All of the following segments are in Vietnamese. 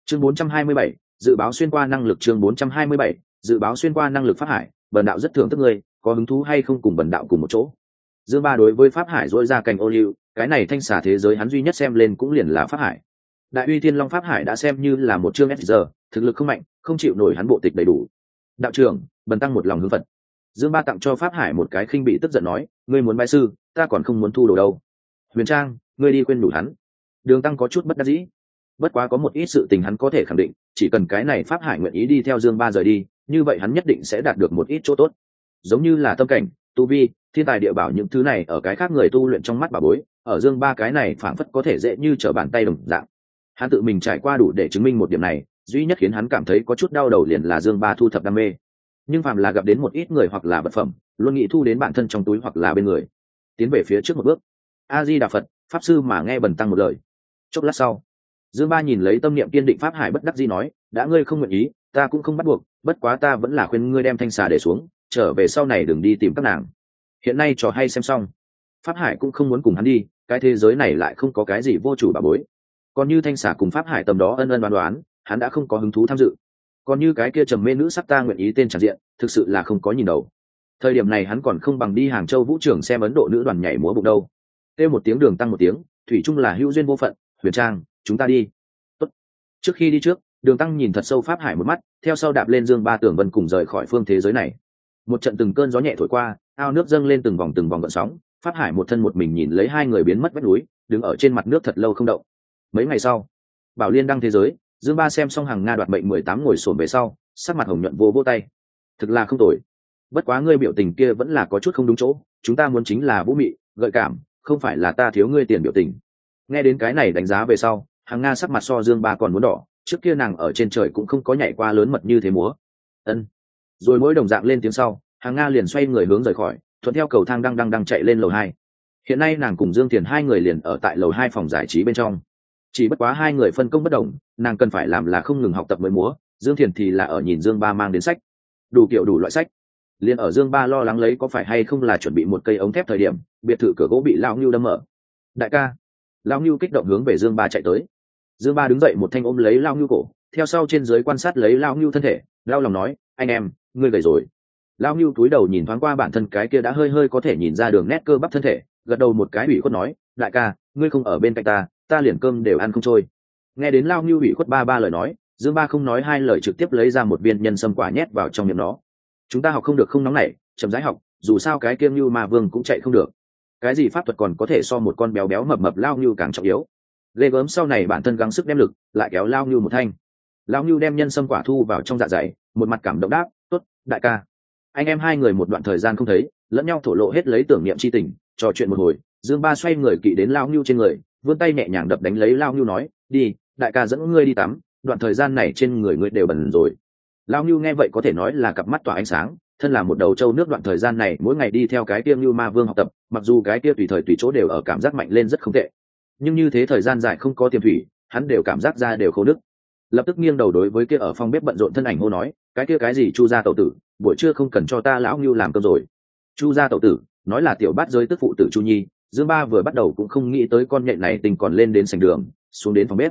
chương 427, dự báo xuyên qua năng lực. chương 427, dự báo xuyên qua năng lực pháp hải. Bần đạo rất thưởng thức ngươi, có hứng thú hay không cùng bần đạo cùng một chỗ? Dương Ba đối với pháp hải dỗi ra cành ô liu, cái này thanh xà thế giới hắn duy nhất xem lên cũng liền là pháp hải. Đại uy thiên long pháp hải đã xem như là một chương SR, thực lực không mạnh, không chịu nổi hắn bộ tịch đầy đủ. Đạo trưởng, bần tăng một lòng hướng phật. Dương Ba tặng cho pháp hải một cái khinh bị tức giận nói, ngươi muốn bái sư, ta còn không muốn thu đồ đâu. Huyền Trang, ngươi đi quên đủ hắn. Đường tăng có chút bất đắc dĩ. Bất quá có một ít sự tình hắn có thể khẳng định, chỉ cần cái này pháp hải nguyện ý đi theo Dương Ba rời đi, như vậy hắn nhất định sẽ đạt được một ít chỗ tốt, giống như là tâm cảnh, tu vi, thiên tài địa bảo, những thứ này ở cái khác người tu luyện trong mắt bà bối, ở Dương Ba cái này phảng phất có thể dễ như trở bàn tay đồng dạng. Hắn tự mình trải qua đủ để chứng minh một điểm này, duy nhất khiến hắn cảm thấy có chút đau đầu liền là Dương Ba thu thập đam mê. Nhưng phàm là gặp đến một ít người hoặc là vật phẩm, luôn nghĩ thu đến bản thân trong túi hoặc là bên người. Tiến về phía trước một bước. A Di Đà Phật, pháp sư mà nghe bần tăng một lời. Chốc lát sau, Dương Ba nhìn lấy tâm niệm kiên định pháp hải bất đắc dĩ nói, đã ngươi không nguyện ý, ta cũng không bắt buộc, bất quá ta vẫn là khuyên ngươi đem thanh xà để xuống, trở về sau này đừng đi tìm các nàng. Hiện nay trò hay xem xong, pháp hải cũng không muốn cùng hắn đi, cái thế giới này lại không có cái gì vô chủ bà bối. Còn như thanh xà cùng pháp hải tầm đó ân ân đoán đoán, hắn đã không có hứng thú tham dự. Còn như cái kia trầm mê nữ sắc ta nguyện ý tên tràn diện, thực sự là không có nhìn đầu. Thời điểm này hắn còn không bằng đi Hàng Châu vũ trường xem Ấn Độ nữ đoàn nhảy múa bụng đâu. Kêu một tiếng Đường Tăng một tiếng, thủy chung là hữu duyên vô phận. Huyền Trang, chúng ta đi. Tốt. Trước khi đi trước, Đường Tăng nhìn thật sâu pháp hải một mắt, theo sau đạp lên Dương Ba Tưởng Vân cùng rời khỏi phương thế giới này. Một trận từng cơn gió nhẹ thổi qua, ao nước dâng lên từng vòng gợn sóng, pháp hải một thân một mình nhìn lấy hai người biến mất vách núi, đứng ở trên mặt nước thật lâu không động. Mấy ngày sau, Bảo Liên đăng thế giới, Dương Ba xem xong Hàng Nga đoạt mệnh 18 ngồi xổm về sau, sắc mặt hồng nhuận vô tay. Thực là không tồi. Bất quá ngươi biểu tình kia vẫn là có chút không đúng chỗ, chúng ta muốn chính là vũ mị, gợi cảm, không phải là ta thiếu ngươi tiền biểu tình. Nghe đến cái này đánh giá về sau, Hàng Nga sắc mặt so Dương Ba còn muốn đỏ, trước kia nàng ở trên trời cũng không có nhảy qua lớn mật như thế múa. Ân. Rồi mỗi đồng dạng lên tiếng sau, Hàng Nga liền xoay người hướng rời khỏi, thuận theo cầu thang đang chạy lên lầu 2. Hiện nay nàng cùng Dương Tiền hai người liền ở tại lầu 2 phòng giải trí bên trong. Chỉ bất quá hai người phân công bất đồng, nàng cần phải làm là không ngừng học tập mới múa, Dương Tiền thì là ở nhìn Dương Ba mang đến sách, đủ kiểu đủ loại sách. Liền ở Dương Ba lo lắng lấy có phải hay không là chuẩn bị một cây ống thép thời điểm, biệt thự cửa gỗ bị Lão Ngưu đâm mở. Đại ca! Lão Ngưu kích động hướng về Dương Ba chạy tới. Dương Ba đứng dậy một thanh ôm lấy Lão Ngưu cổ, theo sau trên dưới quan sát lấy Lão Ngưu thân thể, đau lòng nói, anh em, ngươi gầy rồi. Lão Ngưu cúi đầu nhìn thoáng qua bản thân cái kia đã hơi có thể nhìn ra đường nét cơ bắp thân thể, gật đầu một cái ủy khuất nói, đại ca, ngươi không ở bên cạnh ta liền cơm đều ăn không trôi. Nghe đến Lão Ngưu ủy khuất ba lời nói, Dương Ba không nói hai lời trực tiếp lấy ra một viên nhân sâm quả nhét vào trong miệng nó. Chúng ta học không được không nóng nảy, chậm rãi học, dù sao cái kiêng Ngưu Ma Vương cũng chạy không được. Cái gì pháp thuật còn có thể so một con béo béo mập Lão Ngưu càng trọng yếu. Ghê gớm sau này bản thân gắng sức đem lực, lại kéo Lão Ngưu một thanh. Lão Ngưu đem nhân sâm quả thu vào trong dạ dày, một mặt cảm động đáp, tốt, đại ca. Anh em hai người một đoạn thời gian không thấy, lẫn nhau thổ lộ hết lấy tưởng niệm chi tình, trò chuyện một hồi, Dương Ba xoay người kỵ đến Lão Ngưu trên người, vươn tay nhẹ nhàng đập đánh lấy Lão Ngưu nói, đi, đại ca dẫn ngươi đi tắm, đoạn thời gian này trên người ngươi đều bẩn rồi. Lão Ngưu nghe vậy có thể nói là cặp mắt tỏa ánh sáng, thân là một đầu trâu nước đoạn thời gian này mỗi ngày đi theo cái kia Ngưu Ma Vương học tập, mặc dù cái kia tùy thời tùy chỗ đều ở cảm giác mạnh lên rất không tệ, nhưng như thế thời gian dài không có tiềm thủy, hắn đều cảm giác ra đều khô nức. Lập tức nghiêng đầu đối với kia ở phòng bếp bận rộn thân ảnh hô nói, cái kia cái gì Chu gia tẩu tử, buổi trưa không cần cho ta lão Ngưu làm cơm rồi. Chu gia tẩu tử nói là tiểu bát giới tức phụ tử Chu Nhi. Dương Ba vừa bắt đầu cũng không nghĩ tới con nhện này tình còn lên đến sảnh đường, xuống đến phòng bếp.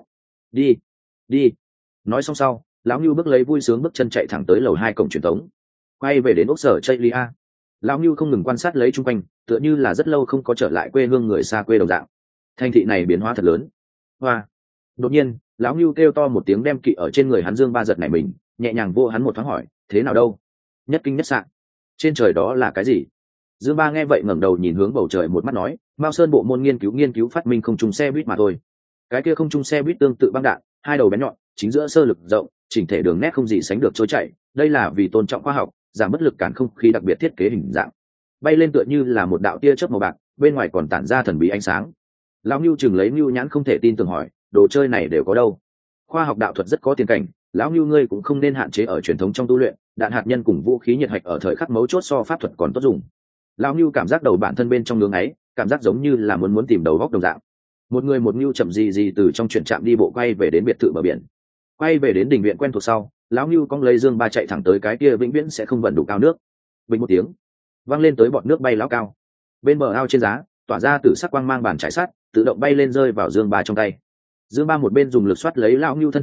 Đi. Nói xong sau, lão Ngưu bước lấy vui sướng bước chân chạy thẳng tới lầu 2 cổng truyền thống, quay về đến ốc sở Chaylia. Lão Ngưu không ngừng quan sát lấy chung quanh, tựa như là rất lâu không có trở lại quê hương người xa quê đồng dạng. Thành thị này biến hóa thật lớn. Hoa. Đột nhiên, lão Ngưu kêu to một tiếng đem kỵ ở trên người hắn. Dương Ba giật nảy mình, nhẹ nhàng vô hắn một thoáng hỏi, thế nào đâu? Nhất kinh nhất sạn. Trên trời đó là cái gì? Dương Ba nghe vậy ngẩng đầu nhìn hướng bầu trời một mắt nói, Mao Sơn bộ môn nghiên cứu phát minh không trung xe buýt mà thôi. Cái kia không trung xe buýt tương tự băng đạn, hai đầu bén nhọn, chính giữa sơ lực rộng, chỉnh thể đường nét không gì sánh được trôi chảy. Đây là vì tôn trọng khoa học, giảm bất lực cản không khí đặc biệt thiết kế hình dạng. Bay lên tựa như là một đạo tia chớp màu bạc, bên ngoài còn tản ra thần bí ánh sáng. Lão Ngưu chừng lấy Ngưu nhãn không thể tin tưởng hỏi, đồ chơi này đều có đâu? Khoa học đạo thuật rất có tiền cảnh, lão Ngưu ngươi cũng không nên hạn chế ở truyền thống trong tu luyện, đạn hạt nhân cùng vũ khí nhiệt hạch ở thời khắc mấu chốt so pháp thuật còn tốt dùng. Lão Ngưu cảm giác đầu bản thân bên trong nướng ấy, cảm giác giống như là muốn tìm đầu góc đồng dạng. Một Ngưu chậm gì từ trong chuyển trạm đi bộ quay về đến biệt thự bờ biển. Quay về đến đình viện quen thuộc sau, lão Ngưu cong lấy Dương Ba chạy thẳng tới cái kia vĩnh viễn sẽ không vận đủ cao nước. Bình một tiếng, văng lên tới bọt nước bay lão cao. Bên bờ ao trên giá, tỏa ra từ sắc quang mang bàn trải sắt, tự động bay lên rơi vào Dương Ba trong tay. Dương Ba một bên dùng lực xoát lấy lão Ngưu thân thể,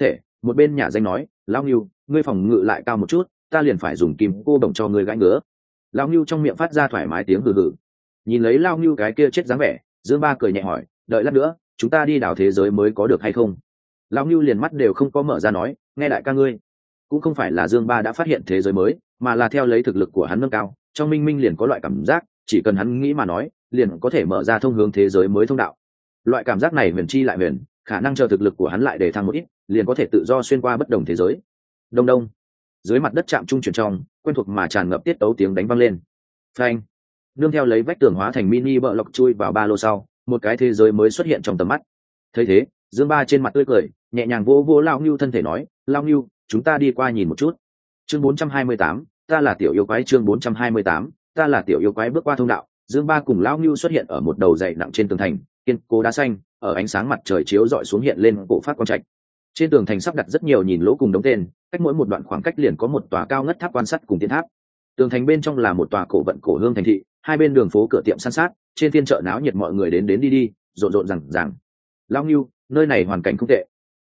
một bên nhà danh nói, lao ngưu, ngươi phòng ngự lại cao một chút, ta liền phải dùng kim cô đồng cho ngươi gãi ngứa. Lao ngưu trong miệng phát ra thoải mái tiếng hừ hừ. Nhìn lấy lao ngưu cái kia chết dáng vẻ, Dương Ba cười nhẹ hỏi, đợi lát nữa chúng ta đi đảo thế giới mới có được hay không? Lao ngưu liền mắt đều không có mở ra nói, nghe đại ca ngươi. Cũng không phải là Dương Ba đã phát hiện thế giới mới, mà là theo lấy thực lực của hắn nâng cao, trong minh minh liền có loại cảm giác, chỉ cần hắn nghĩ mà nói, liền có thể mở ra thông hướng thế giới mới thông đạo. Loại cảm giác này huyền chi lại huyền, khả năng chờ thực lực của hắn lại để thăng một ít, liền có thể tự do xuyên qua bất đồng thế giới. Đông đông, dưới mặt đất chạm trung chuyển trong, quen thuộc mà tràn ngập tiết tấu tiếng đánh vang lên. Phanh, nương theo lấy vách tường hóa thành mini bờ lọc chui vào ba lô sau, một cái thế giới mới xuất hiện trong tầm mắt. Thấy thế, Dương Ba trên mặt tươi cười, nhẹ nhàng vỗ vỗ Lao Ngưu thân thể nói, Lao Ngưu, chúng ta đi qua nhìn một chút. Chương 428, ta là tiểu yêu quái. Chương 428, ta là tiểu yêu quái. Bước qua thông đạo, Dương Ba cùng Lao Ngưu xuất hiện ở một đầu dày nặng trên tường thành, kiên cố đá xanh, ở ánh sáng mặt trời chiếu rọi xuống hiện lên cổ phát quang trạch. Trên tường thành sắp đặt rất nhiều nhìn lỗ cùng đống tên, cách mỗi một đoạn khoảng cách liền có một tòa cao ngất tháp quan sát cùng tiên tháp. Tường thành bên trong là một tòa cổ vận cổ hương thành thị, hai bên đường phố cửa tiệm san sát, trên phiên chợ náo nhiệt mọi người đến đến đi đi, rộn rộn rằng rằng. Lao Ngưu, nơi này hoàn cảnh không tệ.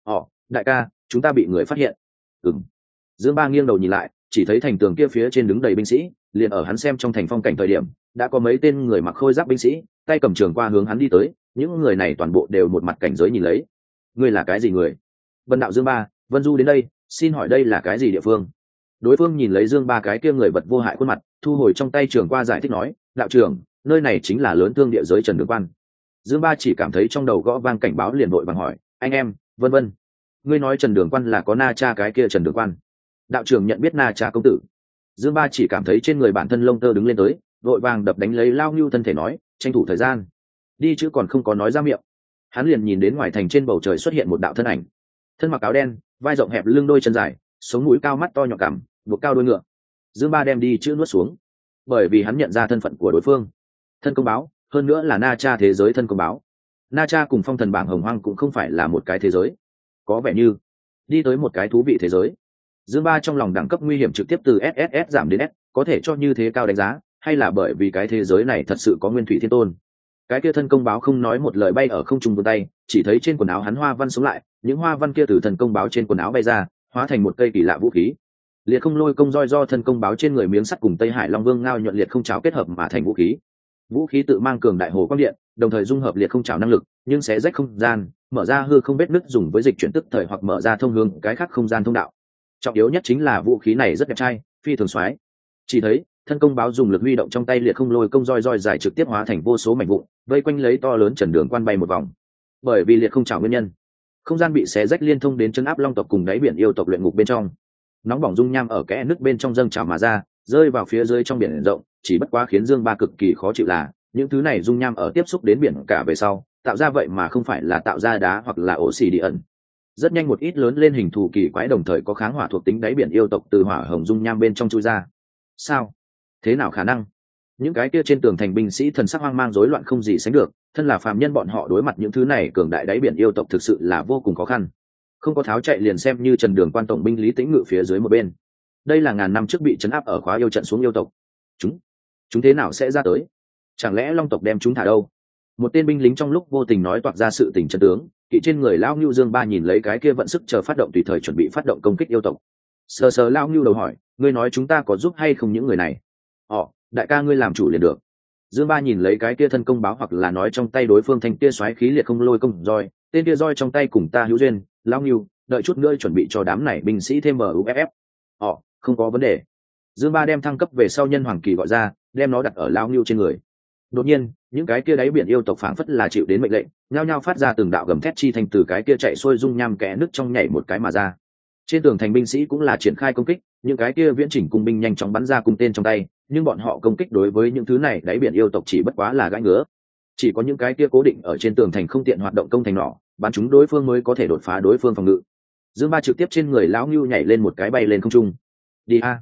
Đại ca, chúng ta bị người phát hiện. Ừm. Dương Ba nghiêng đầu nhìn lại, chỉ thấy thành tường kia phía trên đứng đầy binh sĩ, liền ở hắn xem trong thành phong cảnh thời điểm, đã có mấy tên người mặc khôi giáp binh sĩ, tay cầm trường qua hướng hắn đi tới, những người này toàn bộ đều một mặt cảnh giới nhìn lấy. Ngươi là cái gì người? Vân đạo Dương Ba, Vân Du đến đây, xin hỏi đây là cái gì địa phương? Đối phương nhìn lấy Dương Ba cái kia người vật vô hại khuôn mặt, thu hồi trong tay trường qua giải thích nói, đạo trưởng, nơi này chính là lớn thương địa giới Trần Đường Quan. Dương Ba chỉ cảm thấy trong đầu gõ vang cảnh báo liền vội vàng hỏi, anh em, vân vân. Ngươi nói Trần Đường Quan là có Na Cha cái kia Trần Đường Quan? Đạo trưởng nhận biết Na Cha công tử. Dương Ba chỉ cảm thấy trên người bản thân lông tơ đứng lên tới, vội vàng đập đánh lấy Lao Ngưu thân thể nói, tranh thủ thời gian đi chứ còn không có nói ra miệng. Hắn liền nhìn đến ngoài thành trên bầu trời xuất hiện một đạo thân ảnh, thân mặc áo đen, vai rộng hẹp, lưng đôi chân dài, sống mũi cao, mắt to nhọn cằm, buộc cao đuôi ngựa. Dương Ba đem đi chữ nuốt xuống, bởi vì hắn nhận ra thân phận của đối phương, thân công báo, hơn nữa là Na Cha thế giới thân công báo. Na Cha cùng phong thần bảng hồng hoang cũng không phải là một cái thế giới, có vẻ như đi tới một cái thú vị thế giới. Dương Ba trong lòng đẳng cấp nguy hiểm trực tiếp từ SSS giảm đến S, có thể cho như thế cao đánh giá, hay là bởi vì cái thế giới này thật sự có nguyên thủy thiên tôn. Cái kia thân công báo không nói một lời bay ở không trung vươn tay, chỉ thấy trên quần áo hắn hoa văn sống lại, những hoa văn kia từ thần công báo trên quần áo bay ra, hóa thành một cây kỳ lạ vũ khí. Liệt không lôi công roi do thân công báo trên người miếng sắt cùng Tây Hải Long Vương ngao nhuận liệt không cháo kết hợp mà thành vũ khí. Vũ khí tự mang cường đại hồ quang điện, đồng thời dung hợp liệt không cháo năng lực, nhưng sẽ rách không gian, mở ra hư không vết nứt dùng với dịch chuyển tức thời hoặc mở ra thông hướng cái khác không gian thông đạo. Trọng yếu nhất chính là vũ khí này rất đẹp trai, phi thường xoái. Chỉ thấy thân công báo dùng lực huy động trong tay liệt không lôi công roi dài trực tiếp hóa thành vô số mảnh vụn, vây quanh lấy to lớn Trần Đường Quan bay một vòng. Bởi vì liệt không chảo nguyên nhân, không gian bị xé rách liên thông đến chân áp long tộc cùng đáy biển yêu tộc luyện ngục bên trong. Nóng bỏng dung nham ở kẽ nứt bên trong dâng trào mà ra, rơi vào phía dưới trong biển rộng, chỉ bất quá khiến Dương Ba cực kỳ khó chịu là, những thứ này dung nham ở tiếp xúc đến biển cả về sau, tạo ra vậy mà không phải là tạo ra đá hoặc là ổ xì đi ẩn. Rất nhanh một ít lớn lên hình thù kỳ quái đồng thời có kháng hỏa thuộc tính đáy biển yêu tộc từ hỏa hồng dung nham bên trong chui ra. Sao? Thế nào khả năng? Những cái kia trên tường thành binh sĩ thần sắc hoang mang rối loạn không gì sánh được, thân là phàm nhân bọn họ đối mặt những thứ này cường đại đáy biển yêu tộc thực sự là vô cùng khó khăn. Không có tháo chạy liền xem như Trần Đường Quan tổng binh Lý Tĩnh Ngự phía dưới một bên. Đây là ngàn năm trước bị trấn áp ở khóa yêu trận xuống yêu tộc. Chúng thế nào sẽ ra tới? Chẳng lẽ Long tộc đem chúng thả đâu? Một tên binh lính trong lúc vô tình nói toạc ra sự tình chân tướng, kỵ trên người Lao Ngưu. Dương Ba nhìn lấy cái kia vận sức chờ phát động tùy thời chuẩn bị phát động công kích yêu tộc. Sờ sờ Lao Ngưu đầu hỏi, ngươi nói chúng ta có giúp hay không những người này? Đại ca ngươi làm chủ liền được. Dương Ba nhìn lấy cái kia thân công báo hoặc là nói trong tay đối phương thanh kia xoáy khí liệt không lôi công roi, tên kia roi trong tay cùng ta hữu duyên. Lao Ngưu, đợi chút nữa chuẩn bị cho đám này binh sĩ thêm MUFF. Không có vấn đề. Dương Ba đem thăng cấp về sau nhân hoàng kỳ gọi ra, đem nó đặt ở Lao Ngưu trên người. Đột nhiên, những cái kia đáy biển yêu tộc phảng phất là chịu đến mệnh lệnh, nhao nhao phát ra từng đạo gầm thét chi thành từ cái kia chạy xuôi dung nham kẽ nứt trong nhảy một cái mà ra. Trên tường thành binh sĩ cũng là triển khai công kích, những cái kia viễn chỉnh cung binh nhanh chóng bắn ra cung tên trong tay, nhưng bọn họ công kích đối với những thứ này đáy biển yêu tộc chỉ bất quá là gãi ngứa. Chỉ có những cái kia cố định ở trên tường thành không tiện hoạt động công thành nỏ, bắn chúng đối phương mới có thể đột phá đối phương phòng ngự. Dương Ba trực tiếp trên người lão Ngưu nhảy lên một cái bay lên không trung. Đi a.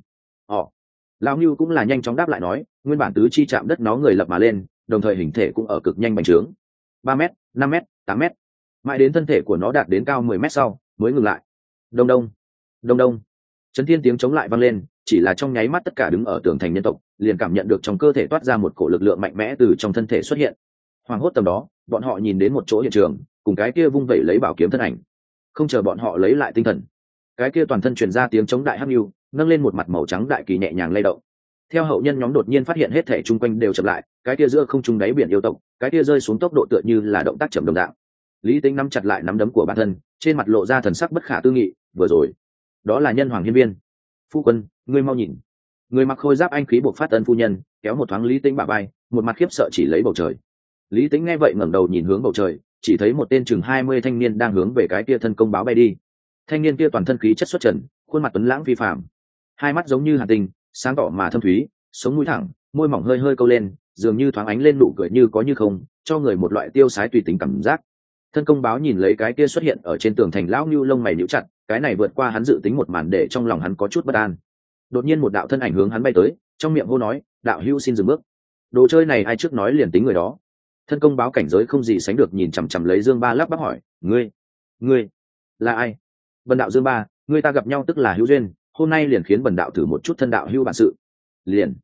Lão Ngưu cũng là nhanh chóng đáp lại nói, nguyên bản tứ chi chạm đất nó người lập mà lên, đồng thời hình thể cũng ở cực nhanh bành trướng. 3 mét, 5 mét, 8 mét. Mãi đến thân thể của nó đạt đến cao 10 mét sau, mới ngừng lại. Đông đông, đông đông. Chấn thiên tiếng chống lại vang lên, chỉ là trong nháy mắt tất cả đứng ở tường thành nhân tộc, liền cảm nhận được trong cơ thể toát ra một cổ lực lượng mạnh mẽ từ trong thân thể xuất hiện. Hoàng hốt tầm đó, bọn họ nhìn đến một chỗ hiện trường, cùng cái kia vung vẩy lấy bảo kiếm thân ảnh. Không chờ bọn họ lấy lại tinh thần, cái kia toàn thân truyền ra tiếng chống đại hắc lưu, nâng lên một mặt màu trắng đại kỳ nhẹ nhàng lay động. Theo hậu nhân nhóm đột nhiên phát hiện hết thể chung quanh đều chậm lại, cái kia giữa không trung đáy biển yêu tộc, cái kia rơi xuống tốc độ tựa như là động tác chậm đồng dạng. Lý Tĩnh nắm chặt lại nắm đấm của bản thân, trên mặt lộ ra thần sắc bất khả tư nghị. Vừa rồi, đó là nhân hoàng hiên viên. Phu quân, ngươi mau nhìn. Người mặc khôi giáp anh khí buộc phát ân phu nhân kéo một thoáng Lý Tĩnh bả vai, một mặt khiếp sợ chỉ lấy bầu trời. Lý Tĩnh nghe vậy ngẩng đầu nhìn hướng bầu trời, chỉ thấy một tên chừng 20 thanh niên đang hướng về cái kia thân công báo bay đi. Thanh niên kia toàn thân khí chất xuất trần, khuôn mặt tuấn lãng phi phàm, hai mắt giống như hàn tinh, sáng tỏ mà thâm thúy, sống mũi thẳng, môi mỏng hơi hơi câu lên, dường như thoáng ánh lên nụ cười như có như không, cho người một loại tiêu sái tùy tính cảm giác. Thân công báo nhìn lấy cái kia xuất hiện ở trên tường thành lão nhu lông mày nhíu chặt, cái này vượt qua hắn dự tính một màn để trong lòng hắn có chút bất an. Đột nhiên một đạo thân ảnh hướng hắn bay tới, trong miệng hô nói, đạo hữu xin dừng bước. Đồ chơi này ai trước nói liền tính người đó. Thân công báo cảnh giới không gì sánh được nhìn chằm chằm lấy Dương Ba lắp bắp hỏi, ngươi là ai? Bần đạo Dương Ba, ngươi ta gặp nhau tức là hữu duyên, hôm nay liền khiến bần đạo thử một chút thân đạo hữu bản sự. Liền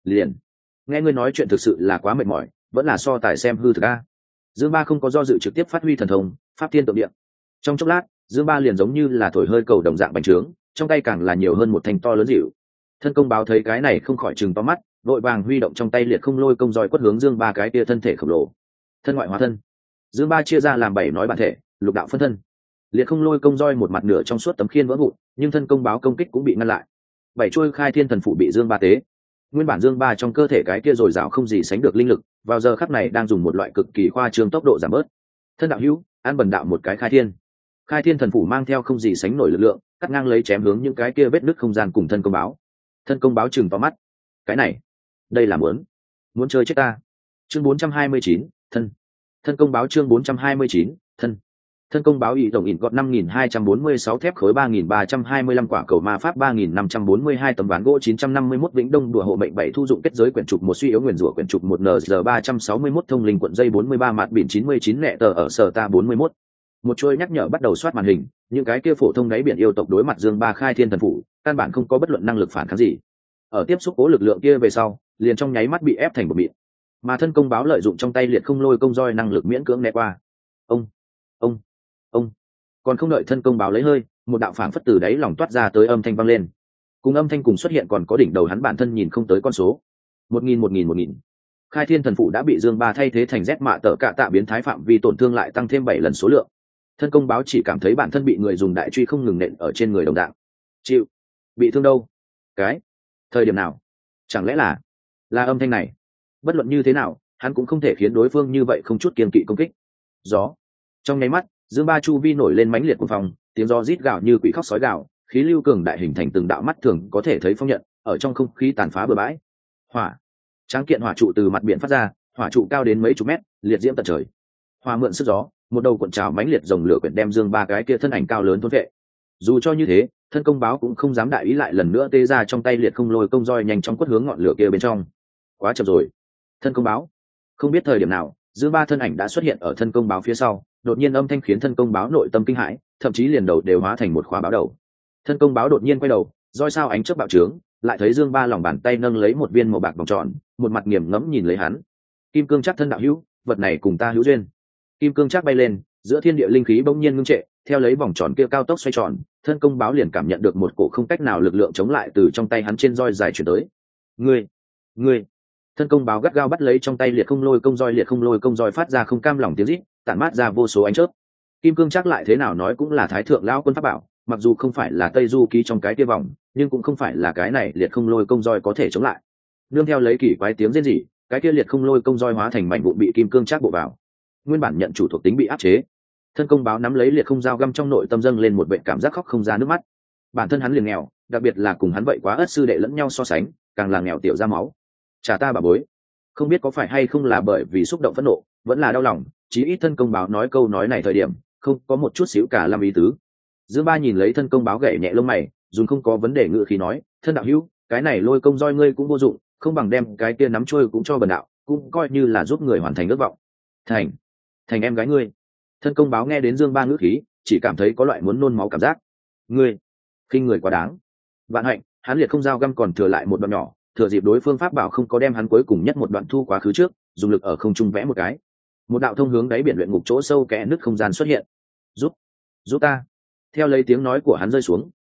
nghe ngươi nói chuyện thực sự là quá mệt mỏi, vẫn là so tài xem hư thực a. Dương Ba không có do dự trực tiếp phát huy thần thông pháp thiên tượng địa. Trong chốc lát, Dương Ba liền giống như là thổi hơi cầu đồng dạng bành trướng, trong tay càng là nhiều hơn một thanh to lớn dịu. Thân công báo thấy cái này không khỏi trừng to mắt, vội vàng huy động trong tay liệt không lôi công roi quất hướng Dương Ba cái kia thân thể khổng lồ. Thân ngoại hóa thân. Dương Ba chia ra làm 7 nói bản thể, lục đạo phân thân. Liệt không lôi công roi một mặt nửa trong suốt tấm khiên vỡ vụn, nhưng thân công báo công kích cũng bị ngăn lại. 7 chuôi khai thiên thần phủ bị Dương Ba tế. Nguyên bản Dương Ba trong cơ thể cái kia dồi dào không gì sánh được linh lực, vào giờ khắc này đang dùng một loại cực kỳ khoa trương tốc độ giảm bớt. Thân đạo hữu, an bần đạo một cái khai thiên. Khai thiên thần phủ mang theo không gì sánh nổi lực lượng, cắt ngang lấy chém hướng những cái kia vết nứt không gian cùng thân công báo. Thân công báo chừng to mắt. Cái này, đây là muốn chơi chết ta. Chương 429, thân công báo chương 429, thân công báo ý tổng ỉn gọt 5.246 thép khối 3.325 quả cầu ma pháp 3.542 tấm ván gỗ 951 vĩnh đông đùa hộ mệnh 7 thu dụng kết giới quyển trục một suy yếu nguyền rủa quyển trục 1 NG 361 thông linh cuộn dây 43 mạt biển 99 nẹ tờ ở sở ta 41. Một chuôi nhắc nhở bắt đầu soát màn hình, những cái kia phổ thông đáy biển yêu tộc đối mặt Dương Ba khai thiên thần phủ, căn bản không có bất luận năng lực phản kháng gì. Ở tiếp xúc cố lực lượng kia về sau, liền trong nháy mắt bị ép thành một mịn. Mà thân công báo lợi dụng trong tay liệt không lôi công roi năng lực miễn cưỡng né qua. Ông còn không đợi thân công báo lấy hơi, một đạo phảng phất từ đáy lòng toát ra tới âm thanh vang lên. Cùng âm thanh cùng xuất hiện còn có đỉnh đầu hắn bản thân nhìn không tới con số. 1000. Khai thiên thần phụ đã bị Dương Ba thay thế thành rét mạ tở cạ tạ biến thái phạm vi tổn thương lại tăng thêm 7 lần số lượng. Thân công báo chỉ cảm thấy bản thân bị người dùng đại truy không ngừng nện ở trên người đồng dạng. Chịu, bị thương đâu? Cái thời điểm nào? Chẳng lẽ là âm thanh này? Bất luận như thế nào, hắn cũng không thể khiến đối phương như vậy không chút kiêng kỵ công kích. Gió. Trong nháy mắt, Dương Ba chu vi nổi lên mãnh liệt cuồng phong, tiếng gió rít gào như quỷ khóc sói gào, khí lưu cường đại hình thành từng đạo mắt thường có thể thấy phong nhận, ở trong không khí tàn phá bừa bãi. Hỏa, tráng kiện hỏa trụ từ mặt biển phát ra, hỏa trụ cao đến mấy chục mét, liệt diễm tận trời. Hỏa mượn sức gió, một đầu cuộn trào mãnh liệt dòng lửa quyển đem Dương Ba cái kia thân ảnh cao lớn thôn vệ. Dù cho như thế, thân công báo cũng không dám đại ý lại lần nữa tê ra trong tay liệt không lôi công roi nhanh chóng quất hướng ngọn lửa kia bên trong. Quá chậm rồi. Thân công báo. Không biết thời điểm nào, Dương Ba thân ảnh đã xuất hiện ở thân công báo phía sau, đột nhiên âm thanh khiến thân công báo nội tâm kinh hãi, thậm chí liền đầu đều hóa thành một khóa báo đầu. Thân công báo đột nhiên quay đầu, roi sao ánh chớp bạo trướng, lại thấy Dương Ba lòng bàn tay nâng lấy một viên màu bạc vòng tròn, một mặt nghiền ngẫm nhìn lấy hắn. Kim cương chắc thân đạo hữu, vật này cùng ta hữu duyên. Kim cương chắc bay lên, giữa thiên địa linh khí bỗng nhiên ngưng trệ, theo lấy vòng tròn kia cao tốc xoay tròn, thân công báo liền cảm nhận được một cổ không cách nào lực lượng chống lại từ trong tay hắn trên roi dài chuyển tới. Ngươi. Thân công báo gắt gao bắt lấy trong tay liệt không lôi công roi phát ra không cam lòng tiếng rít, tản mát ra vô số ánh chớp. Kim cương chắc lại thế nào nói cũng là thái thượng lão quân pháp bảo, mặc dù không phải là Tây Du ký trong cái kia vòng, nhưng cũng không phải là cái này liệt không lôi công roi có thể chống lại. Nương theo lấy kỳ quái tiếng rên rỉ, cái kia liệt không lôi công roi hóa thành mảnh vụn bị kim cương chắc bộ vào. Nguyên bản nhận chủ thuộc tính bị áp chế. Thân công báo nắm lấy liệt không dao găm trong nội tâm dâng lên một bệnh cảm giác khóc không ra nước mắt. Bản thân hắn liền nghèo, đặc biệt là cùng hắn vậy quá ất sư đệ lẫn nhau so sánh, càng là nghèo tiểu ra máu. Trả ta bà bối. Không biết có phải hay không là bởi vì xúc động phẫn nộ, vẫn là đau lòng, chí ít thân công báo nói câu nói này thời điểm không có một chút xíu cả làm ý tứ. Dương Ba nhìn lấy thân công báo gảy nhẹ lông mày, dùng không có vấn đề ngự khí nói, thân đạo hữu, cái này lôi công roi ngươi cũng vô dụng, không bằng đem cái kia nắm trôi cũng cho bần đạo, cũng coi như là giúp người hoàn thành ước vọng. Thành em gái ngươi. Thân công báo nghe đến Dương Ba ngữ khí, chỉ cảm thấy có loại muốn nôn máu cảm giác. Ngươi khinh người quá đáng. Vạn hạnh, hắn liệt không dao găm còn thừa lại một đoạn nhỏ, thừa dịp đối phương pháp bảo không có đem hắn cuối cùng nhất một đoạn thu quá khứ trước, dùng lực ở không trung vẽ một cái. Một đạo thông hướng đáy biển luyện ngục chỗ sâu kẽ nứt không gian xuất hiện. Giúp ta. Theo lấy tiếng nói của hắn rơi xuống,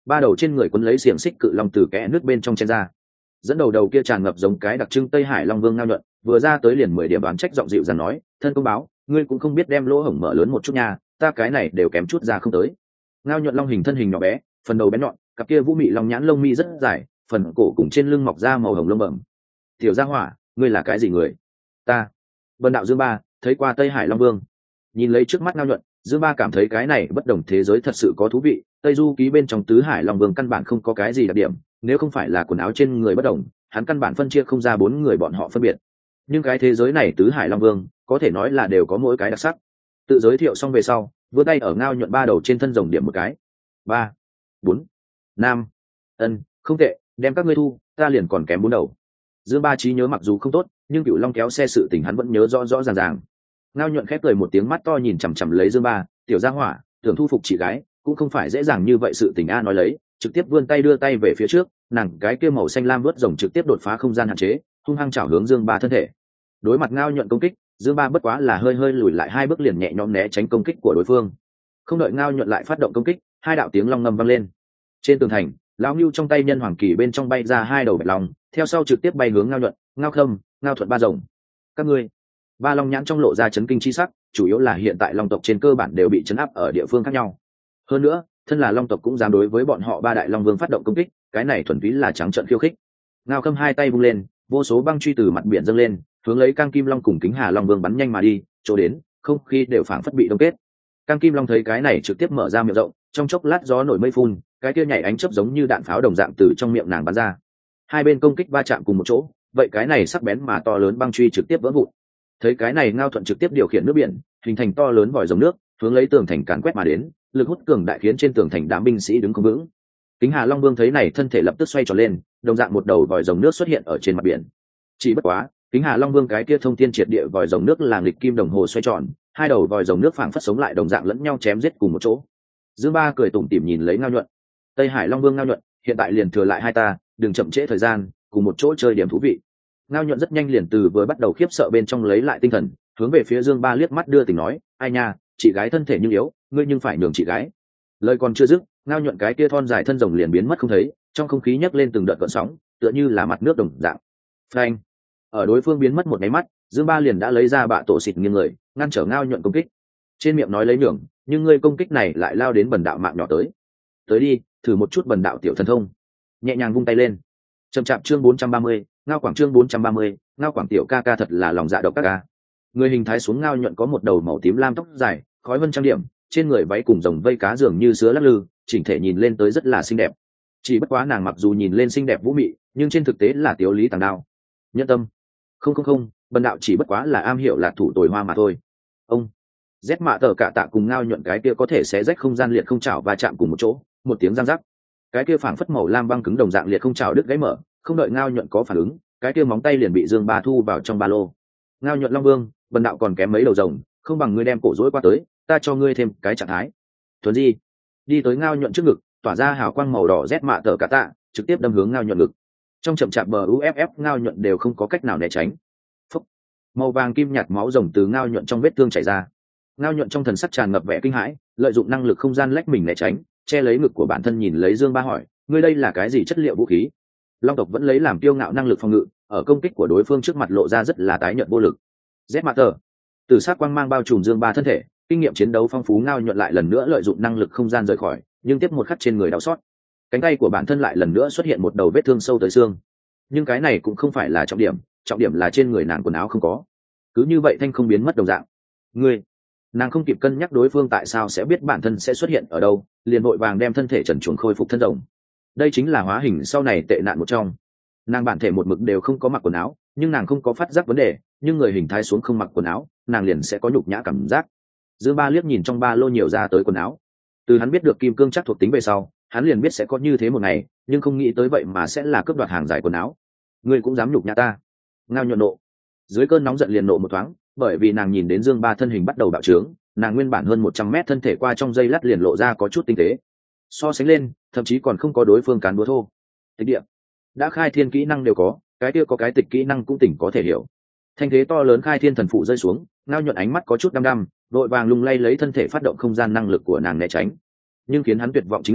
ba đầu trên người quấn lấy xiềng xích cự long từ kẽ nước bên trong chen ra. Dẫn đầu kia tràn ngập giống cái đặc trưng Tây Hải Long Vương Ngao Nhuận, vừa ra tới liền 10 điểm đoán trách giọng dịu dàng nói, thân công báo, ngươi cũng không biết đem lỗ hổng mở lớn một chút nha, ta cái này đều kém chút ra không tới. Ngao Nhuận long hình thân hình nhỏ bé, phần đầu bén nhọn, cặp kia vũ mị long nhãn lông mi rất dài, phần cổ cùng trên lưng mọc ra màu hồng lông bẩm. Tiểu gia hỏa, ngươi là cái gì người? Ta, Vân đạo Dương Ba, thấy qua Tây Hải Long Vương. Nhìn lấy trước mắt Ngao Nhuận, Dương Ba cảm thấy cái này bất đồng thế giới thật sự có thú vị. Tây Du ký bên trong tứ Hải Long Vương căn bản không có cái gì đặc điểm, nếu không phải là quần áo trên người bất đồng, hắn căn bản phân chia không ra bốn người bọn họ phân biệt. Nhưng cái thế giới này tứ Hải Long Vương có thể nói là đều có mỗi cái đặc sắc. Tự giới thiệu xong về sau, vươn tay ở Ngao Nhuận ba đầu trên thân rồng điểm một cái. 3, 4, 5. Không tệ, đem các ngươi thu, ta liền còn kém 4 đầu. Dương Ba trí nhớ mặc dù không tốt, nhưng Cửu Long kéo xe sự tình hắn vẫn nhớ rõ rõ ràng ràng. Ngao Nhuận khép cười một tiếng, mắt to nhìn chằm chằm lấy Dương Ba, tiểu gia hỏa, tưởng thu phục chị gái, cũng không phải dễ dàng như vậy. Sự tình a nói lấy, trực tiếp vươn tay đưa tay về phía trước, nàng cái kia màu xanh lam vớt rồng trực tiếp đột phá không gian hạn chế, hung hăng chảo hướng Dương Ba thân thể. Đối mặt Ngao Nhuận công kích, Dương Ba bất quá là hơi hơi lùi lại 2 bước liền nhẹ nhõm né tránh công kích của đối phương. Không đợi Ngao Nhuận lại phát động công kích, 2 đạo tiếng long ngâm vang lên. Trên tường thành, lão Nưu trong tay nhân hoàng kỳ bên trong bay ra 2 đầu bạch long, theo sau trực tiếp bay hướng Ngao Nhuận, Ngao Khâm, Ngao Thuận ba rồng. Các ngươi, ba long nhãn trong lộ ra chấn kinh chi sắc, chủ yếu là hiện tại long tộc trên cơ bản đều bị chấn áp ở địa phương khác nhau. Hơn nữa, thân là long tộc cũng dám đối với bọn họ ba đại long vương phát động công kích, cái này thuần túy là trắng trợn khiêu khích. Ngao Khâm 2 tay vung lên, vô số băng truy từ mặt biển dâng lên, hướng lấy Cang Kim Long cùng Kính Hà Long Vương bắn nhanh mà đi, chỗ đến, không khí đều phảng phất bị đông kết. Cang Kim Long thấy cái này trực tiếp mở ra miệng rộng, trong chốc lát gió nổi mây phun, cái kia nhảy ánh chớp giống như đạn pháo đồng dạng từ trong miệng nàng bắn ra. Hai bên công kích va chạm cùng một chỗ, vậy cái này sắc bén mà to lớn băng truy trực tiếp vỡ vụn. Thấy cái này Ngao Thuận trực tiếp điều khiển nước biển, hình thành to lớn vòi rồng nước, hướng lấy tường thành càn quét mà đến, lực hút cường đại khiến trên tường thành đám binh sĩ đứng không vững. Kính Hà Long Vương thấy này thân thể lập tức xoay tròn lên, đồng dạng một đầu vòi rồng nước xuất hiện ở trên mặt biển. Chỉ bất quá, Kính Hà Long Vương cái kia thông thiên triệt địa vòi rồng nước là nghịch kim đồng hồ xoay tròn, 2 đầu vòi rồng nước phảng phất sống lại đồng dạng lẫn nhau chém giết cùng một chỗ. Dương Ba cười tủm tỉm nhìn lấy Ngao Nhuận. Tây Hải Long Vương Ngao Nhuận, hiện tại liền thừa lại 2 ta, đừng chậm trễ thời gian, cùng một chỗ chơi điểm thú vị. Ngao Nhuận rất nhanh liền từ vừa bắt đầu khiếp sợ bên trong lấy lại tinh thần, hướng về phía Dương Ba liếc mắt đưa tình nói, ai nha, chị gái thân thể nhưng yếu, ngươi nhưng phải nhường chị gái. Lời còn chưa dứt, Ngao Nhuận cái kia thon dài thân rồng liền biến mất không thấy, trong không khí nhấc lên từng đợt gợn sóng, tựa như là mặt nước đồng dạng. Phanh! Ở đối phương biến mất một cái mắt, Dương Ba liền đã lấy ra bạ tổ xịt nghiêng người, ngăn trở Ngao Nhuận công kích. Trên miệng nói lấy nhường, nhưng ngươi công kích này lại lao đến bần đạo mạng nhỏ tới đi, thử một chút bần đạo tiểu thần thông. Nhẹ nhàng vung tay lên. Chậm chạp chương 430, Ngao Quảng chương 430, Ngao Quảng tiểu ca ca thật là lòng dạ độc các ca. Người hình thái xuống Ngao Nhuận có một đầu màu tím lam tóc dài, khói vân trang điểm, trên người váy cùng rồng vây cá dường như sứa lắc lư, chỉnh thể nhìn lên tới rất là xinh đẹp. Chỉ bất quá nàng mặc dù nhìn lên xinh đẹp vũ mị, nhưng trên thực tế là tiểu lý tàng đao. Nhân tâm. Không, bần đạo chỉ bất quá là am hiểu là thủ tồi hoa mà thôi. Ông rét mạ tờ cả tạ cùng Ngao Nhuận cái kia có thể xé rách không gian liệt không chảo và chạm cùng một chỗ, một tiếng răng rắc. Cái kia phảng phất màu lam băng cứng đồng dạng liệt không chảo đứt gãy mở, không đợi Ngao Nhuận có phản ứng, cái kia móng tay liền bị Dương Ba thu vào trong ba lô. Ngao Nhuận Long Vương, bần đạo còn kém mấy đầu rồng, không bằng ngươi đem cổ rối qua tới, ta cho ngươi thêm cái trạng thái. Thuần Di đi tới Ngao Nhuận trước ngực, tỏa ra hào quang màu đỏ rét mạ tờ cả tạ, trực tiếp đâm hướng Ngao Nhuận ngực. Trong chậm chạp bờ uff Ngao Nhuận đều không có cách nào né tránh. Phúc. Màu vàng kim nhạt máu rồng từ Ngao Nhuận trong vết thương chảy ra. Ngao Nhuận trong thần sắc tràn ngập vẻ kinh hãi, lợi dụng năng lực không gian lách mình né tránh, che lấy ngực của bản thân nhìn lấy Dương Ba hỏi, ngươi đây là cái gì chất liệu vũ khí? Long tộc vẫn lấy làm kiêu ngạo năng lực phòng ngự, ở công kích của đối phương trước mặt lộ ra rất là tái nhợt vô lực. Z Matter, từ sát quang mang bao trùm Dương Ba thân thể, kinh nghiệm chiến đấu phong phú Ngao Nhuận lại lần nữa lợi dụng năng lực không gian rời khỏi, nhưng tiếp một khắc trên người đau xót. Cánh tay của bản thân lại lần nữa xuất hiện một đầu vết thương sâu tới xương. Nhưng cái này cũng không phải là trọng điểm là trên người nàng quần áo không có. Cứ như vậy thanh không biến mất đồng dạng. Ngươi, nàng không kịp cân nhắc đối phương tại sao sẽ biết bản thân sẽ xuất hiện ở đâu, liền vội vàng đem thân thể trần truồng khôi phục thân rồng. Đây chính là hóa hình sau này tệ nạn một trong. Nàng bản thể một mực đều không có mặc quần áo, nhưng nàng không có phát giác vấn đề, nhưng người hình thái xuống không mặc quần áo, nàng liền sẽ có nhục nhã cảm giác. Dương Ba liếc nhìn trong ba lô nhiều ra tới quần áo. Từ hắn biết được kim cương chắc thuộc tính về sau, hắn liền biết sẽ có như thế một ngày, nhưng không nghĩ tới vậy mà sẽ là cướp đoạt hàng giải quần áo. Ngươi cũng dám nhục nhã ta? Ngao Nhuận nộ. Dưới cơn nóng giận liền nộ một thoáng, bởi vì nàng nhìn đến Dương Ba thân hình bắt đầu bạo trướng, nàng nguyên bản hơn 100 mét thân thể qua trong giây lát liền lộ ra có chút tinh tế. So sánh lên, thậm chí còn không có đối phương cán búa thô. Tịch địa đã khai thiên kỹ năng đều có, cái kia có cái tịch kỹ năng cũng tỉnh có thể hiểu. Thanh thế to lớn khai thiên thần phụ rơi xuống, Ngao Nhuận ánh mắt có chút đăm đăm, đội vàng lung lay lấy thân thể phát động không gian năng lực của nàng né tránh. Nhưng khiến hắn tuyệt vọng chính là,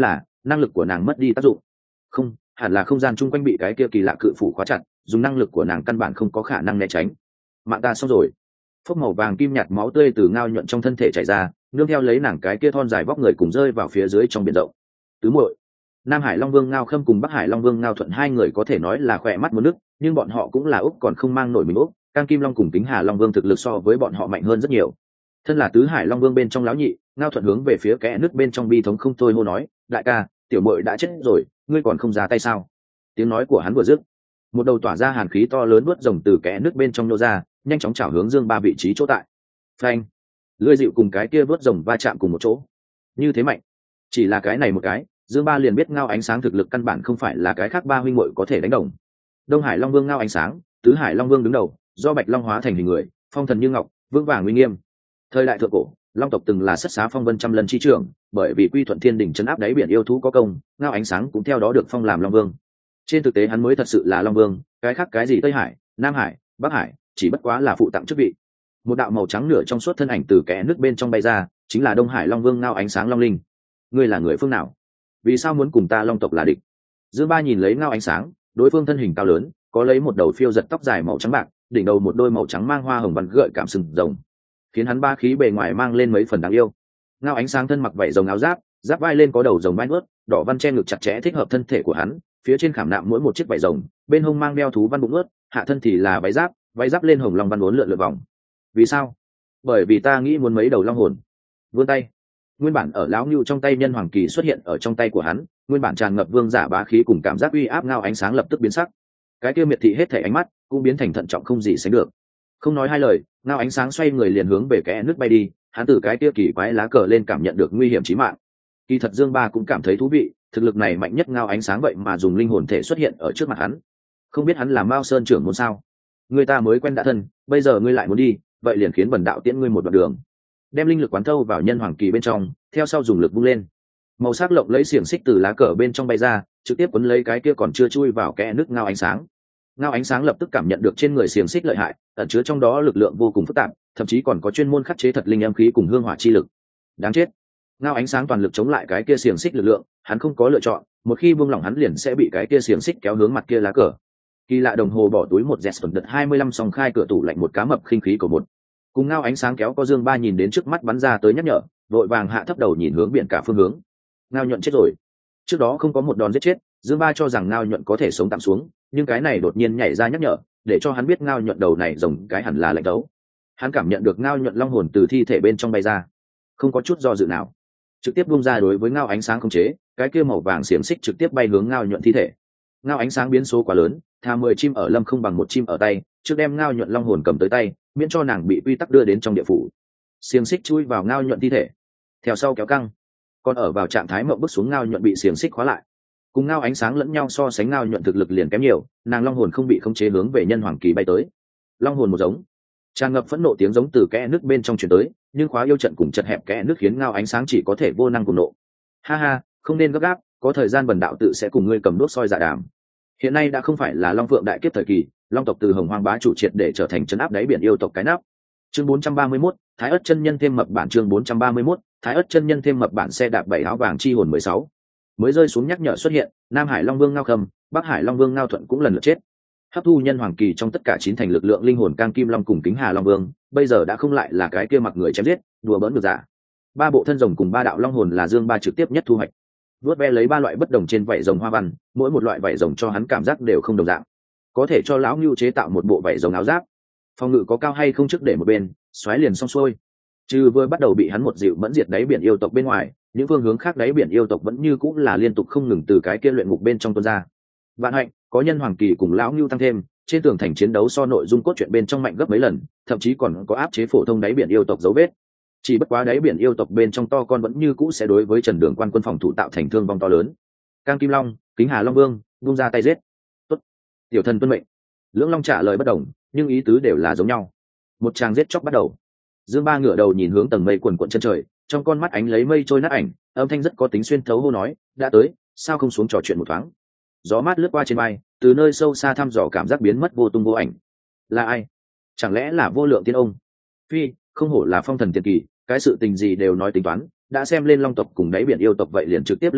năng lực của nàng mất đi tác dụng. Không, hẳn là không gian chung quanh bị cái kia kỳ lạ cự phủ khóa chặt, dùng năng lực của nàng căn bản không có khả năng né tránh. Mạng ta xong rồi. Phốc màu vàng kim nhạt máu tươi từ Ngao Nhuận trong thân thể chảy ra, nương theo lấy nàng cái kia thon dài vóc người cùng rơi vào phía dưới trong biển rộng. Tứ muội, Nam Hải Long Vương Ngao Khâm cùng Bắc Hải Long Vương Ngao Thuận hai người có thể nói là khỏe mắt muốn nước, nhưng bọn họ cũng là úc còn không mang nổi mình úc. Cang Kim Long cùng Kính Hà Long Vương thực lực so với bọn họ mạnh hơn rất nhiều. Thân là Tứ Hải Long Vương bên trong lão nhị, Ngao Thuận hướng về phía kẽ nước bên trong bi thống không thôi hô nói, đại ca, tiểu muội đã chết rồi, ngươi còn không ra tay sao? Tiếng nói của hắn vừa dứt, một đầu tỏa ra hàn khí to lớn nuốt rồng từ kẽ nước bên trong nô ra, nhanh chóng chảo hướng Dương Ba vị trí chỗ tại. Phanh, lưỡi dịu cùng cái kia vớt rồng va chạm cùng một chỗ, như thế mạnh. Chỉ là cái này một cái, Dương Ba liền biết Ngao Ánh Sáng thực lực căn bản không phải là cái khác ba huynh muội có thể đánh đồng. Đông Hải Long Vương Ngao Ánh Sáng, Tứ Hải Long Vương đứng đầu, do Bạch Long hóa thành hình người, phong thần như ngọc, vững vàng uy nghiêm. Thời đại thượng cổ, Long tộc từng là sất xá phong vân trăm lần chi trưởng, bởi vì quy thuận thiên đỉnh trấn áp đáy biển yêu thú có công, Ngao Ánh Sáng cũng theo đó được phong làm Long Vương. Trên thực tế hắn mới thật sự là Long Vương, cái khác cái gì Tây Hải, Nam Hải, Bắc Hải, chỉ bất quá là phụ tặng chức vị. Một đạo màu trắng nửa trong suốt thân ảnh từ kẽ nước bên trong bay ra, chính là Đông Hải Long Vương Ngao Ánh Sáng Long Linh. Ngươi là người phương nào? Vì sao muốn cùng ta Long tộc là địch? Dương Ba nhìn lấy Ngao Ánh Sáng, đối phương thân hình cao lớn, có lấy một đầu phiêu giật tóc dài màu trắng bạc, đỉnh đầu một đôi màu trắng mang hoa hồng vằn gợi cảm sừng rồng, khiến hắn ba khí bề ngoài mang lên mấy phần đáng yêu. Ngao Ánh Sáng thân mặc vảy rồng áo giáp, giáp vai lên có đầu rồng vai nuốt, đỏ văn che ngực chặt chẽ thích hợp thân thể của hắn, phía trên khảm nạm mỗi một chiếc vảy rồng, bên hông mang đeo thú văn bụng ướt, hạ thân thì là váy giáp lên hồng long văn uốn lượn lượn vòng. Vì sao? Bởi vì ta nghĩ muốn mấy đầu long hồn. Vươn tay, nguyên bản ở lão ngưu trong tay nhân hoàng kỳ xuất hiện ở trong tay của hắn, nguyên bản tràn ngập vương giả bá khí cùng cảm giác uy áp. Ngao Ánh Sáng lập tức biến sắc, cái kia miệt thị hết thể ánh mắt cũng biến thành thận trọng không gì sánh được. Không nói hai lời, Ngao Ánh Sáng xoay người liền hướng về kẽ nước bay đi. Hắn từ cái kia kỳ quái lá cờ lên cảm nhận được nguy hiểm chí mạng. Kỳ thật Dương Ba cũng cảm thấy thú vị, thực lực này mạnh nhất Ngao Ánh Sáng vậy mà dùng linh hồn thể xuất hiện ở trước mặt hắn. Không biết hắn là Mao Sơn trưởng môn sao? Người ta mới quen đã thân, bây giờ ngươi lại muốn đi, vậy liền khiến bần đạo tiễn ngươi một đoạn đường. Đem linh lực quán thâu vào nhân hoàng kỳ bên trong, theo sau dùng lực vung lên. Màu sắc lộng lấy xiềng xích từ lá cờ bên trong bay ra, trực tiếp quấn lấy cái kia còn chưa chui vào kẽ nước Ngao Ánh Sáng. Ngao Ánh Sáng lập tức cảm nhận được trên người xiềng xích lợi hại, ẩn chứa trong đó lực lượng vô cùng phức tạp, thậm chí còn có chuyên môn khắc chế thật linh âm khí cùng hương hỏa chi lực. Đáng chết! Ngao Ánh Sáng toàn lực chống lại cái kia xiềng xích lực lượng, hắn không có lựa chọn, một khi buông lỏng hắn liền sẽ bị cái kia xiềng xích kéo hướng mặt kia lá cờ. Kỳ lạ đồng hồ bỏ túi một dẹt đợt 25 song khai cửa tủ lạnh một cá mập khinh khí của một. Cùng Ngao Ánh Sáng kéo có Dương Ba nhìn đến trước mắt bắn ra tới nhắc nhở, vội vàng hạ thấp đầu nhìn hướng biển cả phương hướng. Ngao Nhuận chết rồi. Trước đó không có một đòn giết chết, Dương Ba cho rằng Ngao Nhuận có thể sống tạm xuống, nhưng cái này đột nhiên nhảy ra nhắc nhở, để cho hắn biết Ngao Nhuận đầu này rồng cái hẳn là lệnh đấu. Hắn cảm nhận được Ngao Nhuận long hồn từ thi thể bên trong bay ra, không có chút do dự nào, trực tiếp buông ra đối với Ngao Ánh Sáng khống chế, cái kia màu vàng xiềng xích trực tiếp bay hướng Ngao Nhuận thi thể. Ngao Ánh Sáng biến số quá lớn, thà 10 chim ở lâm không bằng một chim ở tay, trước đem Ngao Nhuận long hồn cầm tới tay, miễn cho nàng bị quy tắc đưa đến trong địa phủ. Xiềng xích chui vào Ngao Nhuận thi thể, theo sau kéo căng, còn ở vào trạng thái mộng bước xuống Ngao Nhuận bị xiềng xích khóa lại. Cùng Ngao Ánh Sáng lẫn nhau so sánh, Ngao Nhuận thực lực liền kém nhiều, nàng long hồn không bị khống chế hướng về nhân hoàng kỳ bay tới. Long hồn một giống, tràn ngập phẫn nộ tiếng giống từ kẽ nước bên trong truyền tới, nhưng khóa yêu trận cùng chật hẹp kẽ nước khiến Ngao Ánh Sáng chỉ có thể vô năng cùng nộ. Ha ha, không nên gấp gáp, có thời gian bần đạo tự sẽ cùng ngươi cầm đốt soi dạ đàm. Hiện nay đã không phải là Long Phượng đại kiếp thời kỳ, Long tộc từ Hồng Hoang bá chủ triệt để trở thành trấn áp đáy biển yêu tộc cái nắp. Chương 431, Thái Ức chân nhân thêm mập bản. Chương 431, Thái Ức chân nhân thêm mập bản. Xe đạp 7 áo vàng chi hồn 16. Mới rơi xuống nhắc nhở xuất hiện, Nam Hải Long Vương Ngao Khâm, Bắc Hải Long Vương Ngao Thuận cũng lần lượt chết. Hấp thu nhân hoàng kỳ trong tất cả 9 thành lực lượng linh hồn Cang Kim Long cùng Kính Hà Long Vương, bây giờ đã không lại là cái kia mặc người chém giết, đùa bỡn được giả. Ba bộ thân rồng cùng ba đạo long hồn là Dương Ba trực tiếp nhất thu hoạch. Vuốt ve lấy ba loại bất đồng trên vảy rồng hoa văn, mỗi một loại vảy rồng cho hắn cảm giác đều không đồng dạng. Có thể cho lão Nưu chế tạo một bộ vảy rồng áo giáp, phòng ngự có cao hay không trước để một bên, xoáy liền xong xuôi. Trừ vừa bắt đầu bị hắn một dịu mẫn diệt đáy biển yêu tộc bên ngoài, những phương hướng khác đáy biển yêu tộc vẫn như cũng là liên tục không ngừng từ cái kia luyện ngục bên trong tuôn ra. Vạn hạnh, có nhân hoàng kỳ cùng lão Nưu tăng thêm, trên tường thành chiến đấu so nội dung cốt truyện bên trong mạnh gấp mấy lần, thậm chí còn có áp chế phổ thông đáy biển yêu tộc dấu vết. Chỉ bất quá đáy biển yêu tộc bên trong to con vẫn như cũ sẽ đối với Trần Đường Quan quân phòng thủ tạo thành thương vong to lớn. Cang Kim Long, Kính Hà Long Vương vung ra tay giết. Tốt, tiểu thần tuân mệnh. Lưỡng Long trả lời bất đồng, nhưng ý tứ đều là giống nhau. Một tràng giết chóc bắt đầu. Dương Ba ngửa đầu nhìn hướng tầng mây quần quần chân trời, trong con mắt ánh lấy mây trôi nát ảnh, âm thanh rất có tính xuyên thấu hô nói, đã tới, sao không xuống trò chuyện một thoáng. Gió mát lướt qua trên vai, từ nơi sâu xa thăm dò cảm giác biến mất vô tung vô ảnh. Là ai? Chẳng lẽ là Vô Lượng Tiên ông? Phi, không hổ là phong thần tiền kỳ, cái sự tình gì đều nói tính toán, đã xem lên Long tộc cùng đáy biển yêu tộc vậy liền trực tiếp lên thôi,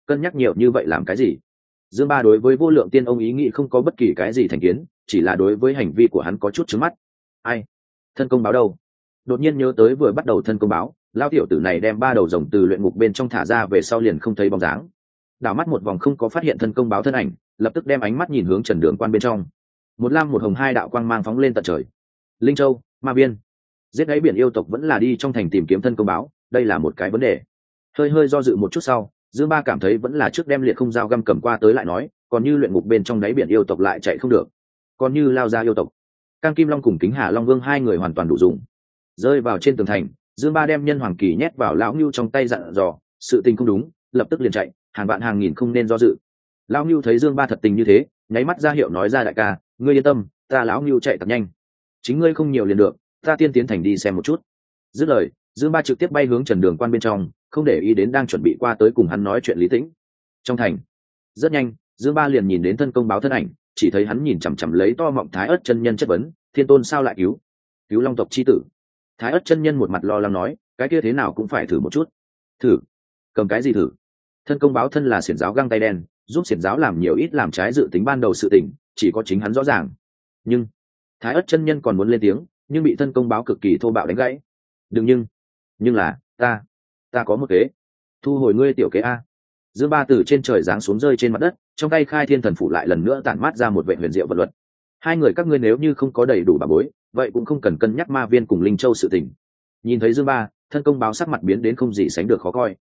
cân nhắc nhiều như vậy làm cái gì? Dương Ba đối với Vô Lượng Tiên Ông ý nghĩ không có bất kỳ cái gì thành kiến, chỉ là đối với hành vi của hắn có chút chướng mắt. Ai? Thân công báo đâu? Đột nhiên nhớ tới vừa bắt đầu thân công báo, lao tiểu tử này đem 3 đầu rồng từ luyện ngục bên trong thả ra về sau liền không thấy bóng dáng. Đảo mắt một vòng không có phát hiện thân công báo thân ảnh, lập tức đem ánh mắt nhìn hướng Trần Đường Quan bên trong. Một lam một hồng 2 đạo quang mang phóng lên tận trời. Linh Châu, Ma Biên, giết đáy biển yêu tộc vẫn là đi trong thành tìm kiếm thân công báo, đây là một cái vấn đề. Hơi do dự một chút sau, Dương Ba cảm thấy vẫn là trước đem liệt không dao găm cầm qua tới lại nói, còn như luyện ngục bên trong đáy biển yêu tộc lại chạy không được, còn như lao ra yêu tộc, Cang Kim Long cùng Kính Hà Long Vương 2 người hoàn toàn đủ dùng. Rơi vào trên tường thành, Dương Ba đem nhân hoàng kỳ nhét vào lão Nưu trong tay dặn dò, sự tình không đúng, lập tức liền chạy, hàng vạn hàng nghìn không nên do dự. Lão Nưu thấy Dương Ba thật tình như thế, nháy mắt ra hiệu nói ra đại ca, ngươi yên tâm, ta lão Nưu chạy thật nhanh, chính ngươi không nhiều liền được, ta tiên tiến thành đi xem một chút. Dứt lời, Dương Ba trực tiếp bay hướng Trần Đường Quan bên trong, không để ý đến đang chuẩn bị qua tới cùng hắn nói chuyện Lý Tĩnh. Trong thành, rất nhanh, Dương Ba liền nhìn đến thân công báo thân ảnh, chỉ thấy hắn nhìn chằm chằm lấy to mọng Thái Ức chân nhân chất vấn, thiên tôn sao lại cứu Long tộc chi tử? Thái Ức chân nhân một mặt lo lắng nói, cái kia thế nào cũng phải thử một chút. Thử? Cầm cái gì thử? Thân công báo thân là xiển giáo găng tay đen, giúp xiển giáo làm nhiều ít làm trái dự tính ban đầu sự tình, chỉ có chính hắn rõ ràng. Nhưng Thái Ức chân nhân còn muốn lên tiếng, nhưng bị thân công báo cực kỳ thô bạo đánh gãy. Đừng nhưng là ta có một kế. Thu hồi ngươi tiểu kế a. Dương Ba từ trên trời giáng xuống rơi trên mặt đất, trong tay khai thiên thần phủ lại lần nữa tản mát ra một vệ huyền diệu vật luật. Hai người các ngươi nếu như không có đầy đủ bảo bối, vậy cũng không cần cân nhắc Ma Viên cùng Linh Châu sự tình. Nhìn thấy Dương Ba, thân công báo sắc mặt biến đến không gì sánh được khó coi.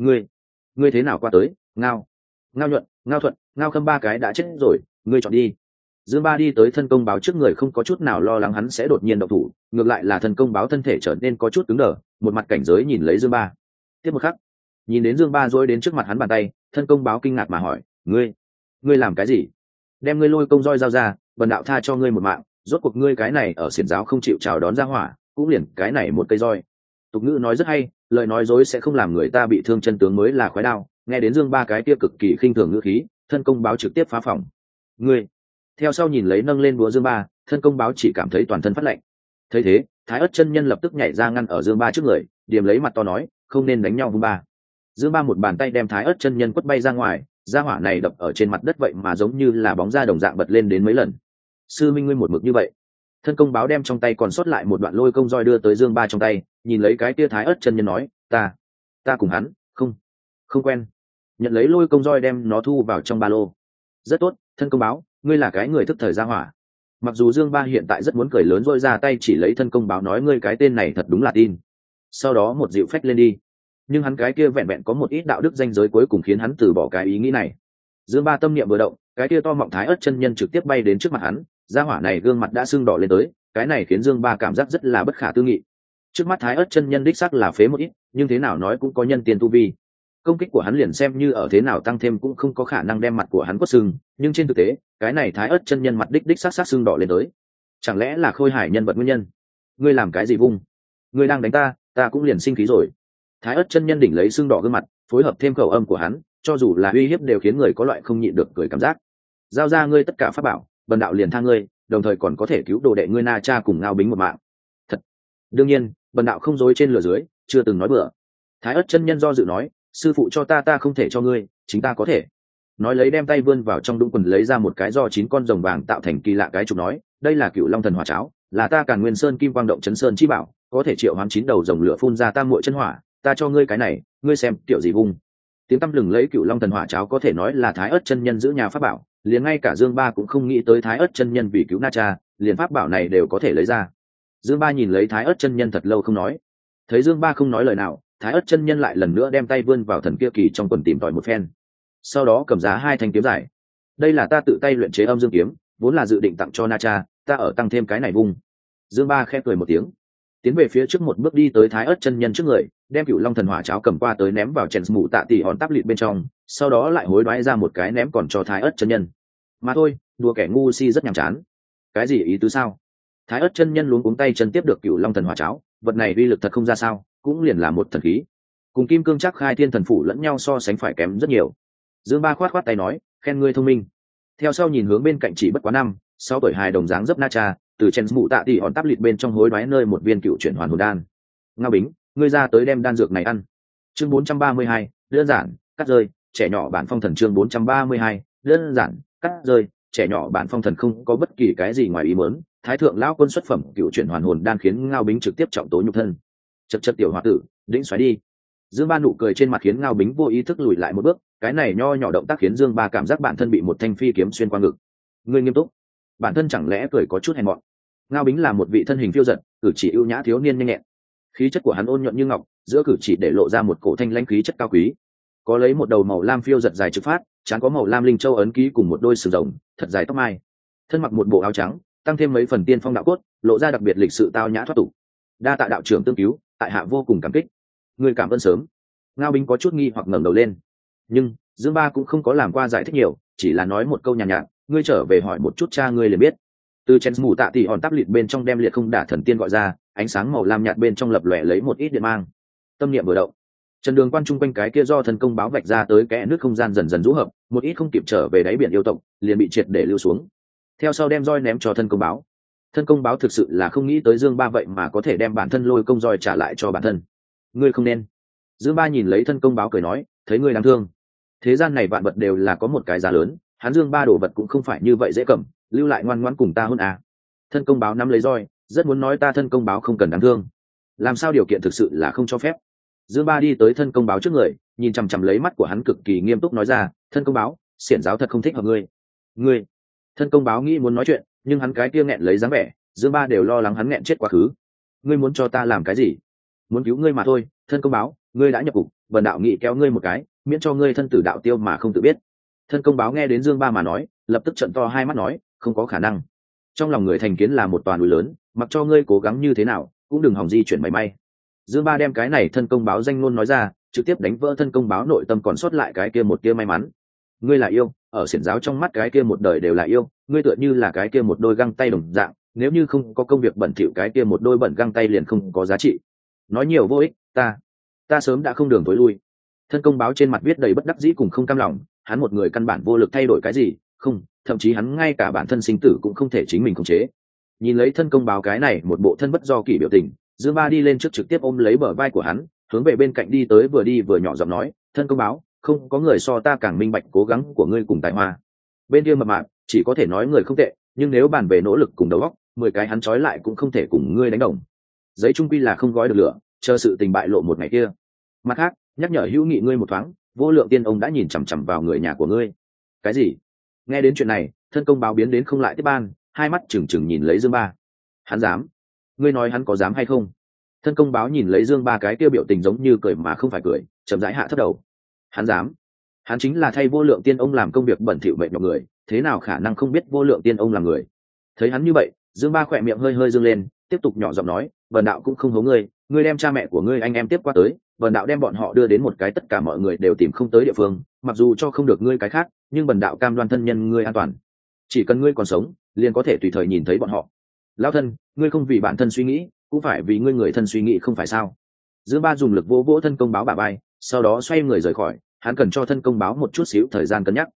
Ngươi thế nào qua tới? Ngao nhuận, Ngao thuận, Ngao khâm 3 cái đã chết rồi, ngươi chọn đi. Dương Ba đi tới thân công báo trước người, không có chút nào lo lắng hắn sẽ đột nhiên động thủ, ngược lại là thân công báo thân thể trở nên có chút cứng đờ, một mặt cảnh giới nhìn lấy Dương Ba. Tiếp một khắc, nhìn đến Dương Ba rối đến trước mặt hắn bàn tay, thân công báo kinh ngạc mà hỏi, ngươi làm cái gì? Đem ngươi lôi công roi giao ra, bần đạo tha cho ngươi một mạng, rốt cuộc ngươi cái này ở xiển giáo không chịu chào đón ra hỏa, cũng liền cái này một cây roi. Tục ngữ nói rất hay, lời nói dối sẽ không làm người ta bị thương, chân tướng mới là khoái đao. Nghe đến Dương Ba cái kia cực kỳ khinh thường ngữ khí, thân công báo trực tiếp phá phòng. Ngươi theo sau nhìn lấy nâng lên búa Dương Ba, thân công báo chỉ cảm thấy toàn thân phát lạnh. Thấy thế, Thái Ức chân nhân lập tức nhảy ra ngăn ở Dương Ba trước người, điềm lấy mặt to nói, không nên đánh nhau. Ba. Dương Ba một bàn tay đem Thái Ức chân nhân quất bay ra ngoài, gia hỏa này đập ở trên mặt đất vậy mà giống như là bóng da đồng dạng bật lên đến mấy lần. Sư minh ngươi một mực như vậy. Thân công báo đem trong tay còn sót lại một đoạn lôi công roi đưa tới Dương Ba trong tay, nhìn lấy cái kia Thái Ức chân nhân nói, ta cùng hắn không quen. Nhận lấy lôi công roi đem nó thu vào trong ba lô. Rất tốt, thân công báo, ngươi là cái người thức thời gia hỏa. Mặc dù Dương Ba hiện tại rất muốn cười lớn roi ra tay chỉ lấy thân công báo nói ngươi cái tên này thật đúng là tin. Sau đó một dịu phách lên đi. Nhưng hắn cái kia vẹn vẹn có một ít đạo đức danh giới cuối cùng khiến hắn từ bỏ cái ý nghĩ này. Dương Ba tâm niệm vừa động, cái kia to mọng Thái Ức chân nhân trực tiếp bay đến trước mặt hắn, gia hỏa này gương mặt đã sưng đỏ lên tới, cái này khiến Dương Ba cảm giác rất là bất khả tư nghị. Trước mắt Thái Ức chân nhân đích xác là phế một ít, nhưng thế nào nói cũng có nhân tiền tu vi. Công kích của hắn liền xem như ở thế nào tăng thêm cũng không có khả năng đem mặt của hắn quất sưng, nhưng trên thực tế, cái này Thái Ức chân nhân mặt đích xác sưng đỏ lên tới. Chẳng lẽ là khôi hải nhân vật nguyên nhân? Ngươi làm cái gì vung? Ngươi đang đánh ta cũng liền sinh khí rồi. Thái Ức chân nhân đỉnh lấy sưng đỏ gương mặt, phối hợp thêm khẩu âm của hắn, cho dù là uy hiếp đều khiến người có loại không nhịn được cười cảm giác. Giao ra ngươi tất cả pháp bảo, bần đạo liền tha ngươi, đồng thời còn có thể cứu đồ đệ ngươi Na Cha cùng Ngao Bính một mạng. Thật. Đương nhiên, bần đạo không dối trên lừa dưới, chưa từng nói bừa. Thái Ức chân nhân do dự nói, sư phụ cho ta không thể cho ngươi, chính ta có thể. Nói lấy đem tay vươn vào trong đũng quần lấy ra một cái do 9 con rồng vàng tạo thành kỳ lạ cái trục nói, đây là Cửu Long thần hỏa cháo, là ta Càn Nguyên Sơn Kim Quang động chấn sơn chi bảo, có thể triệu hoán 9 đầu rồng lửa phun ra tam muội chân hỏa, ta cho ngươi cái này, ngươi xem kiểu gì vung. Tiếng tăm lừng lấy Cửu Long thần hỏa cháo có thể nói là Thái Ức chân nhân giữ nhà pháp bảo, liền ngay cả Dương Ba cũng không nghĩ tới Thái Ức chân nhân vì cứu Na Cha, liền pháp bảo này đều có thể lấy ra. Dương Ba nhìn lấy Thái Ức chân nhân thật lâu không nói. Thấy Dương Ba không nói lời nào, Thái Ức chân nhân lại lần nữa đem tay vươn vào thần kia kỳ trong quần tìm tòi một phen. Sau đó cầm giá 2 thanh kiếm dài. Đây là ta tự tay luyện chế âm dương kiếm, vốn là dự định tặng cho Na Cha, ta ở tăng thêm cái này vung. Dương Ba khẽ cười một tiếng, tiến về phía trước một bước đi tới Thái Ức chân nhân trước người, đem Cửu Long thần hỏa cháo cầm qua tới ném vào chèn mù tạ tỷ hòn táp lịt bên trong, sau đó lại hối đoái ra một cái ném còn cho Thái Ức chân nhân. Mà thôi, đùa kẻ ngu si rất nhàm chán. Cái gì ý tứ sao? Thái Ức chân nhân luống cuống tay chân tiếp được Cửu Long thần hỏa cháo, vật này uy lực thật không ra sao, cũng liền là một thần khí. Cùng Kim Cương Trác khai thiên thần phủ lẫn nhau so sánh phải kém rất nhiều. Dương Ba khoát tay nói, khen ngươi thông minh. Theo sau nhìn hướng bên cạnh chỉ bất quá 5-6 tuổi hài đồng dáng dấp Na Cha, từ chèn mụ tạ tỷ hòn táp lịt bên trong hối đoái nơi một viên cựu chuyển hoàn hồn đan. Ngao Bính, ngươi ra tới đem đan dược này ăn. Chương 432, đơn giản, cắt rơi, trẻ nhỏ bản phong thần chương 432, đơn giản cắt rơi. Trẻ nhỏ bản phong thần không có bất kỳ cái gì ngoài ý muốn, thái thượng lão quân xuất phẩm cựu chuyển hoàn hồn đan khiến Ngao Bính trực tiếp trọng tố nhục thân. Chật chật tiểu hòa tử, đĩnh xoáy đi. Dương Ba nụ cười trên mặt khiến Ngao Bính vô ý thức lùi lại một bước, cái này nho nhỏ động tác khiến Dương Ba cảm giác bản thân bị một thanh phi kiếm xuyên qua ngực. Ngươi nghiêm túc? Bản thân chẳng lẽ cười có chút hèn mọn? Ngao Bính là một vị thân hình phiêu dật, cử chỉ ưu nhã thiếu niên nhanh nhẹn. Khí chất của hắn ôn nhuận như ngọc, giữa cử chỉ để lộ ra một cổ thanh lãnh khí chất cao quý. Có lấy một đầu màu lam phiêu dật dài trực phát, trán có màu lam linh châu ấn ký cùng một đôi sừng rồng, thật dài tóc mai. Thân mặc một bộ áo trắng, tăng thêm mấy phần tiên phong đạo cốt, lộ ra đặc biệt lịch sự tao nhã thoát tục. Đa tạ đạo trưởng tương cứu, tại hạ vô cùng cảm kích. Người cảm ơn sớm. Ngao Bính có chút nghi hoặc ngẩng đầu lên, nhưng Dương Ba cũng không có làm qua giải thích nhiều, chỉ là nói một câu nhàn nhạt, ngươi trở về hỏi một chút cha ngươi liền biết. Từ chén mù tạ tỷ hòn tắp liệt bên trong đem liệt không đả thần tiên gọi ra, ánh sáng màu lam nhạt bên trong lập lòe lấy một ít điện mang. Tâm niệm vừa động, trần đường quan trung quanh cái kia do thần công báo vạch ra tới kẽ nước không gian dần dần rũ hợp, một ít không kịp trở về đáy biển yêu tộc liền bị triệt để lưu xuống. Theo sau đem roi ném cho thân công báo. Thân công báo thực sự là không nghĩ tới Dương Ba vậy mà có thể đem bản thân lôi công roi trả lại cho bản thân. Ngươi không nên. Dương Ba nhìn lấy thân công báo cười nói, thấy ngươi đáng thương. Thế gian này vạn vật đều là có một cái giá lớn, hắn Dương Ba đồ vật cũng không phải như vậy dễ cầm, lưu lại ngoan ngoãn cùng ta hôn à. Thân công báo nắm lấy roi, rất muốn nói ta thân công báo không cần đáng thương. Làm sao điều kiện thực sự là không cho phép. Dương Ba đi tới thân công báo trước người, nhìn chằm chằm lấy mắt của hắn cực kỳ nghiêm túc nói ra, thân công báo, xiển giáo thật không thích hợp ngươi. Ngươi. Thân công báo nghĩ muốn nói chuyện, nhưng hắn cái kia nghẹn lấy dáng vẻ, Dương Ba đều lo lắng hắn nghẹn chết quá khứ. Ngươi muốn cho ta làm cái gì? Muốn cứu ngươi mà thôi, thân công báo, ngươi đã nhập cục, bần đạo nghị kéo ngươi một cái, miễn cho ngươi thân tử đạo tiêu mà không tự biết. Thân công báo nghe đến Dương Ba mà nói, lập tức trợn to hai mắt nói, không có khả năng. Trong lòng người thành kiến là một toàn núi lớn, mặc cho ngươi cố gắng như thế nào, cũng đừng hòng di chuyển mảy may. Dương Ba đem cái này thân công báo danh ngôn nói ra, trực tiếp đánh vỡ thân công báo nội tâm còn sót lại cái kia một tia may mắn. Ngươi là yêu, ở xiển giáo trong mắt cái kia một đời đều là yêu, ngươi tựa như là cái kia một đôi găng tay đồng dạng, nếu như không có công việc bẩn thỉu cái kia một đôi bẩn găng tay liền không có giá trị. Nói nhiều vô ích, ta sớm đã không đường tối lui. Thân công báo trên mặt viết đầy bất đắc dĩ cùng không cam lòng, hắn một người căn bản vô lực thay đổi cái gì, không, thậm chí hắn ngay cả bản thân sinh tử cũng không thể chính mình khống chế. Nhìn lấy thân công báo cái này một bộ thân bất do kỷ biểu tình, Dương Ba đi lên trước trực tiếp ôm lấy bờ vai của hắn, hướng về bên cạnh đi tới, vừa đi vừa nhỏ giọng nói, thân công báo, không có người so ta càng minh bạch cố gắng của ngươi cùng tài hoa. Bên kia mập mạp chỉ có thể nói người không tệ, nhưng nếu bàn về nỗ lực cùng đầu óc, 10 cái hắn trói lại cũng không thể cùng ngươi đánh đồng. Giấy trung quy là không gói được lửa, chờ sự tình bại lộ một ngày kia. Mặt khác, nhắc nhở hữu nghị ngươi một thoáng, Vô Lượng Tiên ông đã nhìn chằm chằm vào người nhà của ngươi. Cái gì? Nghe đến chuyện này, thân công báo biến đến không lại tiếp ban, hai mắt trừng trừng nhìn lấy Dương Ba. Hắn dám? Ngươi nói hắn có dám hay không? Thân công báo nhìn lấy Dương Ba cái kia biểu tình giống như cười mà không phải cười, chậm rãi hạ thấp đầu. Hắn dám? Hắn chính là thay Vô Lượng Tiên ông làm công việc bẩn thỉu mệnh nhọc người, thế nào khả năng không biết Vô Lượng Tiên ông là người? Thấy hắn như vậy, Dương Ba khỏe miệng hơi hơi dương lên, tiếp tục nhỏ giọng nói, vần đạo cũng không hố ngươi, ngươi đem cha mẹ của ngươi anh em tiếp qua tới, vần đạo đem bọn họ đưa đến một cái tất cả mọi người đều tìm không tới địa phương, mặc dù cho không được ngươi cái khác, nhưng vần đạo cam đoan thân nhân ngươi an toàn. Chỉ cần ngươi còn sống, liền có thể tùy thời nhìn thấy bọn họ. Lão thân, ngươi không vì bản thân suy nghĩ, cũng phải vì ngươi người thân suy nghĩ không phải sao? Dương Ba dùng lực vỗ vỗ thân công báo bả vai, sau đó xoay người rời khỏi, hắn cần cho thân công báo một chút xíu thời gian cân nhắc.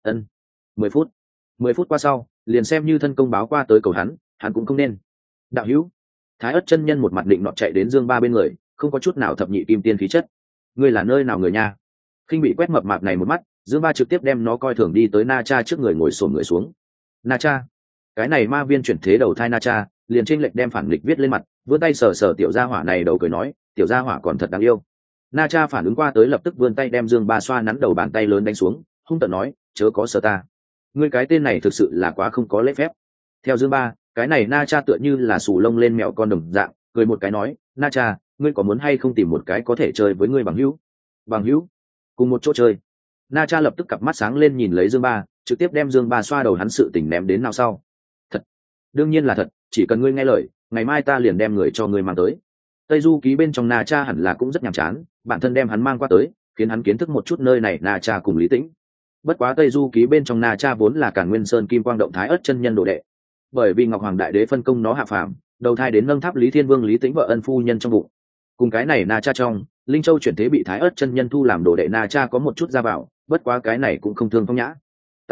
10 phút. 10 phút qua sau, liền xem như thân công báo qua tới cầu hắn cũng không nên. Đạo hữu. Thái Ức chân nhân một mặt định nọ chạy đến Dương Ba bên người, không có chút nào thập nhị kim tiên khí chất. Ngươi là nơi nào người nha? Khinh bị quét mập mạp này một mắt, Dương Ba trực tiếp đem nó coi thường đi tới Na Cha trước người, ngồi xổm người xuống. Na Cha, cái này ma viên chuyển thế đầu thai Na Cha, liền trên lệch đem phản nghịch viết lên mặt, vươn tay sờ sờ tiểu gia hỏa này đầu cười nói, tiểu gia hỏa còn thật đáng yêu. Na Cha phản ứng qua tới lập tức vươn tay đem Dương Ba xoa nắn đầu bàn tay lớn đánh xuống, hung tợn nói, chớ có sờ ta. Ngươi cái tên này thực sự là quá không có lễ phép. Theo Dương Ba, cái này Na Cha tựa như là xù lông lên mèo con đồng dạng, cười một cái nói, Na Cha, ngươi có muốn hay không tìm một cái có thể chơi với ngươi bằng hữu? Bằng hữu? Cùng một chỗ chơi? Na Cha lập tức cặp mắt sáng lên nhìn lấy Dương Ba, trực tiếp đem Dương Ba xoa đầu hắn sự tình ném đến nào sau. Thật? Đương nhiên là thật, chỉ cần ngươi nghe lời, ngày mai ta liền đem người cho ngươi mang tới. Tây Du ký bên trong Na Cha hẳn là cũng rất nhàm chán, bản thân đem hắn mang qua tới, khiến hắn kiến thức một chút nơi này Na Cha cùng Lý Tĩnh. Bất quá Tây Du ký bên trong Na Cha vốn là Càn Nguyên Sơn Kim Quang động Thái Ức chân nhân đồ đệ, bởi vì Ngọc Hoàng Đại Đế phân công nó hạ phàm, đầu thai đến nâng tháp Lý Thiên Vương Lý Tĩnh vợ ân phu nhân trong bụng. Cùng cái này Na Cha trong Linh Châu chuyển thế bị Thái Ức chân nhân thu làm đồ đệ Na Cha có một chút ra vào, bất quá cái này cũng không thương phong nhã.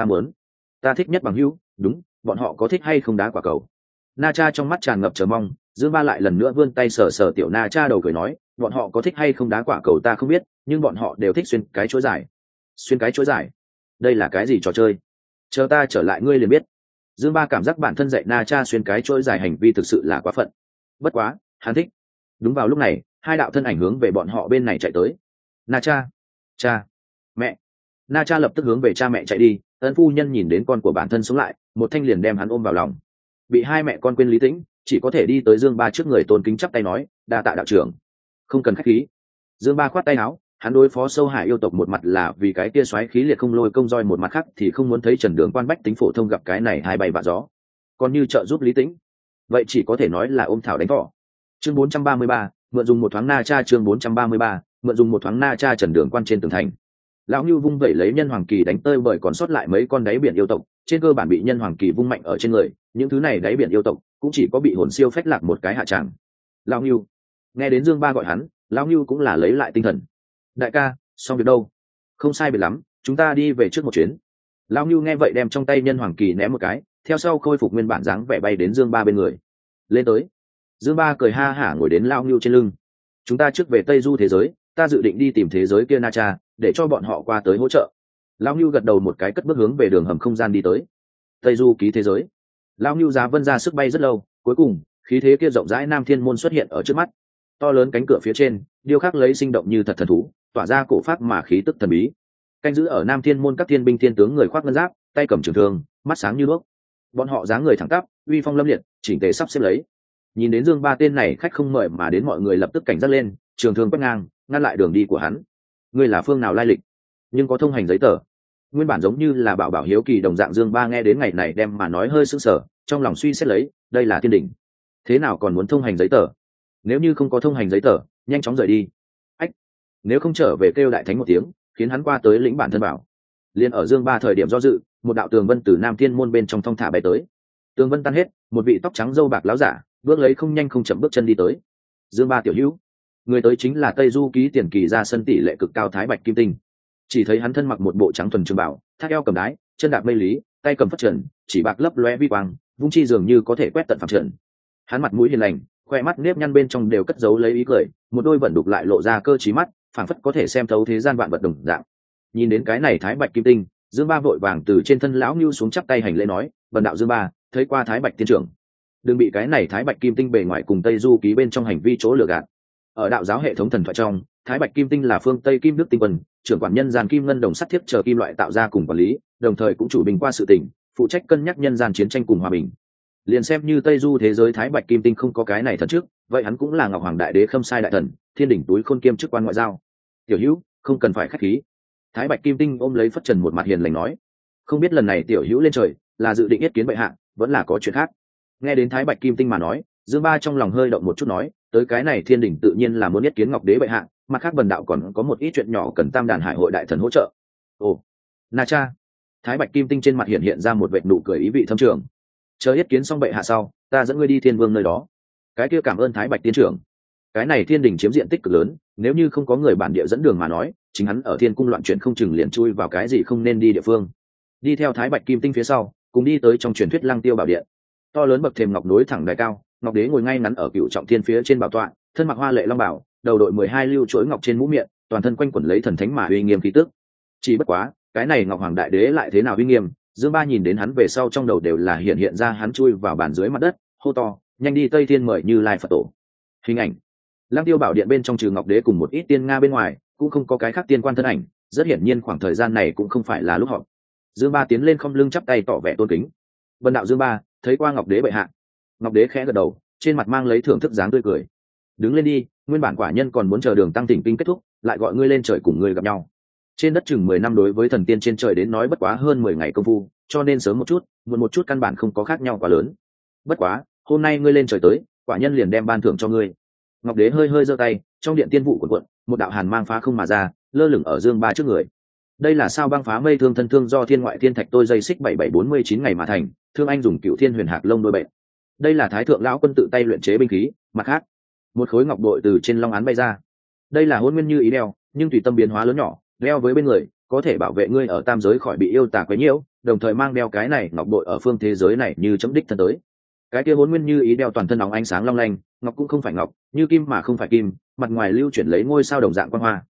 Ta thích nhất bằng hữu, đúng, bọn họ có thích hay không đá quả cầu? Na Cha trong mắt tràn ngập chờ mong, Dương Ba lại lần nữa vươn tay sờ sờ tiểu Na Cha đầu cười nói, bọn họ có thích hay không đá quả cầu ta không biết, nhưng bọn họ đều thích xuyên cái chuỗi dài. xuyên cái chuỗi dài, đây là cái gì trò chơi? Chờ ta trở lại ngươi liền biết. Dương Ba cảm giác bản thân dạy Na Cha xuyên cái chuỗi dài hành vi thực sự là quá phận. Bất quá, hắn thích. Đúng vào lúc này, hai đạo thân ảnh hướng về bọn họ bên này chạy tới. Na Cha, cha, mẹ. Na Cha lập tức hướng về cha mẹ chạy đi. Ân phu nhân nhìn đến con của bản thân sống lại, một thanh liền đem hắn ôm vào lòng. Bị hai mẹ con quên lý tĩnh, chỉ có thể đi tới Dương Ba trước người tôn kính chắp tay nói, đa tạ đạo trưởng. Không cần khách khí. Dương Ba khoát tay áo, hắn đối phó sâu hải yêu tộc một mặt là vì cái kia xoáy khí liệt không lôi công roi, một mặt khác thì không muốn thấy Trần Đường Quan bách tính phổ thông gặp cái này hai bay vạ gió. Còn như trợ giúp lý tĩnh, vậy chỉ có thể nói là ôm thảo đánh thỏ. Chương 433, mượn dùng một thoáng Na Cha. Chương 433, mượn dùng một thoáng Na Cha. Trần Đường Quan trên tường thành, lão Nưu vung vẩy lấy nhân hoàng kỳ đánh tơi bởi còn sót lại mấy con đáy biển yêu tộc, trên cơ bản bị nhân hoàng kỳ vung mạnh ở trên người, những thứ này đáy biển yêu tộc cũng chỉ có bị hồn siêu phách lạc một cái hạ tràng. Lão Nưu nghe đến Dương Ba gọi hắn, lão Nưu cũng là lấy lại tinh thần. Đại ca, xong việc đâu? Không sai biệt lắm, chúng ta đi về trước một chuyến. Lão Nưu nghe vậy đem trong tay nhân hoàng kỳ ném một cái, theo sau khôi phục nguyên bản dáng vẻ bay đến Dương Ba bên người. Lên tới. Dương Ba cười ha hả ngồi đến lão Nưu trên lưng. Chúng ta trước về Tây Du thế giới, ta dự định đi tìm thế giới kia Na Cha, để cho bọn họ qua tới hỗ trợ. Lão Nưu gật đầu một cái, cất bước hướng về đường hầm không gian đi tới. Tây Du ký thế giới. Lão Nưu giá vân ra sức bay rất lâu, cuối cùng khí thế kia rộng rãi Nam Thiên môn xuất hiện ở trước mắt. To lớn cánh cửa phía trên, điêu khắc lấy sinh động như thật thần thú, tỏa ra cổ pháp mà khí tức thần bí. Canh giữ ở Nam Thiên môn các thiên binh thiên tướng người khoác ngân giáp, tay cầm trường thương, mắt sáng như đuốc. Bọn họ dáng người thẳng tắp, uy phong lâm liệt, chỉnh tề sắp xếp lấy. Nhìn đến Dương Ba tên này khách không mời mà đến, mọi người lập tức cảnh giác lên, trường thương quét ngang, ngăn lại đường đi của hắn. Ngươi là phương nào lai lịch, nhưng có thông hành giấy tờ? Nguyên bản giống như là bảo bảo hiếu kỳ đồng dạng, Dương Ba nghe đến ngày này đem mà nói hơi sững sờ, trong lòng suy xét lấy, đây là thiên đỉnh, thế nào còn muốn thông hành giấy tờ? Nếu như không có thông hành giấy tờ, nhanh chóng rời đi. Ách, nếu không trở về kêu đại thánh một tiếng, khiến hắn qua tới lĩnh bản thân bảo. Liên ở Dương Ba thời điểm do dự, một đạo tường vân từ Nam Thiên môn bên trong thong thả bay tới. Tường vân tan hết, một vị tóc trắng râu bạc láo giả bước lấy không nhanh không chậm bước chân đi tới. Dương Ba tiểu hữu, người tới chính là Tây Du ký tiền kỳ ra sân tỷ lệ cực cao Thái Bạch Kim Tinh. Chỉ thấy hắn thân mặc một bộ trắng thuần trường bảo, thắt eo cầm đái, chân đạp mây lý, tay cầm phất trần, chỉ bạc lấp lóe vi quang, vung chi dường như có thể quét tận phạm trần. Hắn mặt mũi hiền lành, khoe mắt nếp nhăn bên trong đều cất giấu lấy ý cười, một đôi vận đục lại lộ ra cơ trí mắt, phảng phất có thể xem thấu thế gian vạn vật đồng dạng. Nhìn đến cái này Thái Bạch Kim Tinh, Dương Ba vội vàng từ trên thân lão Nưu xuống chắp tay hành lễ nói, bần đạo Dương Ba thấy qua Thái Bạch tiên trưởng. Đừng bị cái này Thái Bạch Kim Tinh bề ngoài cùng Tây Du ký bên trong hành vi chỗ lừa gạt. Ở đạo giáo hệ thống thần thoại trong, Thái Bạch Kim Tinh là phương Tây Kim Đức Tinh Quân, trưởng quản nhân gian kim ngân đồng sắt thiếp chờ kim loại tạo ra cùng quản lý, đồng thời cũng chủ bình qua sự tình, phụ trách cân nhắc nhân gian chiến tranh cùng hòa bình. Liền xem như Tây Du thế giới Thái Bạch Kim Tinh không có cái này thần trước, vậy hắn cũng là Ngọc Hoàng Đại Đế khâm sai đại thần, thiên đỉnh túi khôn kiêm chức quan ngoại giao. Tiểu Hữu, không cần phải khách khí. Thái Bạch Kim Tinh ôm lấy phất trần một mặt hiền lành nói, không biết lần này Tiểu Hữu lên trời là dự định yết kiến bệ hạ, vẫn là có chuyện khác. Nghe đến Thái Bạch Kim Tinh mà nói, Dương Ba trong lòng hơi động một chút nói, tới cái này thiên đỉnh tự nhiên là muốn yết kiến Ngọc Đế bệ hạ, mặt khác bần đạo còn có một ít chuyện nhỏ cần Tam Đàn Hải hội đại thần hỗ trợ. Ồ, Na Cha. Thái Bạch Kim Tinh trên mặt hiện ra một vệt nụ cười ý vị thâm trường. Chờ yết kiến xong bệ hạ sau, ta dẫn ngươi đi Thiên Vương nơi đó. Cái kia cảm ơn Thái Bạch tiên trưởng. Cái này thiên đỉnh chiếm diện tích cực lớn, nếu như không có người bản địa dẫn đường mà nói, chính hắn ở thiên cung loạn chuyện không chừng liền chui vào cái gì không nên đi địa phương. Đi theo Thái Bạch Kim Tinh phía sau, cùng đi tới trong truyền thuyết Lăng Tiêu Bảo Điện. To lớn bậc thềm ngọc nối thẳng đài cao, Ngọc Đế ngồi ngay ngắn ở cựu trọng thiên phía trên bảo tọa, thân mặc hoa lệ long bảo, đầu đội 12 lưu chuỗi ngọc trên mũ miệng, toàn thân quanh quẩn lấy thần thánh mà uy nghiêm khí tức. Chỉ bất quá, cái này Ngọc Hoàng Đại Đế lại thế nào uy nghiêm, Dương Ba nhìn đến hắn về sau trong đầu đều là hiện ra hắn chui vào bàn dưới mặt đất, hô to, nhanh đi Tây Thiên mời Như Lai Phật tổ. Hình ảnh Lăng Tiêu Bảo Điện bên trong trừ Ngọc Đế cùng một ít tiên nga bên ngoài, cũng không có cái khác tiên quan thân ảnh, rất hiển nhiên khoảng thời gian này cũng không phải là lúc họp. Dương Ba tiến lên không lưng chắp tay tỏ vẻ tôn kính. Vân đạo Dương Ba thấy qua Ngọc Đế bệ hạ. Ngọc Đế khẽ gật đầu, trên mặt mang lấy thưởng thức dáng tươi cười. Đứng lên đi, nguyên bản quả nhân còn muốn chờ đường tăng thỉnh kinh kết thúc, lại gọi ngươi lên trời cùng ngươi gặp nhau. Trên đất chừng 10 năm đối với thần tiên trên trời đến nói bất quá hơn 10 ngày công phu, cho nên sớm một chút, muộn một chút căn bản không có khác nhau quá lớn. Bất quá, hôm nay ngươi lên trời tới, quả nhân liền đem ban thưởng cho ngươi. Ngọc Đế hơi hơi giơ tay, trong điện tiên vụ cuộn cuộn, một đạo hàn mang phá không mà ra, lơ lửng ở Dương Ba trước người. Đây là sao băng phá mây thương thân thương do thiên ngoại thiên thạch tôi dây xích 7749 ngày mà thành, thương anh dùng cựu thiên huyền hạc lông đôi bệnh. Đây là thái thượng lão quân tự tay luyện chế binh khí. Mặt khác, một khối ngọc bội từ trên long án bay ra. Đây là hôn nguyên như ý đeo, nhưng tùy tâm biến hóa lớn nhỏ, đeo với bên người có thể bảo vệ ngươi ở tam giới khỏi bị yêu tà quấy nhiễu, đồng thời mang đeo cái này ngọc bội ở phương thế giới này như chấm đích thân tới. Cái kia hôn nguyên như ý đeo toàn thân nóng ánh sáng long lanh, ngọc cũng không phải ngọc, như kim mà không phải kim, mặt ngoài lưu chuyển lấy ngôi sao đồng dạng quang hoa.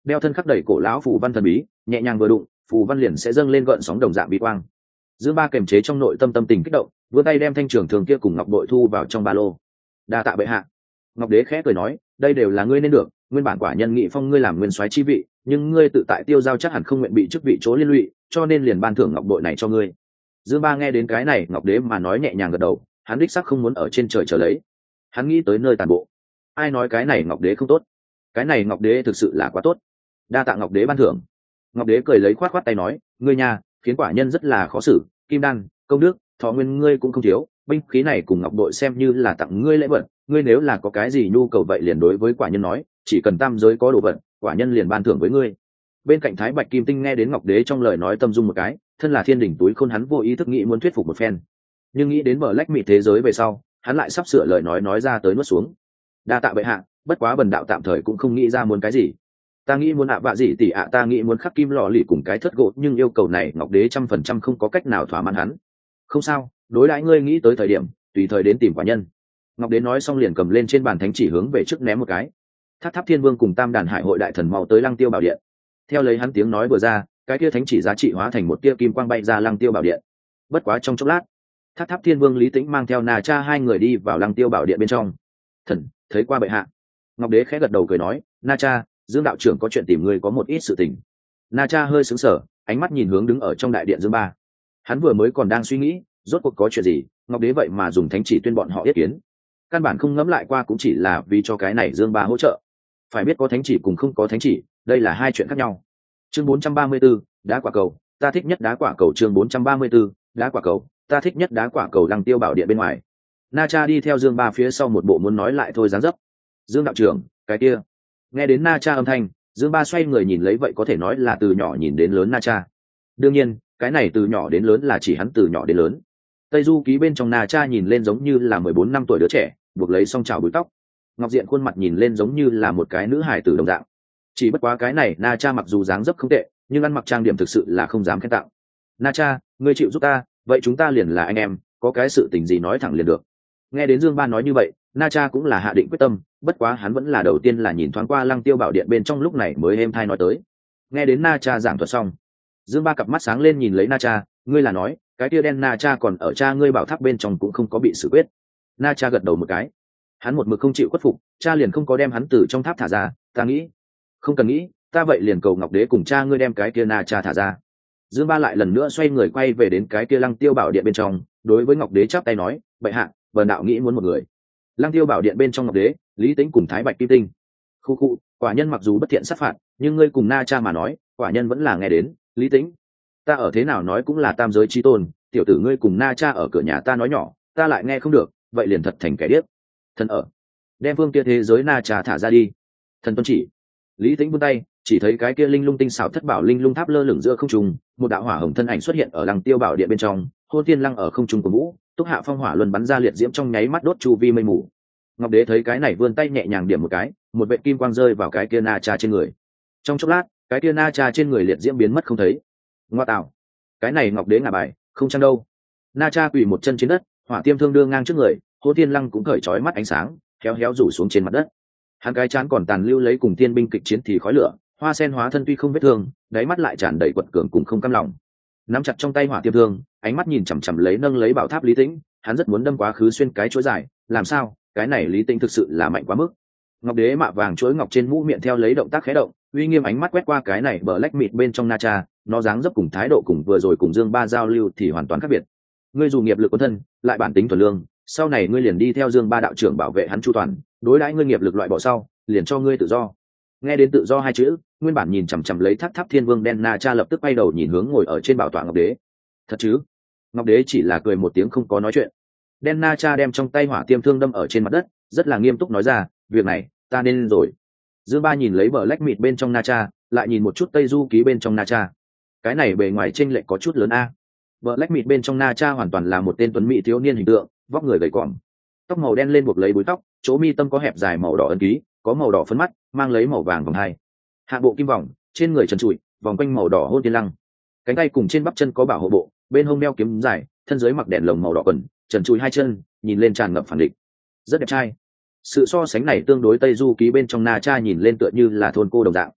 đeo thân khắc đầy cổ lão phù văn thần bí, nhẹ nhàng vừa đụng phù văn liền sẽ dâng lên gợn sóng đồng dạng bí quang. Dương Ba kiềm chế trong nội tâm tâm tình kích động, vươn tay đem thanh trường thường kia cùng ngọc bội thu vào trong ba lô. Đa tạ bệ hạ. Ngọc đế khẽ cười nói, đây đều là ngươi nên được, nguyên bản quả nhân nghị phong ngươi làm nguyên soái chi vị, nhưng ngươi tự tại tiêu giao chắc hẳn không nguyện bị chức vị chỗ liên lụy, cho nên liền ban thưởng ngọc bội này cho ngươi. Dương Ba nghe đến cái này, Ngọc đế mà nói nhẹ nhàng gật đầu, hắn đích xác không muốn ở trên trời chờ lấy. Hắn nghĩ tới nơi tàn bộ. Ai nói cái này Ngọc đế không tốt? Cái này Ngọc đế thực sự là quá tốt. Đa tạ Ngọc đế ban thưởng. Ngọc đế cười lấy khoát khoát tay nói, ngươi nhà khiến quả nhân rất là khó xử, kim đan, công đức, thọ nguyên ngươi cũng không thiếu, binh khí này cùng ngọc bội xem như là tặng ngươi lễ vật, ngươi nếu là có cái gì nhu cầu vậy liền đối với quả nhân nói, chỉ cần tam giới có đồ vật, quả nhân liền ban thưởng với ngươi. Bên cạnh Thái Bạch Kim Tinh nghe đến Ngọc đế trong lời nói tâm dung một cái, thân là thiên đỉnh túi khôn hắn vô ý thức nghĩ muốn thuyết phục một phen, nhưng nghĩ đến bờ lách mị thế giới về sau, hắn lại sắp sửa lời nói ra tới nuốt xuống. Đa tạ bệ hạ, bất quá bần đạo tạm thời cũng không nghĩ ra muốn cái gì. Ta nghĩ muốn vạ gì tỷ ta nghĩ muốn khắc kim lò lì cùng cái thất gỗ, nhưng yêu cầu này Ngọc đế 100% không có cách nào thỏa mãn hắn. Không sao, đối đãi ngươi nghĩ tới thời điểm, tùy thời đến tìm quả nhân. Ngọc đế nói xong liền cầm lên trên bàn thánh chỉ hướng về trước ném một cái. Tháp Tháp Thiên Vương cùng Tam Đàn Hải hội đại thần mau tới Lăng Tiêu Bảo Điện. Theo lấy hắn tiếng nói vừa ra, cái kia thánh chỉ giá trị hóa thành một tia kim quang bay ra Lăng Tiêu Bảo Điện. Bất quá trong chốc lát, Tháp Tháp Thiên Vương Lý Tĩnh mang theo Na Cha hai người đi vào Lăng Tiêu Bảo Điện bên trong. Thần, thấy qua bệ hạ. Ngọc đế khẽ gật đầu cười nói, Na Cha, Dương đạo trưởng có chuyện tìm ngươi có một ít sự tình. Na Cha hơi sững sờ, ánh mắt nhìn hướng đứng ở trong đại điện Dương Ba. Hắn vừa mới còn đang suy nghĩ, rốt cuộc có chuyện gì, Ngọc đế vậy mà dùng thánh chỉ tuyên bọn họ yết kiến. Căn bản không ngẫm lại qua cũng chỉ là vì cho cái này Dương Ba hỗ trợ. Phải biết có thánh chỉ cùng không có thánh chỉ, đây là hai chuyện khác nhau. Chương 434, đá quả cầu, ta thích nhất đá quả cầu. Chương 434, đá quả cầu, ta thích nhất đá quả cầu. Lăng Tiêu Bảo Điện bên ngoài, Na Cha đi theo Dương Ba phía sau một bộ muốn nói lại thôi dáng dấp. Dương đạo trưởng, cái kia. Nghe đến Na Cha âm thanh, Dương Ba xoay người nhìn lấy, vậy có thể nói là từ nhỏ nhìn đến lớn Na Cha. Đương nhiên, cái này từ nhỏ đến lớn là chỉ hắn từ nhỏ đến lớn. Tây Du Ký bên trong Na Cha nhìn lên giống như là 14 năm tuổi đứa trẻ, buộc lấy song trào búi tóc. Ngọc diện khuôn mặt nhìn lên giống như là một cái nữ hài tử đồng dạng. Chỉ bất quá cái này Na Cha mặc dù dáng dấp không tệ, nhưng ăn mặc trang điểm thực sự là không dám khen tặng. Na Cha, ngươi chịu giúp ta, vậy chúng ta liền là anh em, có cái sự tình gì nói thẳng liền được. Nghe đến Dương Ba nói như vậy, Na Cha cũng là hạ định quyết tâm, bất quá hắn vẫn là đầu tiên là nhìn thoáng qua Lăng Tiêu Bảo Điện bên trong, lúc này mới êm thai nói tới. Nghe đến Na Cha giảng thuật xong, Dương Ba cặp mắt sáng lên nhìn lấy Na Cha, ngươi là nói cái tia đen Na Cha còn ở cha ngươi bảo tháp bên trong cũng không có bị xử quyết? Na Cha gật đầu một cái, hắn một mực không chịu khuất phục, cha liền không có đem hắn từ trong tháp thả ra. Ta nghĩ không cần nghĩ, ta vậy liền cầu Ngọc đế cùng cha ngươi đem cái kia Na Cha thả ra. Dương Ba lại lần nữa xoay người quay về đến cái kia Lăng Tiêu Bảo Điện bên trong, đối với Ngọc đế chắp tay nói, bệ hạ, bần đạo nghĩ muốn một người. Lăng Tiêu Bảo Điện bên trong, Ngọc đế, Lý Tĩnh cùng Thái Bạch Kim Tinh. Khu khu, quả nhân mặc dù bất thiện sát phạt, nhưng ngươi cùng Na Cha mà nói, quả nhân vẫn là nghe đến. Lý Tĩnh, ta ở thế nào nói cũng là tam giới chi tôn, tiểu tử ngươi cùng Na Cha ở cửa nhà ta nói nhỏ, ta lại nghe không được, vậy liền thật thành kẻ điếc. Thần ở, đem phương kia thế giới Na Cha thả ra đi. Thần tuân chỉ. Lý Tĩnh vươn tay, chỉ thấy cái kia linh lung tinh xảo thất bảo linh lung tháp lơ lửng giữa không trung, một đạo hỏa hồng thân ảnh xuất hiện ở Lăng Tiêu Bảo Điện bên trong, hôn thiên lăng ở không trung của vũ, túc hạ phong hỏa luân bắn ra liệt diễm trong nháy mắt đốt chu vi mây mù. Ngọc đế thấy cái này vươn tay nhẹ nhàng điểm một cái, một vệ kim quang rơi vào cái kia Na Cha trên người. Trong chốc lát, cái kia Na Cha trên người liệt diễm biến mất không thấy. Ngoa tạo, cái này Ngọc đế ngả bài, không chăng đâu. Na Cha quỳ một chân trên đất, hỏa tiêm thương đưa ngang trước người, hôn thiên lăng cũng cởi trói mắt ánh sáng, khéo héo rủ xuống trên mặt đất. Hắn cái chán còn tàn lưu lấy cùng thiên binh kịch chiến thì khói lửa, hoa sen hóa thân tuy không vết thương, đáy mắt lại tràn đầy quật cường cùng không cam lòng. Nắm chặt trong tay hỏa tiêm thương, ánh mắt nhìn chằm chằm lấy nâng lấy bảo tháp Lý Tĩnh, hắn rất muốn đâm quá khứ xuyên cái chuỗi dài, làm sao, cái này Lý Tĩnh thực sự là mạnh quá mức. Ngọc đế mạ vàng chuỗi ngọc trên mũ miệng theo lấy động tác khẽ động, uy nghiêm ánh mắt quét qua cái này bờ lách mịt bên trong Na Cha, nó dáng dấp cùng thái độ cùng vừa rồi cùng Dương Ba giao lưu thì hoàn toàn khác biệt. Ngươi dù nghiệp lực quân thân, lại bản tính thuần lương, sau này ngươi liền đi theo Dương Ba đạo trưởng bảo vệ hắn chu toàn, đối đãi ngươi nghiệp lực loại bỏ sau, liền cho ngươi tự do. Nghe đến tự do hai chữ, nguyên bản nhìn chằm chằm lấy Tháp Tháp Thiên Vương đen Na Cha lập tức quay đầu nhìn hướng ngồi ở trên bảo tọa Ngọc đế. Thật chứ? Ngọc đế chỉ là cười một tiếng không có nói chuyện. Đen Na Cha đem trong tay hỏa tiêm thương đâm ở trên mặt đất, rất là nghiêm túc nói ra, việc này ta nên rồi. Dương Ba nhìn lấy bờ lách mịt bên trong Na Cha, lại nhìn một chút Tây Du Ký bên trong Na Cha. Cái này bề ngoài chênh lệch có chút lớn a. Bờ lách mịt bên trong Na Cha hoàn toàn là một tên tuấn mỹ thiếu niên hình tượng, vóc người gầy còm, tóc màu đen lên buộc lấy búi tóc, chỗ mi tâm có hẹp dài màu đỏ ấn ký, có màu đỏ phấn mắt, mang lấy màu vàng vòng hai, hạ bộ kim vòng, trên người trần trụi, vòng quanh màu đỏ hôn thiên lăng, cánh tay cùng trên bắp chân có bảo hộ bộ, bên hông đeo kiếm dài, thân dưới mặc đèn lồng màu đỏ quần, trần trụi hai chân, nhìn lên tràn ngập phản địch, rất đẹp trai. Sự so sánh này tương đối Tây Du Ký bên trong Na Cha nhìn lên tựa như là thôn cô đồng dạng.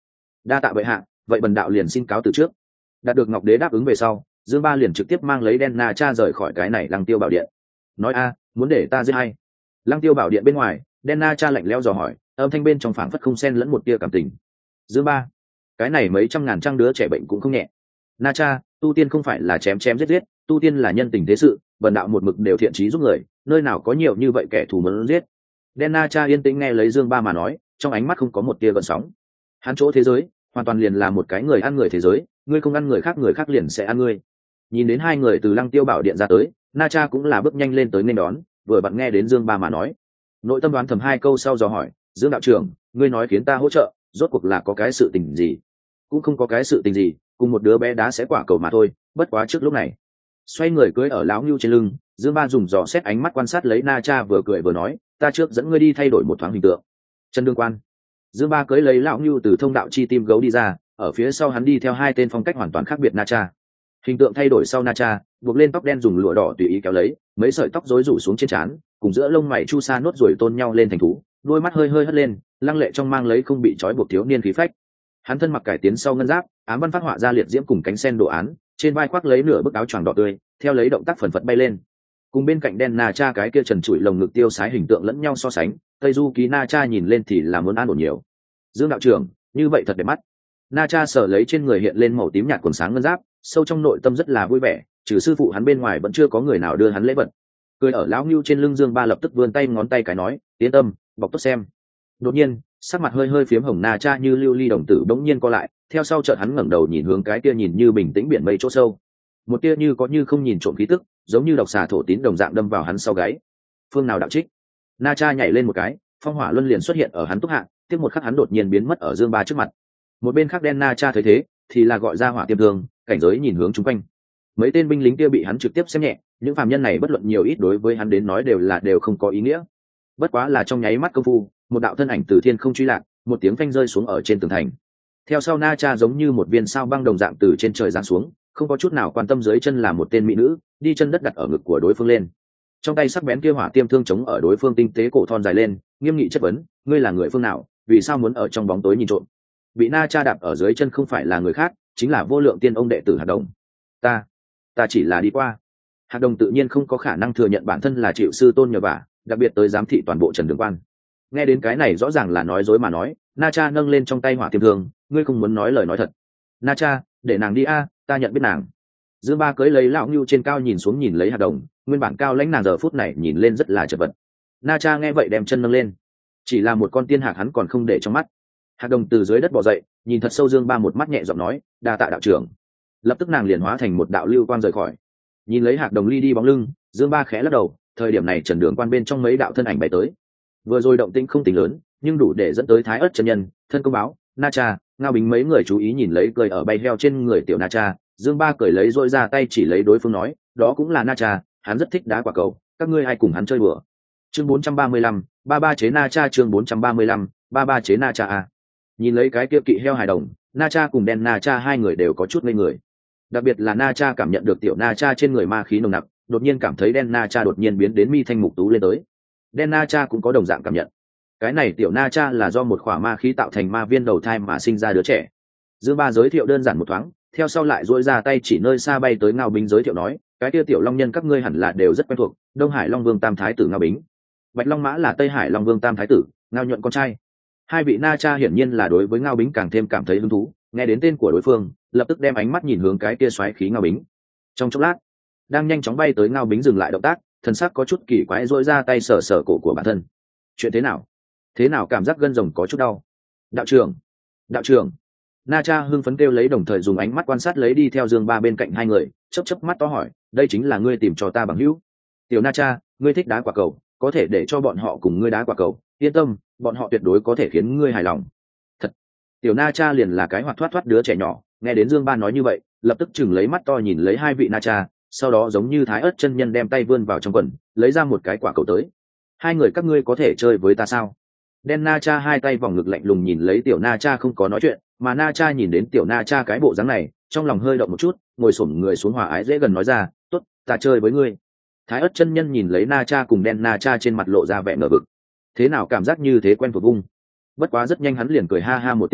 đa tạ bệ hạ, vậy bần đạo liền xin cáo từ trước. Đạt được ngọc đế đáp ứng về sau, Dương Ba liền trực tiếp mang lấy đen na cha rời khỏi cái này lăng tiêu bảo điện. Nói a, muốn để ta giết hay? Lăng tiêu bảo điện bên ngoài, đen na cha lạnh lẽo dò hỏi, âm thanh bên trong phảng phất không xen lẫn một tia cảm tình. Dương Ba, cái này mấy trăm ngàn trang đứa trẻ bệnh cũng không nhẹ. Na cha, tu tiên không phải là chém chém giết giết, tu tiên là nhân tình thế sự, bần đạo một mực đều thiện trí giúp người, nơi nào có nhiều như vậy kẻ thù muốn giết. Đen na cha yên tĩnh nghe lấy Dương Ba mà nói, trong ánh mắt không có một tia gợn sóng. Hắn chỗ thế giới hoàn toàn liền là một cái người ăn người thế giới, ngươi không ăn người khác liền sẽ ăn ngươi. Nhìn đến hai người từ lăng tiêu bảo điện ra tới, na cha cũng là bước nhanh lên tới nên đón, vừa vặn nghe đến Dương Ba mà nói, nội tâm đoán thầm hai câu sau dò hỏi, Dương đạo trưởng, ngươi nói khiến ta hỗ trợ, rốt cuộc là có cái sự tình gì? Cũng không có cái sự tình gì, cùng một đứa bé đá sẽ quả cầu mà thôi, bất quá trước lúc này. Xoay người cưỡi ở lão ngưu trên lưng, Dương Ba dùng dò xét ánh mắt quan sát lấy na cha, vừa cười vừa nói, ta trước dẫn ngươi đi thay đổi một thoáng hình tượng. Chân đương quan. Dương Ba cưỡi lấy lão ngưu từ thông đạo chi tim gấu đi ra, ở phía sau hắn đi theo hai tên phong cách hoàn toàn khác biệt na cha. Hình tượng thay đổi sau na cha buộc lên tóc đen dùng lụa đỏ tùy ý kéo lấy, mấy sợi tóc rối rủ xuống trên trán, cùng giữa lông mày chu sa nốt ruồi tôn nhau lên thành thú, đôi mắt hơi hơi hất lên, lăng lệ trong mang lấy không bị trói buộc thiếu niên khí phách. Hắn thân mặc cải tiến sau ngân giáp, ám văn phát họa ra liệt diễm cùng cánh sen đồ án, trên vai khoác lấy nửa bức áo choàng đỏ tươi, theo lấy động tác phần phật bay lên. Cùng bên cạnh đen na cha cái kia trần trụi lồng ngực tiêu sái hình tượng lẫn nhau so sánh, tây du ký na cha nhìn lên thì là muốn an ổn nhiều. Dương đạo trưởng, như vậy thật đẹp mắt. Na cha sở lấy trên người hiện lên màu tím nhạt quần sáng ngân giáp, sâu trong nội tâm rất là vui vẻ, trừ sư phụ hắn bên ngoài vẫn chưa có người nào đưa hắn lễ vật. Cười ở lão ngưu trên lưng Dương Ba lập tức vươn tay ngón tay cái nói, yên tâm, bọc tốt xem. Đột nhiên, sắc mặt hơi hơi phiếm hồng na cha như lưu ly đồng tử bỗng nhiên co lại, theo sau chợt hắn ngẩng đầu nhìn hướng cái kia nhìn như bình tĩnh biển mây chỗ sâu. Một tia như có như không nhìn trộm khí tức, giống như độc xà thổ tín đồng dạng đâm vào hắn sau gáy. Phương nào đạo trích? Na cha nhảy lên một cái, phong hỏa luân liền xuất hiện ở hắn túc hạ, tiếp một khắc hắn đột nhiên biến mất ở Dương Ba trước mặt. Một bên khác đen na cha thấy thế thì là gọi ra hỏa tiêm thương, cảnh giới nhìn hướng chung quanh. Mấy tên binh lính kia bị hắn trực tiếp xem nhẹ, những phàm nhân này bất luận nhiều ít đối với hắn đến nói đều không có ý nghĩa. Bất quá là trong nháy mắt công phu, một đạo thân ảnh từ thiên không truy lạc, một tiếng phanh rơi xuống ở trên tường thành. Theo sau na cha giống như một viên sao băng đồng dạng từ trên trời giáng xuống, không có chút nào quan tâm dưới chân là một tên mỹ nữ, đi chân đất đặt ở ngực của đối phương lên. Trong tay sắc bén kia hỏa tiêm thương chống ở đối phương tinh tế cổ thon dài lên, nghiêm nghị chất vấn, ngươi là người phương nào, vì sao muốn ở trong bóng tối nhìn trộm? Bị na cha đạp ở dưới chân không phải là người khác, chính là vô lượng tiên ông đệ tử Hạt Đồng. Ta chỉ là đi qua. Hạt Đồng tự nhiên không có khả năng thừa nhận bản thân là chịu sư tôn nhờ vả, đặc biệt tới giám thị toàn bộ Trần Đường Quan. Nghe đến cái này rõ ràng là nói dối mà nói, na cha nâng lên trong tay hỏa tiêm thương, ngươi không muốn nói lời nói thật. Na cha, để nàng đi a, ta nhận biết nàng. Dương Ba cưỡi lấy lão ngưu trên cao nhìn xuống nhìn lấy Hạt Đồng, nguyên bản cao lãnh nàng giờ phút này nhìn lên rất là chật vật. Na cha nghe vậy đem chân nâng lên, chỉ là một con tiên hạc hắn còn không để trong mắt. Hạt Đồng từ dưới đất bò dậy, nhìn thật sâu Dương Ba một mắt nhẹ giọng nói, đa tạ đạo trưởng. Lập tức nàng liền hóa thành một đạo lưu quang rời khỏi. Nhìn lấy Hạt Đồng ly đi bóng lưng, Dương Ba khẽ lắc đầu, thời điểm này Trần Đường Quan bên trong mấy đạo thân ảnh bay tới. Vừa rồi động tĩnh không tính lớn, nhưng đủ để dẫn tới Thái Ức chân nhân, thân công báo, Na Cha, Ngao Bính mấy người chú ý nhìn lấy cười ở bay heo trên người tiểu Na Cha. Dương Ba cười lấy rỗi ra tay chỉ lấy đối phương nói, đó cũng là Na Cha, hắn rất thích đá quả cầu, các ngươi ai cùng hắn chơi đùa. Chương 435, ba chế Na Cha. Chương 435, ba chế Na Cha a. Nhìn lấy cái kia kỵ heo hài đồng, Na Cha cùng đen Na Cha hai người đều có chút ngây người. Đặc biệt là Na Cha cảm nhận được tiểu Na Cha trên người ma khí nồng nặc, đột nhiên cảm thấy đen Na Cha đột nhiên biến đến mi thanh mục tú lên tới. Đen Na Cha cũng có đồng dạng cảm nhận. Cái này tiểu Na Cha là do một khỏa ma khí tạo thành ma viên đầu thai mà sinh ra đứa trẻ. Dương Ba giới thiệu đơn giản một thoáng, theo sau lại duỗi ra tay chỉ nơi xa bay tới Ngao Bính giới thiệu nói, cái kia tiểu long nhân các ngươi hẳn là đều rất quen thuộc, Đông Hải Long Vương Tam Thái tử Ngao Bính, Bạch Long Mã là Tây Hải Long Vương Tam Thái tử Ngao Nhuận con trai. Hai vị Na Cha hiển nhiên là đối với Ngao Bính càng thêm cảm thấy hứng thú, nghe đến tên của đối phương, lập tức đem ánh mắt nhìn hướng cái kia xoáy khí Ngao Bính. Trong chốc lát, đang nhanh chóng bay tới Ngao Bính dừng lại động tác, thần sắc có chút kỳ quái duỗi ra tay sờ sờ cổ của bản thân. Chuyện thế nào? Thế nào cảm giác gân rồng có chút đau? Đạo trưởng. Na Cha hưng phấn kêu lấy, đồng thời dùng ánh mắt quan sát lấy đi theo Dương Ba bên cạnh hai người, chớp mắt to hỏi, đây chính là ngươi tìm cho ta bằng hữu? Tiểu Na Cha, ngươi thích đá quả cầu, có thể để cho bọn họ cùng ngươi đá quả cầu, yên tâm, bọn họ tuyệt đối có thể khiến ngươi hài lòng. Thật. Tiểu Na Cha liền là cái hoạt thoát đứa trẻ nhỏ, nghe đến Dương Ba nói như vậy, lập tức chừng lấy mắt to nhìn lấy hai vị Na Cha, sau đó giống như Thái Ức chân nhân đem tay vươn vào trong quần, lấy ra một cái quả cầu tới. Hai người các ngươi có thể chơi với ta sao? Đen Na Cha hai tay vòng ngực lạnh lùng nhìn lấy tiểu Na Cha không có nói chuyện, mà Na Cha nhìn đến tiểu Na Cha cái bộ dáng này, trong lòng hơi động một chút, ngồi xổm người xuống hòa ái dễ gần nói ra, tốt, ta chơi với ngươi. Thái Ức chân nhân nhìn lấy Na Cha cùng đen Na Cha trên mặt lộ ra vẻ ngờ vực. Thế nào cảm giác như thế quen thuộc vung. Bất quá rất nhanh hắn liền cười ha ha một tiếng nói,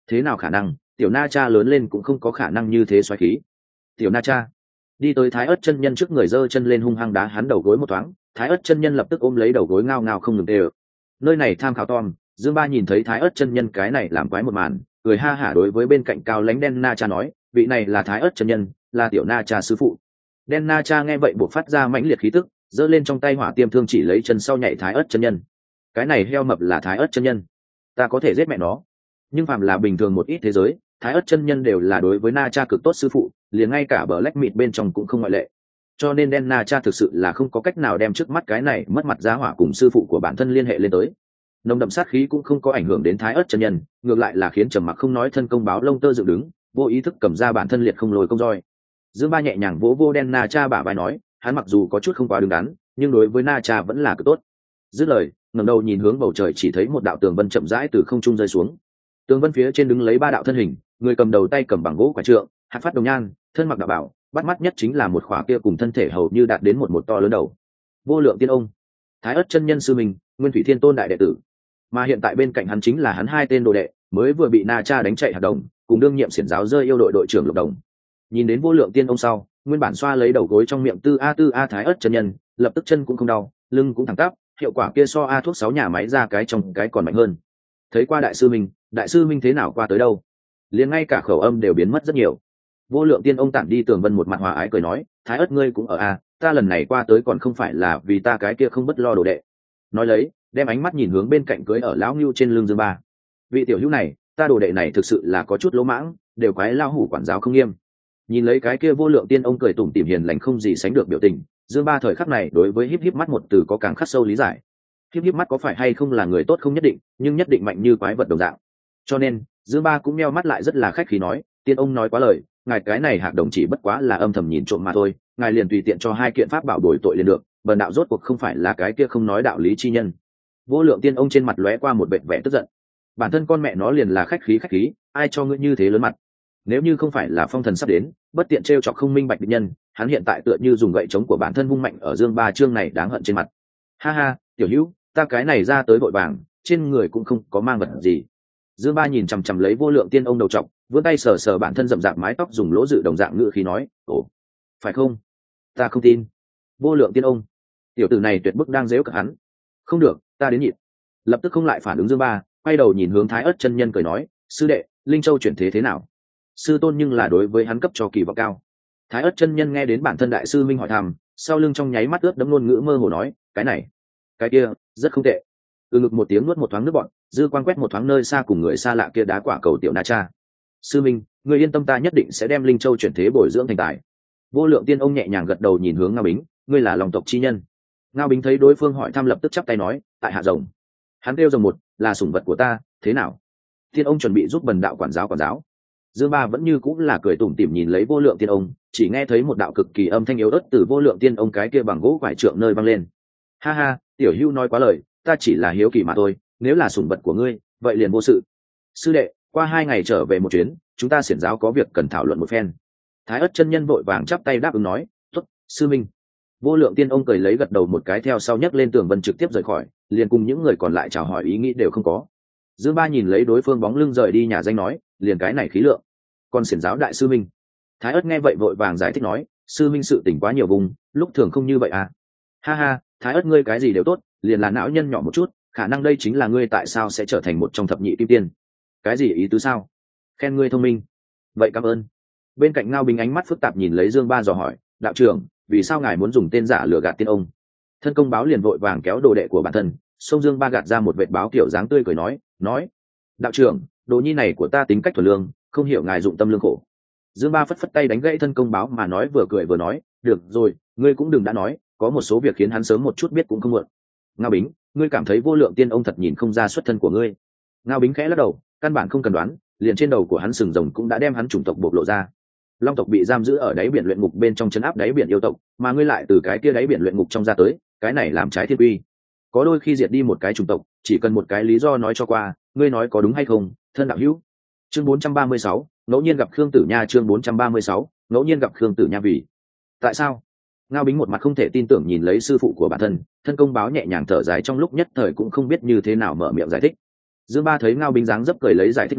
Thế nào khả năng, tiểu na cha lớn lên cũng không có khả năng như thế xoáy khí. Tiểu na cha đi tới Thái Ất chân nhân trước người, giơ chân lên hung hăng đá hắn đầu gối một thoáng. Thái Ất chân nhân lập tức ôm lấy đầu gối ngao ngao không ngừng tê ơ. Nơi này tham khảo Tom, Dương Ba nhìn thấy Thái Ất chân nhân cái này làm quái một màn, cười ha hả đối với bên cạnh cao lãnh đen na cha nói, vị này là Thái Ất chân nhân, là tiểu na cha sư phụ. Đen na cha nghe vậy buộc phát ra mãnh liệt khí tức, giơ lên trong tay hỏa tiêm thương chỉ lấy chân sau nhảy Thái Ất chân nhân. Cái này heo mập là Thái Ất chân nhân, ta có thể giết mẹ nó. Nhưng phàm là bình thường một ít thế giới, Thái Ất chân nhân đều là đối với na cha cực tốt sư phụ, liền ngay cả bờ lách mịt bên trong cũng không ngoại lệ. Cho nên đen na cha thực sự là không có cách nào đem trước mắt cái này mất mặt giá hỏa cùng sư phụ của bản thân liên hệ lên tới. Nồng đậm sát khí cũng không có ảnh hưởng đến Thái Ất chân nhân, ngược lại là khiến trầm mặc không nói thân công báo lông tơ dựng đứng, vô ý thức cầm ra bản thân liệt không lồi công roi. Dương Ba nhẹ nhàng vỗ vô đen na cha bả vai nói, hắn mặc dù có chút không quá đứng đắn, nhưng đối với na cha vẫn là cực tốt. Dứt lời, ngẩng đầu nhìn hướng bầu trời, chỉ thấy một đạo tường vân chậm rãi từ không trung rơi xuống. Tường vân phía trên đứng lấy ba đạo thân hình, người cầm đầu tay cầm bằng gỗ quả trượng, hạt phát đồng nhan, thân mặc đạo bảo, bắt mắt nhất chính là một khỏa kia cùng thân thể hầu như đạt đến một to lớn đầu. Vô Lượng Tiên Ông, Thái Ất chân nhân sư mình, Nguyên Thủy Thiên Tôn đại đệ tử. Mà hiện tại bên cạnh hắn chính là hắn hai tên đồ đệ, mới vừa bị na cha đánh chạy hạt đồng, cùng đương nhiệm xiển giáo rơi yêu đội trưởng Lục Đồng. Nhìn đến Vô Lượng Tiên Ông sau, nguyên bản xoa lấy đầu gối trong miệng tư a Thái Ất chân nhân, lập tức chân cũng không đau, lưng cũng thẳng tắp, hiệu quả kia so a thuốc 6 nhà máy ra cái trong cái còn mạnh hơn. Thấy qua đại sư minh thế nào qua tới đâu, liền ngay cả khẩu âm đều biến mất rất nhiều. Vô Lượng Tiên Ông tản đi tường vân một mặt hòa ái cười nói, Thái Ất ngươi cũng ở a, ta lần này qua tới còn không phải là vì ta cái kia không bất lo đồ đệ. Nói lấy, đem ánh mắt nhìn hướng bên cạnh cưới ở lão ngưu trên lưng Dương Ba. Vị tiểu hữu này, ta đồ đệ này thực sự là có chút lỗ mãng, đều quái lao hủ quản giáo không nghiêm. Nhìn lấy cái kia Vô Lượng Tiên Ông cười tủm tỉm hiền lành không gì sánh được biểu tình, Dương Ba thời khắc này đối với híp híp mắt một từ có càng khắc sâu lý giải. Híp híp mắt có phải hay không là người tốt không nhất định, nhưng nhất định mạnh như quái vật đồng dạng. Cho nên, Dương Ba cũng meo mắt lại rất là khách khí nói, Tiên Ông nói quá lời, ngài cái này hạc đồng chỉ bất quá là âm thầm nhìn trộm mà thôi, ngài liền tùy tiện cho hai kiện pháp bảo đổi tội liền được, bần đạo rốt cuộc không phải là cái kia không nói đạo lý chi nhân. Vô Lượng Tiên Ông trên mặt lóe qua một vẻ vẻ tức giận. Bản thân con mẹ nó liền là khách khí, ai cho ngươi như thế lớn mặt? Nếu như không phải là phong thần sắp đến, bất tiện trêu chọc không minh bạch địch nhân, hắn hiện tại tựa như dùng gậy chống của bản thân vung mạnh ở Dương Ba chương này đáng hận trên mặt. Ha ha, tiểu hữu, ta cái này ra tới vội vàng, trên người cũng không có mang vật gì. Dương Ba nhìn chằm chằm lấy Vô Lượng Tiên Ông đầu trọc, vươn tay sờ sờ bản thân rậm rạp mái tóc, dùng lỗ dự đồng dạng ngữ khí nói, ồ, phải không? Ta không tin. Vô Lượng Tiên Ông, tiểu tử này tuyệt bức đang giễu cợt hắn. Không được, ta đến nhịn. Lập tức không lại phản ứng Dương Ba, quay đầu nhìn hướng Thái Ất chân nhân cười nói, sư đệ, Linh Châu chuyển thế nào? Sư tôn nhưng là đối với hắn cấp cho kỳ vọng cao. Thái Ất chân nhân nghe đến bản thân đại sư minh hỏi thăm, sau lưng trong nháy mắt ướt đẫm ngôn ngữ mơ hồ nói, cái này, cái kia, rất không tệ. Ngực một tiếng nuốt một thoáng nước bọn, dư quan quét một thoáng nơi xa cùng người xa lạ kia đá quả cầu tiểu na cha. Sư minh, người yên tâm, ta nhất định sẽ đem Linh Châu chuyển thế bồi dưỡng thành tài. Vô Lượng Tiên Ông nhẹ nhàng gật đầu nhìn hướng Ngao Bính, ngươi là lòng tộc chi nhân. Ngao Bính thấy đối phương hỏi thăm lập tức chắp tay nói, tại hạ rồng. Hắn kêu rồng một, là sủng vật của ta, thế nào? Tiên Ông chuẩn bị giúp bần đạo quản giáo. Dương Ba vẫn như cũng là cười tủm tỉm nhìn lấy Vô Lượng Tiên Ông, chỉ nghe thấy một đạo cực kỳ âm thanh yếu ớt từ Vô Lượng Tiên Ông cái kia bằng gỗ quải trượng nơi vang lên. Ha ha, tiểu hữu nói quá lời, ta chỉ là hiếu kỳ mà thôi, nếu là sủng vật của ngươi, vậy liền vô sự. Sư đệ, qua 2 ngày trở về một chuyến, chúng ta xiển giáo có việc cần thảo luận một phen. Thái Ất chân nhân vội vàng chắp tay đáp ứng nói, tốt, sư minh. Vô Lượng Tiên Ông cười lấy gật đầu một cái, theo sau nhấc lên tường vân trực tiếp rời khỏi, liền cùng những người còn lại chào hỏi ý nghĩ đều không có. Dương Ba nhìn lấy đối phương bóng lưng rời đi nhà danh nói, liền cái này khí lượng, còn xiển giáo đại sư minh. Thái Ất nghe vậy vội vàng giải thích nói, sư minh sự tình quá nhiều vùng, lúc thường không như vậy à. Ha ha, Thái Ất ngươi cái gì đều tốt, liền là não nhân nhỏ một chút, khả năng đây chính là ngươi tại sao sẽ trở thành một trong thập nhị kim tiên. Cái gì ý tứ sao? Khen ngươi thông minh. Vậy cảm ơn. Bên cạnh Ngao Bính ánh mắt phức tạp nhìn lấy Dương Ba dò hỏi, đạo trưởng, vì sao ngài muốn dùng tên giả lừa gạt Tiên Ông? Thân công báo liền vội vàng kéo đồ đệ của bản thân, xông Dương Ba gạt ra một vệt báo kiểu dáng tươi cười nói, đạo trưởng, đồ nhi này của ta tính cách thuần lương, không hiểu ngài dụng tâm lương khổ. Dương Ba phất phất tay đánh gãy thân công báo mà nói, vừa cười vừa nói, được rồi, ngươi cũng đừng đã nói, có một số việc khiến hắn sớm một chút biết cũng không muộn. Ngao Bính, ngươi cảm thấy Vô Lượng Tiên Ông thật nhìn không ra xuất thân của ngươi? Ngao Bính khẽ lắc đầu, căn bản không cần đoán, liền trên đầu của hắn sừng rồng cũng đã đem hắn chủng tộc bộc lộ ra. Long tộc bị giam giữ ở đáy biển luyện ngục bên trong trấn áp đáy biển yêu tộc, mà ngươi lại từ cái kia đáy biển luyện ngục trong ra tới, cái này làm trái thiên quy. Có đôi khi diệt đi một cái chủng tộc, chỉ cần một cái lý do nói cho qua, ngươi nói có đúng hay không, thân đạo hữu. Chương 436, ngẫu nhiên gặp Khương Tử Nha. Chương 436, ngẫu nhiên gặp Khương Tử Nha. Vì tại sao? Ngao Bính một mặt không thể tin tưởng nhìn lấy sư phụ của bản thân, thân công báo nhẹ nhàng thở dài trong lúc nhất thời cũng không biết như thế nào mở miệng giải thích. Dương Ba thấy Ngao Bính dáng dấp cười lấy giải thích nói,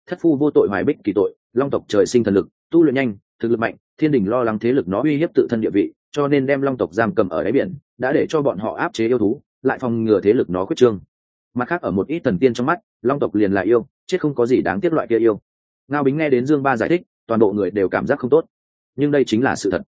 thất phu vô tội hoài bích kỳ tội, long tộc trời sinh thần lực, tu luyện nhanh, thực lực mạnh, thiên đình lo lắng thế lực nó uy hiếp tự thân địa vị, cho nên đem long tộc giam cầm ở đáy biển, đã để cho bọn họ áp chế yêu thú, lại phòng ngừa thế lực nó khuyết trương. Mặt khác ở một ít thần tiên trong mắt, long tộc liền là yêu, chết không có gì đáng tiếc loại kia yêu. Ngao Bính nghe đến Dương Ba giải thích, toàn bộ người đều cảm giác không tốt, nhưng đây chính là sự thật.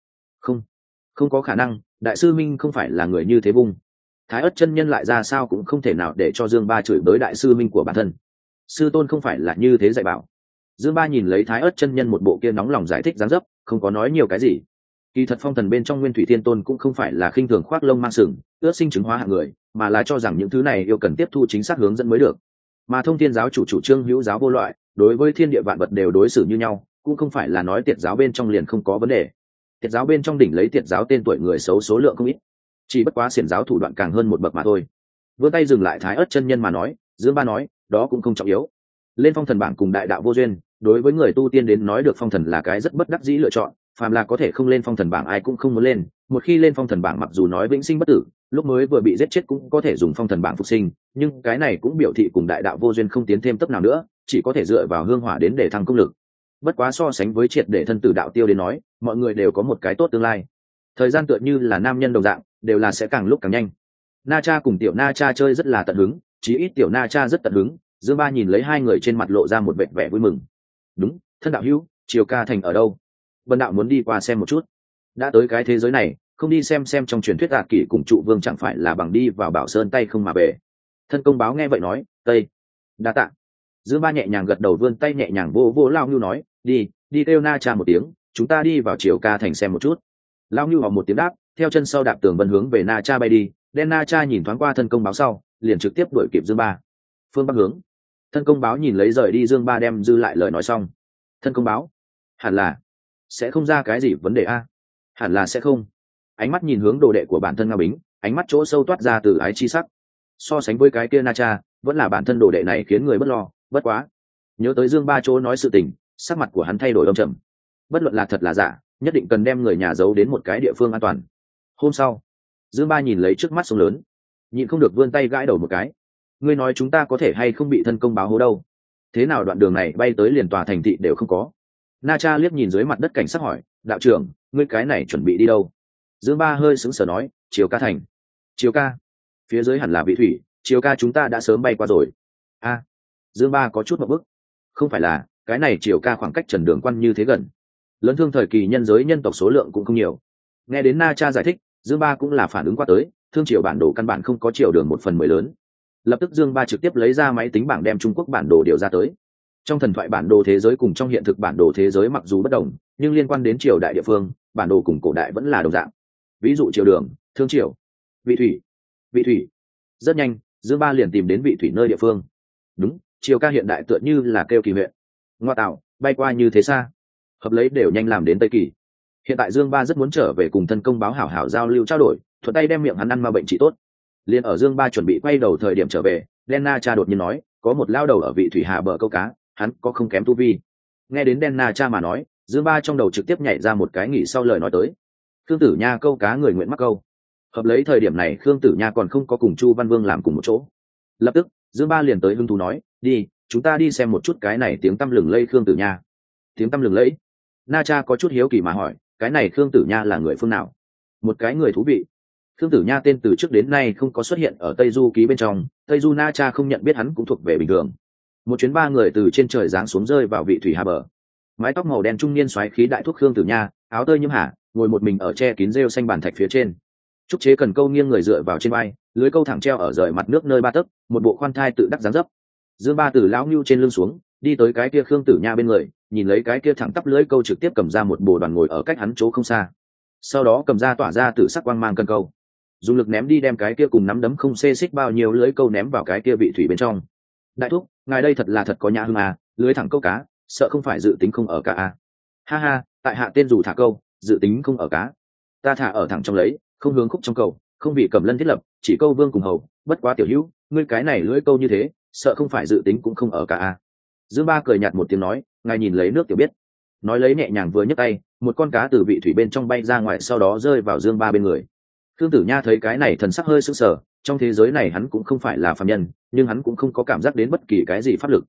Không có khả năng, đại sư minh không phải là người như thế vung. Thái Ất chân nhân lại ra sao cũng không thể nào để cho Dương Ba chửi bới đại sư minh của bản thân. Sư tôn không phải là như thế dạy bảo. Dương Ba nhìn lấy Thái Ất chân nhân một bộ kia nóng lòng giải thích dáng dấp, không có nói nhiều cái gì. Kỳ thật phong thần bên trong Nguyên Thủy Thiên Tôn cũng không phải là khinh thường khoác lông mang sừng, ước sinh chứng hóa hạng người, mà là cho rằng những thứ này yêu cần tiếp thu chính xác hướng dẫn mới được. Mà Thông Thiên giáo chủ trương hữu giáo vô loại, đối với thiên địa vạn vật đều đối xử như nhau, cũng không phải là nói tiệt giáo bên trong liền không có vấn đề. Tiệt giáo bên trong đỉnh lấy tiệt giáo tên tuổi người xấu số lượng không ít, chỉ bất quá xiển giáo thủ đoạn càng hơn một bậc mà thôi. Vươn tay dừng lại Thái Ất chân nhân mà nói, Dương Ba nói, đó cũng không trọng yếu. Lên phong thần bảng cùng đại đạo vô duyên, đối với người tu tiên đến nói được phong thần là cái rất bất đắc dĩ lựa chọn, phàm là có thể không lên phong thần bảng ai cũng không muốn lên, một khi lên phong thần bảng mặc dù nói vĩnh sinh bất tử, lúc mới vừa bị giết chết cũng có thể dùng phong thần bảng phục sinh, nhưng cái này cũng biểu thị cùng đại đạo vô duyên không tiến thêm tấp nào nữa, chỉ có thể dựa vào hương hỏa đến để thăng công lực. Bất quá so sánh với triệt để thân tử đạo tiêu đến nói, mọi người đều có một cái tốt tương lai. Thời gian tựa như là nam nhân đồng dạng, đều là sẽ càng lúc càng nhanh. Na Cha cùng tiểu Na Cha chơi rất là tận hứng, chí ít tiểu Na Cha rất tận hứng. Dương Ba nhìn lấy hai người trên mặt lộ ra một vẻ vẻ vui mừng. Đúng, thân đạo hữu, Triều Ca thành ở đâu? Bần đạo muốn đi qua xem một chút. Đã tới cái thế giới này, không đi xem trong truyền thuyết Tạ Kỷ cùng Trụ Vương chẳng phải là bằng đi vào Bảo Sơn tay không mà về. Thân công báo nghe vậy nói, tây, đa tạ. Dương Ba nhẹ nhàng gật đầu, vươn tay nhẹ nhàng vô vô Lao Ngưu nói, đi kêu Na Cha một tiếng, chúng ta đi vào Triều Ca thành xem một chút. Lao Ngưu học một tiếng đáp, theo chân sau đạp tường vân hướng về Na Cha bay đi. Đen Na Cha nhìn thoáng qua thân công báo sau, liền trực tiếp đuổi kịp Dương Ba. Phương bắc hướng. Thân công báo nhìn lấy rời đi Dương Ba đem dư lại lời nói xong. Thân công báo, hẳn là sẽ không ra cái gì vấn đề a. Hẳn là sẽ không. Ánh mắt nhìn hướng đồ đệ của bản thân Ngao Bính, ánh mắt chỗ sâu toát ra từ ái chi sắc. So sánh với cái kia Na Cha, vẫn là bản thân đồ đệ này khiến người bất lo. Bất quá, nhớ tới Dương Ba chỗ nói sự tình, sắc mặt của hắn thay đổi âm trầm. Bất luận là thật là giả, nhất định cần đem người nhà giấu đến một cái địa phương an toàn. Hôm sau, Dương Ba nhìn lấy trước mắt sông lớn, nhịn không được vươn tay gãi đầu một cái. Ngươi nói chúng ta có thể hay không bị thân công báo hố đâu? Thế nào đoạn đường này bay tới liền tòa thành thị đều không có? Na Cha liếc nhìn dưới mặt đất cảnh sắc hỏi, đạo trưởng, ngươi cái này chuẩn bị đi đâu? Dương Ba hơi sững sờ nói, Triều Ca thành. Triều Ca? Phía dưới hẳn là Vị Thủy, Triều Ca chúng ta đã sớm bay qua rồi. A, Dương Ba có chút một bức. Không phải là, cái này Triều Ca khoảng cách Trần Đường Quan như thế gần. Lớn thương thời kỳ nhân giới nhân tộc số lượng cũng không nhiều. Nghe đến Na Cha giải thích, Dương Ba cũng là phản ứng qua tới, thương triều bản đồ căn bản không có triều đường 1/10 lớn. Lập tức Dương Ba trực tiếp lấy ra máy tính bảng đem Trung Quốc bản đồ điều ra tới. Trong thần thoại bản đồ thế giới cùng trong hiện thực bản đồ thế giới mặc dù bất đồng, nhưng liên quan đến triều đại địa phương, bản đồ cùng cổ đại vẫn là đồng dạng. Ví dụ triều đường, thương triều, Vị Thủy. Rất nhanh, Dương Ba liền tìm đến Vị Thủy nơi địa phương. Đúng, Triều Ca hiện đại tựa như là kêu Kỳ huyện. Ngoa tạo, bay qua như thế xa. Hợp lấy đều nhanh làm đến Tây Kỳ. Hiện tại Dương Ba rất muốn trở về cùng thân công báo hảo hảo giao lưu trao đổi, thuận tay đem miệng hắn ăn ma bệnh trị tốt. Liên ở Dương Ba chuẩn bị quay đầu thời điểm trở về, Đen Na Cha đột nhiên nói, có một lao đầu ở Vị Thủy hà bờ câu cá, hắn có không kém tu vi. Nghe đến Đen Na Cha mà nói, Dương Ba trong đầu trực tiếp nhảy ra một cái nghĩ sau lời nói tới. Khương Tử Nha câu cá người nguyện mắc câu. Hợp lấy thời điểm này Khương Tử Nha còn không có cùng Chu Văn Vương làm cùng một chỗ. Lập tức, Dương Ba liền tới hứng thú nói, đi, chúng ta đi xem một chút cái này tiếng tăm lừng lẫy Khương Tử Nha. Tiếng tăm lừng lẫy? Na Cha có chút hiếu kỳ mà hỏi, cái này Khương Tử Nha là người phương nào? Một cái người thú vị. Khương Tử Nha tên từ trước đến nay không có xuất hiện ở Tây Du ký bên trong, Tây Du Na Cha không nhận biết hắn cũng thuộc về bình thường. Một chuyến ba người từ trên trời giáng xuống rơi vào Vị Thủy hà bờ. Mái tóc màu đen trung niên xoáy khí đại thúc Khương Tử Nha, áo tơi nhiễm hà, ngồi một mình ở che kín rêu xanh bàn thạch phía trên. Trúc chế cần câu nghiêng người dựa vào trên vai, lưới câu thẳng treo ở rời mặt nước nơi ba tấc, một bộ khoan thai tự đắc dáng dấp. Dương Ba từ lão Nưu trên lưng xuống, đi tới cái kia Khương Tử Nha bên người, nhìn lấy cái kia thẳng tắp lưới câu trực tiếp cầm ra một bồ đoàn ngồi ở cách hắn chỗ không xa. Sau đó cầm ra tỏa ra tử sắc quang mang cần câu, dùng lực ném đi đem cái kia cùng nắm đấm không xê xích bao nhiêu lưới câu ném vào cái kia Vị Thủy bên trong. Đại thúc, ngài đây thật là thật có nhã hương à, lưới thẳng câu cá, sợ không phải dự tính không ở cá à? Ha ha, tại hạ tên dù thả câu, dự tính không ở cá. Ta thả ở thẳng trong lấy, không hướng khúc trong cầu, không bị cầm lân thiết lập, chỉ câu vương cùng hầu. Bất quá tiểu hữu, ngươi cái này lưới câu như thế, sợ không phải dự tính cũng không ở cá à? Dương Ba cười nhạt một tiếng nói, ngài nhìn lấy nước tiểu biết. Nói lấy nhẹ nhàng vừa nhấc tay, một con cá từ Vị Thủy bên trong bay ra ngoài, sau đó rơi vào Dương Ba bên người. Khương Tử Nha thấy cái này thần sắc hơi sững sờ, trong thế giới này hắn cũng không phải là phàm nhân, nhưng hắn cũng không có cảm giác đến bất kỳ cái gì pháp lực.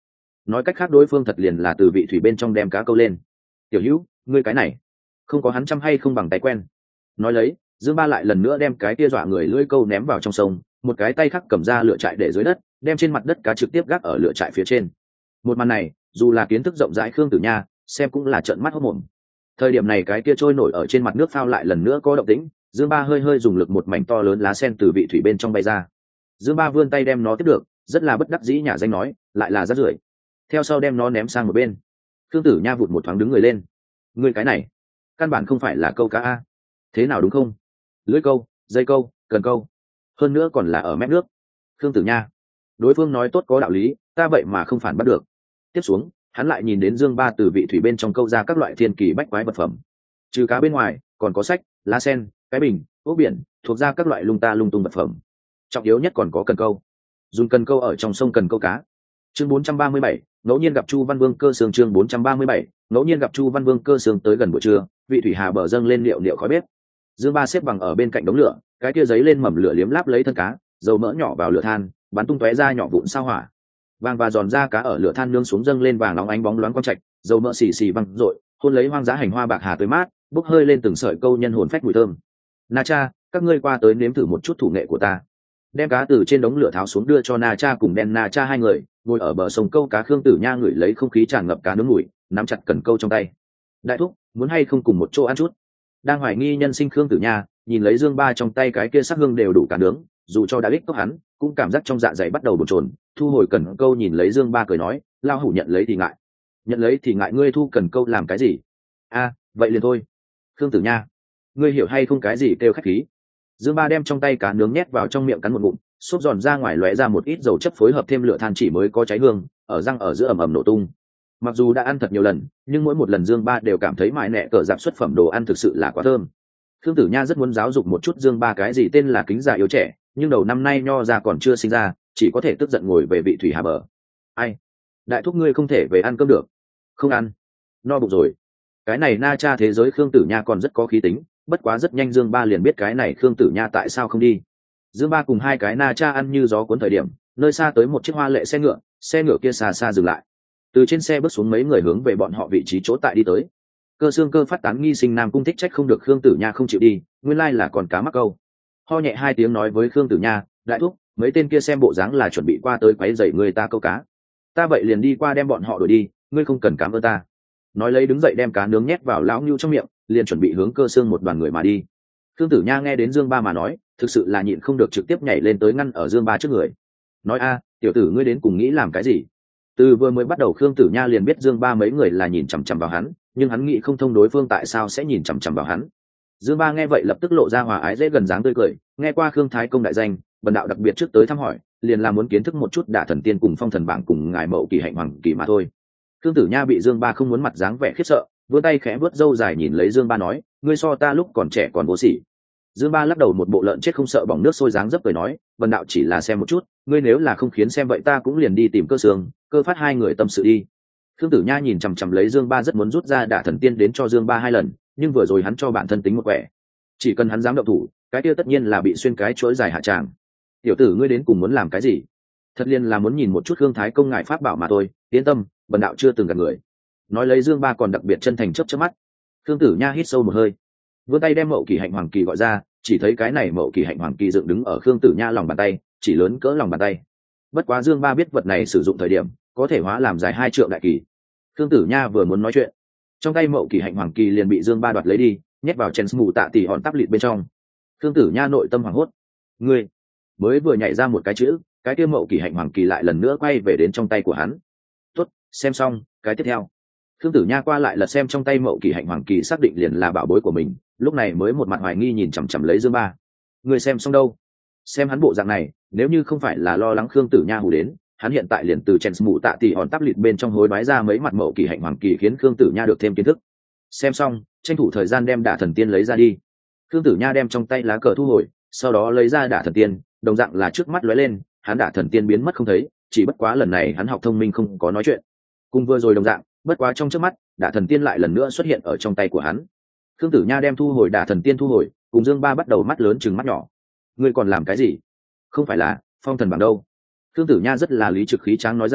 nói cách khác đối phương thật liền là từ vị thủy bên trong đem cá câu lên. Tiểu hữu, ngươi cái này không có hắn chăm hay không bằng tay quen. Nói lấy, Dương Ba lại lần nữa đem cái kia dọa người lưỡi câu ném vào trong sông, một cái tay khác cầm ra lửa trại để dưới đất, đem trên mặt đất cá trực tiếp gác ở lửa trại phía trên. Một màn này, dù là kiến thức rộng rãi Khương Tử Nha xem cũng là trợn mắt hốt mồm. Thời điểm này cái kia trôi nổi ở trên mặt nước phao lại lần nữa có động tĩnh, Dương Ba hơi hơi dùng lực một mảnh to lớn lá sen từ vị thủy bên trong bay ra. Dương Ba vươn tay đem nó tiếp được, rất là bất đắc dĩ nhả danh nói, lại là rác rưởi. Theo sau đem nó ném sang một bên. Khương Tử Nha vụt một thoáng đứng người lên. Ngươi cái này, căn bản không phải là câu cá a. Thế nào đúng không? Lưỡi câu, dây câu, cần câu, hơn nữa còn là ở mép nước. Khương Tử Nha, đối phương nói tốt có đạo lý, ta vậy mà không phản bắt được. Tiếp xuống, hắn lại nhìn đến Dương Ba từ vị thủy bên trong câu ra các loại thiên kỳ bách quái vật phẩm. Trừ cá bên ngoài, còn có sách, lá sen, cái bình, ốc biển, thuộc ra các loại lung ta lung tung vật phẩm. Trọng yếu nhất còn có cần câu. Dùng cần câu ở trong sông cần câu cá. Chương 437, ngẫu nhiên gặp Chu Văn Vương Cơ Sương. Chương 437, ngẫu nhiên gặp Chu Văn Vương Cơ Sương. Tới gần buổi trưa, vị thủy hà bờ dâng lên liệu liệu khói bếp. Dương Ba xếp bằng ở bên cạnh đống lửa, cái kia giấy lên mầm lửa liếm láp lấy thân cá, dầu mỡ nhỏ vào lửa than, bắn tung tóe ra nhỏ vụn sao hỏa. Vàng và giòn da cá ở lửa than nướng xuống dâng lên vàng nóng ánh bóng loáng quang trạch, dầu mỡ xì xì văng rội, hôn lấy hoang dã hành hoa bạc hà tươi mát, bốc hơi lên từng sợi câu nhân hồn phách mùi thơm. Na Cha, các ngươi qua tới nếm thử một chút thủ nghệ của ta. Đem cá từ trên đống lửa tháo xuống đưa cho Na Cha cùng đen Na Cha hai người, ngồi ở bờ sông câu cá. Khương Tử Nha ngửi lấy không khí tràn ngập cá nướng mùi, nắm chặt cần câu trong tay. Đại thúc, muốn hay không cùng một chỗ ăn chút? Đang hoài nghi nhân sinh Khương Tử Nha nhìn lấy Dương Ba trong tay cái kia sắc hương đều đủ cá nướng, dù cho đã ích cốc hắn cũng cảm giác trong dạ dày bắt đầu bồn chồn. Thu hồi cần câu nhìn lấy Dương Ba cười nói, lao hủ nhận lấy thì ngại. Nhận lấy thì ngại? Ngươi thu cần câu làm cái gì? A, vậy liền thôi. Khương Tử Nha, ngươi hiểu hay không cái gì kêu khách khí? Dương Ba đem trong tay cá nướng nhét vào trong miệng cắn một ngụm, xốp giòn ra ngoài lóe ra một ít dầu chất phối hợp thêm lửa than chỉ mới có cháy hương, ở răng ở giữa ầm ầm nổ tung. Mặc dù đã ăn thật nhiều lần, nhưng mỗi một lần Dương Ba đều cảm thấy mại nẹ cỡ giảm xuất phẩm đồ ăn thực sự là quá thơm. Khương Tử Nha rất muốn giáo dục một chút Dương Ba cái gì tên là kính già yếu trẻ, nhưng đầu năm nay nho ra còn chưa sinh ra, chỉ có thể tức giận ngồi về vị thủy hà bờ. Ai, đại thúc ngươi không thể về ăn cơm được? Không ăn, no bụng rồi. Cái này Na Cha thế giới Khương Tử Nha còn rất có khí tính, bất quá rất nhanh Dương Ba liền biết cái này Khương Tử Nha tại sao không đi. Dương Ba cùng hai cái Na Cha ăn như gió cuốn thời điểm, nơi xa tới một chiếc hoa lệ xe ngựa kia xa xa dừng lại. Từ trên xe bước xuống mấy người hướng về bọn họ vị trí chỗ tại đi tới. Cơ Xương Cơ phát tán nghi sinh Nam Cung thích trách không được Khương Tử Nha không chịu đi, nguyên lai là còn cá mắc câu. Ho nhẹ hai tiếng nói với Khương Tử Nha, đại thúc, mấy tên kia xem bộ dáng là chuẩn bị qua tới quấy rầy người ta câu cá. Ta vậy liền đi qua đem bọn họ đuổi đi, ngươi không cần cảm ơn ta. Nói lấy đứng dậy đem cá nướng nhét vào lão Ngưu trong miệng, liền chuẩn bị hướng Cơ Xương một đoàn người mà đi. Khương Tử Nha nghe đến Dương Ba mà nói, thực sự là nhịn không được trực tiếp nhảy lên tới ngăn ở Dương Ba trước người. Nói a, tiểu tử ngươi đến cùng nghĩ làm cái gì? Từ vừa mới bắt đầu Khương Tử Nha liền biết Dương Ba mấy người là nhìn chằm chằm vào hắn, nhưng hắn nghĩ không thông đối phương tại sao sẽ nhìn chằm chằm vào hắn. Dương Ba nghe vậy lập tức lộ ra hòa ái dễ gần dáng tươi cười, nghe qua Khương Thái công đại danh, bần đạo đặc biệt trước tới thăm hỏi, liền là muốn kiến thức một chút Đả Thần Tiên cùng Phong Thần Bảng cùng ngài Mậu Kỳ Hạnh Hoàng Kỳ mà thôi. Khương Tử Nha bị Dương Ba không muốn mặt dáng vẻ khiếp sợ, vươn tay khẽ vớt râu dài nhìn lấy Dương Ba nói, ngươi so ta lúc còn trẻ còn vô sỉ. Dương Ba lắc đầu một bộ lợn chết không sợ bỏng nước sôi dáng dấp cười nói, bần đạo chỉ là xem một chút, ngươi nếu là không khiến xem vậy ta cũng liền đi tìm Cơ Xương, Cơ Phát hai người tâm sự đi. Khương Tử Nha nhìn chằm chằm lấy Dương Ba rất muốn rút ra Đả Thần Tiên đến cho Dương Ba hai lần, nhưng vừa rồi hắn cho bản thân tính một quẻ, chỉ cần hắn dám động thủ, cái kia tất nhiên là bị xuyên cái chuỗi dài hạ tràng. Tiểu tử ngươi đến cùng muốn làm cái gì? Thật liên là muốn nhìn một chút Khương Thái công ngài pháp bảo mà thôi, yên tâm, bần đạo chưa từng gặp người. Nói lấy Dương Ba còn đặc biệt chân thành chớp chớp mắt. Khương Tử Nha hít sâu một hơi, vươn tay đem Mậu Kỳ Hạnh Hoàng Kỳ gọi ra, chỉ thấy cái này Mậu Kỳ Hạnh Hoàng Kỳ dựng đứng ở Khương Tử Nha lòng bàn tay, chỉ lớn cỡ lòng bàn tay. Bất quá Dương Ba biết vật này sử dụng thời điểm có thể hóa làm dài 2 trượng đại kỳ. Khương Tử Nha vừa muốn nói chuyện, trong tay Mậu Kỳ Hạnh Hoàng Kỳ liền bị Dương Ba đoạt lấy đi, nhét vào chén mù tạ tỉ hòn tắp lịt bên trong. Khương Tử Nha nội tâm hoảng hốt, ngươi mới vừa nhảy ra một cái chữ, cái kia Mậu Kỳ Hạnh Hoàng Kỳ lại lần nữa quay về đến trong tay của hắn. Tốt, xem xong cái tiếp theo. Khương Tử Nha qua lại lật xem trong tay Mậu Kỳ Hạnh Hoàng Kỳ, xác định liền là bảo bối của mình, lúc này mới một mặt hoài nghi nhìn chằm chằm lấy Dương Ba. Ngươi xem xong đâu? Xem hắn bộ dạng này, nếu như không phải là lo lắng Khương Tử Nha hù đến, hắn hiện tại liền từ chèn mù tạ tỉ hòn tắp lịt bên trong hối đoái ra mấy mặt Mậu Kỳ Hạnh Hoàng Kỳ, khiến Khương Tử Nha được thêm kiến thức. Xem xong, tranh thủ thời gian đem Đả Thần Tiên lấy ra đi. Khương Tử Nha đem trong tay lá cờ thu hồi, sau đó lấy ra Đả Thần Tiên, đồng dạng là trước mắt lóe lên, hắn Đả Thần Tiên biến mất không thấy, chỉ bất quá lần này hắn học thông minh không có nói chuyện. Cùng vừa rồi đồng dạng, bất quá trong chớp mắt, Đả Thần Tiên lại lần nữa xuất hiện ở trong tay của hắn. Khương Tử Nha đem thu hồi Đả Thần Tiên thu hồi, cùng Dương Ba bắt đầu mắt lớn chừng mắt nhỏ. Ngươi còn làm cái gì? Không phải là Phong Thần Bảng đâu? Khương Tử Nha rất là lý trực khí tráng nói ra,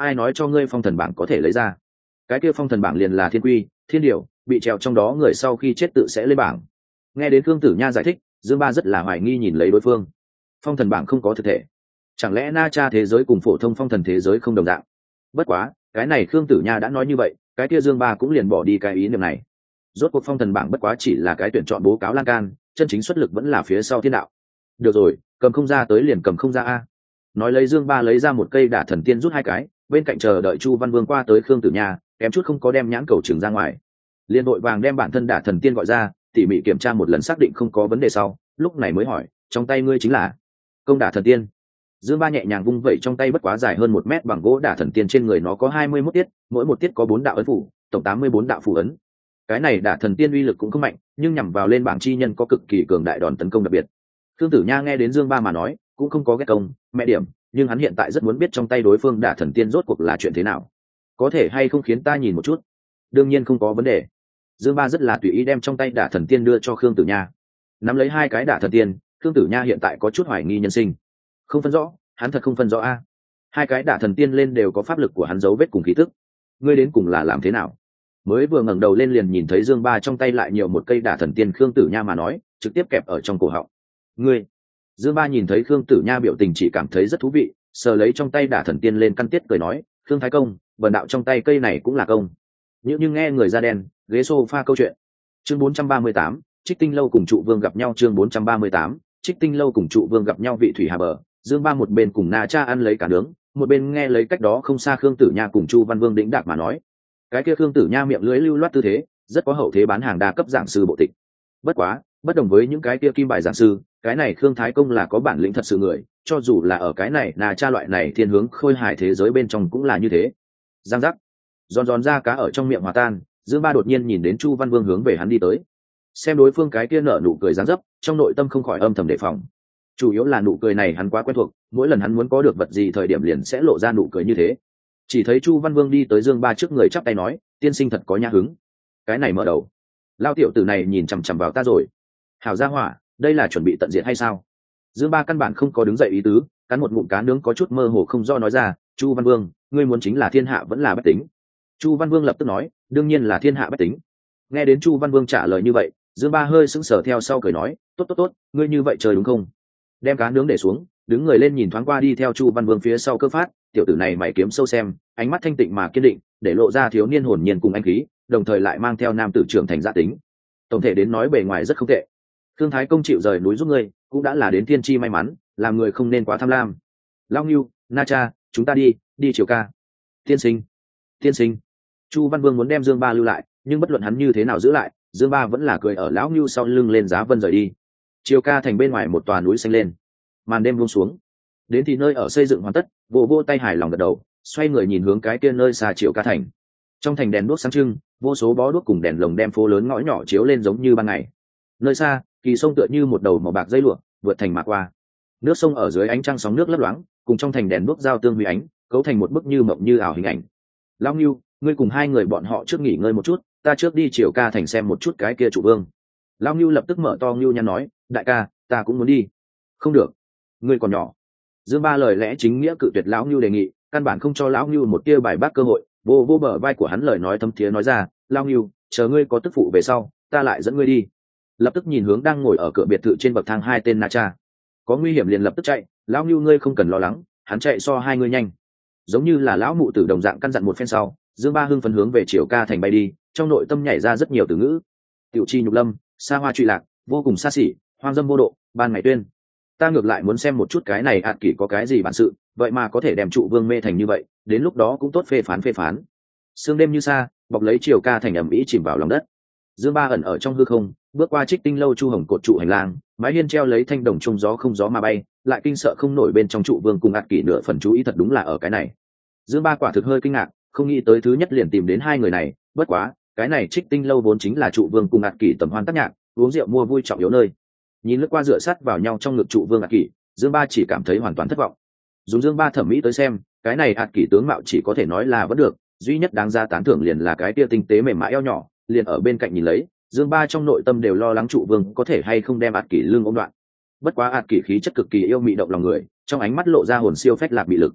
ai nói cho ngươi phong thần bảng có thể lấy ra? Cái kia phong thần bảng liền là thiên quy, thiên điều, bị treo trong đó người sau khi chết tự sẽ lên bảng. Nghe đến Khương Tử Nha giải thích, Dương Ba rất là hoài nghi nhìn lấy đối phương. Phong thần bảng không có thực thể, chẳng lẽ Na Cha thế giới cùng phổ thông phong thần thế giới không đồng dạng? Bất quá, cái này Khương Tử Nha đã nói như vậy, cái kia Dương Ba cũng liền bỏ đi cái ý niệm này. Rốt cuộc phong thần bảng bất quá chỉ là cái tuyển chọn bố cáo lan can, chân chính xuất lực vẫn là phía sau thiên đạo. Được rồi, cầm không ra tới liền cầm không ra a. Nói lấy Dương Ba lấy ra một cây đả thần tiên rút hai cái, bên cạnh chờ đợi Chu Văn Vương qua tới Khương Tử Nha, kém chút không có đem nhãn cầu trừng ra ngoài. Liên đội vàng đem bản thân đả thần tiên gọi ra, tỉ mỉ kiểm tra một lần xác định không có vấn đề sau, lúc này mới hỏi, trong tay ngươi chính là công đả thần tiên? Dương Ba nhẹ nhàng vung vẩy trong tay bất quá dài hơn 1 mét bằng gỗ đả thần tiên, trên người nó có 21 tiết, mỗi một tiết có 4 đạo ấn phủ, tổng 84 đạo phù ấn. Cái này đả thần tiên uy lực cũng không mạnh, nhưng nhằm vào lên bảng chi nhân có cực kỳ cường đại đòn tấn công đặc biệt. Khương Tử Nha nghe đến Dương Ba mà nói, cũng không có ghét công, mẹ điểm, nhưng hắn hiện tại rất muốn biết trong tay đối phương đả thần tiên rốt cuộc là chuyện thế nào. Có thể hay không khiến ta nhìn một chút? Đương nhiên không có vấn đề. Dương Ba rất là tùy ý đem trong tay đả thần tiên đưa cho Khương Tử Nha. Nắm lấy hai cái đả thần tiên, Khương Tử Nha hiện tại có chút hoài nghi nhân sinh. Không phân rõ, hắn thật không phân rõ a. Hai cái đả thần tiên lên đều có pháp lực của hắn dấu vết cùng khí tức. Ngươi đến cùng là làm thế nào? Mới vừa ngẩng đầu lên liền nhìn thấy Dương Ba trong tay lại nhiều một cây đả thần tiên, Khương Tử Nha mà nói, trực tiếp kẹp ở trong cổ họng. Ngươi? Dương Ba nhìn thấy Khương Tử Nha biểu tình chỉ cảm thấy rất thú vị, sờ lấy trong tay đả thần tiên lên căn tiết cười nói, Khương Thái Công, bần đạo trong tay cây này cũng là công. Nhưng nghe người da đen, ghế sofa câu chuyện. Chương 438, Trích Tinh Lâu cùng Trụ Vương gặp nhau. Chương 438, Trích Tinh Lâu cùng Trụ Vương gặp nhau. Vị thủy hà bờ, Dương Ba một bên cùng Na Cha ăn lấy cả nướng, một bên nghe lấy cách đó không xa Khương Tử Nha cùng Chu Văn Vương đĩnh đạc mà nói. Cái kia Khương Tử Nha miệng lưỡi lưu loát tư thế, rất có hậu thế bán hàng đa cấp giảng sư bộ tịch. Bất quá, bất đồng với những cái kia kim bài giảng sư, cái này Khương Thái Công là có bản lĩnh thật sự người, cho dù là ở cái này Na Cha loại này thiên hướng khôi hài thế giới bên trong cũng là như thế. Giang giác, giòn giòn ra cá ở trong miệng hòa tan, Dương Ba đột nhiên nhìn đến Chu Văn Vương hướng về hắn đi tới. Xem đối phương cái kia nở nụ cười dáng dấp, trong nội tâm không khỏi âm thầm đề phòng. Chủ yếu là nụ cười này hắn quá quen thuộc, mỗi lần hắn muốn có được vật gì thời điểm liền sẽ lộ ra nụ cười như thế. Chỉ thấy Chu Văn Vương đi tới Dương Ba trước người chắp tay nói, tiên sinh thật có nhã hứng. Cái này mở đầu, lao tiểu tử này nhìn chằm chằm vào ta rồi. Hảo gia hỏa, đây là chuẩn bị tận diệt hay sao? Dương Ba căn bản không có đứng dậy ý tứ, cắn một ngụm cá nướng có chút mơ hồ không do nói ra, Chu Văn Vương, ngươi muốn chính là thiên hạ vẫn là bách tính? Chu Văn Vương lập tức nói, đương nhiên là thiên hạ bách tính. Nghe đến Chu Văn Vương trả lời như vậy, Dương Ba hơi sững sờ theo sau cười nói, tốt tốt tốt, ngươi như vậy trời đúng không? Đem cá nướng để xuống, đứng người lên nhìn thoáng qua đi theo Chu Văn Vương phía sau Cơ Phát, tiểu tử này mày kiếm sâu xem, ánh mắt thanh tịnh mà kiên định, để lộ ra thiếu niên hồn nhiên cùng anh khí, đồng thời lại mang theo nam tử trưởng thành gia tính. Tổng thể đến nói bề ngoài rất không tệ. Thương Thái Công chịu rời núi giúp ngươi, cũng đã là đến thiên chi may mắn, làm người không nên quá tham lam. Lao Ngưu, Na Cha, chúng ta đi triều ca. Tiên sinh, tiên sinh. Chu Văn Vương muốn đem Dương Ba lưu lại, nhưng bất luận hắn như thế nào giữ lại, Dương Ba vẫn là cười ở lão Ngưu sau lưng lên giá vân rời đi. Triều ca thành bên ngoài một tòa núi xanh lên, màn đêm buông xuống. Đến thì nơi ở xây dựng hoàn tất, vô tay hài lòng gật đầu, xoay người nhìn hướng cái kia nơi xa Triều ca thành. Trong thành đèn đuốc sáng trưng, vô số bó đuốc cùng đèn lồng đem phố lớn ngõ nhỏ chiếu lên giống như ban ngày. Nơi xa, kỳ sông tựa như một đầu màu bạc dây lụa, vượt thành mà qua. Nước sông ở dưới ánh trăng sóng nước lấp loáng, cùng trong thành đèn đuốc giao tương huy ánh, cấu thành một bức như mộng như ảo hình ảnh. Lão Ngưu, ngươi cùng hai người bọn họ trước nghỉ ngơi một chút, ta trước đi Triều ca thành xem một chút cái kia Trụ Vương. Lão Ngưu lập tức mở to Ngưu nhăn nói, đại ca, ta cũng muốn đi. Không được, ngươi còn nhỏ. Dương Ba lời lẽ chính nghĩa cự tuyệt lão Ngưu đề nghị, căn bản không cho lão Ngưu một tia bài bác cơ hội, vô bờ vai của hắn lời nói thấm thía nói ra, lão Ngưu, chờ ngươi có tức phụ về sau, ta lại dẫn ngươi đi. Lập tức nhìn hướng đang ngồi ở cửa biệt thự trên bậc thang hai tên Na Cha. Có nguy hiểm liền lập tức chạy, lão Ngưu ngươi không cần lo lắng, hắn chạy so hai ngươi nhanh. Giống như là lão mụ tử đồng dạng căn dặn một phen sau, Dương Ba hưng phấn hướng về Triều ca thành bay đi, trong nội tâm nhảy ra rất nhiều từ ngữ. Tiểu chi nhục lâm, xa hoa trụy lạc, vô cùng xa xỉ, hoang dâm vô độ, ban ngày tuyên. Ta ngược lại muốn xem một chút cái này ạt kỷ có cái gì bản sự, vậy mà có thể đem Trụ Vương mê thành như vậy, đến lúc đó cũng tốt phê phán. Sương đêm như xa, bọc lấy Triều ca thành ẩm ĩ chìm vào lòng đất. Dương Ba ẩn ở trong hư không, bước qua Trích Tinh Lâu chu hồng cột trụ hành lang, mái hiên treo lấy thanh đồng trông gió không gió mà bay, lại kinh sợ không nổi bên trong Trụ Vương cùng ạt kỷ nửa phần chú ý thật đúng là ở cái này. Dương Ba quả thực hơi kinh ngạc, không nghĩ tới thứ nhất liền tìm đến hai người này, bất quá, cái này Trích Tinh Lâu vốn chính là Trụ Vương cùng ạt kỷ tầm hoan tác nhạc, uống rượu mua vui trọng yếu nơi. Nhìn lướt qua dựa sát vào nhau trong ngực Trụ Vương ạt kỷ, Dương Ba chỉ cảm thấy hoàn toàn thất vọng. Dùng Dương Ba thẩm mỹ tới xem, cái này ạt kỷ tướng mạo chỉ có thể nói là vẫn được, duy nhất đáng ra tán thưởng liền là cái tia tinh tế mềm mại eo nhỏ, liền ở bên cạnh nhìn lấy, Dương Ba trong nội tâm đều lo lắng Trụ Vương có thể hay không đem ạt kỷ lưng ôm đoạn. Bất quá ạt kỷ khí chất cực kỳ yêu mị động lòng người, trong ánh mắt lộ ra hồn siêu phách lạc bị lực.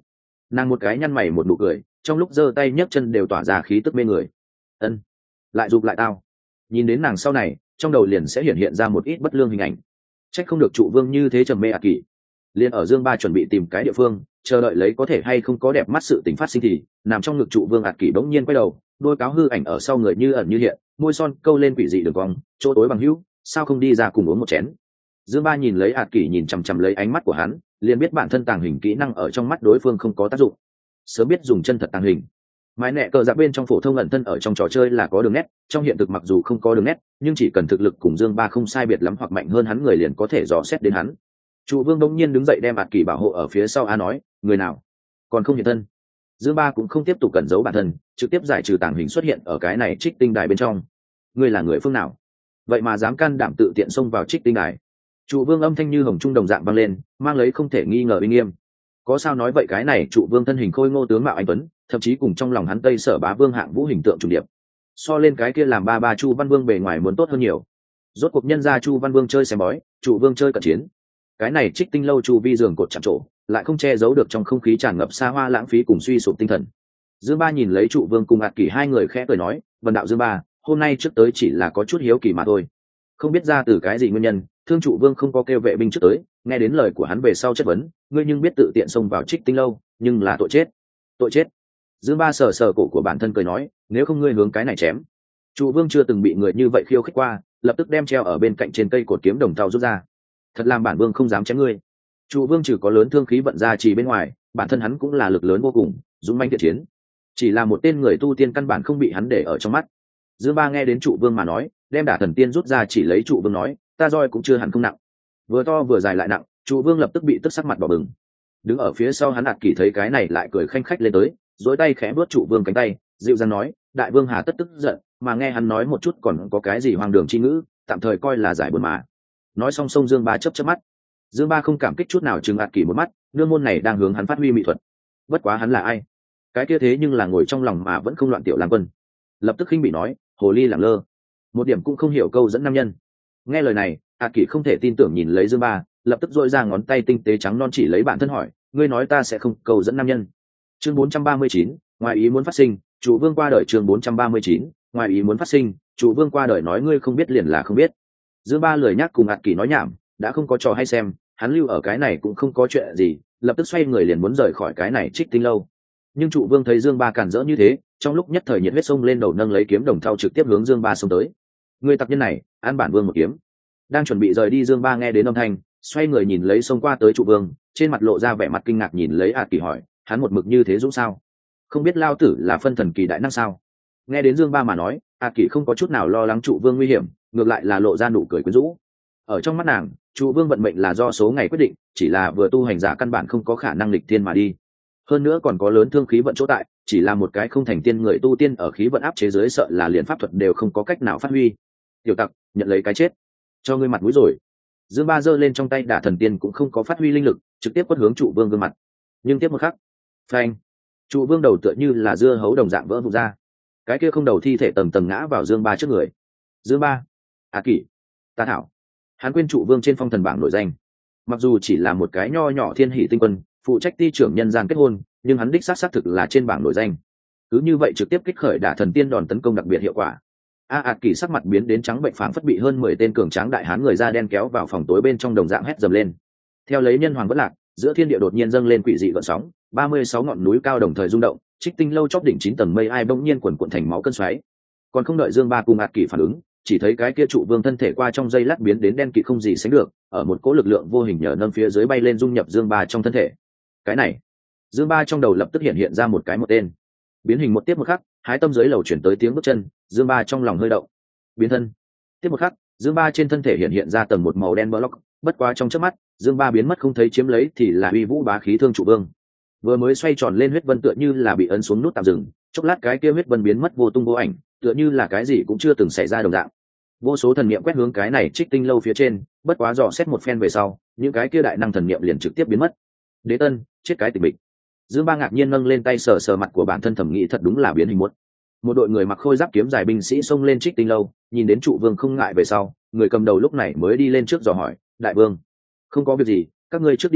Nàng một cái nhăn mày một nụ cười, trong lúc giơ tay nhấc chân đều tỏa ra khí tức mê người. Ân, lại giục lại tao. Nhìn đến nàng sau này, trong đầu liền sẽ hiện ra một ít bất lương hình ảnh. Trách không được trụ vương như thế trầm mê ạt kỷ. Liền ở Dương Ba chuẩn bị tìm cái địa phương chờ đợi lấy có thể hay không có đẹp mắt sự tình phát sinh thì nằm trong ngực trụ vương ạt kỷ bỗng nhiên quay đầu, đôi cáo hư ảnh ở sau người như ẩn như hiện, môi son câu lên quỷ dị đường cong, chỗ tối bằng hữu, sao không đi ra cùng uống một chén. Dương Ba nhìn lấy ạt kỷ nhìn chằm chằm lấy ánh mắt của hắn, liền biết bản thân tàng hình kỹ năng ở trong mắt đối phương không có tác dụng, sớm biết dùng chân thật tàng hình. Mái nẹ cờ giặc bên trong phổ thông ẩn thân ở trong trò chơi là có đường nét, trong hiện thực mặc dù không có đường nét, nhưng chỉ cần thực lực cùng Dương Ba không sai biệt lắm hoặc mạnh hơn hắn người liền có thể dò xét đến hắn. Trụ vương đông nhiên đứng dậy đem ạt kỷ bảo hộ ở phía sau a nói, người nào còn không hiện thân. Dương Ba cũng không tiếp tục cẩn giấu bản thân, trực tiếp giải trừ tàng hình xuất hiện ở cái này trích tinh đài bên trong. Ngươi là người phương nào, vậy mà dám can đảm tự tiện xông vào trích tinh đài? Trụ vương âm thanh như hồng trung đồng dạng vang lên, mang lấy không thể nghi ngờ uy nghiêm. Có sao nói vậy, cái này trụ vương thân hình khôi ngô tướng mạo anh tuấn, thậm chí cùng trong lòng hắn Tây Sở Bá Vương Hạng Vũ hình tượng trùng điệp, so lên cái kia làm ba Chu Văn Vương bề ngoài muốn tốt hơn nhiều. Rốt cuộc nhân gia Chu Văn Vương chơi xem bói, trụ vương chơi cận chiến. Cái này trích tinh lâu chu vi giường cột chạm trổ, lại không che giấu được trong không khí tràn ngập xa hoa lãng phí cùng suy sụp tinh thần. Dương Ba nhìn lấy trụ vương cùng ạt kỷ hai người khẽ cười nói, vần đạo Dương Ba, hôm nay trước tới chỉ là có chút hiếu kỳ mà thôi, không biết ra từ cái gì nguyên nhân thương trụ vương không có kêu vệ binh trước tới. Nghe đến lời của hắn về sau chất vấn, ngươi nhưng biết tự tiện xông vào trích tinh lâu, nhưng là tội chết. Tội chết. Dương Ba sờ sờ cổ của bản thân cười nói, nếu không ngươi hướng cái này chém. Trụ vương chưa từng bị người như vậy khiêu khích qua, lập tức đem treo ở bên cạnh trên cây cột kiếm đồng thau rút ra. Thật làm bản vương không dám chém ngươi. Trụ vương trừ có lớn thương khí vận ra chỉ bên ngoài, bản thân hắn cũng là lực lớn vô cùng, dũng mãnh thiện chiến, chỉ là một tên người tu tiên căn bản không bị hắn để ở trong mắt. Dương Ba nghe đến trụ vương mà nói, đem đả thần tiên rút ra chỉ lấy trụ vương nói, ta roi cũng chưa hẳn không nặng. Vừa to vừa dài lại nặng, trụ vương lập tức bị tức sắc mặt đỏ bừng. Đứng ở phía sau hắn ạt kỷ thấy cái này lại cười khanh khách lên tới, dối tay khẽ vuốt trụ vương cánh tay, dịu dàng nói, đại vương hà tất tức giận, mà nghe hắn nói một chút còn có cái gì hoang đường chi ngữ, tạm thời coi là giải buồn mà. Nói xong sông Dương Ba chớp chớp mắt. Dương Ba không cảm kích chút nào chừng ạt kỷ một mắt, nương môn này đang hướng hắn phát huy mỹ thuật. Bất quá hắn là ai? Cái kia thế nhưng là ngồi trong lòng mà vẫn không loạn tiểu lang quân. Lập tức khinh bị nói, hồ ly lẳng lơ, một điểm cũng không hiểu câu dẫn nam nhân. Nghe lời này, ạt kỷ không thể tin tưởng nhìn lấy Dương Ba, lập tức dội ra ngón tay tinh tế trắng non chỉ lấy bản thân hỏi, ngươi nói ta sẽ không câu dẫn nam nhân? Chương 439, ngoài ý muốn phát sinh, trụ vương qua đời. Chương 439, ngoài ý muốn phát sinh, trụ vương qua đời. Nói ngươi không biết liền là không biết. Dương Ba lười nhắc cùng ạt kỷ nói nhảm, đã không có trò hay xem, hắn lưu ở cái này cũng không có chuyện gì, lập tức xoay người liền muốn rời khỏi cái này trích tinh lâu. Nhưng trụ vương thấy Dương Ba cản rỡ như thế, trong lúc nhất thời nhiệt huyết sông lên đầu, nâng lấy kiếm đồng thau trực tiếp hướng Dương Ba xông tới. Người tặc nhân này, ăn bản vương một kiếm. Đang chuẩn bị rời đi Dương Ba nghe đến âm thanh, xoay người nhìn lấy xông qua tới trụ vương, trên mặt lộ ra vẻ mặt kinh ngạc nhìn lấy ạt kỷ hỏi, hắn một mực như thế dũng sao? Không biết lao tử là phân thần kỳ đại năng sao? Nghe đến Dương Ba mà nói, ạt kỷ không có chút nào lo lắng trụ vương nguy hiểm, ngược lại là lộ ra nụ cười quyến rũ. Ở trong mắt nàng, trụ vương vận mệnh là do số ngày quyết định, chỉ là vừa tu hành giả căn bản không có khả năng lịch thiên mà đi. Hơn nữa còn có lớn thương khí vận chỗ tại, chỉ là một cái không thành tiên người tu tiên ở khí vận áp chế dưới, sợ là liền pháp thuật đều không có cách nào phát huy. Tiểu tặc, nhận lấy cái chết, cho ngươi mặt mũi rồi. Dương Ba giơ lên trong tay đả thần tiên cũng không có phát huy linh lực, trực tiếp quất hướng trụ vương gương mặt. Nhưng tiếp một khắc, phanh, trụ vương đầu tựa như là dưa hấu đồng dạng vỡ vụn ra, cái kia không đầu thi thể tầng tầng ngã vào Dương Ba trước người. Dương Ba, kỷ, ta thảo. Hắn quên trụ vương trên phong thần bảng nổi danh, mặc dù chỉ là một cái nho nhỏ thiên hỷ tinh quân, phụ trách ti trưởng nhân gian kết hôn, nhưng hắn đích xác thực là trên bảng nổi danh. Cứ như vậy trực tiếp kích khởi đả thần tiên đòn tấn công đặc biệt hiệu quả. Kỷ sắc mặt biến đến trắng bệnh, phảng phất bị hơn 10 tên cường tráng đại hán người da đen kéo vào phòng tối bên trong đồng dạng hét dầm lên. Theo lấy nhân hoàng bất lạc, giữa thiên địa đột nhiên dâng lên quỷ dị gợn sóng, 36 ngọn núi cao đồng thời rung động, trích tinh lâu chóp đỉnh 9 tầng mây ai bỗng nhiên quần cuộn thành máu cơn xoáy. Còn không đợi Dương Ba cùng Kỷ phản ứng, chỉ thấy cái kia trụ vương thân thể qua trong giây lát biến đến đen kịt không gì sánh được, ở một cỗ lực lượng vô hình nhờ nâng phía dưới bay lên dung nhập Dương Ba trong thân thể. Cái này, Dương Ba trong đầu lập tức hiện ra một cái một tên. Biến hình một tiếp một khắc, hái tâm dưới lầu chuyển tới tiếng bước chân, Dương Ba trong lòng hơi động. Biến thân. Tiếp một khắc, Dương Ba trên thân thể hiện ra tầng một màu đen block, bất quá trong chớp mắt, Dương Ba biến mất không thấy, chiếm lấy thì là uy vũ bá khí thương trụ vương. Vừa mới xoay tròn lên huyết vân tựa như là bị ấn xuống nút tạm dừng, chốc lát cái kia huyết vân biến mất vô tung vô ảnh, tựa như là cái gì cũng chưa từng xảy ra đồng dạng. Vô số thần niệm quét hướng cái này trích tinh lâu phía trên, bất quá dò xét một phen về sau, những cái kia đại năng thần niệm liền trực tiếp biến mất. Đế tân, chết cái tịch mịch. Dương Ba ngạc nhiên nâng lên tay sờ sờ mặt của bản thân, thẩm nghĩ thật đúng là biến hình một đội người mặc khôi giáp kiếm dài binh sĩ xông lên trích tinh lâu, nhìn đến trụ vương không ngại về sau, người cầm đầu lúc này mới đi lên trước dò hỏi, đại vương, không có việc gì, các ngươi trước đi xuống,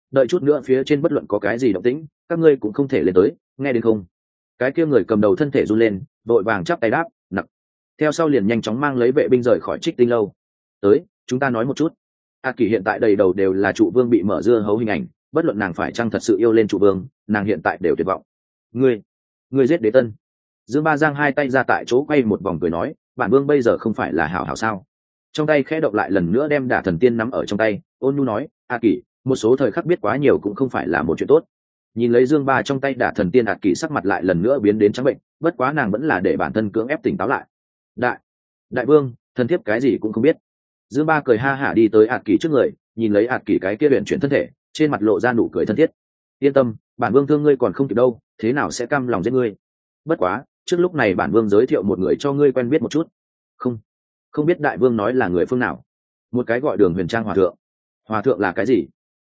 đợi chút nữa phía trên bất luận có cái gì động tĩnh các ngươi cũng không thể lên tới, nghe đến không? Cái kia người cầm đầu thân thể run lên, vội vàng chắp tay đáp nặc. Theo sau liền nhanh chóng mang lấy vệ binh rời khỏi Trích Tinh lâu. Tới, chúng ta nói một chút. Kỳ hiện tại đầy đầu đều là trụ vương bị mở dưa hấu hình ảnh, bất luận nàng phải chăng thật sự yêu lên trụ vương, nàng hiện tại đều tuyệt vọng. Ngươi giết đế tân. Dương Ba giang hai tay ra tại chỗ quay một vòng cười nói, bản vương bây giờ không phải là hảo hảo sao? Trong tay khẽ động lại lần nữa đem Đả Thần Tiên nắm ở trong tay, ôn nhu nói, Kỳ, một số thời khắc biết quá nhiều cũng không phải là một chuyện tốt. Nhìn lấy Dương Ba trong tay Đả Thần Tiên, Kỳ sắc mặt lại lần nữa biến đến trắng bệnh, bất quá nàng vẫn là để bản thân cưỡng ép tỉnh táo lại. Đại vương, thần thiếp cái gì cũng không biết. Dương Ba cười ha hả đi tới Kỳ trước người, nhìn lấy Kỳ cái kia luyện chuyển thân thể, trên mặt lộ ra nụ cười thân thiết. Yên tâm, bản vương thương ngươi còn không kịp đâu, thế nào sẽ cam lòng giết ngươi? Bất quá, trước lúc này bản vương giới thiệu một người cho ngươi quen biết một chút. Không biết đại vương nói là người phương nào? Một cái gọi Đường Huyền Trang hòa thượng. Hòa thượng là cái gì?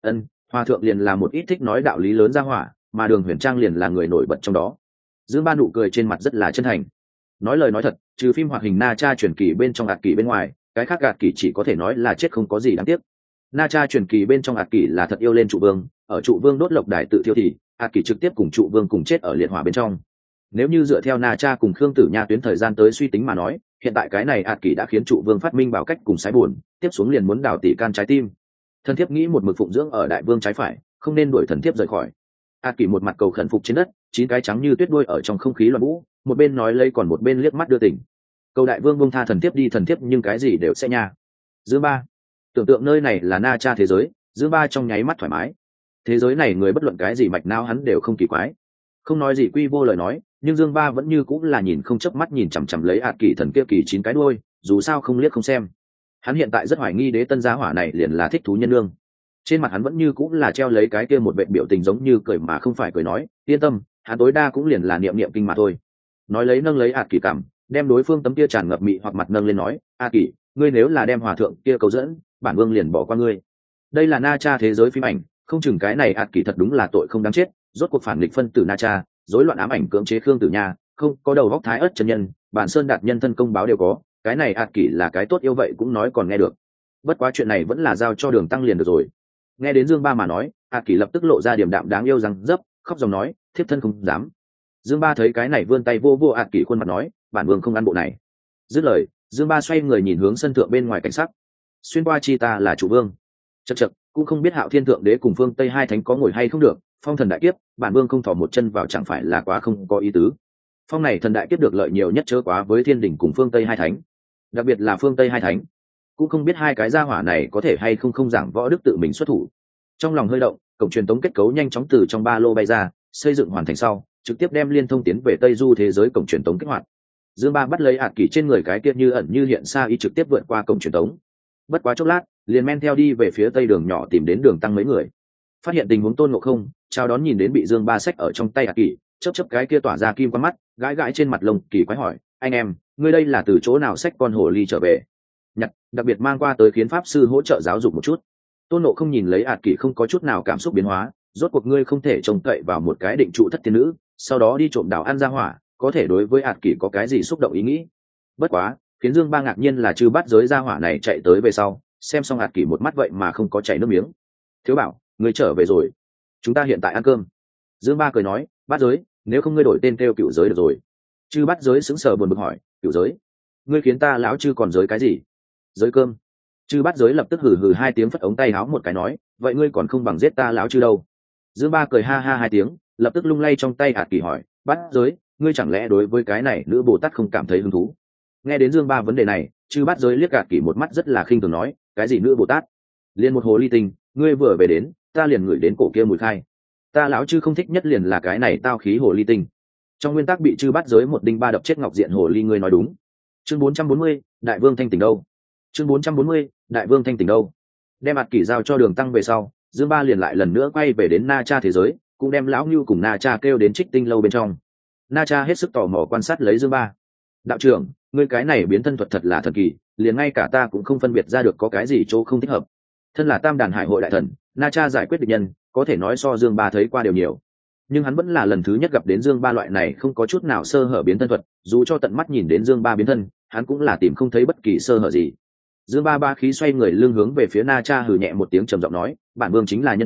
Hòa thượng liền là một ít thích nói đạo lý lớn ra hỏa, mà Đường Huyền Trang liền là người nổi bật trong đó. Dương Ba nụ cười trên mặt rất là chân thành. Nói lời nói thật, trừ phim hoạt hình Na Cha truyền kỳ bên trong Kỳ bên ngoài, cái khác Kỳ chỉ có thể nói là chết không có gì đáng tiếc. Na Cha truyền kỳ bên trong Kỳ là thật yêu lên trụ vương, ở trụ vương đốt lộc đài tự thiêu thì Kỳ trực tiếp cùng trụ vương cùng chết ở liệt hỏa bên trong. Nếu như dựa theo Na Cha cùng Khương Tử Nha tuyến thời gian tới suy tính mà nói, hiện tại cái này Kỳ đã khiến trụ vương phát minh bảo cách cùng sái buồn, tiếp xuống liền muốn đào tỷ can trái tim. Thần thiếp nghĩ một mực phụng dưỡng ở đại vương trái phải, không nên đuổi thần thiếp rời khỏi. Kỳ một mặt cầu khẩn phục trên đất, 9 cái trắng như tuyết đuôi ở trong không khí loạn vũ, một bên nói lây còn một bên liếc mắt đưa tình. Cầu đại vương buông tha thần thiếp đi, thần thiếp nhưng cái gì đều sẽ nha. Dương Ba, tưởng tượng nơi này là Na Cha thế giới, Dương Ba trong nháy mắt thoải mái. Thế giới này người bất luận cái gì mạch não hắn đều không kỳ quái. Không nói gì quy vô lời nói, nhưng Dương Ba vẫn như cũng là nhìn không chớp mắt nhìn chằm chằm lấy Kỳ thần kia kỳ 9 cái đuôi, dù sao không liếc không xem. Hắn hiện tại rất hoài nghi đế tân giá hỏa này liền là thích thú nhân lương. Trên mặt hắn vẫn như cũng là treo lấy cái kia một vẻ biểu tình giống như cười mà không phải cười nói, yên tâm, hắn tối đa cũng liền là niệm niệm kinh mà thôi. Nói lấy nâng lấy Kỳ cảm, đem đối phương tấm kia tràn ngập mị hoặc mặt nâng lên nói, Kỳ, ngươi nếu là đem hòa thượng kia cầu dẫn, bản vương liền bỏ qua ngươi. Đây là Na Cha thế giới phim ảnh, không chừng cái này Kỳ thật đúng là tội không đáng chết, rốt cuộc phản nghịch phân tử Na Cha, rối loạn ám ảnh cưỡng chế Khương Tử Nha, không có đầu góc thái ớt chân nhân, bản sơn đạt nhân thân công báo đều có, cái này Kỳ là cái tốt yêu vậy cũng nói còn nghe được. Bất quá chuyện này vẫn là giao cho Đường Tăng liền được rồi. Nghe đến Dương Ba mà nói, Kỳ lập tức lộ ra điềm đạm đáng yêu răng dấp, khóc dòng nói, thiếp thân không dám. Dương Ba thấy cái này vươn tay vô vô Kỳ khuôn mặt nói, bản vương không ăn bộ này. Dứt lời, Dương Ba xoay người nhìn hướng sân thượng bên ngoài cảnh sắc. Xuyên qua chi ta là chủ vương. Chậc, cũng không biết Hạo Thiên thượng đế cùng Phương Tây hai thánh có ngồi hay không được, phong thần đại kiếp, bản vương không thò một chân vào chẳng phải là quá không có ý tứ. Phong này thần đại kiếp được lợi nhiều nhất chớ quá với Thiên Đình cùng Phương Tây hai thánh, đặc biệt là Phương Tây hai thánh, cũng không biết hai cái gia hỏa này có thể hay không giảng võ đức tự mình xuất thủ. Trong lòng hơi động, cổng truyền tống kết cấu nhanh chóng từ trong ba lô bay ra, xây dựng hoàn thành sau, trực tiếp đem liên thông tiến về Tây Du thế giới cổng truyền tống kích hoạt. Dương Ba bắt lấy Kỳ trên người cái kia như ẩn như hiện xa y trực tiếp vượt qua cổng truyền tống. Bất quá chốc lát, liền men theo đi về phía tây đường nhỏ tìm đến Đường Tăng mấy người. Phát hiện tình huống Tôn Ngộ Không, chào đón nhìn đến bị Dương Ba xách ở trong tay Kỳ, chớp chớp cái kia tỏa ra kim quang mắt, gãi gãi trên mặt lông kỳ quái hỏi, anh em, ngươi đây là từ chỗ nào xách con hồ ly trở về? Nhặt, đặc biệt mang qua tới khiến pháp sư hỗ trợ giáo dục một chút. Tôn Ngộ Không nhìn lấy Kỳ không có chút nào cảm xúc biến hóa, rốt cuộc ngươi không thể trông cậy vào một cái định trụ thất tiên nữ, sau đó đi trộm đào ăn ra hỏa, có thể đối với Kỳ có cái gì xúc động ý nghĩ. Bất quá, khiến Dương Ba ngạc nhiên là Chư Bát Giới ra hỏa này chạy tới về sau, xem xong Kỳ một mắt vậy mà không có chảy nước miếng. Thiếu bảo, ngươi trở về rồi, chúng ta hiện tại ăn cơm. Dương Ba cười nói, Bát Giới, nếu không ngươi đổi tên kêu Cựu Giới được rồi. Chư Bát Giới sững sờ buồn bực hỏi, Cựu Giới, ngươi khiến ta lão chư còn giới cái gì? Giới cơm. Chư Bát Giới lập tức hừ hừ hai tiếng, phất ống tay háo một cái nói, vậy ngươi còn không bằng giết ta lão chư đâu. Dương Ba cười ha ha hai tiếng, lập tức lung lay trong tay Kỳ hỏi, Bát Giới, ngươi chẳng lẽ đối với cái này nữ Bồ Tát không cảm thấy hứng thú? Nghe đến Dương Ba vấn đề này, Chư Bát Giới liếc Kỳ một mắt rất là khinh thường nói, cái gì nữ Bồ Tát? Liền một hồ ly tinh, ngươi vừa về đến, ta liền ngửi đến cổ kia mùi khai. Ta lão chư không thích nhất liền là cái này tao khí hồ ly tinh. Trong nguyên tắc bị Chư Bát Giới một đinh ba đập chết ngọc diện hồ ly, ngươi nói đúng. Chương 440, Đại Vương thanh tỉnh đâu? Chương 440, Đại Vương thanh tỉnh đâu? Đem Kỳ giao cho Đường Tăng về sau, Dương Ba liền lại lần nữa quay về đến Na Cha thế giới, cũng đem lão Ngưu cùng Na Cha kêu đến Trích Tinh lâu bên trong. Na Cha hết sức tò mò quan sát lấy Dương Ba. Đạo trưởng, ngươi cái này biến thân thuật thật là thần kỳ, liền ngay cả ta cũng không phân biệt ra được có cái gì chỗ không thích hợp. Thân là Tam Đàn Hải hội đại thần, Na Cha giải quyết địch nhân, có thể nói so Dương Ba thấy qua điều nhiều. Nhưng hắn vẫn là lần thứ nhất gặp đến Dương Ba loại này không có chút nào sơ hở biến thân thuật, dù cho tận mắt nhìn đến Dương Ba biến thân, hắn cũng là tìm không thấy bất kỳ sơ hở gì. Dương Ba ba khí xoay người lưng hướng về phía Na Cha hừ nhẹ một tiếng trầm giọng nói, bản vương chính là nhân hoàng,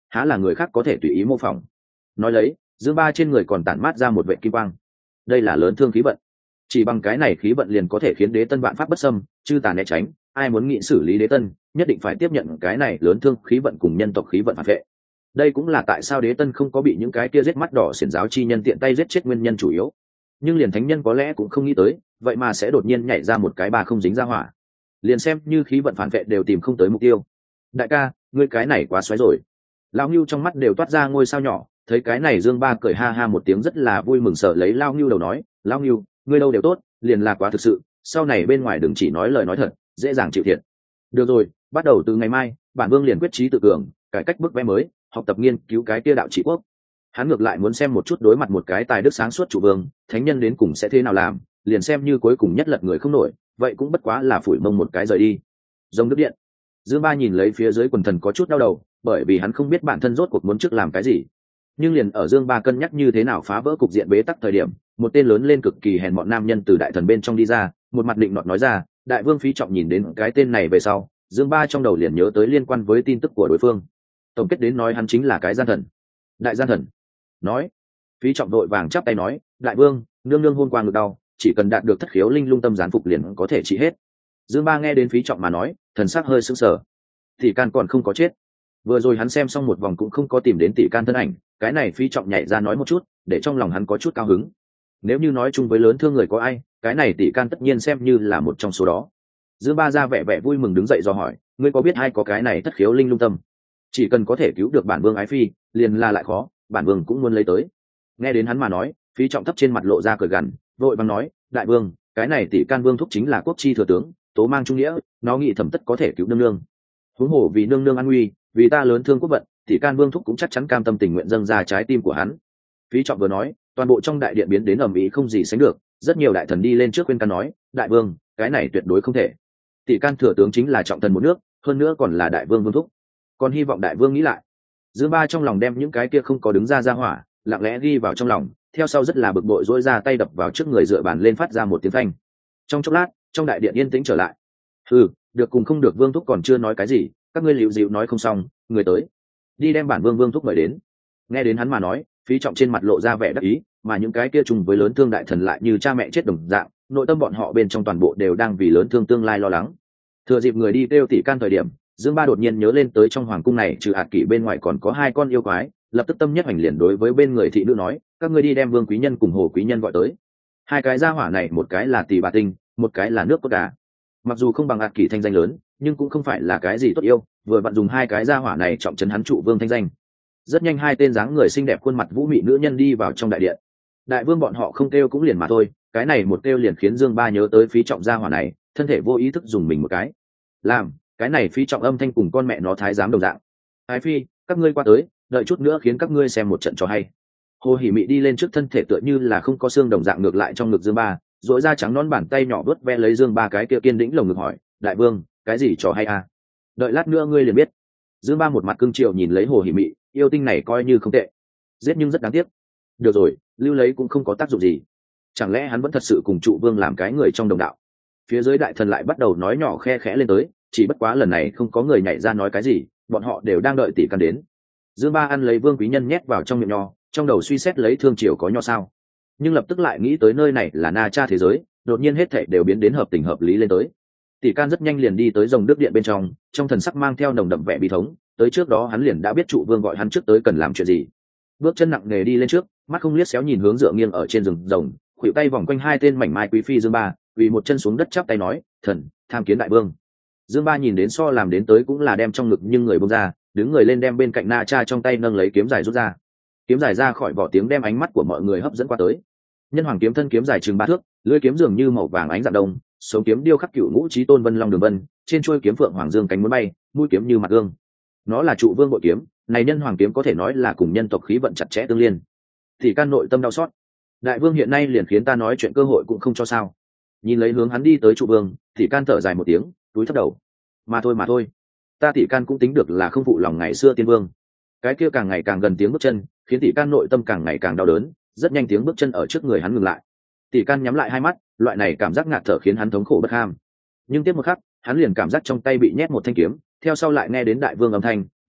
há là người khác có thể tùy ý mô phỏng. Nói lấy, Dương Ba trên người còn tản mát ra một vệ kim quang. Đây là lớn thương khí vận, chỉ bằng cái này khí vận liền có thể khiến đế tân vạn pháp bất xâm, chư tà né tránh. Ai muốn nghị xử lý đế tân, nhất định phải tiếp nhận cái này lớn thương khí vận cùng nhân tộc khí vận phản vệ. Đây cũng là tại sao đế tân không có bị những cái kia giết mắt đỏ xiển giáo chi nhân tiện tay giết chết nguyên nhân chủ yếu. Nhưng liền thánh nhân có lẽ cũng không nghĩ tới, vậy mà sẽ đột nhiên nhảy ra một cái ba không dính ra hỏa, liền xem như khí vận phản vệ đều tìm không tới mục tiêu. Đại ca, ngươi cái này quá xoáy rồi. Lão Ngưu trong mắt đều toát ra ngôi sao nhỏ, thấy cái này Dương Ba cười ha ha một tiếng rất là vui mừng, sợ lấy Lão Ngưu đầu nói, Lão Ngưu, ngươi đâu đều tốt, liền là quá thực sự, sau này bên ngoài đừng chỉ nói lời nói thật, dễ dàng chịu thiệt. Được rồi, bắt đầu từ ngày mai, bản vương liền quyết chí tự cường, cải cách bức vẽ mới, học tập nghiên cứu cái kia đạo trị quốc. Hắn ngược lại muốn xem một chút đối mặt một cái tài đức sáng suốt chủ vương, thánh nhân đến cùng sẽ thế nào làm, liền xem như cuối cùng nhất lật người không nổi, vậy cũng bất quá là phủi mông một cái rời đi. Rồng Đức Điện. Dương Ba nhìn lấy phía dưới quần thần có chút đau đầu, bởi vì hắn không biết bản thân rốt cuộc muốn trước làm cái gì. Nhưng liền ở Dương Ba cân nhắc như thế nào phá vỡ cục diện bế tắc thời điểm, một tên lớn lên cực kỳ hèn mọn nam nhân từ đại thần bên trong đi ra, một mặt định nọt nói ra, đại vương Phí Trọng. Nhìn đến cái tên này về sau, Dương Ba trong đầu liền nhớ tới liên quan với tin tức của đối phương. Tổng kết đến nói hắn chính là cái gian thần. Đại gian thần. Nói, Phí Trọng đội vàng chắp tay nói, đại vương, nương nương hôm qua ngực đau, chỉ cần đạt được thất khiếu linh lung tâm gián phục liền có thể trị hết. Dương Ba nghe đến Phí Trọng mà nói, thần sắc hơi sững sờ. Tỷ can còn không có chết. Vừa rồi hắn xem xong một vòng cũng không có tìm đến tỷ can thân ảnh, cái này Phí Trọng nhảy ra nói một chút, để trong lòng hắn có chút cao hứng. Nếu như nói chung với lớn thương người có ai, cái này tỷ can tất nhiên xem như là một trong số đó. Dương Ba ra vẻ vẻ vui mừng đứng dậy do hỏi, ngươi có biết ai có cái này thất khiếu linh lung tâm? Chỉ cần có thể cứu được bản vương ái phi, liền là lại khó, bản vương cũng muốn lấy tới. Nghe đến hắn mà nói, Phí Trọng thấp trên mặt lộ ra cười gằn, vội vàng nói, đại vương, cái này tỷ can vương thúc chính là quốc chi thừa tướng, tố mang trung nghĩa, nó nghĩ thẩm tất có thể cứu nương nương. Huống hồ vì nương nương an nguy, vì ta lớn thương quốc vận, tỷ can vương thúc cũng chắc chắn cam tâm tình nguyện dâng ra trái tim của hắn. Phí Trọng vừa nói, toàn bộ trong đại điện biến đến ầm ĩ không gì sánh được, rất nhiều đại thần đi lên trước khuyên can nói, đại vương, cái này tuyệt đối không thể. Tỷ can thừa tướng chính là trọng thần một nước, hơn nữa còn là đại vương vương thúc, còn hy vọng đại vương nghĩ lại. Dương Ba trong lòng đem những cái kia không có đứng ra hỏa lặng lẽ ghi vào trong lòng, theo sau rất là bực bội dỗi ra tay đập vào trước người dựa bàn lên phát ra một tiếng thanh. Trong chốc lát, trong đại điện yên tĩnh trở lại. Được cùng không được vương thúc còn chưa nói cái gì, các ngươi liễu dịu nói không xong, người tới, đi đem bản vương thúc mời đến. Nghe đến hắn mà nói, Phí Trọng trên mặt lộ ra vẻ đắc ý, mà những cái kia trùng với lớn thương đại thần lại như cha mẹ chết đồng dạng, nội tâm bọn họ bên trong toàn bộ đều đang vì lớn thương tương lai lo lắng. Thừa dịp người đi kêu tỷ can thời điểm, Dương Ba đột nhiên nhớ lên tới trong hoàng cung này trừ hạt kỷ bên ngoài còn có hai con yêu quái, lập tức tâm nhất hành liền đối với bên người thị nữ nói, các ngươi đi đem vương quý nhân cùng hồ quý nhân gọi tới. Hai cái gia hỏa này một cái là Tỷ Bà Tinh, một cái là nước cốt gà. Mặc dù không bằng hạt kỷ thanh danh lớn, nhưng cũng không phải là cái gì tốt yêu, vừa vặn dùng hai cái gia hỏa này trọng trấn hắn trụ vương thanh danh. Rất nhanh hai tên dáng người xinh đẹp khuôn mặt vũ mị nữ nhân đi vào trong đại điện. Đại vương bọn họ không kêu cũng liền mà thôi, cái này một kêu liền khiến Dương Ba nhớ tới Phí Trọng gia hỏa này, thân thể vô ý thức dùng mình một cái. Làm, cái này Phí Trọng âm thanh cùng con mẹ nó thái giám đồng dạng. Ái phi, các ngươi qua tới, đợi chút nữa khiến các ngươi xem một trận cho hay. Hồ Hỉ Mị đi lên trước, thân thể tựa như là không có xương đồng dạng ngược lại trong ngực Dương Ba, duỗi ra trắng nón bàn tay nhỏ vuốt ve lấy Dương Ba cái kia kiên đĩnh lồng ngực hỏi, đại vương, cái gì trò hay à? Đợi lát nữa ngươi liền biết. Dương Ba một mặt cương triều nhìn lấy Hồ Hỉ Mị, yêu tinh này coi như không tệ, giết nhưng rất đáng tiếc. Được rồi, lưu lấy cũng không có tác dụng gì. Chẳng lẽ hắn vẫn thật sự cùng trụ vương làm cái người trong đồng đạo? Phía dưới đại thần lại bắt đầu nói nhỏ khe khẽ lên tới, chỉ bất quá lần này không có người nhảy ra nói cái gì, bọn họ đều đang đợi tỷ can đến. Dương Ba ăn lấy vương quý nhân nhét vào trong miệng nho, trong đầu suy xét lấy thương triều có nho sao, nhưng lập tức lại nghĩ tới nơi này là Na Cha thế giới, đột nhiên hết thảy đều biến đến hợp tình hợp lý lên tới. Tỷ can rất nhanh liền đi tới Rồng Đức Điện bên trong thần sắc mang theo nồng đậm vẻ bi thống, tới trước đó hắn liền đã biết trụ vương gọi hắn trước tới cần làm chuyện gì. Bước chân nặng nề đi lên trước, mắt không liếc xéo nhìn hướng dựa nghiêng ở trên rừng rồng, khuỷu tay vòng quanh hai tên mảnh mai quý phi Dương Ba, vì một chân xuống đất chắp tay nói, thần tham kiến đại vương. Dương Ba nhìn đến so làm đến tới cũng là đem trong ngực nhưng người bông ra, đứng người lên đem bên cạnh Na Cha trong tay nâng lấy kiếm dài rút ra. Kiếm dài ra khỏi vỏ tiếng đem ánh mắt của mọi người hấp dẫn qua tới. Nhân hoàng kiếm thân kiếm dài chừng 3 thước, lưỡi kiếm dường như màu vàng ánh dạng đông, sống kiếm điêu khắc cựu ngũ chí tôn vân long đường vân, trên chuôi kiếm phượng hoàng dương cánh muốn bay, mũi kiếm như mặt gương. Nó là trụ vương bội kiếm, này nhân hoàng kiếm có thể nói là cùng nhân tộc khí vận chặt chẽ tương liên. Thì can nội tâm đau xót. Đại vương hiện nay liền khiến ta nói chuyện cơ hội cũng không cho sao? Nhìn lấy hướng hắn đi tới trụ vương, thì can thở dài một tiếng, túi thấp đầu. Mà thôi, ta tỷ can cũng tính được là không phụ lòng ngày xưa tiên vương. Cái kia càng ngày càng gần tiếng bước chân, khiến tỷ can nội tâm càng ngày càng đau đớn, rất nhanh tiếng bước chân ở trước người hắn ngừng lại. Tỷ can nhắm lại hai mắt, loại này cảm giác ngạt thở khiến hắn thống khổ bất ham. Nhưng tiếp một khắc, hắn liền cảm giác trong tay bị nhét một thanh kiếm, theo sau lại nghe đến đại vương âm thanh, vương thúc,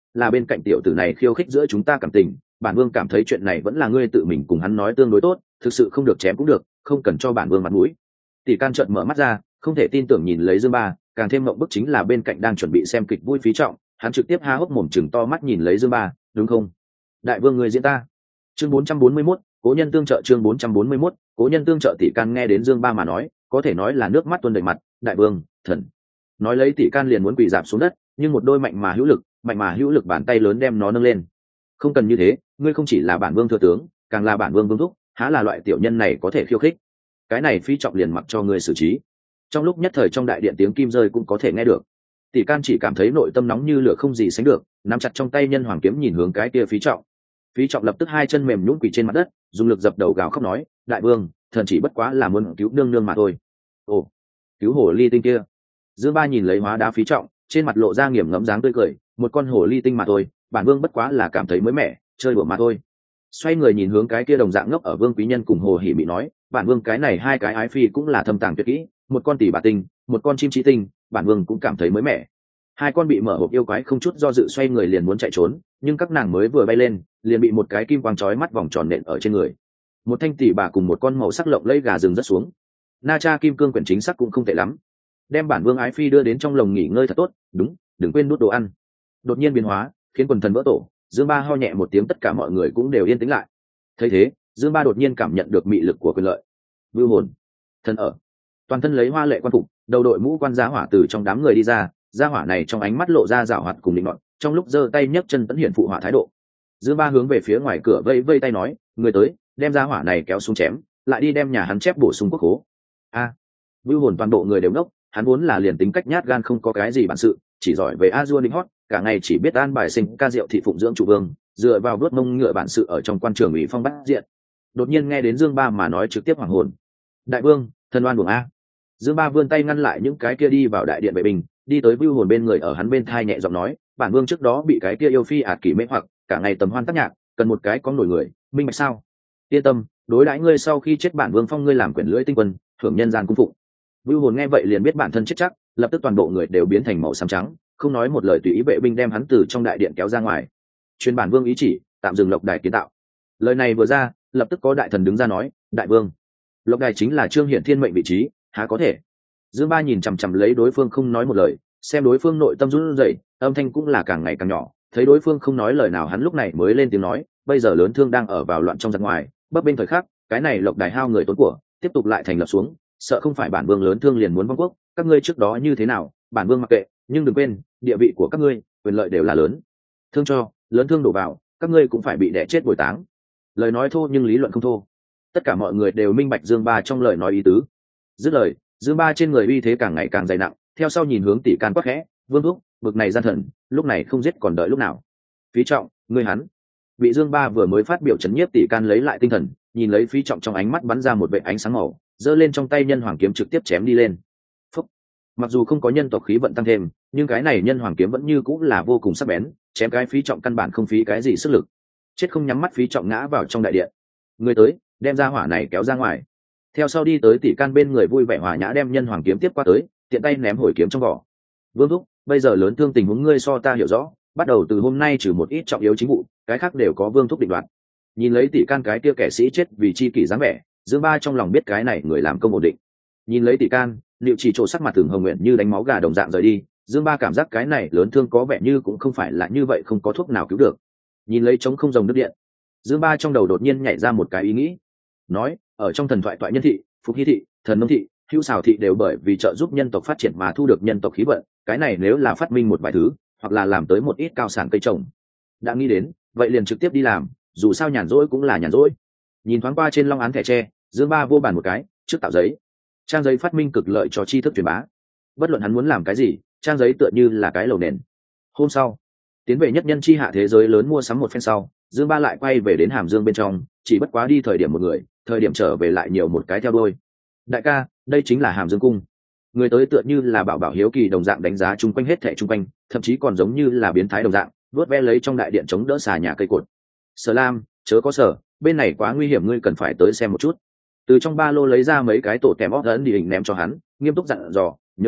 là bên cạnh tiểu tử này khiêu khích giữa chúng ta cảm tình, bản vương cảm thấy chuyện này vẫn là ngươi tự mình cùng hắn nói tương đối tốt, thực sự không được chém cũng được, không cần cho bản vương mặt mũi. Tỷ can trợn mở mắt ra, không thể tin tưởng nhìn lấy Dương Ba, càng thêm mộng bức chính là bên cạnh đang chuẩn bị xem kịch vui Phí Trọng, hắn trực tiếp há hốc mồm chừng to mắt nhìn lấy Dương Ba, đúng không? Đại vương người diễn ta. Chương 441, cố nhân tương trợ. Chương 441, cố nhân tương trợ. Tỷ can nghe đến Dương Ba mà nói, có thể nói là nước mắt tuôn đầy mặt. Đại vương, thần. Nói lấy tỷ can liền muốn quỳ rạp xuống đất, nhưng một đôi mạnh mà hữu lực bàn tay lớn đem nó nâng lên. Không cần như thế, ngươi không chỉ là bản vương thừa tướng, càng là bản vương vương thúc, há là loại tiểu nhân này có thể khiêu khích. Cái này Phí Trọng liền mặc cho ngươi xử trí. Trong lúc nhất thời trong đại điện tiếng kim rơi cũng có thể nghe được. Tỷ can chỉ cảm thấy nội tâm nóng như lửa không gì sánh được, nắm chặt trong tay nhân hoàng kiếm nhìn hướng cái kia Phí Trọng. Phí Trọng lập tức hai chân mềm nhũn quỳ trên mặt đất, dùng lực dập đầu gào khóc nói, đại vương, thần chỉ bất quá là muốn cứu nương nương mà thôi. Ồ, cứu hồ ly tinh kia. Dương Ba nhìn lấy hóa đá Phí Trọng, trên mặt lộ ra nghiền ngẫm dáng tươi cười, một con hồ ly tinh mà thôi, bản vương bất quá là cảm thấy mới mẻ, chơi đùa mà thôi. Xoay người nhìn hướng cái kia đồng dạng ngốc ở vương quý nhân cùng hồ hỉ mị nói, bản vương cái này hai cái ái phi cũng là thâm tàng tuyệt kỹ, một con tỷ bà tinh, một con chim trí tinh, bản vương cũng cảm thấy mới mẻ. Hai con bị mở hộp yêu quái không chút do dự xoay người liền muốn chạy trốn, nhưng các nàng mới vừa bay lên liền bị một cái kim quang chói mắt vòng tròn nện ở trên người. Một thanh tỷ bà cùng một con màu sắc lộng lẫy gà rừng rất xuống. Na Cha kim cương quyển chính xác cũng không tệ lắm, đem bản vương ái phi đưa đến trong lồng nghỉ ngơi thật tốt. Đúng, đừng quên nuốt đồ ăn. Đột nhiên biến hóa khiến quần thần vỡ tổ, Dương Ba ho nhẹ một tiếng, tất cả mọi người cũng đều yên tĩnh lại. Thấy thế, Dương Ba đột nhiên cảm nhận được mị lực của quyền lợi. Vưu hồn, thần ở. Toàn thân lấy hoa lệ quan phục, đầu đội mũ quan giá hỏa từ trong đám người đi ra, gia hỏa này trong ánh mắt lộ ra giảo hoạt cùng định nọt, trong lúc giơ tay nhấc chân tận hiện phụ hỏa thái độ. Dương Ba hướng về phía ngoài cửa vây vây tay nói, người tới, đem gia hỏa này kéo xuống chém, lại đi đem nhà hắn chép bổ sung quốc khố. A, Vưu hồn toàn bộ người đều ngốc, hắn vốn là liền tính cách nhát gan không có cái gì bản sự, chỉ giỏi về a dua đinh hót, cả ngày chỉ biết an bài sinh ca rượu thị phụng dưỡng chủ vương, dựa vào vớt mông ngựa bản sự ở trong quan trường ủy phong bắt diện. Đột nhiên nghe đến Dương Ba mà nói trực tiếp hoàng hồn. Đại vương, thần oan buồng a. Dương Ba vươn tay ngăn lại những cái kia đi vào đại điện vệ binh, đi tới Vưu hồn bên người ở hắn bên thai nhẹ giọng nói, bản vương trước đó bị cái kia yêu phi ạt kỷ mê hoặc, cả ngày tầm hoan tác nhạc, cần một cái có nổi người, minh bạch sao? Yên tâm, đối đãi ngươi sau khi chết bản vương phong ngươi làm quyền lưỡi tinh quân, thưởng nhân gian cung phụng. Vưu hồn nghe vậy liền biết bản thân chết chắc, lập tức toàn bộ người đều biến thành màu xám trắng, không nói một lời tùy ý vệ binh đem hắn từ trong đại điện kéo ra ngoài. Truyền bản vương ý chỉ, tạm dừng lộc đài kiến tạo. Lời này vừa ra, lập tức có đại thần đứng ra nói, đại vương, lộc đài chính là Trương Hiển Thiên mệnh vị trí, há có thể. Dương Ba nhìn chằm chằm lấy đối phương không nói một lời, xem đối phương nội tâm run rẩy, âm thanh cũng là càng ngày càng nhỏ, thấy đối phương không nói lời nào hắn lúc này mới lên tiếng nói, bây giờ lớn thương đang ở vào loạn trong giặc ngoài, bấp bênh thời khắc, cái này lộc đài hao người tốn của, tiếp tục lại thành lập xuống, sợ không phải bản vương lớn thương liền muốn vong quốc, các ngươi trước đó như thế nào, bản vương mặc kệ, nhưng đừng quên, địa vị của các ngươi, quyền lợi đều là lớn. Thương cho, lớn thương đổ vào, các ngươi cũng phải bị đẻ chết bồi táng. Lời nói thô nhưng lý luận không thô. Tất cả mọi người đều minh bạch Dương Ba trong lời nói ý tứ. Dứt lời, Dương Ba trên người uy thế càng ngày càng dày nặng, theo sau nhìn hướng tỷ can quát khẽ, vương thúc, bực này gian thần, lúc này không giết còn đợi lúc nào. Phí Trọng, ngươi hắn. Bị Dương Ba vừa mới phát biểu chấn nhiếp tỷ can lấy lại tinh thần, nhìn lấy Phí Trọng trong ánh mắt bắn ra một vệt ánh sáng màu, giơ lên trong tay nhân hoàng kiếm trực tiếp chém đi lên. Phúc. Mặc dù không có nhân tộc khí vận tăng thêm, nhưng cái này nhân hoàng kiếm vẫn như cũng là vô cùng sắc bén, chém cái Phí Trọng căn bản không phí cái gì sức lực. Chết không nhắm mắt Phí Trọng ngã vào trong đại điện. Người tới, đem ra hỏa này kéo ra ngoài. Theo sau đi tới tỷ can bên người vui vẻ hòa nhã đem nhân hoàng kiếm tiếp qua tới, tiện tay ném hồi kiếm trong vỏ. Vương thúc, bây giờ lớn thương tình huống ngươi so ta hiểu rõ, bắt đầu từ hôm nay trừ một ít trọng yếu chính vụ, cái khác đều có vương thúc định đoạt. Nhìn lấy tỷ can cái kia kẻ sĩ chết vì chi kỷ dáng vẻ, Dương Ba trong lòng biết cái này người làm công ổn định. Nhìn lấy tỷ can, liệu chỉ trổ sắc mặt thường hồng nguyện như đánh máu gà đồng dạng rời đi, Dương Ba cảm giác cái này lớn thương có vẻ như cũng không phải là như vậy, không có thuốc nào cứu được. Nhìn lấy trống không rồng nước điện, Dương Ba trong đầu đột nhiên nhảy ra một cái ý nghĩ, nói, ở trong thần thoại toại nhân thị, phục hy thị, thần nông thị, hữu xào thị đều bởi vì trợ giúp nhân tộc phát triển mà thu được nhân tộc khí vận, cái này nếu là phát minh một vài thứ, hoặc là làm tới một ít cao sản cây trồng, đã nghĩ đến, vậy liền trực tiếp đi làm, dù sao nhàn rỗi cũng là nhàn rỗi. Nhìn thoáng qua trên long án thẻ tre, Dương Ba vô bàn một cái, trước tạo giấy, trang giấy phát minh cực lợi cho tri thức truyền bá. Bất luận hắn muốn làm cái gì, trang giấy tựa như là cái lầu nền. Hôm sau, tiến về nhất nhân chi hạ thế giới lớn mua sắm một phen sau, Dương Ba lại quay về đến Hàm Dương bên trong, chỉ bất quá đi thời điểm một người, thời điểm trở về lại nhiều một cái theo đôi. Đại ca, đây chính là Hàm Dương cung. Người tới tựa như là bảo bảo hiếu kỳ đồng dạng đánh giá chung quanh hết thảy chung quanh, thậm chí còn giống như là biến thái đồng dạng, vuốt ve lấy trong đại điện chống đỡ xà nhà cây cột. Sở Lam, chớ có sở, bên này quá nguy hiểm, ngươi cần phải tới xem một chút. Từ trong ba lô lấy ra mấy cái tổ kèm óc ấn đi hình ném cho hắn, nghiêm túc dặn dò, nhớ kỹ,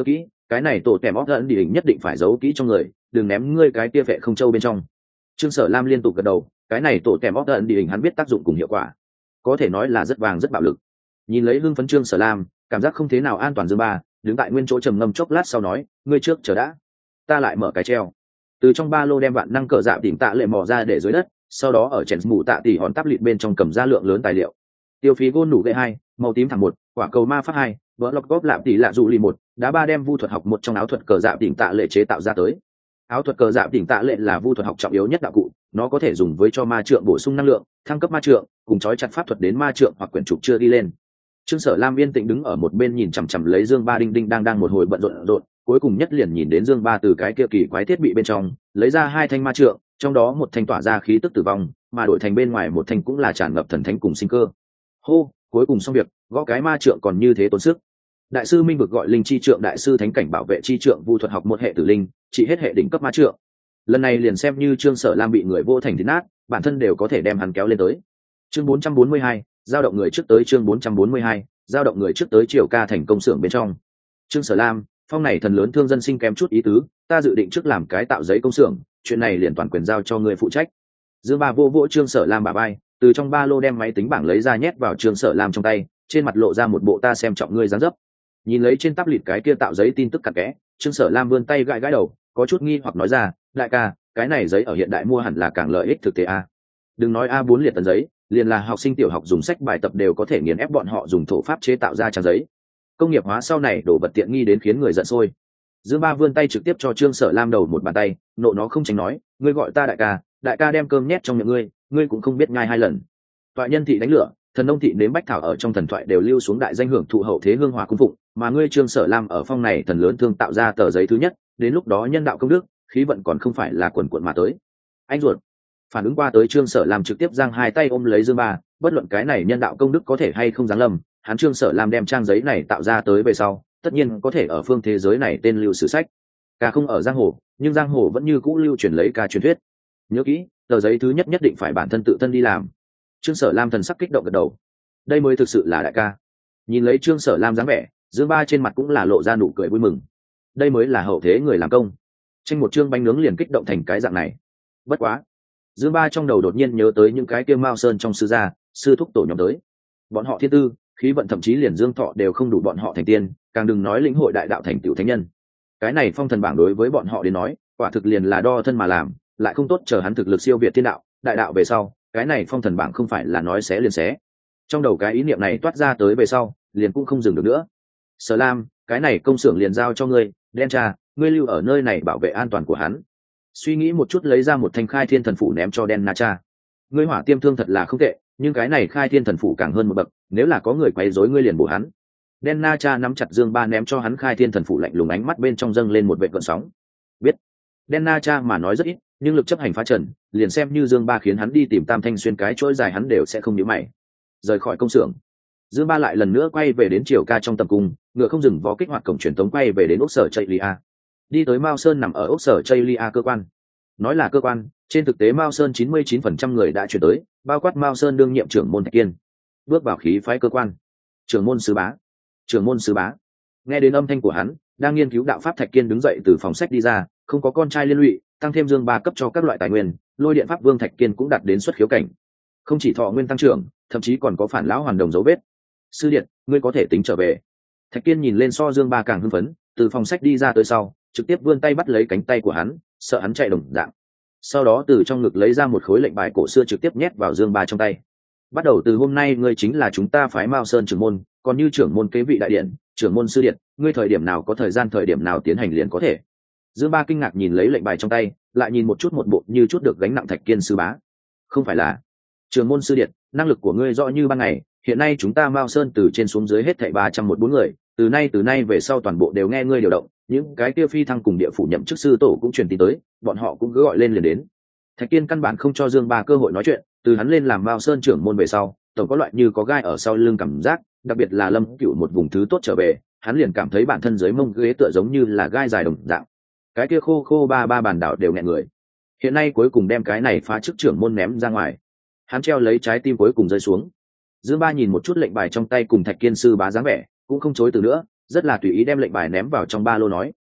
cái này tổ tèm óc ẩn địa hình nhất định phải giấu kỹ trong người, đừng ném ngươi cái tia vệ không châu bên trong. Trương Sở Lam liên tục gật đầu, cái này tổ tèm óc ẩn địa hình hắn biết tác dụng cùng hiệu quả, có thể nói là rất vàng rất bạo lực. Nhìn lấy hưng phấn Trương Sở Lam, cảm giác không thế nào an toàn Dương Ba, đứng tại nguyên chỗ trầm ngâm chốc lát sau nói, ngươi trước chờ đã, ta lại mở cái treo. Từ trong ba lô đem vạn năng cờ dạ đỉnh tạ lệ mò ra để dưới đất, sau đó ở chèn mù tạ tỉ hòn tắp lịt bên trong cầm ra lượng lớn tài liệu. Tiêu phí gôn nủ gậy 2, màu tím thẳng 1, quả cầu ma pháp 2, vỡ lọc góp lạm tỉ lạ dụ lì 1, đá 3 đem vu thuật học 1 trong áo thuật cờ dạ đỉnh tạ lệ chế tạo ra tới. Áo thuật cờ dạ đỉnh tạ lệ là vu thuật học trọng yếu nhất đạo cụ, nó có thể dùng với cho ma trượng bổ sung năng lượng, thăng cấp ma trượng, cùng chói chặt pháp thuật đến ma trượng hoặc quyển trục chưa đi lên. Trương Sở Lam yên tĩnh đứng ở một bên nhìn chằm chằm lấy Dương Ba đinh đinh đang một hồi bận rộn, cuối cùng nhất liền nhìn đến Dương Ba từ cái kia kỳ quái thiết bị bên trong lấy ra 2 thanh ma trượng, trong đó một thanh tỏa ra khí tức tử vong, mà đổi thành bên ngoài một thanh cũng là tràn ngập thần thánh cùng sinh cơ. Hô, cuối cùng xong việc, gõ cái ma trượng còn như thế tốn sức. Đại sư Minh vực gọi linh chi trượng đại sư thánh cảnh bảo vệ chi trượng vu thuật học một hệ tử linh, chỉ hết hệ đỉnh cấp ma trượng. Lần này liền xem như Trương Sở Lam bị người vô thành thít nát, bản thân đều có thể đem hắn kéo lên tới. Chương 442, giao động người trước tới chương 442, giao động người trước tới Triều Ca thành công xưởng bên trong. Trương Sở Lam, phong này thần lớn thương dân sinh kém chút ý tứ, ta dự định trước làm cái tạo giấy công xưởng, chuyện này liền toàn quyền giao cho người phụ trách. Dương Ba vô vỗ Trương Sở Lam bả vai, từ trong ba lô đem máy tính bảng lấy ra nhét vào Trương Sở Lam trong tay, trên mặt lộ ra một bộ ta xem trọng ngươi dáng dấp. Nhìn lấy trên tắp lịt cái kia tạo giấy tin tức cặn kẽ, Trương Sở Lam vươn tay gãi đầu, có chút nghi hoặc nói ra, đại ca, cái này giấy ở hiện đại mua hẳn là càng lợi ích thực tế a. Đừng nói A4 liệt tấn giấy, liền là học sinh tiểu học dùng sách bài tập đều có thể nghiền ép bọn họ dùng thổ pháp chế tạo ra trang giấy. Công nghiệp hóa sau này đổ vật tiện nghi đến khiến người giận sôi. Dương Ba vươn tay trực tiếp cho Trương Sở Lam đầu một bàn tay, nộ nó không tránh nói, ngươi gọi ta đại ca đem cơm nhét trong miệng ngươi cũng không biết nhai 2 lần. Toại nhân thị đánh lửa, thần nông thị nếm bách thảo ở trong thần thoại đều lưu xuống đại danh hưởng thụ hậu thế hương hòa cung phụng, mà ngươi Trương Sở Lam ở phong này thần lớn thương tạo ra tờ giấy thứ nhất, đến lúc đó nhân đạo công đức, khí vận còn không phải là quần quần mà tới. Anh ruột. Phản ứng qua tới Trương Sở Lam trực tiếp giang 2 tay ôm lấy Dương Ba, bất luận cái này nhân đạo công đức có thể hay không giáng lâm, hắn Trương Sở Lam đem trang giấy này tạo ra tới về sau, tất nhiên có thể ở phương thế giới này tên lưu sử sách. Ca không ở giang hồ, nhưng giang hồ vẫn như cũ lưu truyền lấy ca truyền thuyết. Nhớ kỹ, tờ giấy thứ nhất nhất định phải bản thân tự thân đi làm. Trương Sở Lam thần sắc kích động gật đầu. Đây mới thực sự là đại ca. Nhìn lấy Trương Sở Lam dáng vẻ, Dương Ba trên mặt cũng là lộ ra nụ cười vui mừng. Đây mới là hậu thế người làm công. Tranh một chương bánh nướng liền kích động thành cái dạng này. Bất quá, Dương Ba trong đầu đột nhiên nhớ tới những cái kia Mao Sơn trong sư gia, sư thúc tổ nhóm tới. Bọn họ thiên tư, khí vận thậm chí liền Dương Thọ đều không đủ bọn họ thành tiên, càng đừng nói lĩnh hội đại đạo thành tựu thánh nhân. Cái này phong thần bảng đối với bọn họ đến nói, quả thực liền là đo thân mà làm, lại không tốt chờ hắn thực lực siêu việt thiên đạo, đại đạo về sau, cái này phong thần bảng không phải là nói xé liền xé. Trong đầu cái ý niệm này toát ra tới về sau, liền cũng không dừng được nữa. Sở Lam, cái này công xưởng liền giao cho ngươi, đen cha, ngươi lưu ở nơi này bảo vệ an toàn của hắn. Suy nghĩ một chút lấy ra một thanh khai thiên thần phủ ném cho đen na cha. Ngươi hỏa tiêm thương thật là không tệ, nhưng cái này khai thiên thần phủ càng hơn một bậc, nếu là có người quấy rối ngươi liền bổ hắn. Đen na cha nắm chặt Dương Ba ném cho hắn khai thiên thần phủ, lạnh lùng ánh mắt bên trong dâng lên một vệt gợn sóng. Biết. Đen na cha mà nói rất ít, nhưng lực chấp hành phá trần, liền xem như Dương Ba khiến hắn đi tìm Tam Thanh xuyên cái chuỗi dài hắn đều sẽ không nhíu mày. Rời khỏi công xưởng, Dương Ba lại lần nữa quay về đến Triều Ca trong tầm cung, ngựa không dừng vó kích hoạt cổng truyền tống quay về đến ốc sở Chaylia. Đi tới Mao Sơn nằm ở ốc sở Chaylia cơ quan. Nói là cơ quan, trên thực tế Mao Sơn 99% người đã chuyển tới, bao quát Mao Sơn đương nhiệm trưởng môn Thạch Kiên. Bước vào khí phái cơ quan. Trưởng môn sứ bá. Trưởng môn sứ bá. Nghe đến âm thanh của hắn, đang nghiên cứu đạo pháp Thạch Kiên đứng dậy từ phòng sách đi ra, không có con trai liên lụy, tăng thêm Dương Ba cấp cho các loại tài nguyên, lôi điện pháp vương Thạch Kiên cũng đạt đến xuất khiếu cảnh. Không chỉ thọ nguyên tăng trưởng, thậm chí còn có phản lão hoàn đồng dấu vết. Sư điện, ngươi có thể tính trở về. Thạch Kiên nhìn lên so Dương Ba càng hưng phấn, từ phòng sách đi ra tới sau, trực tiếp vươn tay bắt lấy cánh tay của hắn, sợ hắn chạy đồng dạng. Sau đó từ trong ngực lấy ra một khối lệnh bài cổ xưa trực tiếp nhét vào Dương Ba trong tay. Bắt đầu từ hôm nay ngươi chính là chúng ta phái Mao Sơn trưởng môn, còn như trưởng môn kế vị đại điện, trưởng môn sư điện, ngươi thời điểm nào có thời gian thời điểm nào tiến hành liền có thể. Dương Ba kinh ngạc nhìn lấy lệnh bài trong tay, lại nhìn một chút một bộ như chút được gánh nặng Thạch Kiên sư bá. Không phải là trưởng môn sư điện, năng lực của ngươi rõ như ban ngày, hiện nay chúng ta Mao Sơn từ trên xuống dưới hết thảy 314 người, từ nay về sau toàn bộ đều nghe ngươi điều động, những cái kia phi thăng cùng địa phủ nhậm chức sư tổ cũng truyền tin tới, bọn họ cũng cứ gọi lên liền đến. Thạch Kiên căn bản không cho Dương Ba cơ hội nói chuyện, từ hắn lên làm Mao Sơn trưởng môn về sau, tổng có loại như có gai ở sau lưng cảm giác, đặc biệt là Lâm Cửu một vùng thứ tốt trở về, hắn liền cảm thấy bản thân dưới mông ghế tựa giống như là gai dài đồng dạng. Cái kia khô khô ba bản đảo đều nghẹn người. Hiện nay cuối cùng đem cái này phá chức trưởng môn ném ra ngoài. Hắn treo lấy trái tim cuối cùng rơi xuống. Dương Ba nhìn một chút lệnh bài trong tay cùng Thạch Kiên sư bá dáng vẻ, cũng không chối từ nữa, rất là tùy ý đem lệnh bài ném vào trong ba lô nói,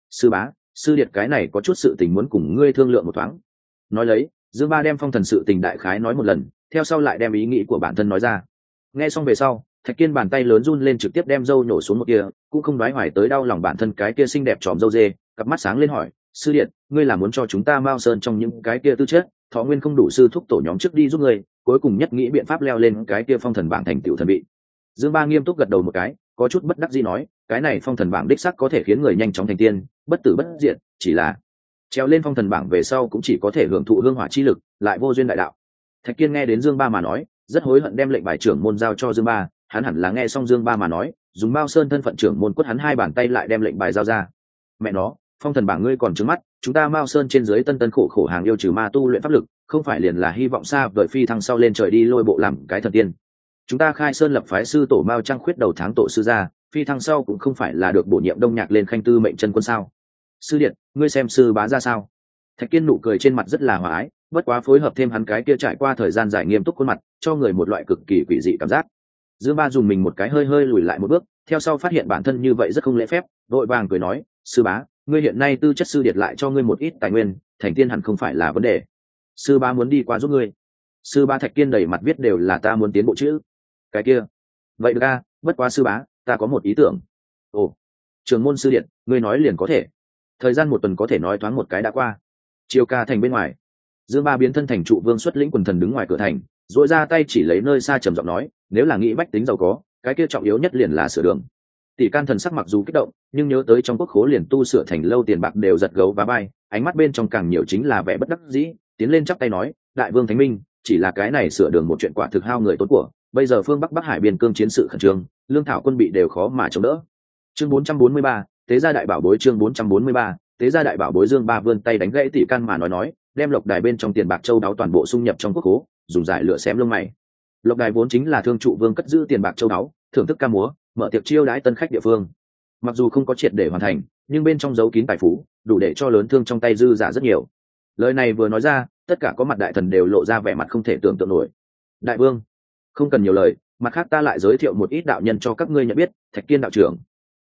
sư bá, sư điệt cái này có chút sự tình muốn cùng ngươi thương lượng một thoáng. Nói lấy, Dương Ba đem phong thần sự tình đại khái nói một lần, theo sau lại đem ý nghĩ của bản thân nói ra. Nghe xong về sau, Thạch Kiên bàn tay lớn run lên, trực tiếp đem râu nhổ xuống một kia, cũng không đoái hoài tới đau lòng bản thân cái kia xinh đẹp tròm râu dê, cặp mắt sáng lên hỏi, sư điện, ngươi là muốn cho chúng ta Mao Sơn trong những cái kia tư chất thọ nguyên không đủ, sư thúc tổ nhóm trước đi giúp ngươi, cuối cùng nhất nghĩ biện pháp leo lên cái kia phong thần bảng thành tựu thần vị. Dương Ba nghiêm túc gật đầu một cái, có chút bất đắc dĩ nói, cái này phong thần bảng đích sắc có thể khiến người nhanh chóng thành tiên, bất tử bất diệt, chỉ là treo lên phong thần bảng về sau cũng chỉ có thể hưởng thụ hương hỏa chi lực, lại vô duyên đại đạo. Thạch Kiên nghe đến Dương Ba mà nói, rất hối hận đem lệnh bài trưởng môn giao cho Dương Ba, hắn hẳn là nghe xong Dương Ba mà nói, dùng Mao Sơn thân phận trưởng môn quất hắn hai bàn tay, lại đem lệnh bài giao ra. Mẹ nó, phong thần bảng ngươi còn trứng mắt, chúng ta Mao Sơn trên dưới tân tân khổ khổ hàng yêu trừ ma tu luyện pháp lực, không phải liền là hy vọng xa vời phi thăng sau lên trời đi lôi bộ làm cái thần tiên. Chúng ta khai sơn lập phái sư tổ Mao Trăng Khuyết đầu tháng tổ sư gia, phi thăng sau cũng không phải là được bổ nhiệm đông nhạc lên khanh tư mệnh chân quân sao? Sư điện, ngươi xem sư bá ra sao? Thạch Kiên nụ cười trên mặt rất là hòa ái, bất quá phối hợp thêm hắn cái kia trải qua thời gian dài nghiêm túc khuôn mặt, cho người một loại cực kỳ quỷ dị cảm giác. Dương Ba dùng mình một cái, hơi hơi lùi lại một bước, theo sau phát hiện bản thân như vậy rất không lễ phép, vội vàng cười nói, sư bá, ngươi hiện nay tư chất sư điệt lại cho ngươi một ít tài nguyên, thành tiên hẳn không phải là vấn đề. Sư bá muốn đi qua giúp ngươi. Sư bá. Thạch Kiên đầy mặt viết đều là ta muốn tiến bộ chữ. Cái kia, vậy được a, bất quá sư bá, ta có một ý tưởng. Ồ, trưởng môn sư điện, ngươi nói liền có thể. Thời gian một tuần có thể nói thoáng một cái đã qua. Chiều ca thành bên ngoài, Dương Ba biến thân thành trụ vương xuất lĩnh quần thần đứng ngoài cửa thành, duỗi ra tay chỉ lấy nơi xa trầm giọng nói, nếu là nghĩ bách tính giàu có, cái kia trọng yếu nhất liền là sửa đường. Tỷ Can thần sắc mặc dù kích động, nhưng nhớ tới trong quốc khố liền tu sửa thành lâu tiền bạc đều giật gấu và bay, ánh mắt bên trong càng nhiều chính là vẻ bất đắc dĩ, tiến lên chắp tay nói, đại vương thánh minh, chỉ là cái này sửa đường một chuyện quả thực hao người tốn của, bây giờ phương Bắc Bắc Hải biên cương chiến sự khẩn trương, lương thảo quân bị đều khó mà chống đỡ. Chương 443, tế gia đại bảo bối. Chương 443, tế gia đại bảo bối. Dương Ba vươn tay đánh gãy Tỷ Can mà nói, đem lộc đài bên trong tiền bạc châu đáo toàn bộ xung nhập trong quốc khố, dùng giải lửa xém lông mày. Lộc đài vốn chính là thương trụ vương cất giữ tiền bạc châu đáo, thưởng thức ca múa, mở tiệc chiêu đãi tân khách địa phương. Mặc dù không có triệt để hoàn thành, nhưng bên trong giấu kín tài phú, đủ để cho lớn thương trong tay dư giả rất nhiều. Lời này vừa nói ra, tất cả có mặt đại thần đều lộ ra vẻ mặt không thể tưởng tượng nổi. Đại vương, không cần nhiều lời, mặt khác ta lại giới thiệu một ít đạo nhân cho các ngươi nhận biết. Thạch Kiên đạo trưởng.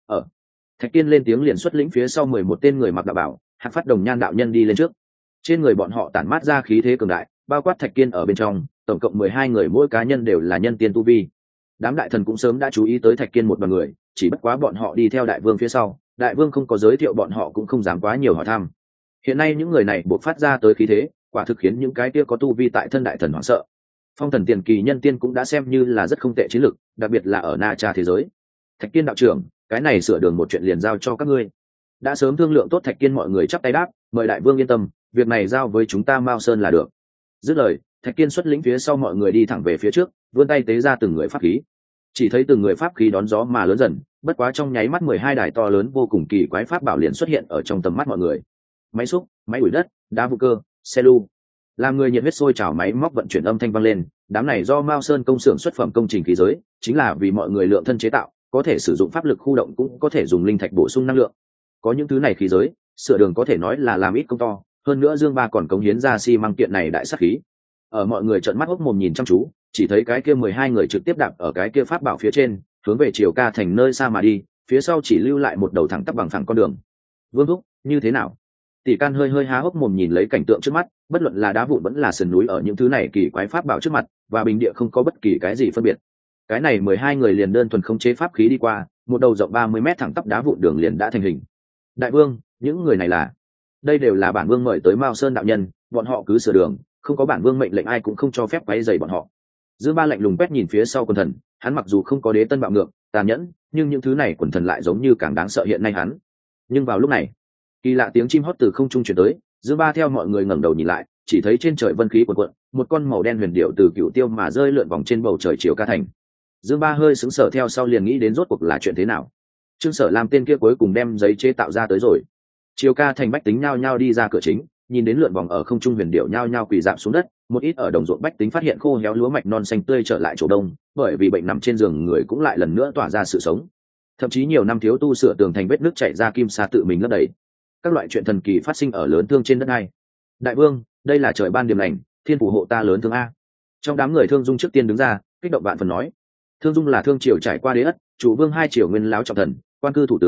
Thạch Kiên lên tiếng liền xuất lĩnh phía sau 11 tên người mặc đạo bảo, Hạc Phát Đồng Nhan đạo nhân đi lên trước. Trên người bọn họ tản mát ra khí thế cường đại, bao quát Thạch Kiên ở bên trong, tổng cộng 12 người, mỗi cá nhân đều là nhân tiên tu vi. Đám đại thần cũng sớm đã chú ý tới Thạch Kiên một đoàn người, chỉ bất quá bọn họ đi theo đại vương phía sau, đại vương không có giới thiệu bọn họ cũng không dám quá nhiều hỏi thăm. Hiện nay những người này buộc phát ra tới khí thế, quả thực khiến những cái kia có tu vi tại thân đại thần hoảng sợ. Phong thần tiền kỳ nhân tiên cũng đã xem như là rất không tệ chiến lực, đặc biệt là ở Na Cha thế giới. Thạch Kiên đạo trưởng, cái này sửa đường một chuyện liền giao cho các ngươi. Đã sớm thương lượng tốt. Thạch Kiên mọi người chắp tay đáp, mời đại vương yên tâm, việc này giao với chúng ta Mao Sơn là được. Dứt lời, Thạch Kiên xuất lĩnh phía sau mọi người đi thẳng về phía trước, vươn tay tế ra từng người pháp khí. Chỉ thấy từng người pháp khí đón gió mà lớn dần, bất quá trong nháy mắt 12 đài to lớn vô cùng kỳ quái pháp bảo liền xuất hiện ở trong tầm mắt mọi người. Máy xúc, máy ủi đất, đá vụ cơ, xe lu, làm người nhiệt huyết sôi trào, máy móc vận chuyển âm thanh vang lên. Đám này do Mao Sơn công xưởng xuất phẩm công trình khí giới, chính là vì mọi người lượng thân chế tạo, có thể sử dụng pháp lực khu động, cũng có thể dùng linh thạch bổ sung năng lượng. Có những thứ này khí giới, sửa đường có thể nói là làm ít công to. Hơn nữa Dương Ba còn cống hiến ra xi măng kiện này đại sát khí. Ở mọi người trợn mắt hốc mồm nhìn chăm chú, chỉ thấy cái kia 12 người trực tiếp đạp ở cái kia pháp bảo phía trên, hướng về Triều Ca thành nơi xa mà đi, phía sau chỉ lưu lại một đầu thẳng tắp bằng phẳng con đường. Vương thúc, như thế nào? Tỷ Can hơi hơi há hốc mồm nhìn lấy cảnh tượng trước mắt, bất luận là đá vụn vẫn là sườn núi ở những thứ này kỳ quái pháp bảo trước mặt, và bình địa không có bất kỳ cái gì phân biệt. Cái này 12 người liền đơn thuần không chế pháp khí đi qua, một đầu rộng 30 mét thẳng tắp đá vụn đường liền đã thành hình. Đại vương, những người này là? Đây đều là bản vương mời tới Mao Sơn đạo nhân, bọn họ cứ sửa đường, không có bản vương mệnh lệnh ai cũng không cho phép quấy rầy bọn họ. Dương Ba lạnh lùng quét nhìn phía sau quần thần, hắn mặc dù không có đế tân bạo ngược, tàn nhẫn, nhưng những thứ này quần thần lại giống như càng đáng sợ hiện nay hắn. Nhưng vào lúc này, kỳ lạ tiếng chim hót từ không trung truyền tới, Dương Ba theo mọi người ngẩng đầu nhìn lại, chỉ thấy trên trời vân khí cuồn cuộn, một con màu đen huyền điệu từ cựu tiêu mà rơi lượn vòng trên bầu trời Triều Ca thành. Dương Ba hơi sững sờ, theo sau liền nghĩ đến rốt cuộc là chuyện thế nào. Trương Sở làm tên kia cuối cùng đem giấy chế tạo ra tới rồi. Triều Ca thành bách tính nhao nhao đi ra cửa chính, nhìn đến lượn vòng ở không trung huyền điệu nhao nhao quỳ rạp xuống đất. Một ít ở đồng ruộng bách tính phát hiện khô héo lúa mạch non xanh tươi trở lại chỗ đông, bởi vì bệnh nằm trên giường người cũng lại lần nữa tỏa ra sự sống. Thậm chí nhiều năm thiếu tu sửa tường thành vết nước chảy ra kim sa tự mình lấp đầy. Các loại chuyện thần kỳ phát sinh ở lớn thương trên đất này. Đại vương, đây là trời ban điểm lành, thiên phù hộ ta lớn thương a. Trong đám người Thương Dung trước tiên đứng ra, kích động vạn phần nói. Thương Dung là thương triều trải qua đế ất, chủ vương hai triều nguyên láo trọng thần, quan cư thủ tướng,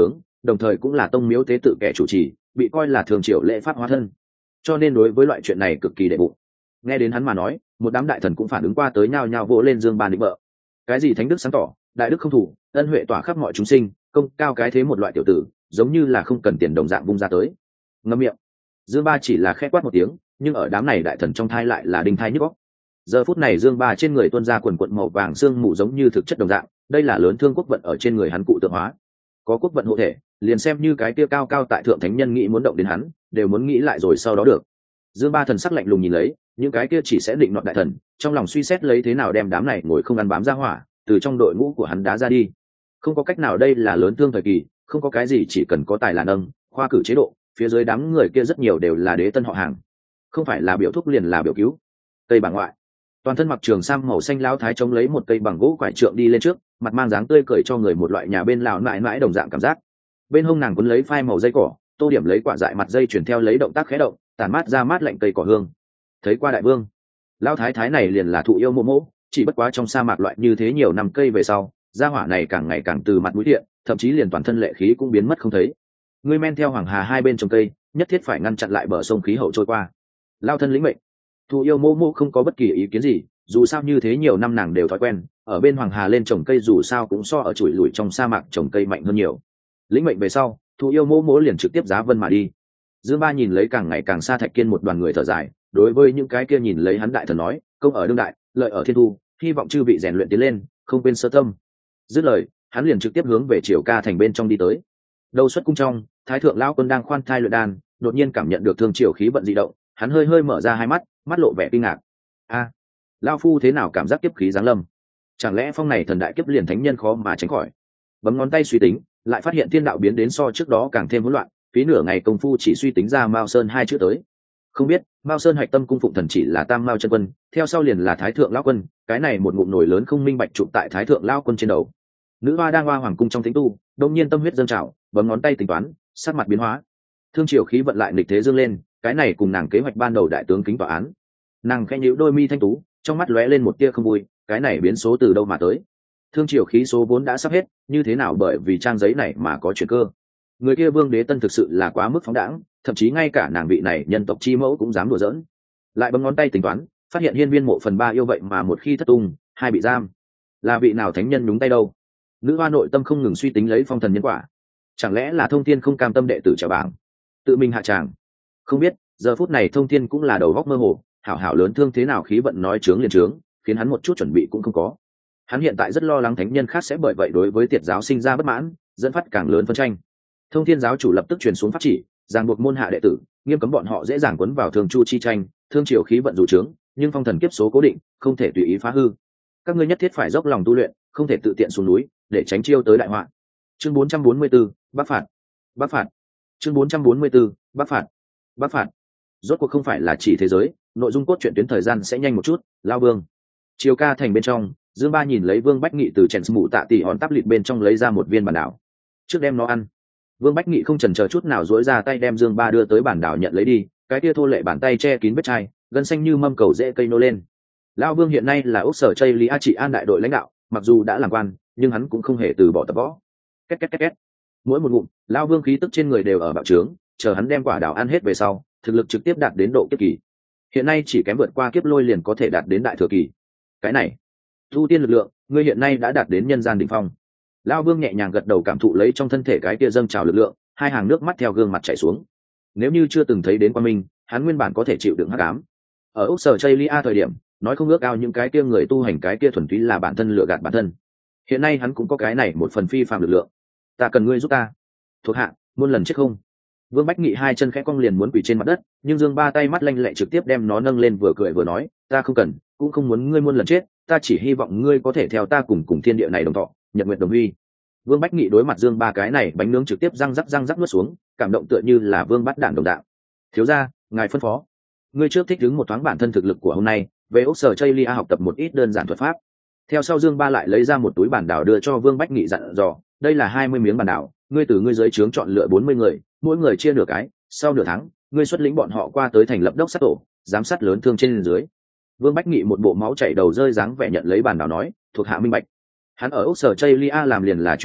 đồng thời cũng là tông miếu tế tự kẻ chủ trì, bị coi là thường triều lễ pháp hóa thân, cho nên đối với loại chuyện này cực kỳ đệ bụng. Nghe đến hắn mà nói, một đám đại thần cũng phản ứng qua tới, nhao nhao vỗ lên Dương Ba định bợ. Cái gì thánh đức sáng tỏ, đại đức không thủ, ân huệ tỏa khắp mọi chúng sinh, công cao cái thế một loại tiểu tử, giống như là không cần tiền đồng dạng vung ra tới. Ngậm miệng. Dương Ba chỉ là khẽ quát một tiếng, nhưng ở đám này đại thần trong thai lại là đinh thai nhức óc. Giờ phút này Dương Ba trên người tuôn ra quần quần màu vàng xương mù giống như thực chất đồng dạng, đây là lớn thương quốc vận ở trên người hắn cụ tượng hóa. Có quốc vận hộ thể, liền xem như cái kia cao cao tại thượng thánh nhân nghĩ muốn động đến hắn, đều muốn nghĩ lại rồi sau đó được. Dương Ba thần sắc lạnh lùng nhìn lấy, những cái kia chỉ sẽ định nọt đại thần, trong lòng suy xét lấy thế nào đem đám này ngồi không ăn bám ra hỏa, từ trong đội ngũ của hắn đá ra đi. Không có cách nào, đây là lớn thương thời kỳ, không có cái gì chỉ cần có tài là nâng, khoa cử chế độ, phía dưới đám người kia rất nhiều đều là đế tân họ hàng, không phải là biểu thúc liền là biểu cứu. Tây bà ngoại, toàn thân mặc trường sam màu xanh lão thái chống lấy một cây bằng gỗ quải trượng đi lên trước, mặt mang dáng tươi cười cho người một loại nhà bên lào mãi mãi đồng dạng cảm giác. Bên hông nàng quấn lấy phai màu dây cỏ, tô điểm lấy quả dại mặt dây chuyển theo lấy động tác khẽ động, tàn mát ra mát lạnh cây cỏ hương. Thấy qua đại vương, lão thái thái này liền là thụ yêu mô mỗ, chỉ bất quá trong sa mạc loại như thế nhiều năm cây về sau, gia hỏa này càng ngày càng từ mặt mũi thiện, thậm chí liền toàn thân lệ khí cũng biến mất không thấy. Ngươi men theo hoàng hà hai bên trồng cây, nhất thiết phải ngăn chặn lại bờ sông khí hậu trôi qua. Lao thân lĩnh mệnh. Thụ yêu mô mô không có bất kỳ ý kiến gì, dù sao như thế nhiều năm nàng đều thói quen, ở bên hoàng hà lên trồng cây dù sao cũng so ở chủi lủi trong sa mạc trồng cây mạnh hơn nhiều. Lĩnh mệnh về sau, thụ yêu mô mô liền trực tiếp giá vân mà đi. Dương Ba nhìn lấy càng ngày càng xa Thạch Kiên một đoàn người thở dài, đối với những cái kia nhìn lấy hắn đại thần nói, công ở đương đại, lợi ở thiên thu, hy vọng chư vị rèn luyện tiến lên, không quên sơ tâm. Dứt lời, hắn liền trực tiếp hướng về Triều Ca thành bên trong đi tới. Đầu xuất cung trong, thái thượng lão quân đang khoan thai luyện đan, đột nhiên cảm nhận được thương triều khí vận dị động, hắn hơi hơi mở ra hai mắt, mắt lộ vẻ kinh ngạc. A, lão phu thế nào cảm giác kiếp khí giáng lâm? Chẳng lẽ phong này thần đại kiếp liền thánh nhân khó mà tránh khỏi? Bấm ngón tay suy tính, lại phát hiện thiên đạo biến đến so trước đó càng thêm hỗn loạn, phí nửa ngày công phu chỉ suy tính ra Mao Sơn hai chữ tới. Không biết Mao Sơn hạch tâm cung phụng thần chỉ là Tam Mao chân quân, theo sau liền là Thái thượng lão quân, cái này một ngụm nổi lớn không minh bạch trụ tại Thái thượng lão quân trên đầu. Nữ hoa đang hoa hoàng cung trong thính tu, đột nhiên tâm huyết dâng trào, bấm ngón tay tính toán, sắc mặt biến hóa. Thương triều khí vận lại nghịch thế dương lên, cái này cùng nàng kế hoạch ban đầu đại tướng kính tòa án. Nàng khẽ nhíu đôi mi thanh tú, trong mắt lóe lên một tia không vui, cái này biến số từ đâu mà tới? Thương triều khí số vốn đã sắp hết, như thế nào bởi vì trang giấy này mà có chuyện cơ? Người kia Vương Đế Tân thực sự là quá mức phóng đãng, thậm chí ngay cả nàng vị này nhân tộc chi mẫu cũng dám đùa giỡn. Lại bấm ngón tay tính toán, phát hiện hiên viên mộ phần ba yêu vậy mà một khi thất tung, hai bị giam. Là vị nào thánh nhân nhúng tay đâu? Nữ hoa nội tâm không ngừng suy tính lấy phong thần nhân quả. Chẳng lẽ là Thông Thiên không cam tâm đệ tử trả bảng, tự mình hạ tràng? Không biết, giờ phút này Thông Thiên cũng là đầu góc mơ hồ, hảo hảo lớn thương thế nào khí vận nói trướng liền trướng, khiến hắn một chút chuẩn bị cũng không có. Hắn hiện tại rất lo lắng thánh nhân khác sẽ bởi vậy đối với tiệt giáo sinh ra bất mãn, dẫn phát càng lớn phân tranh. Thông Thiên giáo chủ lập tức truyền xuống pháp chỉ, ràng buộc môn hạ đệ tử, nghiêm cấm bọn họ dễ dàng quấn vào thường chu chi tranh, thương triều khí vận dù trướng, nhưng phong thần kiếp số cố định, không thể tùy ý phá hư. Các ngươi nhất thiết phải dốc lòng tu luyện, không thể tự tiện xuống núi, để tránh chiêu tới đại họa. Chương 444, Bắc phạt. Bắc phạt. Chương 444, Bắc phạt. Bắc phạt. Rốt cuộc không phải là chỉ thế giới, nội dung cốt truyện tuyến thời gian sẽ nhanh một chút. Lao Vương. Triều Ca thành bên trong, Dương Ba nhìn lấy Vương Bách Nghị từ chèn mụ tạ tỷ hòn tắp lịt bên trong lấy ra một viên bản đảo. Trước đem nó ăn. Vương Bách Nghị không chần chờ chút nào duỗi ra tay đem Dương Ba đưa tới bản đảo nhận lấy đi, cái kia thô lệ bàn tay che kín vết chai, gân xanh như mâm cầu dễ cây nô lên. Lão Vương hiện nay là Úc Sở Chây Lý A Trị An đại đội lãnh đạo, mặc dù đã làm quan, nhưng hắn cũng không hề từ bỏ tập võ. Két két két két. Mỗi một ngụm, Lão Vương khí tức trên người đều ở bạo trướng, chờ hắn đem quả đảo ăn hết về sau, thực lực trực tiếp đạt đến độ kiếp kỳ. Hiện nay chỉ kém vượt qua kiếp lôi liền có thể đạt đến đại thừa kỳ. Cái này, tu tiên lực lượng, ngươi hiện nay đã đạt đến nhân gian đỉnh phong. Lão Vương nhẹ nhàng gật đầu cảm thụ lấy trong thân thể cái kia dâng trào lực lượng, hai hàng nước mắt theo gương mặt chảy xuống. Nếu như chưa từng thấy đến Quang Minh, hắn nguyên bản có thể chịu đựng hắc ám. Ở Úc Sở Chây Lia thời điểm, nói không ước ao những cái kia người tu hành cái kia thuần túy là bản thân lựa gạt bản thân. Hiện nay hắn cũng có cái này một phần phi phàm lực lượng. Ta cần ngươi giúp ta. Thuộc hạ, muôn lần chết không. Vương Bách Nghị hai chân khẽ cong liền muốn quỳ trên mặt đất, nhưng Dương Ba tay mắt lanh lẹ trực tiếp đem nó nâng lên, vừa cười vừa nói, ta không cần, cũng không muốn ngươi muôn lần chết, ta chỉ hy vọng ngươi có thể theo ta cùng thiên địa này đồng thọ, nhật nguyện đồng huy. Vương Bách Nghị đối mặt Dương Ba cái này bánh nướng trực tiếp răng rắc nuốt xuống, cảm động tựa như là vương bắt đạn đồng đạo. Thiếu gia, ngài phân phó, ngươi trước thích ứng một thoáng bản thân thực lực của hôm nay, về Úc Sở Chây Lia học tập một ít đơn giản thuật pháp. Theo sau Dương Ba lại lấy ra một túi bản đảo đưa cho Vương Bách Nghị dặn dò, đây là 20 miếng bản đảo, ngươi từ ngươi dưới trướng chọn lựa 40 người, mỗi người chia nửa cái, sau nửa tháng, ngươi xuất lĩnh bọn họ qua tới thành lập đốc sát tổ, giám sát lớn thương trên dưới. Vương Bách Nghị một bộ máu chảy đầu rơi dáng vẻ nhận lấy bản đảo nói, thuộc hạ minh bạch. Hắn ở Úc Sở Chây Lia làm liền là chuyện này,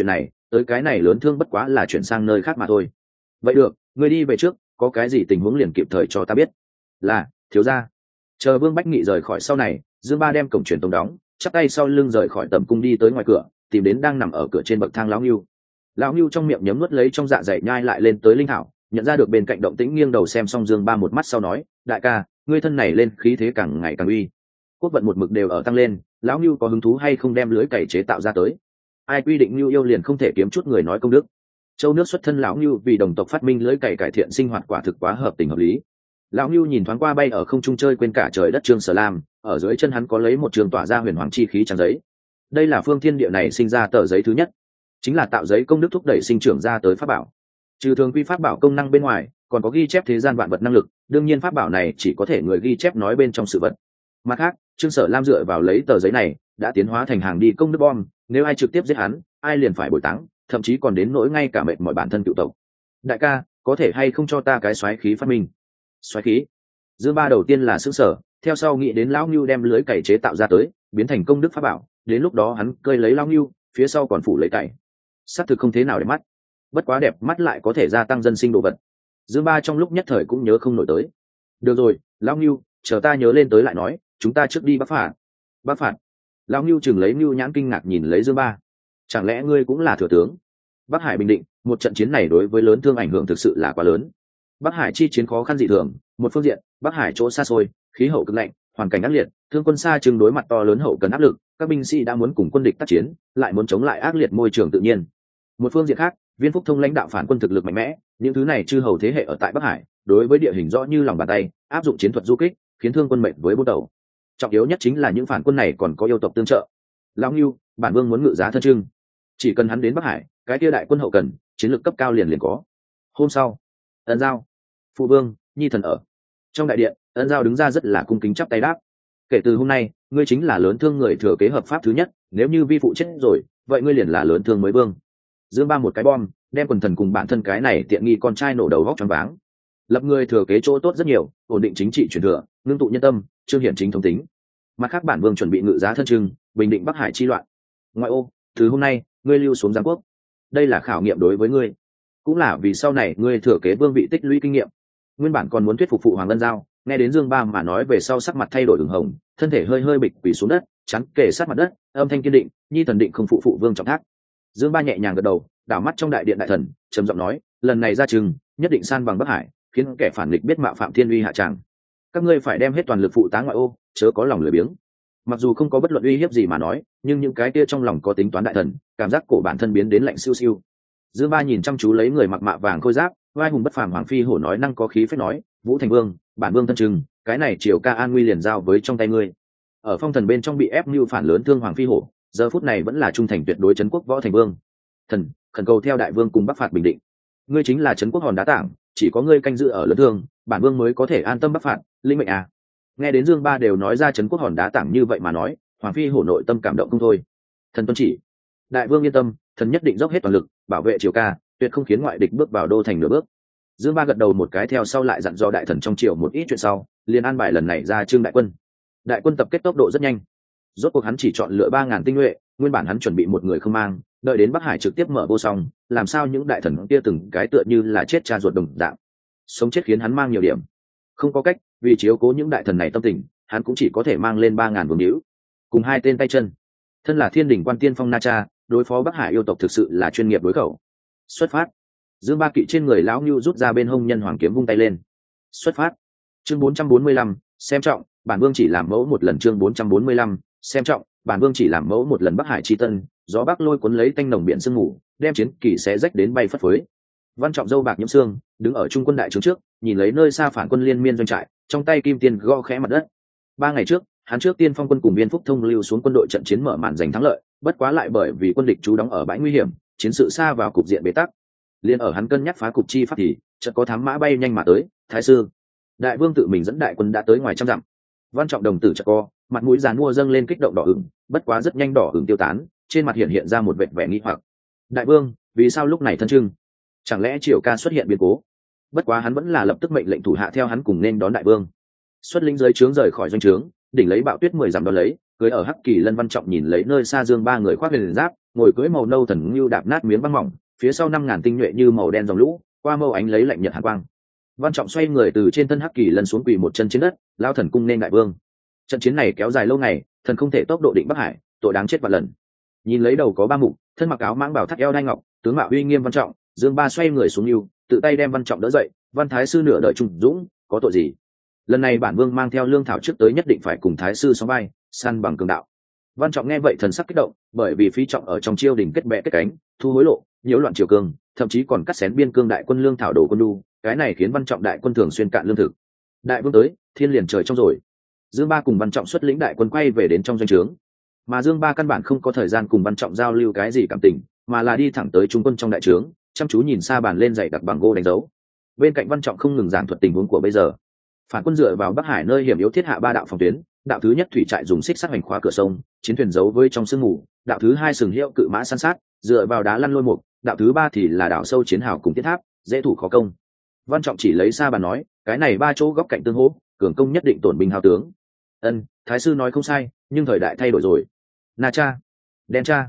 tới cái này lớn thương bất quá là chuyển sang nơi khác mà thôi. Vậy được, ngươi đi về trước, có cái gì tình huống liền kịp thời cho ta biết. Là, thiếu gia. Chờ Vương Bách Nghị rời khỏi sau này, Dương Ba đem cổng truyền tống đóng, chắp tay sau lưng rời khỏi tầm cung đi tới ngoài cửa, tìm đến đang nằm ở cửa trên bậc thang lão Nưu. Lão Nưu trong miệng nhấm nuốt lấy trong dạ dày nhai lại lên tới linh thảo, nhận ra được bên cạnh động tĩnh, nghiêng đầu xem xong Dương Ba một mắt sau nói, đại ca, ngươi thân này lên khí thế càng ngày càng uy. Quốc vận một mực đều ở tăng lên, lão Nưu có hứng thú hay không đem lưới cày chế tạo ra tới? Ai quy định Nưu yêu liền không thể kiếm chút người nói công đức? Châu nước xuất thân lão Nưu vì đồng tộc phát minh lưới cày cải thiện sinh hoạt quả thực quá hợp tình hợp lý. Lão Nưu nhìn thoáng qua bay ở không trung chơi quên cả trời đất Trương Sở Lam, ở dưới chân hắn có lấy một trường tỏa ra huyền hoàng chi khí trang giấy. Đây là phương thiên địa này sinh ra tờ giấy thứ nhất, chính là tạo giấy công đức thúc đẩy sinh trưởng ra tới pháp bảo. Trừ thường quy pháp bảo công năng bên ngoài, còn có ghi chép thế gian vạn vật năng lực, đương nhiên pháp bảo này chỉ có thể người ghi chép nói bên trong sự vật. Mặt khác, Trương Sở Lam dựa vào lấy tờ giấy này đã tiến hóa thành hàng đi công đức bom, nếu ai trực tiếp giết hắn, ai liền phải bồi táng, thậm chí còn đến nỗi ngay cả mệnh mọi bản thân cựu tộc. Đại ca, có thể hay không cho ta cái xoáy khí phát minh? Xoáy khí? Dương Ba đầu tiên là sững sờ, theo sau nghĩ đến lão Nưu đem lưới cày chế tạo ra tới, biến thành công đức pháp bảo, đến lúc đó hắn cơi lấy lão Nưu, phía sau còn phủ lấy cày. Sắc thực không thế nào để mắt, bất quá đẹp mắt lại có thể gia tăng dân sinh đồ vật. Dương Ba trong lúc nhất thời cũng nhớ không nổi tới. Được rồi, lão Nưu, chờ ta nhớ lên tới lại nói, chúng ta trước đi Bắc phạt. Bắc phạt? Lão Nưu chừng lấy Nưu nhãn kinh ngạc nhìn lấy Dương Ba. Chẳng lẽ ngươi cũng là thừa tướng? Bắc Hải bình định, một trận chiến này đối với lớn thương ảnh hưởng thực sự là quá lớn. Bắc Hải chi chiến khó khăn dị thường, một phương diện, Bắc Hải chỗ xa xôi, khí hậu cực lạnh, hoàn cảnh ác liệt, thương quân xa chừng đối mặt to lớn hậu cần áp lực, các binh sĩ đã muốn cùng quân địch tác chiến, lại muốn chống lại ác liệt môi trường tự nhiên. Một phương diện khác, Viên Phúc Thông lãnh đạo phản quân thực lực mạnh mẽ, những thứ này chư hầu thế hệ ở tại Bắc Hải, đối với địa hình rõ như lòng bàn tay, áp dụng chiến thuật du kích, khiến thương quân mệt với bút đầu. Trọng yếu nhất chính là những phản quân này còn có yêu tộc tương trợ. Lão Ngưu, bản vương muốn ngự giá thân trưng, chỉ cần hắn đến Bắc Hải, cái kia đại quân hậu cần, chiến lược cấp cao liền liền có. Hôm sau, Ân Giao, phụ vương, nhi thần ở. Trong đại điện, Ân Giao đứng ra rất là cung kính chắp tay đáp. Kể từ hôm nay, ngươi chính là lớn thương người thừa kế hợp pháp thứ nhất, nếu như vi phụ chết rồi, vậy ngươi liền là lớn thương mới vương. Dương Ba một cái bom, đem quần thần cùng bản thân cái này tiện nghi con trai nổ đầu góc choáng váng. Lập người thừa kế chỗ tốt rất nhiều, ổn định chính trị truyền thừa, ngưng tụ nhân tâm, trương hiển chính thống tính. Mặt khác bản vương chuẩn bị ngự giá thân trưng, bình định Bắc Hải chi loạn. Ngoại ô, từ hôm nay, ngươi lưu xuống Giang Quốc. Đây là khảo nghiệm đối với ngươi, cũng là vì sau này ngươi thừa kế vương vị tích lũy kinh nghiệm. Nguyên bản còn muốn thuyết phục phụ hoàng Ân Giao, nghe đến Dương Ba mà nói về sau sắc mặt thay đổi ửng hồng, thân thể hơi hơi bịch quỳ xuống đất, chắn kề sát mặt đất, âm thanh kiên định, nhi thần định không phụ phụ vương trọng thác. Dương Ba nhẹ nhàng gật đầu, đảo mắt trong đại điện đại thần, trầm giọng nói, lần này ra chừng nhất định san bằng Bắc Hải, khiến kẻ phản nghịch biết mạo phạm thiên uy hạ tràng. Các ngươi phải đem hết toàn lực phụ tá ngoại ô, chớ có lòng lười biếng. Mặc dù không có bất luận uy hiếp gì mà nói, nhưng những cái kia trong lòng có tính toán đại thần, cảm giác cổ bản thân biến đến lạnh siêu siêu. Dương Ba nhìn chăm chú lấy người mặc mạ vàng khôi giáp, vai hùng bất phàm hoàng phi hổ nói năng có khí phép nói, Vũ Thành Vương, bản vương thân trừng, cái này triều ca an nguy liền giao với trong tay ngươi. Ở phong thần bên trong bị ép mưu phản lớn thương hoàng phi hổ, giờ phút này vẫn là trung thành tuyệt đối trấn quốc Võ Thành Vương. Thần khẩn cầu theo đại vương cùng bắc phạt bình định. Ngươi chính là trấn quốc hòn đá tảng, chỉ có ngươi canh giữ ở lớn thương, bản vương mới có thể an tâm bắc phạt, linh mệnh à. Nghe đến Dương Ba đều nói ra trấn quốc hòn đá tảng như vậy mà nói, hoàng phi hổ nội tâm cảm động không thôi. Thần tuân chỉ. Đại vương yên tâm, thần nhất định dốc hết toàn lực bảo vệ triều ca, tuyệt không khiến ngoại địch bước vào đô thành nửa bước. Dương Ba gật đầu một cái, theo sau lại dặn dò đại thần trong triều một ít chuyện sau, liền an bài lần này ra trương đại quân. Đại quân tập kết tốc độ rất nhanh, rốt cuộc hắn chỉ chọn lựa 3.000 tinh nhuệ, nguyên bản hắn chuẩn bị một người không mang, đợi đến Bắc Hải trực tiếp mở vô song, làm sao những đại thần kia từng cái tựa như là chết cha ruột đồng dạng, sống chết khiến hắn mang nhiều điểm. Không có cách, vì chiếu cố những đại thần này tâm tình, hắn cũng chỉ có thể mang lên 3.000 vương hữu, cùng 2 tên tay chân. Thân là thiên đình quan tiên phong Na Cha, đối phó Bắc Hải yêu tộc thực sự là chuyên nghiệp đối khẩu. Xuất phát. Dương Ba kỵ trên người lão Nưu rút ra bên hông nhân hoàng kiếm vung tay lên. Xuất phát. Chương 445, xem trọng, bản vương chỉ làm mẫu một lần. Chương 445, xem trọng, bản vương chỉ làm mẫu một lần. Bắc Hải chi tân, gió bắc lôi cuốn lấy tanh nồng biển sương mù, đem chiến kỳ xé rách đến bay phất phới. Văn Trọng dâu bạc nhiễm xương, đứng ở trung quân đại trướng trước, nhìn lấy nơi xa phản quân liên miên doanh trại, trong tay kim tiền gõ khẽ mặt đất. 3 ngày trước, hắn trước tiên phong quân cùng Viên Phúc Thông lưu xuống quân đội trận chiến mở màn giành thắng lợi, bất quá lại bởi vì quân địch trú đóng ở bãi nguy hiểm, chiến sự xa vào cục diện bế tắc. Liên ở hắn cân nhắc phá cục chi pháp thì chợt có thám mã bay nhanh mà tới. Thái sư, đại vương tự mình dẫn đại quân đã tới ngoài trăm dặm. Văn Trọng đồng tử chợt co, mặt mũi giàn mua dâng lên kích động đỏ ửng, bất quá rất nhanh đỏ ửng tiêu tán, trên mặt hiện ra một vẻ nghi hoặc. Đại vương, vì sao lúc này thân trưng? Chẳng lẽ triều ca xuất hiện biến cố? Bất quá hắn vẫn là lập tức mệnh lệnh thủ hạ theo hắn cùng nên đón đại vương. Xuất lĩnh dưới trướng rời khỏi doanh trướng, đỉnh lấy bạo tuyết 10 dặm đón lấy, cưỡi ở hắc kỳ lân. Văn Trọng nhìn lấy nơi xa Dương Ba người khoác huyền giáp, ngồi cưỡi màu nâu thần ngưu đạp nát miếng băng mỏng, phía sau 5.000 tinh nhuệ như màu đen dòng lũ, qua mâu ánh lấy lạnh nhật hàn quang. Văn Trọng xoay người từ trên thân hắc kỳ lần xuống quỳ một chân trên đất, lao thần cung nên đại vương. Trận chiến này kéo dài lâu ngày, thần không thể tốc độ định Bắc Hải, tội đáng chết vạn lần. Nhìn lấy đầu có ba mục, thân mặc áo mãng bảo thắt eo đai ngọc, tướng mạo uy nghiêm Văn Trọng, Dương Ba xoay người xuống lưu, tự tay đem Văn Trọng đỡ dậy. Văn Thái sư nửa đời trung dũng, có tội gì? Lần này bản vương mang theo lương thảo trước tới, nhất định phải cùng Thái sư sóng vai, săn bằng cường đạo. Văn Trọng nghe vậy thần sắc kích động, bởi vì Phí Trọng ở trong chiêu đình kết bè kết cánh, thu hối lộ, nhiễu loạn triều cương, thậm chí còn cắt xén biên cương đại quân lương thảo đồ quân đu, cái này khiến Văn Trọng đại quân thường xuyên cạn lương thực. Đại vương tới, thiên liền trời trong rồi. Dương Ba cùng Văn Trọng xuất lĩnh đại quân quay về đến trong doanh trướng, mà Dương Ba căn bản không có thời gian cùng Văn Trọng giao lưu cái gì cảm tình, mà là đi thẳng tới trung quân trong đại trướng, chăm chú nhìn xa bàn lên dày đặc bằng gỗ đánh dấu. Bên cạnh Văn Trọng không ngừng giảng thuật tình huống của bây giờ. Phản quân dựa vào Bắc Hải nơi hiểm yếu thiết hạ 3 đạo phòng tuyến, đạo thứ nhất thủy trại dùng xích sắt hành khóa cửa sông, chiến thuyền giấu với trong sương mù, đạo thứ hai sừng hiệu cự mã săn sát, dựa vào đá lăn lôi mục, đạo thứ ba thì là đảo sâu chiến hào cùng thiết tháp, dễ thủ khó công. Văn Trọng chỉ lấy xa bàn nói, cái này 3 chỗ góc cạnh tương hỗ, cường công nhất định tổn binh hao tướng. Ân, Thái sư nói không sai, nhưng thời đại thay đổi rồi. Na cha, đen cha,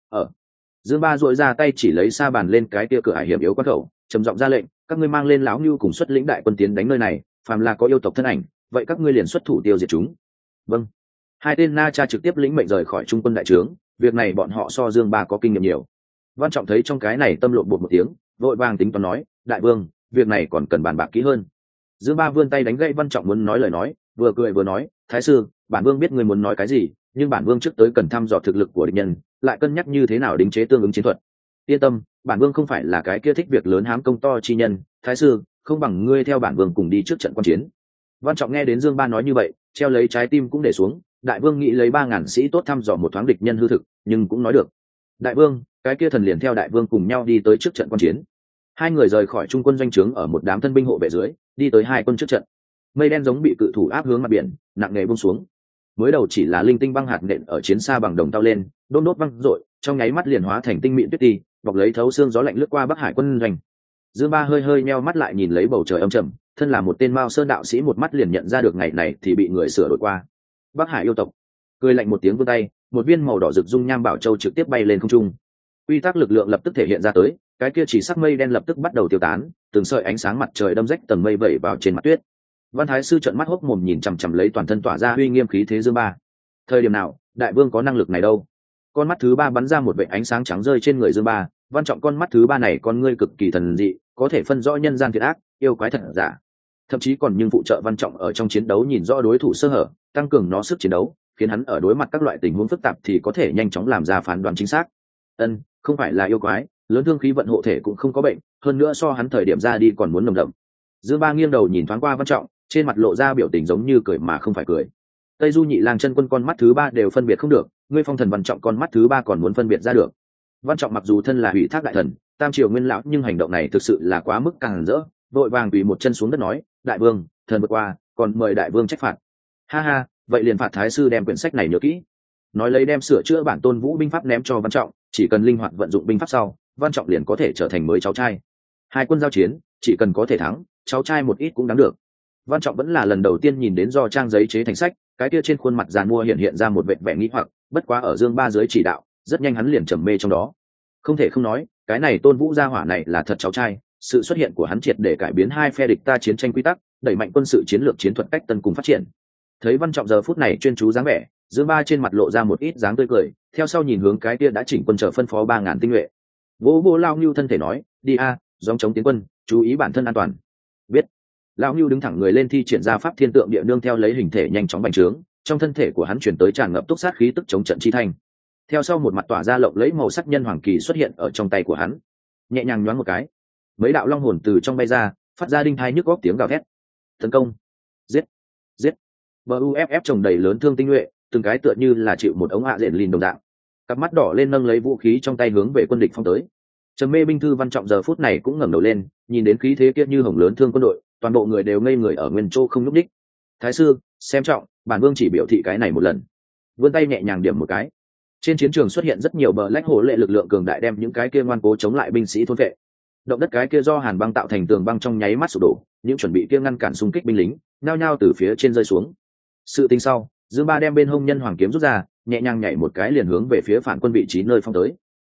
Dương Ba duỗi ra tay chỉ lấy xa bàn lên cái kia cửa hải hiểm yếu quan khẩu, trầm giọng ra lệnh, các ngươi mang lên lão nhu cùng xuất lĩnh đại quân tiến đánh nơi này, phàm là có yêu tộc thân ảnh, vậy các ngươi liền xuất thủ tiêu diệt chúng. Vâng. Hai tên Na cha trực tiếp lĩnh mệnh rời khỏi trung quân đại trướng, việc này bọn họ so Dương Ba có kinh nghiệm nhiều. Văn Trọng thấy trong cái này tâm lộn bột một tiếng, vội vàng tính toán nói, đại vương, việc này còn cần bàn bạc kỹ hơn. Dương Ba vươn tay đánh gãy Văn Trọng muốn nói lời nói, vừa cười vừa nói, thái sư, bản vương biết ngươi muốn nói cái gì, nhưng bản vương trước tới cần thăm dò thực lực của địch nhân, lại cân nhắc như thế nào đính chế tương ứng chiến thuật. Yên tâm, bản vương không phải là cái kia thích việc lớn hám công to chi nhân, thái sư, không bằng ngươi theo bản vương cùng đi trước trận quan chiến. Văn Trọng nghe đến Dương Ba nói như vậy, treo lấy trái tim cũng để xuống, đại vương nghĩ lấy 3.000 sĩ tốt thăm dò một thoáng địch nhân hư thực, nhưng cũng nói được. Đại vương, cái kia thần liền theo đại vương cùng nhau đi tới trước trận quan chiến. Hai người rời khỏi trung quân doanh trướng ở một đám thân binh hộ vệ dưới, đi tới hai quân trước trận. Mây đen giống bị cự thủ áp hướng mặt biển, nặng nề buông xuống. Mới đầu chỉ là linh tinh băng hạt nện ở chiến xa bằng đồng tao lên, đôn đốt văng rội, trong nháy mắt liền hóa thành tinh mịn tuyết ti, bọc lấy thấu xương gió lạnh lướt qua Bắc Hải quân doanh. Dương Ba hơi hơi nheo mắt lại nhìn lấy bầu trời âm trầm, thân là một tên Mao Sơn đạo sĩ một mắt liền nhận ra được ngày này thì bị người sửa đổi qua. Bắc Hải yêu tộc cười lạnh một tiếng vươn tay, một viên màu đỏ rực dung nham bảo châu trực tiếp bay lên không trung. Quy tắc lực lượng lập tức thể hiện ra tới, cái kia chỉ sắc mây đen lập tức bắt đầu tiêu tán, từng sợi ánh sáng mặt trời đâm rách tầng mây vẩy vào trên mặt tuyết. Văn Thái sư trợn mắt hốc mồm nhìn chằm chằm lấy toàn thân tỏa ra uy nghiêm khí thế Dương Ba. Thời điểm nào, đại vương có năng lực này đâu? Con mắt thứ ba bắn ra một vệt ánh sáng trắng rơi trên người Dương Ba, Văn Trọng con mắt thứ ba này con ngươi cực kỳ thần dị, có thể phân rõ nhân gian thiện ác, yêu quái thật giả. Thậm chí còn nhưng phụ trợ Văn Trọng ở trong chiến đấu nhìn rõ đối thủ sơ hở, tăng cường nó sức chiến đấu, khiến hắn ở đối mặt các loại tình huống phức tạp thì có thể nhanh chóng làm ra phán đoán chính xác. Không phải là yêu quái, lớn thương khí vận hộ thể cũng không có bệnh, hơn nữa so hắn thời điểm ra đi còn muốn nồng đậm. Dương Ba nghiêng đầu nhìn thoáng qua Văn Trọng, trên mặt lộ ra biểu tình giống như cười mà không phải cười. Tây Du Nhị Lang chân quân con mắt thứ ba đều phân biệt không được, ngươi Phong Thần Văn Trọng con mắt thứ ba còn muốn phân biệt ra được. Văn Trọng mặc dù thân là Hủy Thác đại thần, Tam Triều Nguyên lão, nhưng hành động này thực sự là quá mức càng rỡ, vội vàng quỳ một chân xuống đất nói, đại vương, thần vượt qua, còn mời đại vương trách phạt. Ha ha, vậy liền phạt thái sư đem quyển sách này nhớ kỹ. Nói lấy đem sửa chữa bản Tôn Vũ binh pháp ném cho Văn Trọng, chỉ cần linh hoạt vận dụng binh pháp sau, Văn Trọng liền có thể trở thành mới cháu trai. Hai quân giao chiến, chỉ cần có thể thắng, cháu trai một ít cũng đáng được. Văn Trọng vẫn là lần đầu tiên nhìn đến do trang giấy chế thành sách, cái kia trên khuôn mặt giàn mua hiện ra một vẻ vẻ nghi hoặc, bất quá ở Dương Ba dưới chỉ đạo, rất nhanh hắn liền trầm mê trong đó. Không thể không nói, cái này Tôn Vũ gia hỏa này là thật cháu trai, sự xuất hiện của hắn triệt để cải biến hai phe địch ta chiến tranh quy tắc, đẩy mạnh quân sự chiến lược chiến thuật cách tân cùng phát triển. Thấy Văn Trọng giờ phút này chuyên chú dáng vẻ, Dương Ba trên mặt lộ ra một ít dáng tươi cười, theo sau nhìn hướng cái kia đã chỉnh quân chờ phân phó 3.000 tinh nhuệ. Vô lao Nưu thân thể nói, đi a, dòng chống tiến quân, chú ý bản thân an toàn. Biết. Lão Nưu đứng thẳng người lên thi triển ra pháp thiên tượng địa nương theo lấy hình thể nhanh chóng bành trướng, trong thân thể của hắn chuyển tới tràn ngập túc sát khí tức chống trận chi thanh. Theo sau một mặt tỏa ra lộng lẫy màu sắc nhân hoàng kỳ xuất hiện ở trong tay của hắn, nhẹ nhàng nhoáng một cái, mấy đạo long hồn từ trong bay ra, phát ra đinh thai nhức góc tiếng gào thét. Tấn công, giết, giết. Buff trồng đầy lớn thương tinh nhuệ, từng cái tựa như là chịu một ống hạ rện lìn đồng dạng, cặp mắt đỏ lên nâng lấy vũ khí trong tay hướng về quân địch phong tới. Trầm mê binh thư Văn Trọng giờ phút này cũng ngẩng đầu lên, nhìn đến khí thế kia như hồng lớn thương quân đội, toàn bộ người đều ngây người ở nguyên chỗ không nhúc nhích. Thái sư, xem trọng, bản vương chỉ biểu thị cái này một lần. Vươn tay nhẹ nhàng điểm một cái, trên chiến trường xuất hiện rất nhiều bờ lách hồ lệ lực lượng cường đại đem những cái kia ngoan cố chống lại binh sĩ thôn vệ. Động đất cái kia do hàn băng tạo thành tường băng trong nháy mắt sụp đổ, những chuẩn bị kia ngăn cản xung kích binh lính nhao nhao từ phía trên rơi xuống. Sự tình sau, Dương Ba đem bên hông nhân hoàng kiếm rút ra, nhẹ nhàng nhảy một cái liền hướng về phía phản quân vị trí nơi phong tới.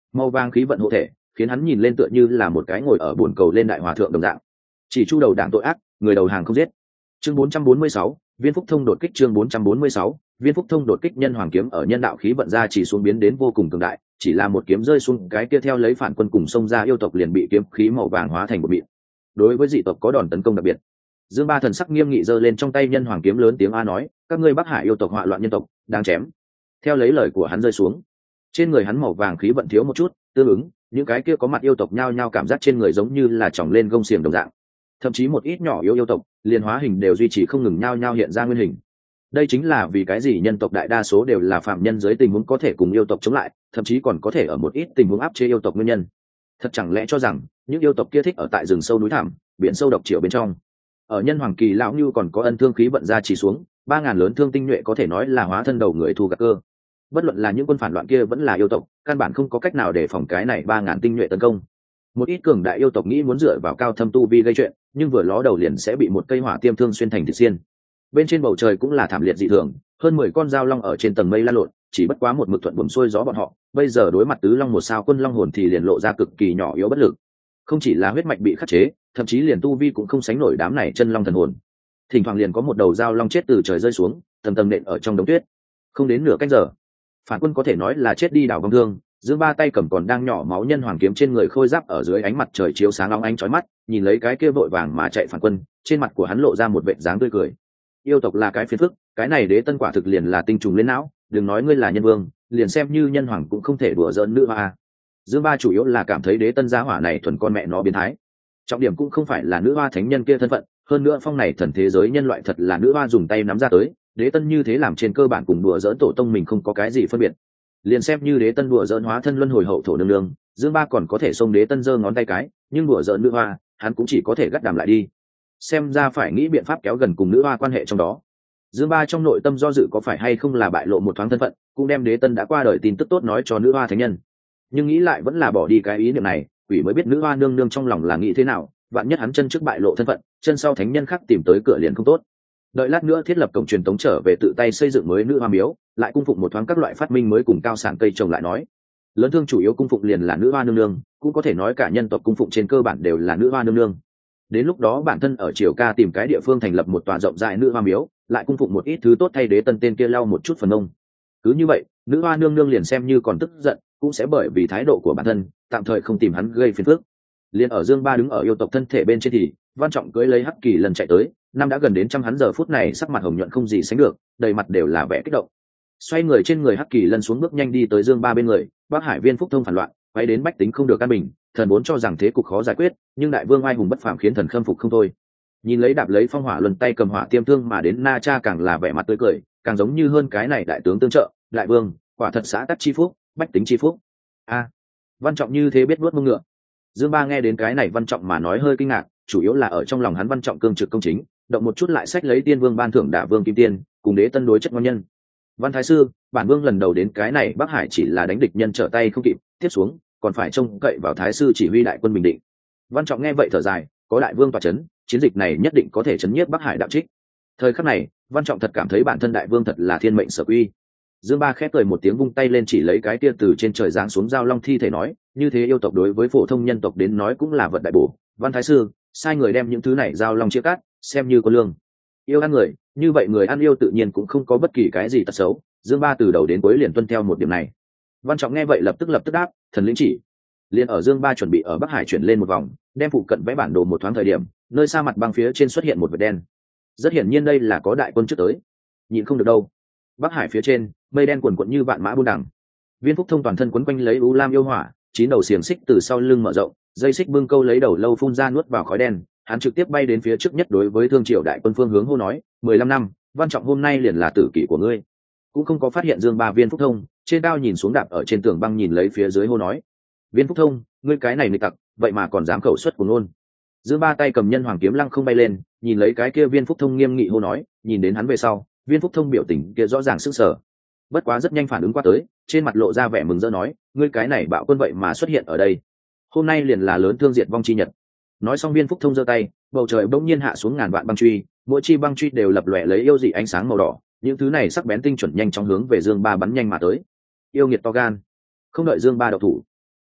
màu vàng khí vận hộ thể khiến hắn nhìn lên tựa như là một cái ngồi ở bồn cầu lên đại hòa thượng đồng dạng. Chỉ chu đầu đảng tội ác, người đầu hàng không giết. Chương 446, viên phúc thông đột kích. Chương 446, viên phúc thông đột kích. Nhân hoàng kiếm ở nhân đạo khí vận ra chỉ xuống biến đến vô cùng cường đại, chỉ là một kiếm rơi xuống cái kia theo lấy phản quân cùng xông ra yêu tộc liền bị kiếm khí màu vàng hóa thành một mịn. Đối với dị tộc có đòn tấn công đặc biệt. Dương Ba thần sắc nghiêm nghị giơ lên trong tay nhân hoàng kiếm lớn tiếng a nói, các ngươi Bắc Hải yêu tộc họa loạn nhân tộc, đang chém. Theo lấy lời của hắn rơi xuống, trên người hắn màu vàng khí vận thiếu một chút, tương ứng, những cái kia có mặt yêu tộc nhao nhao cảm giác trên người giống như là tròng lên gông xiềng đồng dạng. Thậm chí một ít nhỏ yêu tộc, liền hóa hình đều duy trì không ngừng nhao nhao hiện ra nguyên hình. Đây chính là vì cái gì nhân tộc đại đa số đều là phạm nhân dưới tình huống có thể cùng yêu tộc chống lại, thậm chí còn có thể ở một ít tình huống áp chế yêu tộc nguyên nhân. Thật chẳng lẽ cho rằng những yêu tộc kia thích ở tại rừng sâu núi thẳm, biển sâu độc triệu bên trong. Ở nhân hoàng kỳ lão như còn có ân thương khí vận ra chỉ xuống, 3000 lớn thương tinh nhuệ có thể nói là hóa thân đầu người thu gặt cơ. Bất luận là những quân phản loạn kia vẫn là yêu tộc, căn bản không có cách nào để phòng cái này 3000 tinh nhuệ tấn công. Một ít cường đại yêu tộc nghĩ muốn dựa vào cao thâm tu vi gây chuyện, nhưng vừa ló đầu liền sẽ bị một cây hỏa tiêm thương xuyên thành thịt xiên. Bên trên bầu trời cũng là thảm liệt dị thường, hơn 10 con dao long ở trên tầng mây lan lộn, chỉ bất quá một mực thuận buồm xuôi gió bọn họ, bây giờ đối mặt tứ long một sao quân long hồn thì liền lộ ra cực kỳ nhỏ yếu bất lực. Không chỉ là huyết mạch bị khắc chế, thậm chí liền tu vi cũng không sánh nổi đám này chân long thần hồn. Thỉnh thoảng liền có một đầu dao long chết từ trời rơi xuống, tầng tầng nện ở trong đống tuyết. Không đến nửa canh giờ, phản quân có thể nói là chết đi đảo vong thương. Dương Ba tay cầm còn đang nhỏ máu nhân hoàng kiếm trên người khôi giáp ở dưới ánh mặt trời chiếu sáng long ánh chói mắt, nhìn lấy cái kia vội vàng mà chạy phản quân, trên mặt của hắn lộ ra một vệt dáng tươi cười. Yêu tộc là cái phiền phức, cái này đế tân quả thực liền là tinh trùng lên não, đừng nói ngươi là nhân vương, liền xem như nhân hoàng cũng không thể đùa giỡn nữa mà. Dương Ba chủ yếu là cảm thấy đế tân gia hỏa này thuần con mẹ nó biến thái. Trọng điểm cũng không phải là nữ hoa thánh nhân kia thân phận, hơn nữa phong này thần thế giới nhân loại thật là nữ hoa dùng tay nắm ra tới, đế tân như thế làm trên cơ bản cùng đùa giỡn tổ tông mình không có cái gì phân biệt. Liền xem như đế tân đùa giỡn hóa thân luân hồi hậu thổ nương nương, Dương Ba còn có thể xông đế tân giơ ngón tay cái, nhưng đùa giỡn nữ hoa, hắn cũng chỉ có thể gắt đàm lại đi. Xem ra phải nghĩ biện pháp kéo gần cùng nữ hoa quan hệ trong đó. Dương Ba trong nội tâm do dự có phải hay không là bại lộ một thoáng thân phận, cũng đem đế tân đã qua đời tin tức tốt nói cho nữ hoa thánh nhân. Nhưng nghĩ lại vẫn là bỏ đi cái ý niệm này, quỷ mới biết nữ hoa nương nương trong lòng là nghĩ thế nào, vạn nhất hắn chân trước bại lộ thân phận, chân sau thánh nhân khác tìm tới cửa liền không tốt. Đợi lát nữa thiết lập cổng truyền tống trở về tự tay xây dựng mới nữ hoa miếu, lại cung phụng một thoáng các loại phát minh mới cùng cao sản cây trồng lại nói. Lớn thương chủ yếu cung phụng liền là nữ hoa nương nương, cũng có thể nói cả nhân tộc cung phụng trên cơ bản đều là nữ hoa nương nương. Đến lúc đó bản thân ở triều ca tìm cái địa phương thành lập một tòa rộng rãi nữ hoa miếu, lại cung phụng một ít thứ tốt thay đế tân tên kia lau một chút phần ông. Cứ như vậy, nữ hoa nương nương liền xem như còn tức giận, cũng sẽ bởi vì thái độ của bản thân, tạm thời không tìm hắn gây phiền phức. Liên ở Dương Ba đứng ở yêu tộc thân thể bên trên thì, Văn Trọng cưỡi lấy hắc kỳ lần chạy tới, năm đã gần đến trăm hắn giờ phút này sắc mặt hồng nhuận không gì sánh được, đầy mặt đều là vẻ kích động. Xoay người trên người hắc kỳ lần xuống bước nhanh đi tới Dương Ba bên người, Bắc Hải viên phúc thông phản loạn, quay đến bách tính không được an bình, thần vốn cho rằng thế cục khó giải quyết, nhưng đại vương ai hùng bất phàm khiến thần khâm phục không thôi. Nhìn lấy đạp lấy phong hỏa luân tay cầm hỏa tiêm thương mà đến Na Cha càng là vẻ mặt tươi cười, càng giống như hơn cái này đại tướng tương trợ, đại vương, quả thật xã tắc chi phúc, bách tính chi phúc. A, Văn Trọng như thế biết vuốt mông ngựa. Dương Ba nghe đến cái này Văn Trọng mà nói hơi kinh ngạc, chủ yếu là ở trong lòng hắn Văn Trọng cương trực công chính, động một chút lại sách lấy tiên vương ban thưởng đả vương kim tiên, cùng đế tân đối chất ngon nhân. Văn thái sư, bản vương lần đầu đến cái này Bắc Hải chỉ là đánh địch nhân trở tay không kịp, tiếp xuống còn phải trông cậy vào thái sư chỉ huy đại quân bình định. Văn Trọng nghe vậy thở dài, có đại vương tọa chấn, chiến dịch này nhất định có thể chấn nhiếp Bắc Hải đạo trích. Thời khắc này, Văn Trọng thật cảm thấy bản thân đại vương thật là thiên mệnh sở quy. Dương Ba khép cười một tiếng vung tay lên chỉ lấy cái tia từ trên trời giáng xuống giao long thi thể nói, như thế yêu tộc đối với phổ thông nhân tộc đến nói cũng là vật đại bổ. Văn thái sư, sai người đem những thứ này giao long chia cắt, xem như có lương. Yêu ăn người, như vậy người ăn yêu tự nhiên cũng không có bất kỳ cái gì tật xấu. Dương Ba từ đầu đến cuối liền tuân theo một điểm này. Văn Trọng nghe vậy lập tức đáp, thần lĩnh chỉ. Liền ở Dương Ba chuẩn bị ở Bắc Hải chuyển lên một vòng, đem phụ cận vẽ bản đồ một thoáng thời điểm, nơi xa mặt băng phía trên xuất hiện một vệt đen. Rất hiển nhiên đây là có đại quân trước tới. Nhìn không được đâu. Bắc Hải phía trên, mây đen quần quận như vạn mã buôn đằng. Viên Phúc Thông toàn thân quấn quanh lấy u lam yêu hỏa, 9 đầu xiềng xích từ sau lưng mở rộng, dây xích bưng câu lấy đầu lâu phun ra nuốt vào khói đen, hắn trực tiếp bay đến phía trước nhất đối với Thương Triều đại quân phương hướng hô nói, 15 năm, Văn Trọng hôm nay liền là tử kỷ của ngươi. Cũng không có phát hiện Dương Ba Viên Phúc Thông, trên cao nhìn xuống đạp ở trên tường băng nhìn lấy phía dưới hô nói, Viên Phúc Thông, ngươi cái này nghịch tặc, vậy mà còn dám khẩu xuất của ngôn. Dương Ba tay cầm nhân hoàng kiếm lăng không bay lên, nhìn lấy cái kia Viên Phúc Thông nghiêm nghị hô nói, nhìn đến hắn về sau, Viên Phúc Thông biểu tình kia rõ ràng sức sở. Bất quá rất nhanh phản ứng qua tới, trên mặt lộ ra vẻ mừng rỡ nói, ngươi cái này bạo quân vậy mà xuất hiện ở đây. Hôm nay liền là lớn thương diệt vong chi nhật. Nói xong Viên Phúc Thông giơ tay, bầu trời bỗng nhiên hạ xuống ngàn vạn băng truy, mỗi chi băng truy đều lập lòe lấy yêu dị ánh sáng màu đỏ, những thứ này sắc bén tinh chuẩn nhanh chóng hướng về Dương Ba bắn nhanh mà tới. Yêu nghiệt to gan. Không đợi Dương Ba độc thủ,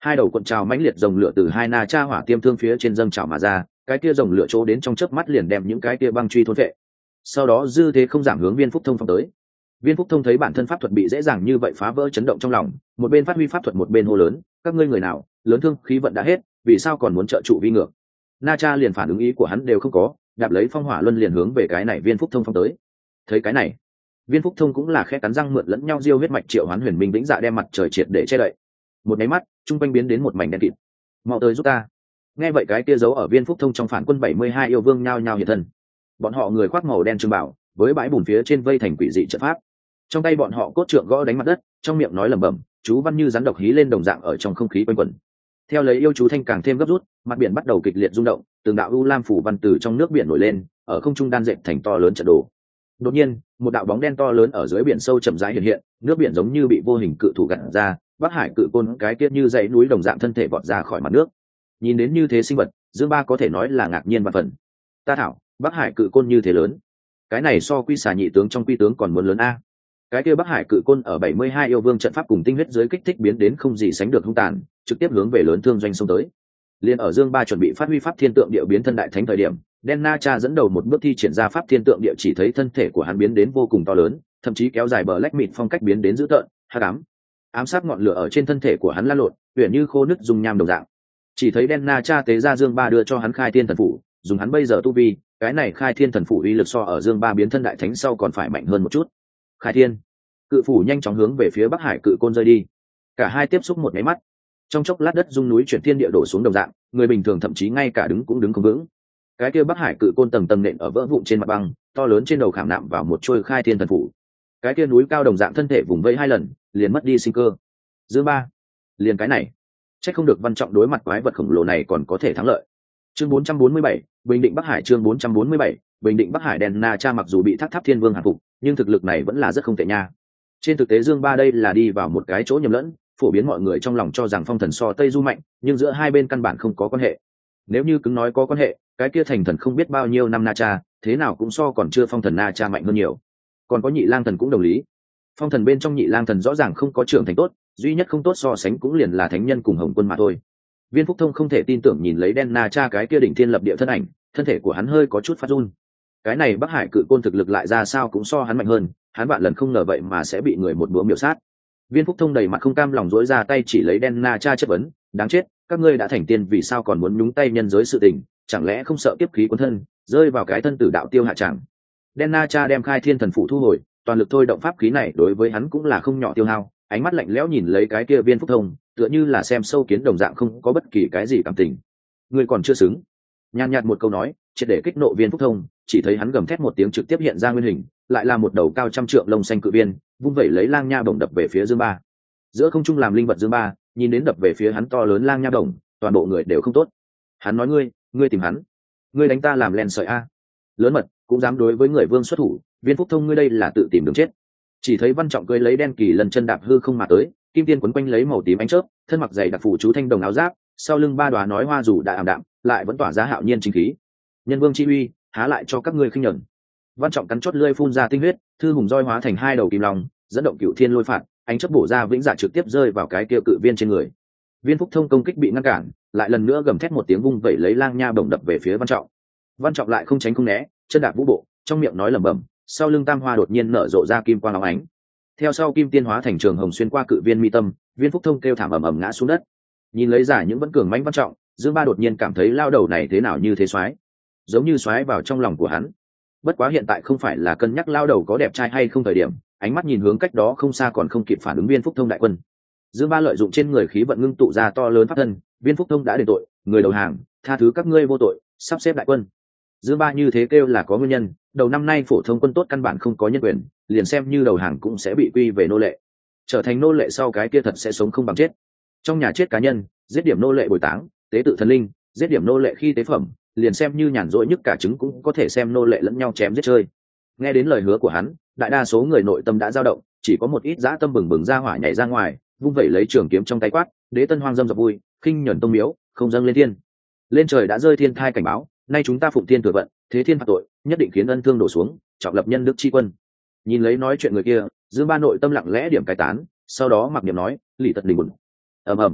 Hai đầu cuộn trào mãnh liệt dòng lửa từ hai na cha hỏa tiêm thương phía trên dâng trào mà ra, cái kia dòng lửa chỗ đến trong chớp mắt liền đem những cái kia băng truy thôn vệ. Sau đó dư thế không giảm hướng Viên Phúc Thông phong tới. Viên Phúc Thông thấy bản thân pháp thuật bị dễ dàng như vậy phá vỡ, chấn động trong lòng, một bên phát huy pháp thuật một bên hô lớn: các ngươi người nào, lớn thương khí vận đã hết, vì sao còn muốn trợ trụ vi ngược? Na Cha liền phản ứng ý của hắn đều không có, đạp lấy phong hỏa luân liền hướng về cái này Viên Phúc Thông phong tới. Thấy cái này, Viên Phúc Thông cũng là khẽ cắn răng mượn lẫn nhau diêu huyết mạch triệu hoán huyền minh vĩnh dạ đem mặt trời triệt để che đậy. Một cái mắt, trung quanh biến đến một mảnh đen kịt. Mau tới giúp ta! Nghe vậy cái kia giấu ở Viên Phúc Thông trong phản quân 72 yêu vương nhao nhao hiện thân. Bọn họ người khoác màu đen trường bảo, với bãi bùn phía trên vây thành quỷ dị trận pháp. Trong tay bọn họ cốt trượng gõ đánh mặt đất, trong miệng nói lẩm bẩm, chú văn như rắn độc hí lên đồng dạng ở trong không khí quanh quẩn. Theo lấy yêu chú thanh càng thêm gấp rút, mặt biển bắt đầu kịch liệt rung động, từng đạo u lam phủ văn từ trong nước biển nổi lên, ở không trung đan dệt thành to lớn trận đồ. Đột nhiên, một đạo bóng đen to lớn ở dưới biển sâu chậm rãi hiện hiện, nước biển giống như bị vô hình cự thủ gặt ra, Bắc Hải cự côn cái tiết như dãy núi đồng dạng thân thể vọt ra khỏi mặt nước. Nhìn đến như thế sinh vật, Dương Ba có thể nói là ngạc nhiên và phần. Ta thảo, Bắc Hải cự côn như thế lớn, cái này so quy xà nhị tướng trong quy tướng còn muốn lớn a. Cái kia Bắc Hải cự côn ở 72 yêu vương trận pháp cùng tinh huyết dưới kích thích biến đến không gì sánh được hung tàn, trực tiếp hướng về lớn thương doanh xông tới. Liên ở Dương Ba chuẩn bị phát huy pháp thiên tượng địa biến thân đại thánh thời điểm, Đen Na Cha dẫn đầu một bước thi triển ra pháp thiên tượng địa, chỉ thấy thân thể của hắn biến đến vô cùng to lớn, thậm chí kéo dài bờ lách mịt phong cách biến đến dữ tợn, hắc ám sát ngọn lửa ở trên thân thể của hắn lan lộn, huyền như khô nứt dung nham đồng dạng. Chỉ thấy Đen Na Cha tế ra Dương Ba đưa cho hắn khai thiên thần phủ, dùng hắn bây giờ tu vi, cái này khai thiên thần phủ uy lực so ở Dương Ba biến thân đại thánh sau còn phải mạnh hơn một chút. Khai thiên cự phủ nhanh chóng hướng về phía Bắc Hải cự côn rơi đi. Cả hai tiếp xúc một cái mắt, trong chốc lát đất rung núi chuyển, thiên địa đổ xuống đồng dạng, người bình thường thậm chí ngay cả đứng cũng đứng không vững. Cái kia Bắc Hải cự côn tầng tầng nện ở vỡ vụn trên mặt băng, to lớn trên đầu khảm nạm vào một trôi khai thiên thần phủ. Cái kia núi cao đồng dạng thân thể vùng vẫy 2 lần, liền mất đi sinh cơ. Dương Ba, liền cái này, chắc không được Văn Trọng đối mặt quái vật khổng lồ này còn có thể thắng lợi. Chương 447, Bình Định Bắc Hải. Chương 447, Bình Định Bắc Hải. Đen Na Cha mặc dù bị Tháp Tháp Thiên Vương hạ phục, nhưng thực lực này vẫn là rất không tệ nha. Trên thực tế Dương Ba đây là đi vào một cái chỗ nhầm lẫn, phổ biến mọi người trong lòng cho rằng Phong Thần so Tây Du mạnh, nhưng giữa hai bên căn bản không có quan hệ. Nếu như cứng nói có quan hệ, cái kia thành thần không biết bao nhiêu năm Na Cha, thế nào cũng so còn chưa Phong Thần Na Cha mạnh hơn nhiều. Còn có Nhị Lang Thần cũng đồng lý. Phong Thần bên trong Nhị Lang Thần rõ ràng không có trưởng thành tốt, duy nhất không tốt so sánh cũng liền là thánh nhân cùng Hồng Quân mà thôi. Viên Phúc Thông không thể tin tưởng nhìn lấy Đen Na Cha cái kia đỉnh thiên lập địa thân ảnh, thân thể của hắn hơi có chút phát run. Cái này Bắc Hải cự côn thực lực lại ra sao cũng so hắn mạnh hơn, hắn vạn lần không ngờ vậy mà sẽ bị người một búa miểu sát. Viên Phúc Thông đầy mặt không cam lòng dối ra tay chỉ lấy Đen Na Cha chất vấn, đáng chết, các ngươi đã thành tiên vì sao còn muốn nhúng tay nhân giới sự tình, chẳng lẽ không sợ kiếp khí cuốn thân, rơi vào cái thân tử đạo tiêu hạ chẳng. Đen Na Cha đem khai thiên thần phủ thu hồi, toàn lực thôi động pháp khí này đối với hắn cũng là không nhỏ tiêu hao, ánh mắt lạnh lẽo nhìn lấy cái kia Viên Phúc Thông, tựa như là xem sâu kiến đồng dạng, không có bất kỳ cái gì cảm tình. Ngươi còn chưa xứng. Nhàn nhạt một câu nói, triệt để kích nộ Viên Phúc Thông, chỉ thấy hắn gầm thét một tiếng trực tiếp hiện ra nguyên hình, lại là một đầu cao trăm trượng lông xanh cự viên, vung vẩy lấy lang nha bổng đập về phía Dương Ba. Giữa không trung làm linh vật Dương Ba, nhìn đến đập về phía hắn to lớn lang nha bổng, toàn bộ người đều không tốt. Hắn nói ngươi tìm hắn, ngươi đánh ta làm len sợi a. Lớn mật, cũng dám đối với người vương xuất thủ, Viên Phúc Thông ngươi đây là tự tìm đường chết. Chỉ thấy Văn Trọng cưỡi lấy đen kỳ lần chân đạp hư không mà tới, kim tiên quấn quanh lấy màu tím ánh chớp, thân mặc dày đặc phủ chú thanh đồng áo giáp, sau lưng 3 đóa nói hoa dù đã ảm đạm, lại vẫn tỏa ra hạo nhiên chính khí. Nhân vương chi uy, há lại cho các ngươi khinh nhẫn. Văn Trọng cắn chốt lưỡi phun ra tinh huyết, thư hùng roi hóa thành 2 đầu kim long, dẫn động cựu thiên lôi phạt, ánh chớp bổ ra vĩnh dạ trực tiếp rơi vào cái kia cự viên trên người. Viên Phúc Thông công kích bị ngăn cản, lại lần nữa gầm thét một tiếng vung vẩy lấy lang nha bổng đập về phía Văn Trọng. Văn Trọng lại không tránh không né, chân đạp vũ bộ, trong miệng nói lẩm bẩm, sau lưng tam hoa đột nhiên nở rộ ra kim quang óng ánh. Theo sau kim tiên hóa thành trường hồng xuyên qua cự viên mi tâm, Viên Phúc Thông kêu thảm ầm ầm ngã xuống đất. Nhìn lấy giả những vẫn cường mãnh Văn Trọng, Dương Ba đột nhiên cảm thấy lao đầu này thế nào như thế soái, giống như soái vào trong lòng của hắn. Bất quá hiện tại không phải là cân nhắc lao đầu có đẹp trai hay không thời điểm, ánh mắt nhìn hướng cách đó không xa còn không kịp phản ứng Viên Phúc Thông đại quân. Dương Ba lợi dụng trên người khí vận ngưng tụ ra to lớn pháp thân, Viên Phúc Thông đã đền tội, người đầu hàng, tha thứ các ngươi vô tội, sắp xếp đại quân. Dương Ba như thế kêu là có nguyên nhân, đầu năm nay phổ thông quân tốt căn bản không có nhân quyền, liền xem như đầu hàng cũng sẽ bị quy về nô lệ, trở thành nô lệ sau cái kia thật sẽ sống không bằng chết. Trong nhà chết cá nhân, giết điểm nô lệ bồi táng, tế tự thần linh, giết điểm nô lệ khi tế phẩm, liền xem như nhàn rỗi nhất cả trứng cũng có thể xem nô lệ lẫn nhau chém giết chơi. Nghe đến lời hứa của hắn, đại đa số người nội tâm đã dao động, chỉ có một ít dã tâm bừng bừng ra hỏa nhảy ra ngoài, vung vẩy lấy trường kiếm trong tay quát, đế tân hoang dâm dập vui, khinh nhẫn tông miếu, không dâng lên thiên. Lên trời đã rơi thiên thai cảnh báo, nay chúng ta phụng thiên thừa vận, thế thiên phạt tội, nhất định khiến ân thương đổ xuống, trọng lập nhân đức chi quân. Nhìn lấy nói chuyện người kia, Dương Ba nội tâm lặng lẽ điểm cái tán, sau đó mặc niệm nói, lì tật đình bùn. Ầm ầm.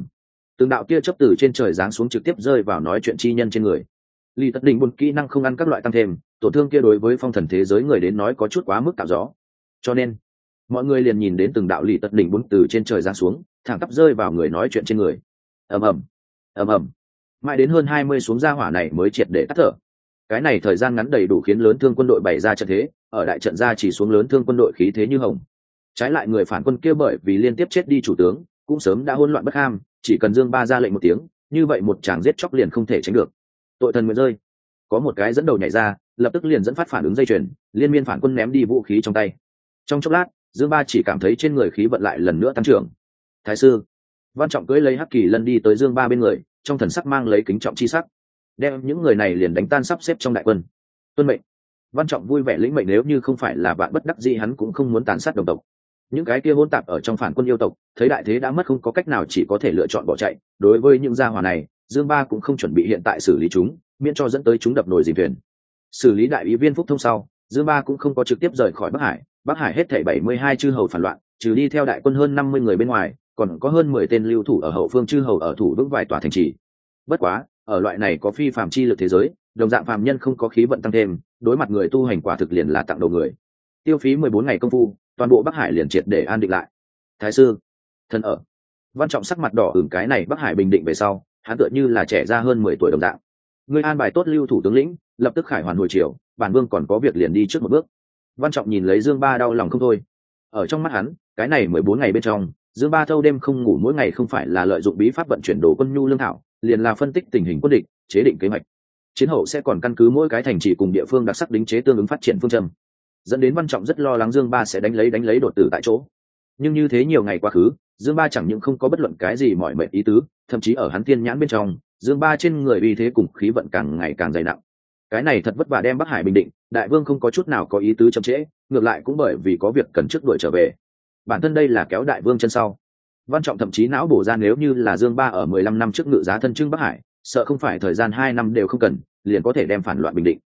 từng đạo kia chấp từ trên trời giáng xuống trực tiếp rơi vào nói chuyện chi nhân trên người. Lý Tất Đình buồn kỹ năng không ăn các loại tăng thêm, tổn thương kia đối với phong thần thế giới người đến nói có chút quá mức tạo gió, cho nên mọi người liền nhìn đến từng đạo Lý Tất Đình buồn từ trên trời giáng xuống, thẳng tắp rơi vào người nói chuyện trên người. ầm ầm ầm ầm, mãi đến hơn 20 xuống ra hỏa này mới triệt để tắt thở. Cái này thời gian ngắn đầy đủ khiến lớn thương quân đội bày ra trận thế, ở đại trận ra chỉ xuống lớn thương quân đội khí thế như hồng. Trái lại người phản quân kia bởi vì liên tiếp chết đi chủ tướng, cũng sớm đã hỗn loạn bất ham, chỉ cần Dương Ba ra lệnh một tiếng, như vậy một tràng giết chóc liền không thể tránh được. Tội thần nguyện rơi, có một cái dẫn đầu nhảy ra, lập tức liền dẫn phát phản ứng dây chuyền, liên miên phản quân ném đi vũ khí trong tay. Trong chốc lát, Dương Ba chỉ cảm thấy trên người khí vận lại lần nữa tăng trưởng. Thái sư Văn Trọng cưỡi lấy Hắc Kỳ Lân đi tới Dương Ba bên người, trong thần sắc mang lấy kính trọng chi sắc, đem những người này liền đánh tan sắp xếp trong đại quân. Tuân mệnh. Văn Trọng vui vẻ lĩnh mệnh, nếu như không phải là bạn bất đắc dĩ hắn cũng không muốn tàn sát đồng tộc. Những cái kia hỗn tạp ở trong phản quân yêu tộc thấy đại thế đã mất không có cách nào, chỉ có thể lựa chọn bỏ chạy. Đối với những gia hỏa này, Dương Ba cũng không chuẩn bị hiện tại xử lý chúng, miễn cho dẫn tới chúng đập nồi dìm thuyền. Xử lý đại ý viên Phúc Thông sau, Dương Ba cũng không có trực tiếp rời khỏi Bắc Hải. Bắc Hải hết thảy 72 chư hầu phản loạn, trừ đi theo đại quân hơn 50 người bên ngoài, còn có hơn 10 tên lưu thủ ở hậu phương chư hầu ở thủ vững vài tòa thành trì. Bất quá, ở loại này có phi phàm chi lực thế giới, đồng dạng phàm nhân không có khí vận tăng thêm, đối mặt người tu hành quả thực liền là tặng đầu người. Tiêu phí 14 ngày công phu, toàn bộ Bắc Hải liền triệt để an định lại. Thái sư thân ở. Văn Trọng sắc mặt đỏ ửng, cái này Bắc Hải bình định về sau, hắn tựa như là trẻ ra hơn 10 tuổi đồng dạng. Người an bài tốt lưu thủ tướng lĩnh, lập tức khải hoàn hồi triều, bản vương còn có việc liền đi trước một bước. Văn Trọng nhìn lấy Dương Ba đau lòng không thôi. Ở trong mắt hắn, cái này 14 ngày bên trong, Dương Ba thâu đêm không ngủ, mỗi ngày không phải là lợi dụng bí pháp vận chuyển đồ quân nhu lương thảo, liền là phân tích tình hình quân địch, chế định kế hoạch. Chiến hậu sẽ còn căn cứ mỗi cái thành trì cùng địa phương đặc sắc đính chế tương ứng phát triển phương châm, dẫn đến Văn Trọng rất lo lắng Dương Ba sẽ đánh lấy đột tử tại chỗ. Nhưng như thế nhiều ngày quá khứ, Dương Ba chẳng những không có bất luận cái gì mỏi mệt ý tứ, thậm chí ở hắn thiên nhãn bên trong, Dương Ba trên người uy thế cùng khí vận càng ngày càng dày nặng. Cái này thật vất vả đem Bắc Hải bình định, đại vương không có chút nào có ý tứ chậm trễ, ngược lại cũng bởi vì có việc cần trước đuổi trở về. Bản thân đây là kéo đại vương chân sau. Văn Trọng thậm chí não bổ ra, nếu như là Dương Ba ở 15 năm trước ngự giá thân trưng Bắc Hải, sợ không phải thời gian 2 năm đều không cần, liền có thể đem phản loạn bình định.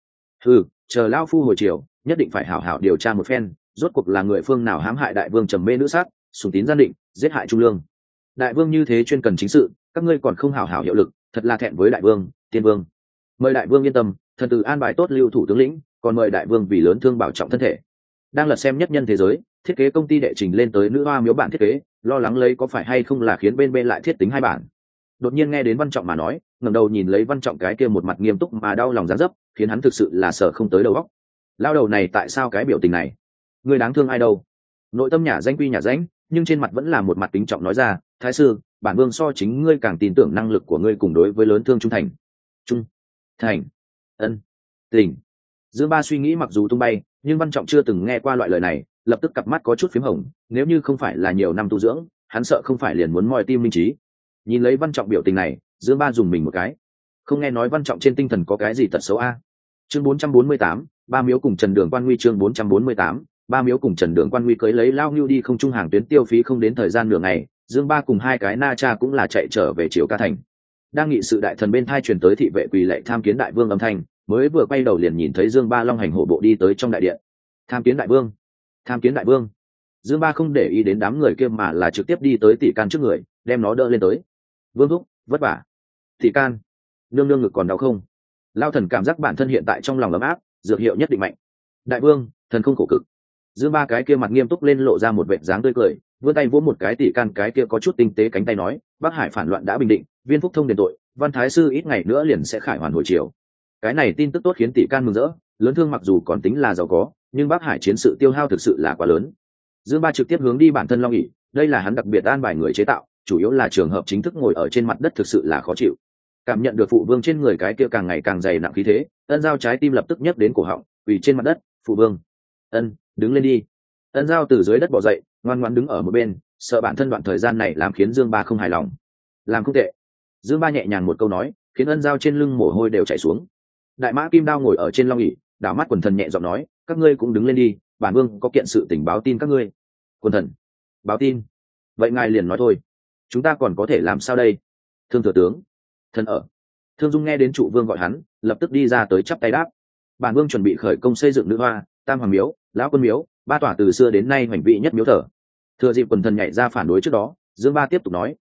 Chờ lão phu hồi chiều, nhất định phải hảo hảo điều tra một phen, rốt cuộc là người phương nào hãm hại đại vương trầm mê nữ sắc, sùng tín gian định, giết hại trung lương. Đại vương như thế chuyên cần chính sự, các ngươi còn không hảo hảo hiệu lực, thật là thẹn với đại vương, tiên vương. Mời đại vương yên tâm, thần tử an bài tốt lưu thủ tướng lĩnh, còn mời đại vương vì lớn thương bảo trọng thân thể. Đang lật xem nhất nhân thế giới, thiết kế công ty đệ trình lên tới nữ hoa miếu bản thiết kế, lo lắng lấy có phải hay không là khiến bên lại thiết tính 2 bản. Đột nhiên nghe đến Văn Trọng mà nói, ngẩng đầu nhìn lấy Văn Trọng cái kia một mặt nghiêm túc mà đau lòng dáng dấp, khiến hắn thực sự là sợ không tới đầu óc. Lao đầu này tại sao cái biểu tình này? Người đáng thương ai đâu? Nội tâm nhà danh quy nhà danh, nhưng trên mặt vẫn là một mặt kính trọng nói ra, thái sư, bản vương so chính ngươi càng tin tưởng năng lực của ngươi cùng đối với lớn thương trung thành. Trung thành, ân, tình. Dương Ba suy nghĩ mặc dù tung bay, nhưng Văn Trọng chưa từng nghe qua loại lời này, lập tức cặp mắt có chút phím hồng. Nếu như không phải là nhiều năm tu dưỡng, hắn sợ không phải liền muốn moi tim minh trí. Nhìn lấy Văn Trọng biểu tình này, Dương Ba dùng mình một cái. Không nghe nói Văn Trọng trên tinh thần có cái gì tật xấu a? Chương 448, Ba Miếu cùng Trần Đường Quan Nguy. Chương 448, Ba Miếu cùng Trần Đường Quan Nguy. Cưới lấy lao ngưu đi không trung hàng tuyến, tiêu phí không đến thời gian nửa ngày, Dương Ba cùng 2 cái na cha cũng là chạy trở về Triều Ca thành. Đang nghị sự đại thần bên thai truyền tới thị vệ quỳ lạy tham kiến đại vương âm thanh, mới vừa quay đầu liền nhìn thấy Dương Ba long hành hổ bộ đi tới trong đại điện. Tham kiến đại vương, tham kiến đại vương. Dương Ba không để ý đến đám người kia mà là trực tiếp đi tới Tỷ Can trước người, đem nó đỡ lên tới. Vương thúc, vất vả. Tỷ Can, nương nương ngực còn đau không? Lao thần cảm giác bản thân hiện tại trong lòng ấm áp, dược hiệu nhất định mạnh. Đại vương, thần không khổ cực. Dương Ba cái kia mặt nghiêm túc lên, lộ ra một vệt dáng tươi cười, vươn tay vỗ một cái Tỷ Can cái kia có chút tinh tế cánh tay, nói: Bắc Hải phản loạn đã bình định, viên Phúc Thông đền tội, Văn thái sư ít ngày nữa liền sẽ khải hoàn hồi triều. Cái này tin tức tốt khiến Tỷ Can mừng rỡ. Lớn thương mặc dù còn tính là giàu có, nhưng Bắc Hải chiến sự tiêu hao thực sự là quá lớn. Dương Ba trực tiếp hướng đi bản thân long ỷ, đây là hắn đặc biệt an bài người chế tạo, chủ yếu là trường hợp chính thức ngồi ở trên mặt đất thực sự là khó chịu. Cảm nhận được phụ vương trên người cái kia càng ngày càng dày nặng khí thế, Ân Giao trái tim lập tức nhấc đến cổ họng, quỳ trên mặt đất: phụ vương, ân, đứng lên đi. Ân Giao từ dưới đất bò dậy, ngoan ngoãn đứng ở một bên, sợ bản thân đoạn thời gian này làm khiến Dương Ba không hài lòng. Làm không tệ. Dương Ba nhẹ nhàng một câu nói, khiến Ân Giao trên lưng mồ hôi đều chảy xuống. Đại mã Kim Đao ngồi ở trên long ỷ, đảo mắt quần thần nhẹ giọng nói: các ngươi cũng đứng lên đi, bản vương có kiện sự tình báo tin các ngươi. Quần thần báo tin? Vậy ngài liền nói thôi, chúng ta còn có thể làm sao đây? Thương thừa tướng, thần ở. Thương Dung nghe đến trụ vương gọi hắn, lập tức đi ra tới chắp tay đáp: bản vương chuẩn bị khởi công xây dựng nữ hoa, Tam Hoàng miếu, Lão Quân miếu, 3 tòa từ xưa đến nay hoành vị nhất miếu thờ. Thừa dịp quần thần nhảy ra phản đối trước đó, Dương Ba tiếp tục nói: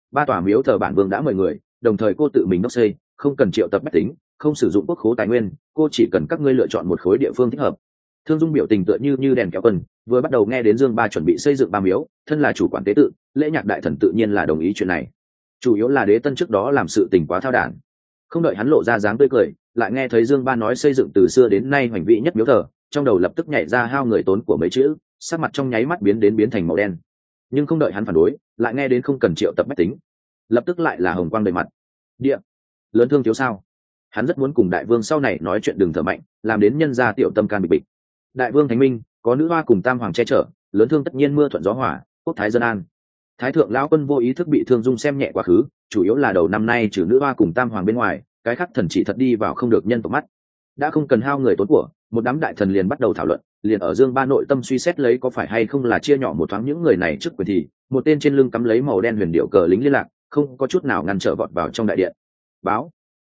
ba tòa miếu thờ bản vương đã mời người, đồng thời cô tự mình đốc xây, không cần triệu tập bách tính, không sử dụng quốc khố tài nguyên, cô chỉ cần các ngươi lựa chọn một khối địa phương thích hợp. Thương Dung biểu tình tựa như đèn kéo quân, vừa bắt đầu nghe đến Dương Ba chuẩn bị xây dựng ba miếu, thân là chủ quản tế tự, lễ nhạc đại thần tự nhiên là đồng ý chuyện này. Chủ yếu là Đế Tân trước đó làm sự tình quá thao đản, không đợi hắn lộ ra dáng tươi cười, lại nghe thấy Dương Ba nói xây dựng từ xưa đến nay hoành vĩ nhất miếu thờ, trong đầu lập tức nhảy ra hao người tốn của mấy chữ, sắc mặt trong nháy mắt biến thành màu đen. Nhưng không đợi hắn phản đối, lại nghe đến không cần triệu tập bách tính, lập tức lại là hồng quang đầy mặt. Địa lớn thương thiếu sao? Hắn rất muốn cùng đại vương sau này nói chuyện đừng thở mạnh, làm đến nhân gia tiểu tâm can bịch bịch. Đại vương thánh minh, có nữ hoa cùng tam hoàng che chở, lớn thương tất nhiên mưa thuận gió hỏa, quốc thái dân an. Thái thượng lão quân vô ý thức bị Thương Dung xem nhẹ quá khứ, chủ yếu là đầu năm nay trừ nữ hoa cùng tam hoàng bên ngoài, cái khác thần chỉ thật đi vào không được nhân tộc mắt. Đã không cần hao người tốn của, một đám đại thần liền bắt đầu thảo luận, liền ở Dương Ba nội tâm suy xét lấy có phải hay không là chia nhỏ một thoáng những người này trước quyền thì, một tên trên lưng cắm lấy màu đen huyền điệu cờ lính liên lạc, không có chút nào ngăn trở vọt vào trong đại điện. Báo,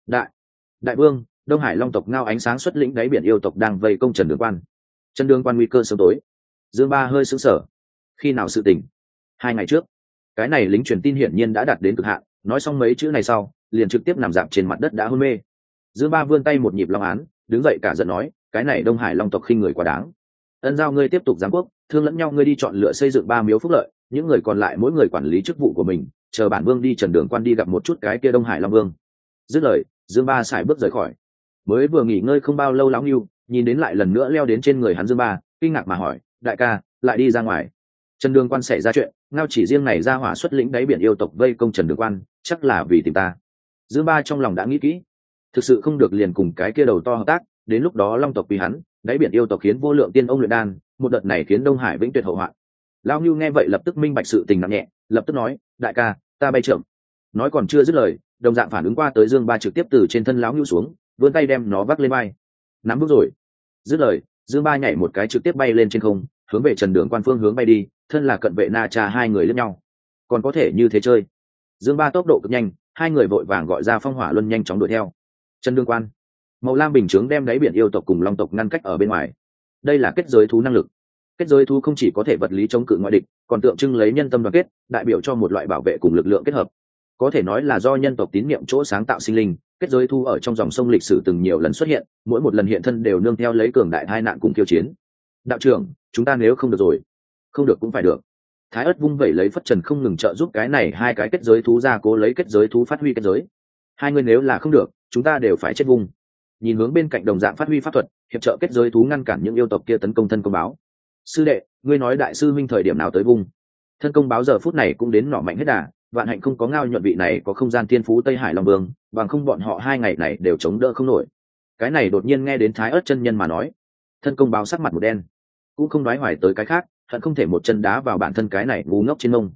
đại vương, Đông Hải Long tộc Ngao Ánh Sáng xuất lĩnh đáy biển yêu tộc đang vây công Trần Đường Quan. Trần Đường Quan nguy cơ sớm tối. Dương Ba hơi sững sờ. Khi nào sự tình? 2 ngày trước. Cái này lính truyền tin hiển nhiên đã đạt đến cực hạn, nói xong mấy chữ này sau, liền trực tiếp nằm dạp trên mặt đất đã hôn mê. Dương Ba vươn tay một nhịp long án, đứng dậy cả giận nói, cái này Đông Hải Long tộc khinh người quá đáng. Ân giao ngươi tiếp tục giáng quốc, thương lẫn nhau ngươi đi chọn lựa xây dựng 3 miếu phúc lợi, những người còn lại mỗi người quản lý chức vụ của mình, chờ bản vương đi Trần Đường Quan đi gặp một chút cái kia Đông Hải Long Vương. Dứt lời, Dương Ba sải bước rời khỏi. Mới vừa nghỉ ngơi không bao lâu lão Ngưu, nhìn đến lại lần nữa leo đến trên người hắn Dương Ba, kinh ngạc mà hỏi, đại ca, lại đi ra ngoài. Trần Đường Quan xảy ra chuyện, Ngao chỉ riêng này ra hỏa xuất lĩnh đáy biển yêu tộc vây công Trần Đường Quan, chắc là vì tìm ta. Dương Ba trong lòng đã nghĩ kỹ, thực sự không được liền cùng cái kia đầu to hợp tác, đến lúc đó Long tộc vì hắn, đáy biển yêu tộc khiến vô lượng tiên ông luyện đan, một đợt này khiến Đông Hải vĩnh tuyệt hậu hoạn. Lão Ngưu nghe vậy lập tức minh bạch sự tình nặng nhẹ, lập tức nói, đại ca, ta bay trưởng. Nói còn chưa dứt lời, đồng dạng phản ứng qua tới Dương Ba trực tiếp từ trên thân lão Ngưu xuống, vươn tay đem nó vác lên vai. Nắm vững rồi. Dứt lời, Dương Ba nhảy một cái trực tiếp bay lên trên không, hướng về Trần Đường Quan phương hướng bay đi, thân là cận vệ Na Cha hai người liếc nhau. Còn có thể như thế chơi? Dương Ba tốc độ cực nhanh, hai người vội vàng gọi ra phong hỏa luân nhanh chóng đuổi theo. Trần Đường Quan, màu lam bình chướng đem đáy biển yêu tộc cùng long tộc ngăn cách ở bên ngoài. Đây là kết giới thú năng lực. Kết giới thú không chỉ có thể vật lý chống cự ngoại địch, còn tượng trưng lấy nhân tâm đoàn kết, đại biểu cho một loại bảo vệ cùng lực lượng kết hợp. Có thể nói là do nhân tộc tín niệm chỗ sáng tạo sinh linh. Kết giới thú ở trong dòng sông lịch sử từng nhiều lần xuất hiện, mỗi một lần hiện thân đều nương theo lấy cường đại tai nạn cùng tiêu chiến. Đạo trưởng, chúng ta nếu không được rồi, không được cũng phải được. Thái Ất vung vẩy lấy phất trần không ngừng trợ giúp cái này hai cái kết giới thú ra cố lấy kết giới thú phát huy kết giới. Hai người nếu là không được, chúng ta đều phải chết vung. Nhìn hướng bên cạnh đồng dạng phát huy pháp thuật, hiệp trợ kết giới thú ngăn cản những yêu tộc kia tấn công thân công báo. Sư đệ, ngươi nói đại sư huynh thời điểm nào tới vung? Thân công báo giờ phút này cũng đến nỏ mạnh hết đà, vạn hạnh không có Ngao nhuận vị này có không gian thiên phú Tây Hải Long Vương, bằng không bọn họ 2 ngày này đều chống đỡ không nổi. Cái này đột nhiên nghe đến Thái Ất chân nhân mà nói, thân công báo sắc mặt một đen, cũng không nói hoài tới cái khác, hận không thể một chân đá vào bản thân cái này ngu ngốc trên mông.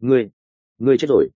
Ngươi chết rồi,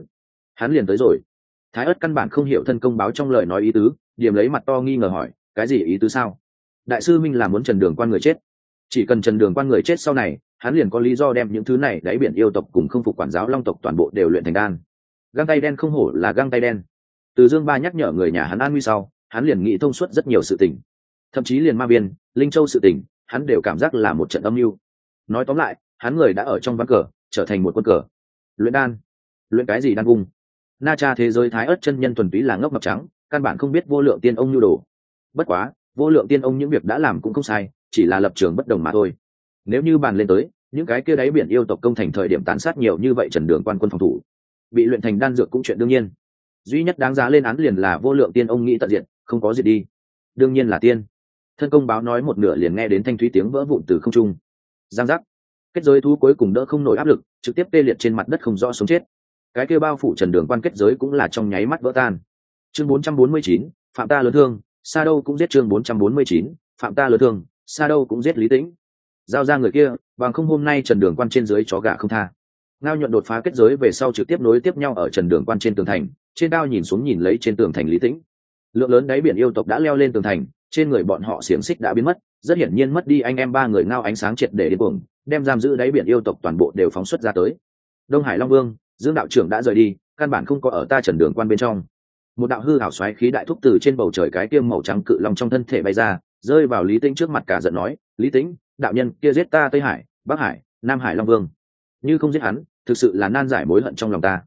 hắn liền tới rồi. Thái Ất căn bản không hiểu thân công báo trong lời nói ý tứ, điểm lấy mặt to nghi ngờ hỏi, cái gì ý tứ sao? Đại sư minh là muốn Trần Đường Quan người chết, chỉ cần Trần Đường Quan người chết sau này, hắn liền có lý do đem những thứ này đáy biển yêu tộc cùng không phục quản giáo long tộc toàn bộ đều luyện thành đan. Găng tay đen không hổ là găng tay đen. Từ Dương Ba nhắc nhở người nhà hắn an nguy sau, hắn liền nghĩ thông suốt rất nhiều sự tình, thậm chí liền Ma Biên, Linh Châu sự tình, hắn đều cảm giác là một trận âm mưu. Nói tóm lại, hắn người đã ở trong ván cờ, trở thành một quân cờ. Luyện đan, luyện cái gì đan vung? Na Cha thế giới Thái Ất chân nhân thuần túy là ngốc mập trắng, căn bản không biết vô lượng tiên ông nhu đồ. Bất quá, vô lượng tiên ông những việc đã làm cũng không sai, chỉ là lập trường bất đồng mà thôi. Nếu như bàn lên tới, những cái kia đáy biển yêu tộc công thành thời điểm tàn sát nhiều như vậy Trần Đường Quan quân phòng thủ, bị luyện thành đan dược cũng chuyện đương nhiên. Duy nhất đáng giá lên án liền là vô lượng tiên ông nghĩ tận diệt, không có diệt đi. Đương nhiên là tiên. Thân công báo nói một nửa liền nghe đến thanh thúy tiếng vỡ vụn từ không trung. Giang giác. Kết giới thú cuối cùng đỡ không nổi áp lực, trực tiếp tê liệt trên mặt đất không rõ sống chết. Cái kia bao phủ Trần Đường Quan kết giới cũng là trong nháy mắt vỡ tan. Chương 449, phạm ta lớn thương, Sa Đâu cũng giết. Chương 449, phạm ta lớn thương, Sa Đâu cũng giết Lý Tĩnh. Giao ra người kia, bằng không hôm nay Trần Đường Quan trên dưới chó gà không tha. Ngao nhuận đột phá kết giới về sau trực tiếp nối tiếp nhau ở Trần Đường Quan trên tường thành, trên cao nhìn xuống nhìn lấy trên tường thành Lý Tĩnh. Lượng lớn đáy biển yêu tộc đã leo lên tường thành, trên người bọn họ xiềng xích đã biến mất, rất hiển nhiên mất đi anh em ba người Ngao Ánh Sáng triệt để điên cuồng, đem giam giữ đáy biển yêu tộc toàn bộ đều phóng xuất ra tới. Đông Hải Long Vương, Dương đạo trưởng đã rời đi, căn bản không có ở ta Trần Đường Quan bên trong. Một đạo hư ảo xoáy khí đại thúc từ trên bầu trời cái tiêm màu trắng cự long trong thân thể bay ra, rơi vào Lý Tĩnh trước mặt cả giận nói, Lý Tĩnh, đạo nhân kia giết ta Tây Hải, Bắc Hải, Nam Hải Long Vương, như không giết hắn, thực sự là nan giải mối hận trong lòng ta.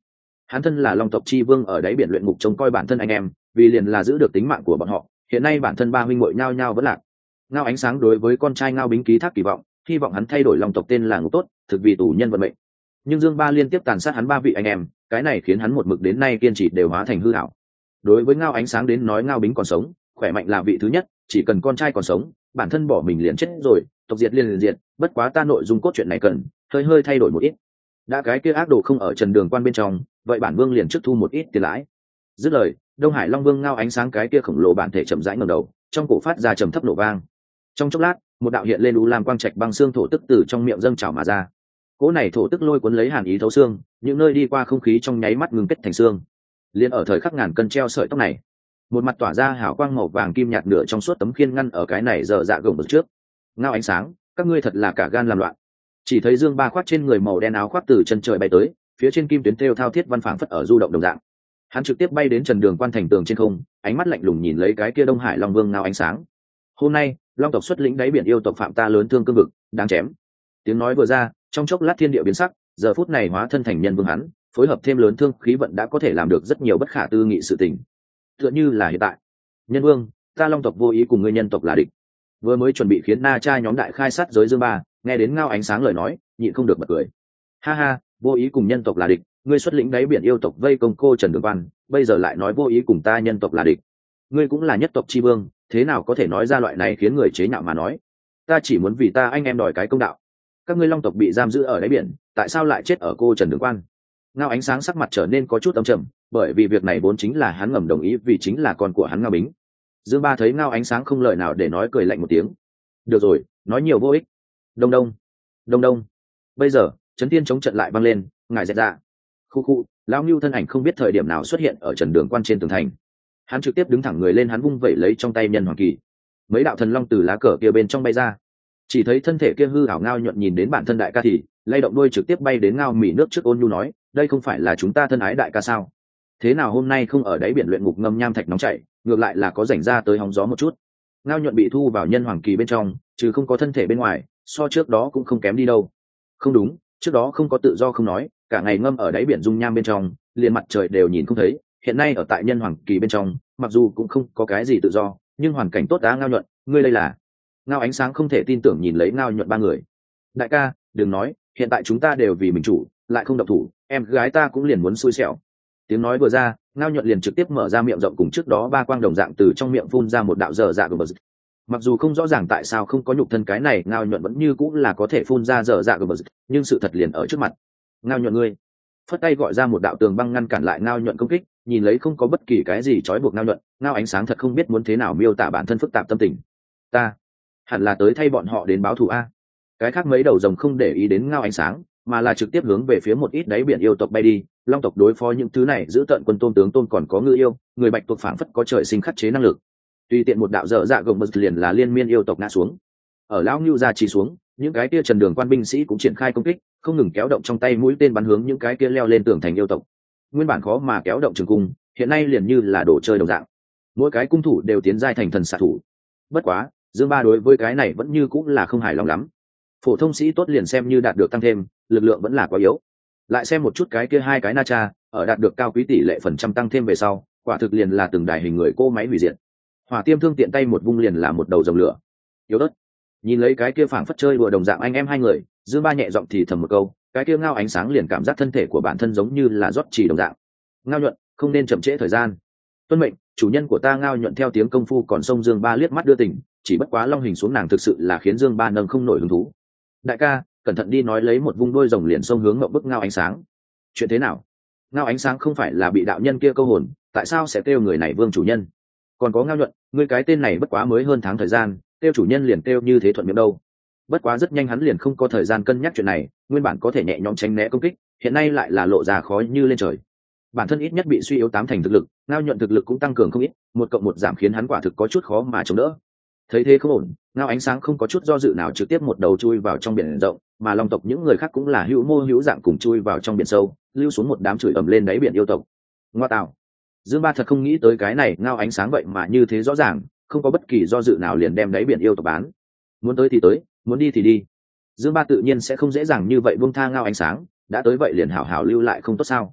Hắn thân là long tộc chi vương ở đáy biển luyện ngục trông coi bản thân anh em, vì liền là giữ được tính mạng của bọn họ, hiện nay bản thân ba huynh muội nhao nhao vẫn lạc. Ngao Ánh Sáng đối với con trai Ngao Bính ký thác kỳ vọng, hy vọng hắn thay đổi long tộc tên là Ngục Tốt, thực vì tù nhân vận mệnh. Nhưng Dương Ba liên tiếp tàn sát hắn ba vị anh em, cái này khiến hắn một mực đến nay kiên trì đều hóa thành hư ảo. Đối với Ngao Ánh Sáng đến nói Ngao Bính còn sống, khỏe mạnh là vị thứ nhất, chỉ cần con trai còn sống, bản thân bỏ mình liền chết rồi, tộc diệt liền diệt, bất quá ta nội dung cốt truyện này cần hơi thay đổi một ít. Đã cái kia ác đồ không ở Trần Đường Quan bên trong, vậy bản vương liền trước thu một ít tiền lãi. Dứt lời, Đông Hải Long Vương Ngao Ánh Sáng cái kia khổng lồ bản thể chậm rãi ngẩng đầu, trong cổ phát ra trầm thấp nổ vang. Trong chốc lát, một đạo hiện lên u lam quang trạch băng xương thổ tức từ trong miệng dâng trào mà ra. Cỗ này thổ tức lôi cuốn lấy hàn ý thấu xương, những nơi đi qua không khí trong nháy mắt ngừng kết thành xương. Liên ở thời khắc ngàn cân treo sợi tóc này, một mặt tỏa ra hào quang màu vàng kim nhạt nửa trong suốt tấm khiên ngăn ở cái này dở dạ gồng bực trước. Ngao Ánh Sáng, các ngươi thật là cả gan làm loạn. Chỉ thấy Dương Ba khoác trên người màu đen áo khoác từ chân trời bay tới, phía trên kim tuyến thêu thao thiết văn phảng phất ở du động đồng dạng. Hắn trực tiếp bay đến Trần Đường Quan thành tường trên không, ánh mắt lạnh lùng nhìn lấy cái kia Đông Hải Long Vương Ngao Ánh Sáng. Hôm nay, long tộc xuất lĩnh đáy biển yêu tộc phạm ta lớn thương cương vực, đáng chém. Tiếng nói vừa ra, trong chốc lát thiên địa biến sắc, giờ phút này hóa thân thành nhân vương hắn, phối hợp thêm lớn thương khí vận đã có thể làm được rất nhiều bất khả tư nghị sự tình. Tựa như là hiện tại, nhân vương, ta long tộc vô ý cùng ngươi nhân tộc là địch. Vừa mới chuẩn bị khiến Na Cha nhóm đại khai sát giới Dương Ba, nghe đến Ngao Ánh Sáng lời nói, nhịn không được bật cười. Ha ha, vô ý cùng nhân tộc là địch, ngươi xuất lĩnh đáy biển yêu tộc vây công cô Trần Đường Quan, bây giờ lại nói vô ý cùng ta nhân tộc là địch. Ngươi cũng là nhất tộc chi vương, thế nào có thể nói ra loại này khiến người chế nhạo mà nói. Ta chỉ muốn vì ta anh em đòi cái công đạo. Các ngươi long tộc bị giam giữ ở đáy biển, tại sao lại chết ở cô Trần Đường Quan? Ngao Ánh Sáng sắc mặt trở nên có chút âm trầm, bởi vì việc này vốn chính là hắn ngầm đồng ý vì chính là con của hắn Ngao Bính. Dương Ba thấy Ngao Ánh Sáng không lời nào để nói, cười lạnh một tiếng. Được rồi, nói nhiều vô ích. Đông đông, đông đông. Bây giờ, chấn thiên chống trận lại vang lên, ngài dẹt dạ. Khu, lão Nưu thân ảnh không biết thời điểm nào xuất hiện ở Trần Đường Quan trên tường thành. Hắn trực tiếp đứng thẳng người lên, hắn vung vẩy lấy trong tay nhân hoàng kỳ. Mấy đạo thần long từ lá cờ kia bên trong bay ra. Chỉ thấy thân thể kia hư ảo Ngao Nhuận nhìn đến bản thân đại ca thì lay động đuôi trực tiếp bay đến Ngao Mỉ nước trước ôn nhu nói, đây không phải là chúng ta thân ái đại ca sao? Thế nào hôm nay không ở đáy biển luyện ngục ngâm nham thạch nóng chảy, ngược lại là có rảnh ra tới hóng gió một chút. Ngao Nhuận bị thu vào nhân hoàng kỳ bên trong, trừ không có thân thể bên ngoài, so trước đó cũng không kém đi đâu. Không đúng, trước đó không có tự do không nói, cả ngày ngâm ở đáy biển dung nham bên trong, liền mặt trời đều nhìn không thấy. Hiện nay ở tại nhân hoàng kỳ bên trong, mặc dù cũng không có cái gì tự do, nhưng hoàn cảnh tốt á. Ngao Nhuận, ngươi đây là? Ngao Ánh Sáng không thể tin tưởng nhìn lấy Ngao Nhuận ba người. Đại ca, đừng nói, hiện tại chúng ta đều vì mình chủ, lại không động thủ, em gái ta cũng liền muốn xui xẻo. Tiếng nói vừa ra, Ngao Nhuận liền trực tiếp mở ra miệng rộng, cùng trước đó ba quang đồng dạng từ trong miệng phun ra một đạo dở dạ gờ bờ. Mặc dù không rõ ràng tại sao không có nhục thân cái này, Ngao Nhuận vẫn như cũng là có thể phun ra dở dạ gờ bờ, nhưng sự thật liền ở trước mặt. Ngao Nhuận ngươi, phất tay gọi ra một đạo tường băng ngăn cản lại Ngao Nhuận công kích. Nhìn lấy không có bất kỳ cái gì trói buộc Ngao Nhuận, Ngao Ánh Sáng thật không biết muốn thế nào miêu tả bản thân phức tạp tâm tình. Ta hẳn là tới thay bọn họ đến báo thù a. Cái khác mấy đầu rồng không để ý đến Ngao Ánh Sáng, mà là trực tiếp hướng về phía một ít đáy biển yêu tộc bay đi. Long tộc đối phó những thứ này giữ tận quân tôn tướng tôn còn có ngư yêu, người bạch tuộc phảng phất có trời sinh khắc chế năng lực. Tùy tiện một đạo dở dạ gồng bật liền là liên miên yêu tộc ngã xuống. Ở lão Nưu ra chỉ xuống, những cái kia Trần Đường Quan binh sĩ cũng triển khai công kích, không ngừng kéo động trong tay mũi tên bắn hướng những cái kia leo lên tường thành yêu tộc. Nguyên bản khó mà kéo động trường cung, hiện nay liền như là đồ chơi đồng dạng. Mỗi cái cung thủ đều tiến giai thành thần xạ thủ. Bất quá, Dương Ba đối với cái này vẫn như cũng là không hài lòng lắm. Phổ thông sĩ tốt liền xem như đạt được tăng thêm, lực lượng vẫn là quá yếu. Lại xem một chút cái kia hai cái Na Cha, ở đạt được cao quý tỷ lệ phần trăm tăng thêm về sau, quả thực liền là từng đài hình người cô máy hủy diệt. Hỏa Tiêm Thương tiện tay một vung liền là một đầu rồng lửa. Yếu ớt. Nhìn lấy cái kia phảng phất chơi đùa đồng dạng anh em hai người, Dương Ba nhẹ giọng thì thầm một câu, cái kia Ngao Ánh Sáng liền cảm giác thân thể của bản thân giống như là rót chỉ đồng dạng. Ngao Nhuận, không nên chậm trễ thời gian. Tuân mệnh, chủ nhân của ta. Ngao Nhuận theo tiếng công phu còn sông Dương Ba liếc mắt đưa tình, chỉ bất quá long hình xuống nàng thực sự là khiến Dương Ba nâng không nổi hứng thú. Đại ca, cẩn thận đi, nói lấy một vung đôi rồng liền xông hướng ngậm bức Ngao Ánh Sáng. Chuyện thế nào? Ngao Ánh Sáng không phải là bị đạo nhân kia câu hồn, tại sao sẽ kêu người này vương chủ nhân? Còn có Ngao Nhuận, ngươi cái tên này bất quá mới hơn tháng thời gian, kêu chủ nhân liền kêu như thế thuận miệng đâu. Bất quá rất nhanh hắn liền không có thời gian cân nhắc chuyện này, nguyên bản có thể nhẹ nhõm tránh né công kích, hiện nay lại là lộ ra khó như lên trời. Bản thân ít nhất bị suy yếu 8 thành thực lực, Ngao Nhuận thực lực cũng tăng cường không ít, 1+1 giảm khiến hắn quả thực có chút khó mà chống đỡ. Thấy thế không ổn, Ngao Ánh Sáng không có chút do dự nào trực tiếp một đầu chui vào trong biển rộng, mà long tộc những người khác cũng là hữu mô hữu dạng cùng chui vào trong biển sâu, lưu xuống một đám chửi ầm lên đáy biển yêu tộc. Ngoa tạo. Dương Ba thật không nghĩ tới cái này Ngao Ánh Sáng vậy mà như thế rõ ràng, không có bất kỳ do dự nào liền đem đáy biển yêu tộc bán. Muốn tới thì tới, muốn đi thì đi. Dương Ba tự nhiên sẽ không dễ dàng như vậy buông tha Ngao Ánh Sáng, đã tới vậy liền hảo hảo lưu lại không tốt sao?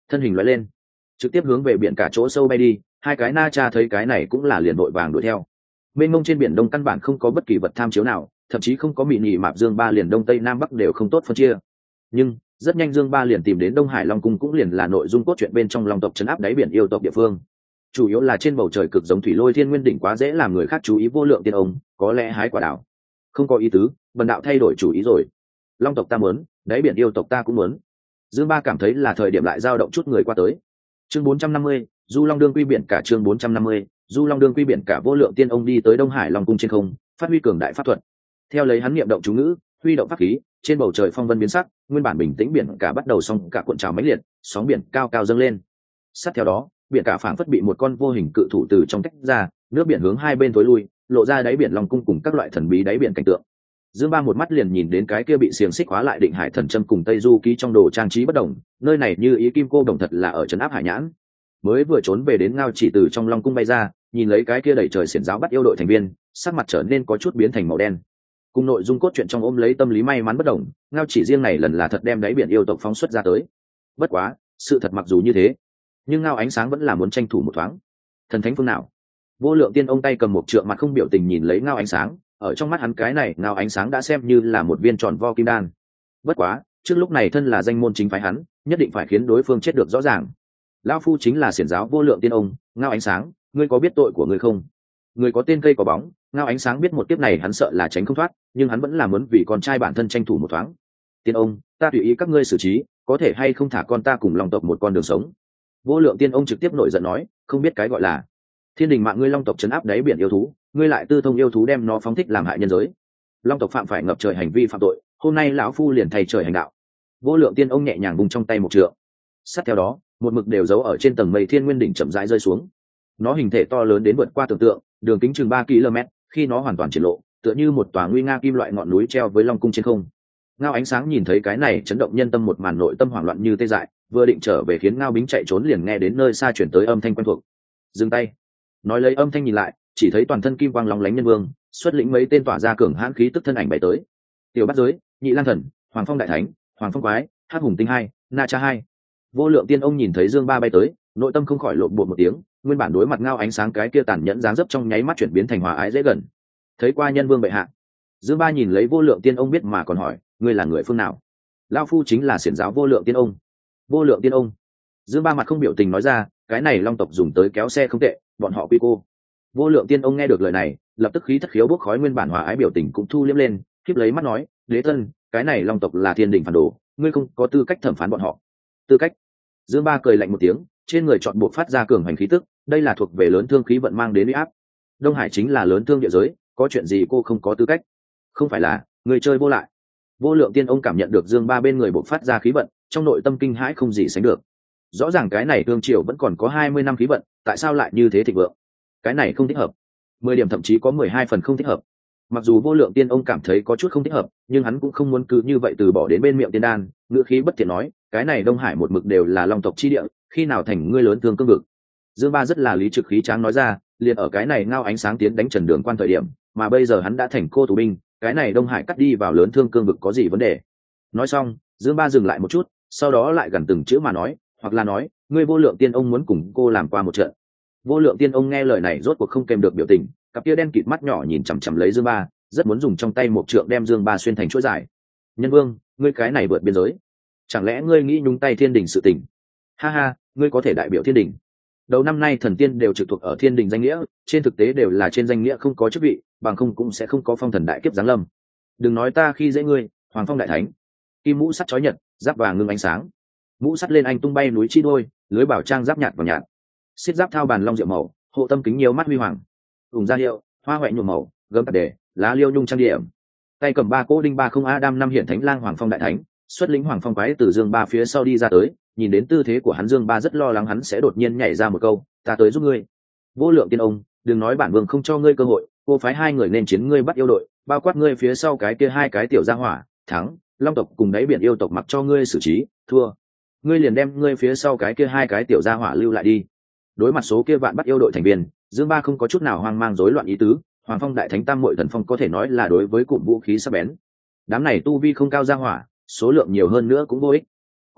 thân hình loại lên trực tiếp hướng về biển cả chỗ sâu bay đi. Hai cái na cha thấy cái này cũng là liền vội vàng đuổi theo. Mênh mông trên biển đông căn bản không có bất kỳ vật tham chiếu nào, thậm chí không có mị nhị mạp dương ba liền đông tây nam bắc đều không tốt phân chia. Nhưng rất nhanh dương ba liền tìm đến Đông Hải Long Cung, cũng liền là nội dung cốt truyện bên trong long tộc trấn áp đáy biển yêu tộc địa phương. Chủ yếu là trên bầu trời cực giống thủy lôi thiên nguyên đỉnh quá dễ làm người khác chú ý. Vô lượng tiên ông có lẽ hái quả đảo không có ý tứ, bần đạo thay đổi chủ ý rồi. Long tộc ta muốn, đáy biển yêu tộc ta cũng muốn. Dương ba cảm thấy là thời điểm lại giao động chút người qua tới. Chương 450, du long đương quy biển cả. Chương 450, du long đương quy biển cả. Vô lượng tiên ông đi tới Đông Hải Long Cung trên không, phát huy cường đại pháp thuật. Theo lấy hắn niệm động chú ngữ, huy động pháp khí, trên bầu trời phong vân biến sắc, nguyên bản bình tĩnh biển cả bắt đầu sóng cả cuộn trào mãnh liệt, sóng biển cao cao dâng lên. Sát theo đó, biển cả phảng phất bị một con vô hình cự thủ từ trong tách ra, nước biển hướng hai bên tối lui, lộ ra đáy biển Long Cung cùng các loại thần bí đáy biển cảnh tượng. Dương ba một mắt liền nhìn đến cái kia bị xiềng xích hóa lại Định Hải Thần Châm cùng Tây Du Ký trong đồ trang trí bất đồng, nơi này như ý kim cô đồng thật là ở trấn áp hải nhãn. Mới vừa trốn về đến Ngao Chỉ từ trong Long Cung bay ra, nhìn lấy cái kia đẩy trời xiển giáo bắt yêu đội thành viên, sắc mặt trở nên có chút biến thành màu đen. Cùng nội dung cốt truyện trong ôm lấy tâm lý may mắn bất đồng, Ngao Chỉ riêng này lần là thật đem đáy biển yêu tộc phóng xuất ra tới. Bất quá, sự thật mặc dù như thế, nhưng Ngao Ánh Sáng vẫn là muốn tranh thủ một thoáng. Thần thánh phương nào? Vô lượng tiên ông tay cầm một trượng mặt không biểu tình nhìn lấy Ngao Ánh Sáng, ở trong mắt hắn cái này Ngao Ánh Sáng đã xem như là một viên tròn vo kim đan. Bất quá, trước lúc này thân là danh môn chính phái hắn, nhất định phải khiến đối phương chết được rõ ràng. Lão phu chính là xiển giáo Vô lượng tiên ông. Ngao Ánh Sáng, ngươi có biết tội của ngươi không? Người có tên cây có bóng. Ngao Ánh Sáng biết một kiếp này hắn sợ là tránh không thoát, nhưng hắn vẫn là muốn vì con trai bản thân tranh thủ một thoáng. Tiên ông, ta tùy ý các ngươi xử trí, có thể hay không thả con ta cùng Long tộc một con đường sống? Vô lượng tiên ông trực tiếp nổi giận nói, không biết cái gọi là thiên đình mạng ngươi Long tộc trấn áp đáy biển yêu thú, ngươi lại tư thông yêu thú đem nó phóng thích làm hại nhân giới. Long tộc phạm phải ngập trời hành vi phạm tội, hôm nay lão phu liền thay trời hành đạo. Vô lượng tiên ông nhẹ nhàng bung trong tay một trượng, sát theo đó một mực đều giấu ở trên tầng mây thiên nguyên đỉnh chậm rãi rơi xuống. Nó hình thể to lớn đến vượt qua tưởng tượng, đường kính chừng 3 km, khi nó hoàn toàn triển lộ, tựa như một tòa nguy nga kim loại ngọn núi treo với Long Cung trên không. Ngao Ánh Sáng nhìn thấy cái này chấn động nhân tâm một màn, nội tâm hoảng loạn như tê dại, vừa định trở về khiến Ngao Bính chạy trốn, liền nghe đến nơi xa chuyển tới âm thanh quen thuộc. Dừng tay. Nói lấy âm thanh nhìn lại, chỉ thấy toàn thân kim quang lóng lánh nhân vương xuất lĩnh mấy tên tỏa ra cường hãn khí tức thân ảnh bay tới. Tiểu Bát Giới, Nhị Lang Thần, Hoàng Phong Đại Thánh, Hoàng Phong Quái, Hắc Hùng Tinh 2, Na Cha 2. Vô lượng tiên ông nhìn thấy Dương Ba bay tới, nội tâm không khỏi lộn bột một tiếng, nguyên bản đối mặt Ngao Ánh Sáng cái kia tàn nhẫn dáng dấp trong nháy mắt chuyển biến thành hòa ái dễ gần. Thấy qua nhân vương bệ hạ. Dương Ba nhìn lấy Vô lượng tiên ông biết mà còn hỏi, ngươi là người phương nào? Lão phu chính là xiển giáo Vô lượng tiên ông. Vô lượng tiên ông. Dương Ba mặt không biểu tình nói ra, cái này Long tộc dùng tới kéo xe không tệ, bọn họ quy cô. Vô lượng tiên ông nghe được lời này, lập tức khí thất khiếu bốc khói, nguyên bản hòa ái biểu tình cũng thu liếm lên, khép lấy mắt nói, đế thân, cái này Long tộc là thiên đình phản đồ, ngươi không có tư cách thẩm phán bọn họ. Tư cách? Dương Ba cười lạnh một tiếng, trên người chọn bộ phát ra cường hành khí tức, đây là thuộc về lớn thương khí vận mang đến uy áp. Đông Hải chính là lớn thương địa giới, có chuyện gì cô không có tư cách? Không phải là người chơi vô lại? Vô lượng tiên ông cảm nhận được Dương Ba bên người bộc phát ra khí vận, trong nội tâm kinh hãi không gì sánh được. Rõ ràng cái này thương triều vẫn còn có 20 năm khí vận, tại sao lại như thế thịnh vượng? Cái này không thích hợp. 10 điểm thậm chí có 12 phần không thích hợp. Mặc dù Vô lượng tiên ông cảm thấy có chút không thích hợp, nhưng hắn cũng không muốn cứ như vậy từ bỏ đến bên miệng tiên đan, ngữ khí bất thiện nói, cái này Đông Hải một mực đều là Long tộc chi địa, khi nào thành ngươi lớn thương cương vực? Dương Ba rất là lý trực khí tráng nói ra, liền ở cái này Ngao Ánh Sáng tiến đánh Trần Đường Quan thời điểm, mà bây giờ hắn đã thành cô tù binh, cái này Đông Hải cắt đi vào lớn thương cương vực có gì vấn đề? Nói xong, Dương Ba dừng lại một chút, sau đó lại gần từng chữ mà nói, hoặc là nói, ngươi Vô lượng tiên ông muốn cùng cô làm qua một trận. Vô lượng tiên ông nghe lời này rốt cuộc không kèm được biểu tình, cặp kia đen kịt mắt nhỏ nhìn chằm chằm lấy Dương Ba, rất muốn dùng trong tay một trượng đem Dương Ba xuyên thành chuỗi dài. Nhân vương, ngươi cái này vượt biên giới, chẳng lẽ ngươi nghĩ nhúng tay thiên đình sự tình? Ha ha, ngươi có thể đại biểu thiên đình. Đầu năm nay thần tiên đều trực thuộc ở thiên đình danh nghĩa, trên thực tế đều là trên danh nghĩa không có chức vị, bằng không cũng sẽ không có phong thần đại kiếp giáng lâm. Đừng nói ta khi dễ ngươi, Hoàng Phong Đại Thánh. Kim mũ sắt chói nhật, giáp vàng ngưng ánh sáng. Mũ sắt lên anh tung bay núi chi đôi, lưới bảo trang giáp nhạt vào nhạt. Xích giáp thao bàn long diệu màu, hộ tâm kính nhiều mắt huy hoàng. Ủng ra hiệu, hoa huệ nhuộm màu, gấm tạp đề, lá liêu nhung trang điểm. Tay cầm ba cỗ đinh ba không Adam năm hiển thánh lang Hoàng Phong Đại Thánh, xuất lĩnh Hoàng Phong Quái từ Dương Ba phía sau đi ra tới, nhìn đến tư thế của hắn Dương Ba rất lo lắng hắn sẽ đột nhiên nhảy ra một câu, ta tới giúp ngươi. Vô lượng tiên ông, đừng nói bản vương không cho ngươi cơ hội, cô phái 2 người nên chiến ngươi bắt yêu đội, bao quát ngươi phía sau cái kia 2 cái tiểu gia hỏa, thắng, Long tộc cùng đáy biển yêu tộc mặc cho ngươi xử trí, thua, ngươi liền đem ngươi phía sau cái kia 2 cái tiểu gia hỏa lưu lại đi. Đối mặt số kia vạn bắt yêu đội thành viên, Dương Ba không có chút nào hoang mang rối loạn ý tứ, Hoàng Phong Đại Thánh Tam Muội Thần Phong có thể nói là đối với cụm vũ khí sắc bén. Đám này tu vi không cao gia hỏa, số lượng nhiều hơn nữa cũng vô ích.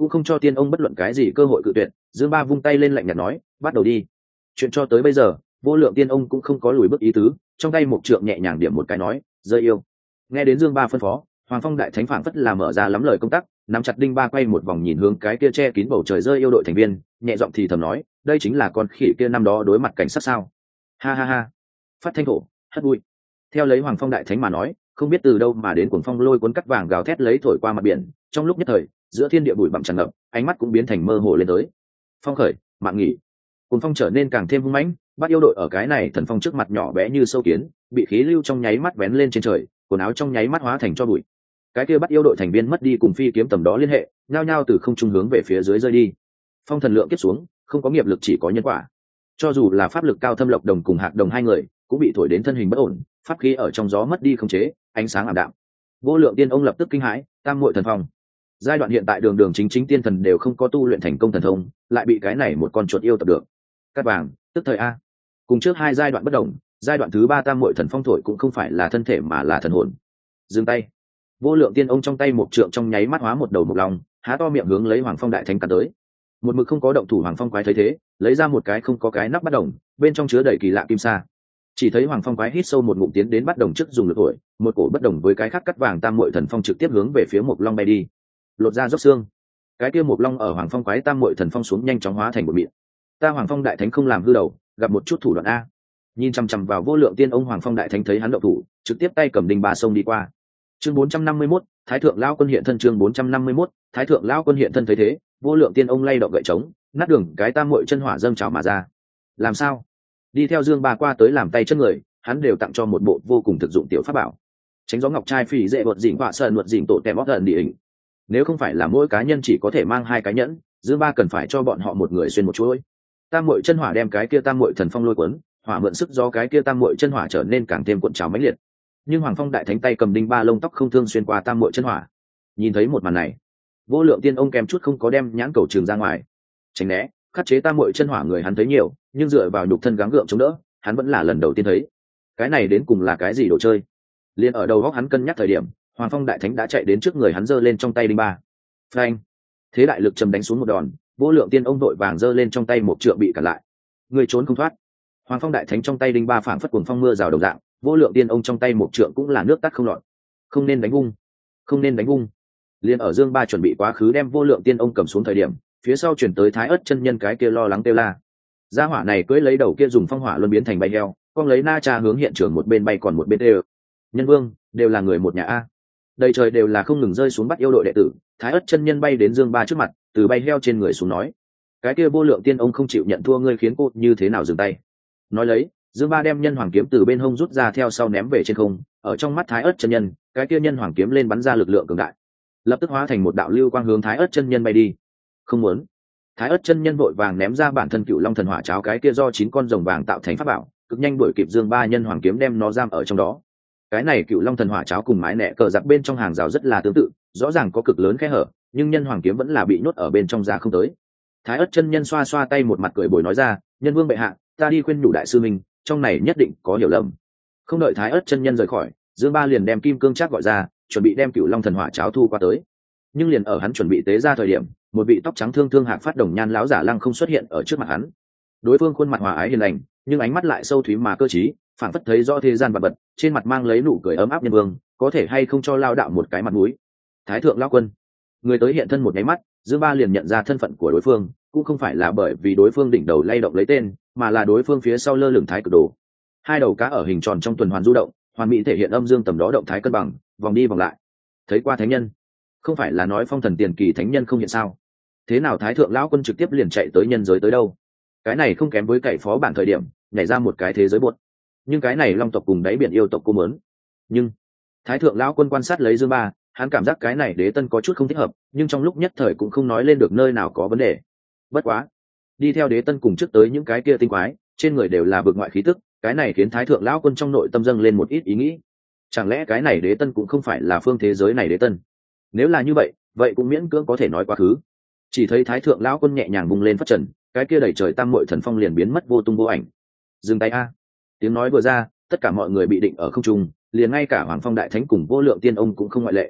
cũng không cho tiên ông bất luận cái gì cơ hội cự tuyệt. Dương Ba vung tay lên lạnh nhạt nói, bắt đầu đi. Chuyện cho tới bây giờ, Vô Lượng Tiên ông cũng không có lùi bước ý tứ, trong tay một trượng nhẹ nhàng điểm một cái nói, rơi yêu. Nghe đến Dương Ba phân phó, Hoàng Phong đại thánh phảng phất là mở ra lắm lời công tác, nắm chặt đinh ba quay một vòng nhìn hướng cái kia che kín bầu trời rơi yêu đội thành viên, nhẹ giọng thì thầm nói, đây chính là con khỉ kia năm đó đối mặt cảnh sát sao? Ha ha ha. Phát thanh thổ, hất bụi. Theo lấy Hoàng Phong đại thánh mà nói, không biết từ đâu mà đến cuồng phong lôi cuốn cắt vàng gào thét lấy thổi qua mặt biển, trong lúc nhất thời, giữa thiên địa bụi bặm tràn ngập, ánh mắt cũng biến thành mơ hồ lên tới. Phong khởi, mạng nghỉ. Cuồng phong trở nên càng thêm hung mãnh, bắt yêu đội ở cái này thần phong trước mặt nhỏ bé như sâu kiến, bị khí lưu trong nháy mắt vén lên trên trời, quần áo trong nháy mắt hóa thành cho bụi. Cái kia bắt yêu đội thành viên mất đi cùng phi kiếm tầm đó liên hệ, nhao nhao từ không trung hướng về phía dưới rơi đi. Phong thần lượng kiếp xuống, không có nghiệp lực chỉ có nhân quả. Cho dù là pháp lực cao thâm Lộc Đồng cùng Hạc Đồng hai người, cũng bị thổi đến thân hình bất ổn, pháp khí ở trong gió mất đi khống chế, ánh sáng ảm đạm. Vô Lượng Tiên ông lập tức kinh hãi, tam muội thần phong. Giai đoạn hiện tại đường đường chính chính tiên thần đều không có tu luyện thành công thần thông, lại bị cái này một con chuột yêu tập được. Cát vàng, tức thời a. Cùng trước hai giai đoạn bất đồng, giai đoạn thứ ba tam muội thần phong thổi cũng không phải là thân thể mà là thần hồn. Dừng tay. Vô Lượng Tiên ông trong tay một trượng trong nháy mắt hóa một đầu mộc long, há to miệng hướng lấy Hoàng Phong đại thánh cắn tới. Một mực không có động thủ Hoàng Phong quái thấy thế, lấy ra một cái không có cái nắp bắt đồng, bên trong chứa đầy kỳ lạ kim sa. Chỉ thấy Hoàng Phong quái hít sâu một ngụm tiến đến bắt đồng trước dùng lực thổi, một cổ bất đồng với cái khác cắt vàng tam muội thần phong trực tiếp hướng về phía mộc long bay đi. Lột ra dốc xương. Cái kia mộc long ở Hoàng Phong quái tam muội thần phong xuống nhanh chóng hóa thành một mịn. Ta Hoàng Phong đại thánh không làm hư đầu, gặp một chút thủ đoạn a. Nhìn chằm chằm vào Vô Lượng Tiên ông Hoàng Phong đại thánh thấy hắn động thủ, trực tiếp tay cầm đinh ba sông đi qua. Chương 451, Thái thượng lão quân hiện thân. Chương 451, Thái thượng lão quân hiện thân thấy thế, Vô Lượng Tiên ông lay động gậy trống, nát đường cái tam muội chân hỏa dâng trào mà ra. Làm sao? Đi theo Dương Ba qua tới làm tay chân người, hắn đều tặng cho một bộ vô cùng thực dụng tiểu pháp bảo. Tránh gió ngọc trai phỉ dễ bột dỉnh họa sơn luật dỉnh tổ tèm óc gần địa hình. Nếu không phải là mỗi cá nhân chỉ có thể mang hai cái nhẫn, Dương Ba cần phải cho bọn họ một người xuyên một chuỗi. Tam muội chân hỏa đem cái kia tam muội thần phong lôi cuốn, hỏa mượn sức do cái kia tam muội chân hỏa trở nên càng thêm cuộn trào mãnh liệt. Nhưng Hoàng Phong đại thánh tay cầm đinh ba lông tóc không thương xuyên qua tam muội chân hỏa. Nhìn thấy một màn này, Vô Lượng Tiên ông kèm chút không có đem nhãn cầu trường ra ngoài. Tránh né, khắc chế tam muội chân hỏa người hắn thấy nhiều, nhưng dựa vào nhục thân gắng gượng chống đỡ, hắn vẫn là lần đầu tiên thấy. Cái này đến cùng là cái gì đồ chơi? Liên ở đầu góc hắn cân nhắc thời điểm, Hoàng Phong đại thánh đã chạy đến trước người hắn giơ lên trong tay đinh ba. Phanh! Thế đại lực trầm đánh xuống một đòn, Vô Lượng Tiên ông đội vàng giơ lên trong tay một trượng bị cản lại. Người trốn không thoát. Hoàng Phong đại thánh trong tay đinh ba phảng phất cuồng phong mưa rào đồng dạng, Vô Lượng Tiên ông trong tay một trượng cũng là nước tắt không lọt. Không nên đánh vung, không nên đánh vung. Liên ở Dương Ba chuẩn bị quá khứ đem Vô Lượng Tiên ông cầm xuống thời điểm, phía sau chuyển tới Thái Ức chân nhân cái kia lo lắng kêu la. Gia hỏa này cưỡi lấy đầu kia dùng phong hỏa luân biến thành bay heo, con lấy na cha hướng hiện trường một bên bay còn một bên đều. Nhân vương, đều là người một nhà a. Đầy trời đều là không ngừng rơi xuống bắt yêu đội đệ tử, Thái Ức chân nhân bay đến Dương Ba trước mặt, từ bay heo trên người xuống nói: "Cái kia Vô Lượng Tiên ông không chịu nhận thua, ngươi khiến cô như thế nào dừng tay?" Nói lấy, Dương Ba đem nhân hoàng kiếm từ bên hông rút ra theo sau ném về trên không, ở trong mắt Thái Ức chân nhân, cái kia nhân hoàng kiếm lên bắn ra lực lượng cường đại, lập tức hóa thành một đạo lưu quang hướng Thái Ức chân nhân bay đi. Không muốn. Thái Ức chân nhân vội vàng ném ra bản thân Cựu Long thần hỏa cháo cái kia do 9 con rồng vàng tạo thành pháp bảo, cực nhanh đuổi kịp Dương Ba nhân hoàng kiếm đem nó giam ở trong đó. Cái này Cựu Long thần hỏa cháo cùng mái nẹ cờ giặc bên trong hàng rào rất là tương tự, rõ ràng có cực lớn khe hở, nhưng nhân hoàng kiếm vẫn là bị nhốt ở bên trong ra không tới. Thái Ức chân nhân xoa xoa tay một mặt cười bồi nói ra: "Nhân vương bệ hạ, ta đi khuyên nhủ đại sư minh, trong này nhất định có hiểu lầm." Không đợi Thái Ức chân nhân rời khỏi, Dương Ba liền đem Kim Cương Trác gọi ra, chuẩn bị đem Cựu Long thần hỏa cháo thu qua tới. Nhưng liền ở hắn chuẩn bị tế ra thời điểm, một vị tóc trắng thương thương hạc phát đồng nhan lão giả lăng không xuất hiện ở trước mặt hắn. Đối phương khuôn mặt hòa ái hiền lành, nhưng ánh mắt lại sâu thúy mà cơ trí, phảng phất thấy rõ thế gian vật vật, trên mặt mang lấy nụ cười ấm áp. "Nhân vương, có thể hay không cho lao đạo một cái mặt mũi?" Thái thượng lão quân. Người tới hiện thân một cái mắt, Dương Ba liền nhận ra thân phận của đối phương, cũng không phải là bởi vì đối phương đỉnh đầu lay động lấy tên, mà là đối phương phía sau lơ lửng thái cực đồ. Hai đầu cá ở hình tròn trong tuần hoàn du động, hoàn mỹ thể hiện âm dương tầm đó động thái cân bằng, vòng đi vòng lại. Thấy qua thánh nhân, không phải là nói phong thần tiền kỳ thánh nhân không hiện sao? Thế nào thái thượng lão quân trực tiếp liền chạy tới nhân giới tới đâu? Cái này không kém với cậy phó bản thời điểm nhảy ra một cái thế giới buột. Nhưng cái này long tộc cùng đáy biển yêu tộc cô mớn. Nhưng thái thượng lão quân quan sát lấy Dương Ba, hắn cảm giác cái này đế tân có chút không thích hợp, nhưng trong lúc nhất thời cũng không nói lên được nơi nào có vấn đề. Bất quá, đi theo đế tân cùng trước tới những cái kia tinh quái, trên người đều là vực ngoại khí tức, cái này khiến thái thượng lão quân trong nội tâm dâng lên một ít ý nghĩ. Chẳng lẽ cái này đế tân cũng không phải là phương thế giới này đế tân? Nếu là như vậy, vậy cũng miễn cưỡng có thể nói quá khứ. Chỉ thấy thái thượng lão quân nhẹ nhàng bung lên phất trần, cái kia đẩy trời tam muội thần phong liền biến mất vô tung vô ảnh. Dừng tay a. Tiếng nói vừa ra, tất cả mọi người bị định ở không trung, liền ngay cả Hoàng Phong đại thánh cùng Vô Lượng Tiên ông cũng không ngoại lệ.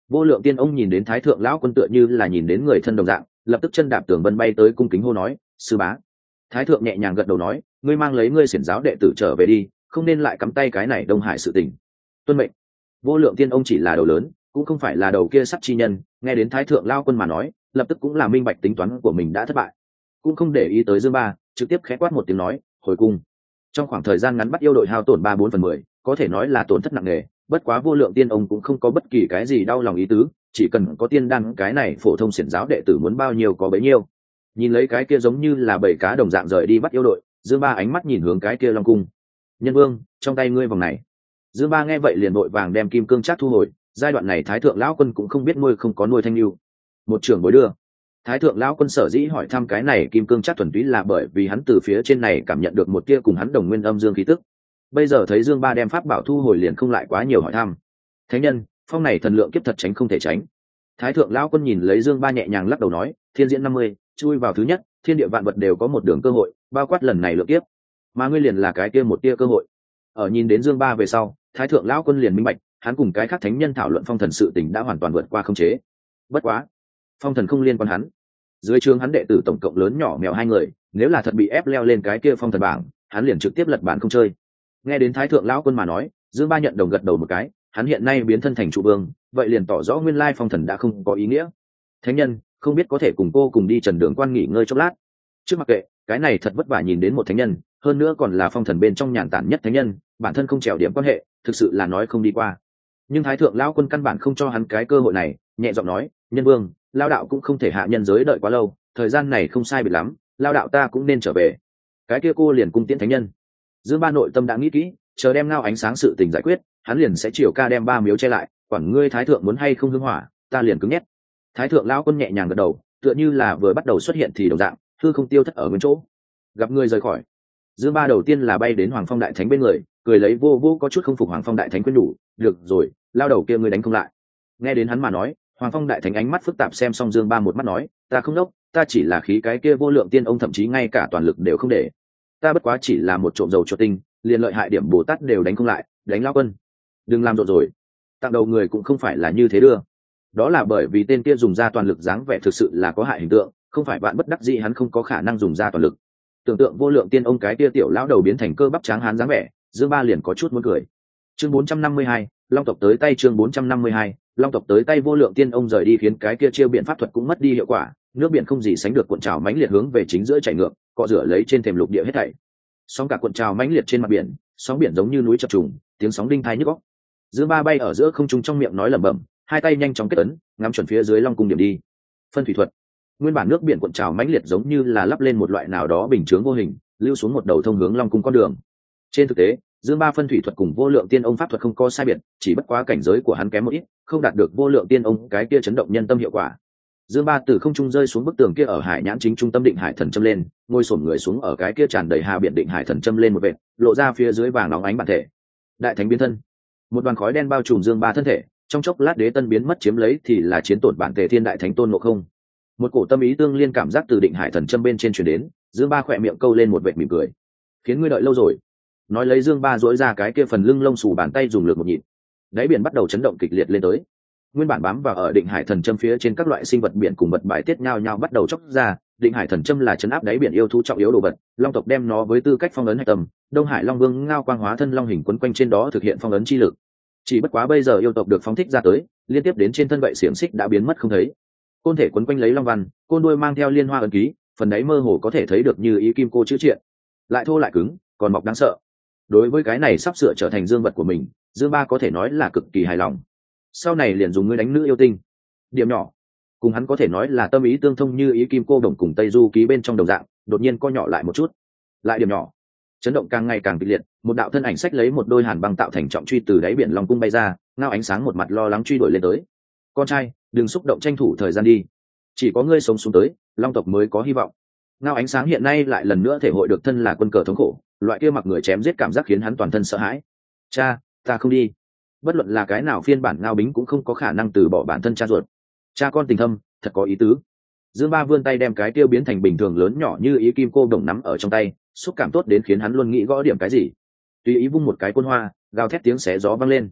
Vô Lượng Tiên ông nhìn đến Thái thượng lão quân tựa như là nhìn đến người thân đồng dạng, lập tức chân đạp tường vân bay tới cung kính hô nói: sư bá. Thái thượng nhẹ nhàng gật đầu nói: ngươi mang lấy ngươi xiển giáo đệ tử trở về đi, không nên lại cắm tay cái này Đông Hải sự tình. Tuân mệnh. Vô Lượng Tiên ông chỉ là đầu lớn, cũng không phải là đầu kia sắt chi nhân, nghe đến Thái thượng lao quân mà nói, lập tức cũng là minh bạch tính toán của mình đã thất bại, cũng không để ý tới Dương Ba, trực tiếp khẽ quát một tiếng nói: hồi cung. Trong khoảng thời gian ngắn bắt yêu đội hao tổn 3/4/10, có thể nói là tổn thất nặng nề, bất quá Vô Lượng Tiên ông cũng không có bất kỳ cái gì đau lòng ý tứ, chỉ cần có tiên đan cái này phổ thông xiển giáo đệ tử muốn bao nhiêu có bấy nhiêu. Nhìn lấy cái kia giống như là bầy cá đồng dạng rời đi bắt yêu đội, Dương Ba ánh mắt nhìn hướng cái kia Long cung. Nhân vương, trong tay ngươi vòng này. Dương Ba nghe vậy liền vội vàng đem kim cương trác thu hồi, giai đoạn này Thái thượng lão quân cũng không biết nuôi không có nuôi thanh lưu. Một trưởng bối đưa. Thái thượng lão quân sở dĩ hỏi thăm cái này kim cương trác thuần túy là bởi vì hắn từ phía trên này cảm nhận được một tia cùng hắn đồng nguyên âm dương khí tức. Bây giờ thấy Dương Ba đem pháp bảo thu hồi liền không lại quá nhiều hỏi thăm. Thánh nhân, phong này thần lượng kiếp thật tránh không thể tránh. Thái thượng lão quân nhìn lấy Dương Ba nhẹ nhàng lắc đầu nói: thiên diễn 50, chui vào thứ nhất, thiên địa vạn vật đều có một đường cơ hội, bao quát lần này lượng kiếp, mà ngươi liền là cái kia một tia cơ hội. Ở nhìn đến Dương Ba về sau, Thái thượng lão quân liền minh bạch, hắn cùng cái khác thánh nhân thảo luận phong thần sự tình đã hoàn toàn vượt qua khống chế. Bất quá, phong thần không liên quan hắn. Dưới trường hắn đệ tử tổng cộng lớn nhỏ mèo 2 người, nếu là thật bị ép leo lên cái kia phong thần bảng, hắn liền trực tiếp lật bản không chơi. Nghe đến Thái thượng lão quân mà nói, Dương Ba nhận đồng gật đầu một cái, hắn hiện nay biến thân thành trụ vương, vậy liền tỏ rõ nguyên lai phong thần đã không có ý nghĩa. Thánh nhân, không biết có thể cùng cô cùng đi Trần Đường Quan nghỉ ngơi chốc lát. Trước mặc kệ, cái này thật vất vả nhìn đến một thánh nhân, hơn nữa còn là phong thần bên trong nhàn tản nhất thánh nhân, bản thân không trèo điểm quan hệ, thực sự là nói không đi qua. Nhưng Thái thượng lão quân căn bản không cho hắn cái cơ hội này, nhẹ giọng nói: nhân vương, lao đạo cũng không thể hạ nhân giới đợi quá lâu, thời gian này không sai biệt lắm, lao đạo ta cũng nên trở về. Cái kia cô liền cung tiễn thánh nhân. Dương Ba nội tâm đã nghĩ kỹ, chờ đem Ngao Ánh Sáng sự tình giải quyết, hắn liền sẽ chiều ca đem 3 miếu che lại, quản ngươi Thái thượng muốn hay không hương hỏa, ta liền cứng nhét. Thái thượng lão quân nhẹ nhàng gật đầu, tựa như là vừa bắt đầu xuất hiện thì đồng dạng, hư không tiêu thất ở nguyên chỗ. Gặp người rời khỏi, Dương Ba đầu tiên là bay đến Hoàng Phong đại thánh bên người, cười lấy vô vô có chút không phục Hoàng Phong đại thánh khuyên nhủ: được rồi, lao đầu kia ngươi đánh không lại. Nghe đến hắn mà nói, Hoàng Phong đại thánh ánh mắt phức tạp xem xong Dương Ba một mắt nói: ta không đốc, ta chỉ là khí cái kia Vô Lượng Tiên ông thậm chí ngay cả toàn lực đều không để, ta bất quá chỉ là một trộm dầu chuột tinh, liền lợi hại điểm Bồ Tát đều đánh không lại, đánh lao quân. Đừng làm rộn rồi, tặng đầu người cũng không phải là như thế đưa. Đó là bởi vì tên kia dùng ra toàn lực dáng vẻ thực sự là có hại hình tượng, không phải bạn bất đắc dĩ hắn không có khả năng dùng ra toàn lực. Tưởng tượng Vô Lượng Tiên ông cái kia tiểu lão đầu biến thành cơ bắp tráng hán dáng vẻ, Dương Ba liền có chút muốn cười. Chương 452, Long tộc tới tay. Chương 452, Long tộc tới tay. Vô Lượng Tiên ông rời đi khiến cái kia chiêu biện pháp thuật cũng mất đi hiệu quả, nước biển không gì sánh được cuộn trào mãnh liệt hướng về chính giữa chảy ngược, cọ rửa lấy trên thềm lục địa hết thảy. Sóng cả cuộn trào mãnh liệt trên mặt biển, sóng biển giống như núi chập trùng, tiếng sóng đinh tai nhức óc. Dương Ba bay ở giữa không trung trong miệng nói lẩm bẩm, hai tay nhanh chóng kết ấn, ngắm chuẩn phía dưới Long cung điểm đi. Phân thủy thuật. Nguyên bản nước biển cuộn trào mãnh liệt giống như là lắp lên một loại nào đó bình chướng vô hình, lưu xuống một đầu thông hướng Long cung con đường. Trên thực tế, Dương Ba phân thủy thuật cùng Vô Lượng Tiên ông pháp thuật không có sai biệt, chỉ bất quá cảnh giới của hắn kém một ít, không đạt được Vô Lượng Tiên ông cái kia chấn động nhân tâm hiệu quả. Dương Ba từ không trung rơi xuống bức tường kia ở hải nhãn chính trung tâm Định Hải Thần châm lên, ngồi xổm người xuống ở cái kia tràn đầy hà biển Định Hải Thần châm lên một vệt, lộ ra phía dưới vàng óng ánh bản thể. Đại thánh biến thân. Một đoàn khói đen bao trùm Dương Ba thân thể, trong chốc lát Đế Tân biến mất chiếm lấy thì là chiến tổn bản thể Thiên Đại Thánh Tôn Ngộ Không. Một cổ tâm ý tương liên cảm giác từ Định Hải Thần châm bên trên truyền đến, Dương Ba khỏe miệng câu lên một vệt mỉm cười. Khiến ngươi đợi lâu rồi. Nói lấy Dương Ba duỗi ra cái kia phần lưng lông xù bàn tay dùng lực một nhịp, đáy biển bắt đầu chấn động kịch liệt lên tới. Nguyên bản bám vào ở Định Hải Thần châm phía trên các loại sinh vật biển cùng vật bài tiết nhau nhau bắt đầu chốc ra. Định Hải Thần châm là chấn áp đáy biển yêu thú trọng yếu đồ vật, Long tộc đem nó với tư cách phong ấn hạch tâm, Đông Hải Long Vương Ngao Quang hóa thân long hình quấn quanh trên đó thực hiện phong ấn chi lực. Chỉ bất quá bây giờ yêu tộc được phóng thích ra tới, liên tiếp đến trên thân vậy xiềng xích đã biến mất không thấy. Côn thể quấn quanh lấy long văn, côn đuôi mang theo liên hoa ấn ký, phần đáy mơ hồ có thể thấy được như ý kim cô chữ triện, lại thô lại cứng, còn mọc đáng sợ. Đối với cái này sắp sửa trở thành dương vật của mình, Dương Ba có thể nói là cực kỳ hài lòng. Sau này liền dùng ngươi đánh nữ yêu tinh. Điểm nhỏ, cùng hắn có thể nói là tâm ý tương thông như ý kim cô đồng cùng Tây Du ký bên trong đồng dạng, đột nhiên co nhỏ lại một chút. Lại điểm nhỏ, chấn động càng ngày càng kịch liệt, một đạo thân ảnh xách lấy một đôi hàn băng tạo thành trọng truy từ đáy biển Long cung bay ra, Ngao Ánh Sáng một mặt lo lắng truy đuổi lên tới. Con trai, đừng xúc động, tranh thủ thời gian đi, chỉ có ngươi sống xuống tới, Long tộc mới có hy vọng. Ngao Ánh Sáng hiện nay lại lần nữa thể hội được thân là quân cờ thống khổ, loại kia mặc người chém giết cảm giác khiến hắn toàn thân sợ hãi. Cha, ta không đi. Bất luận là cái nào phiên bản Ngao Bính cũng không có khả năng từ bỏ bản thân cha ruột. Cha con tình thâm, thật có ý tứ. Dương Ba vươn tay đem cái tiêu biến thành bình thường lớn nhỏ như ý kim cô đồng nắm ở trong tay, xúc cảm tốt đến khiến hắn luôn nghĩ gõ điểm cái gì. Tùy ý vung một cái côn hoa, gào thét tiếng xé gió vang lên.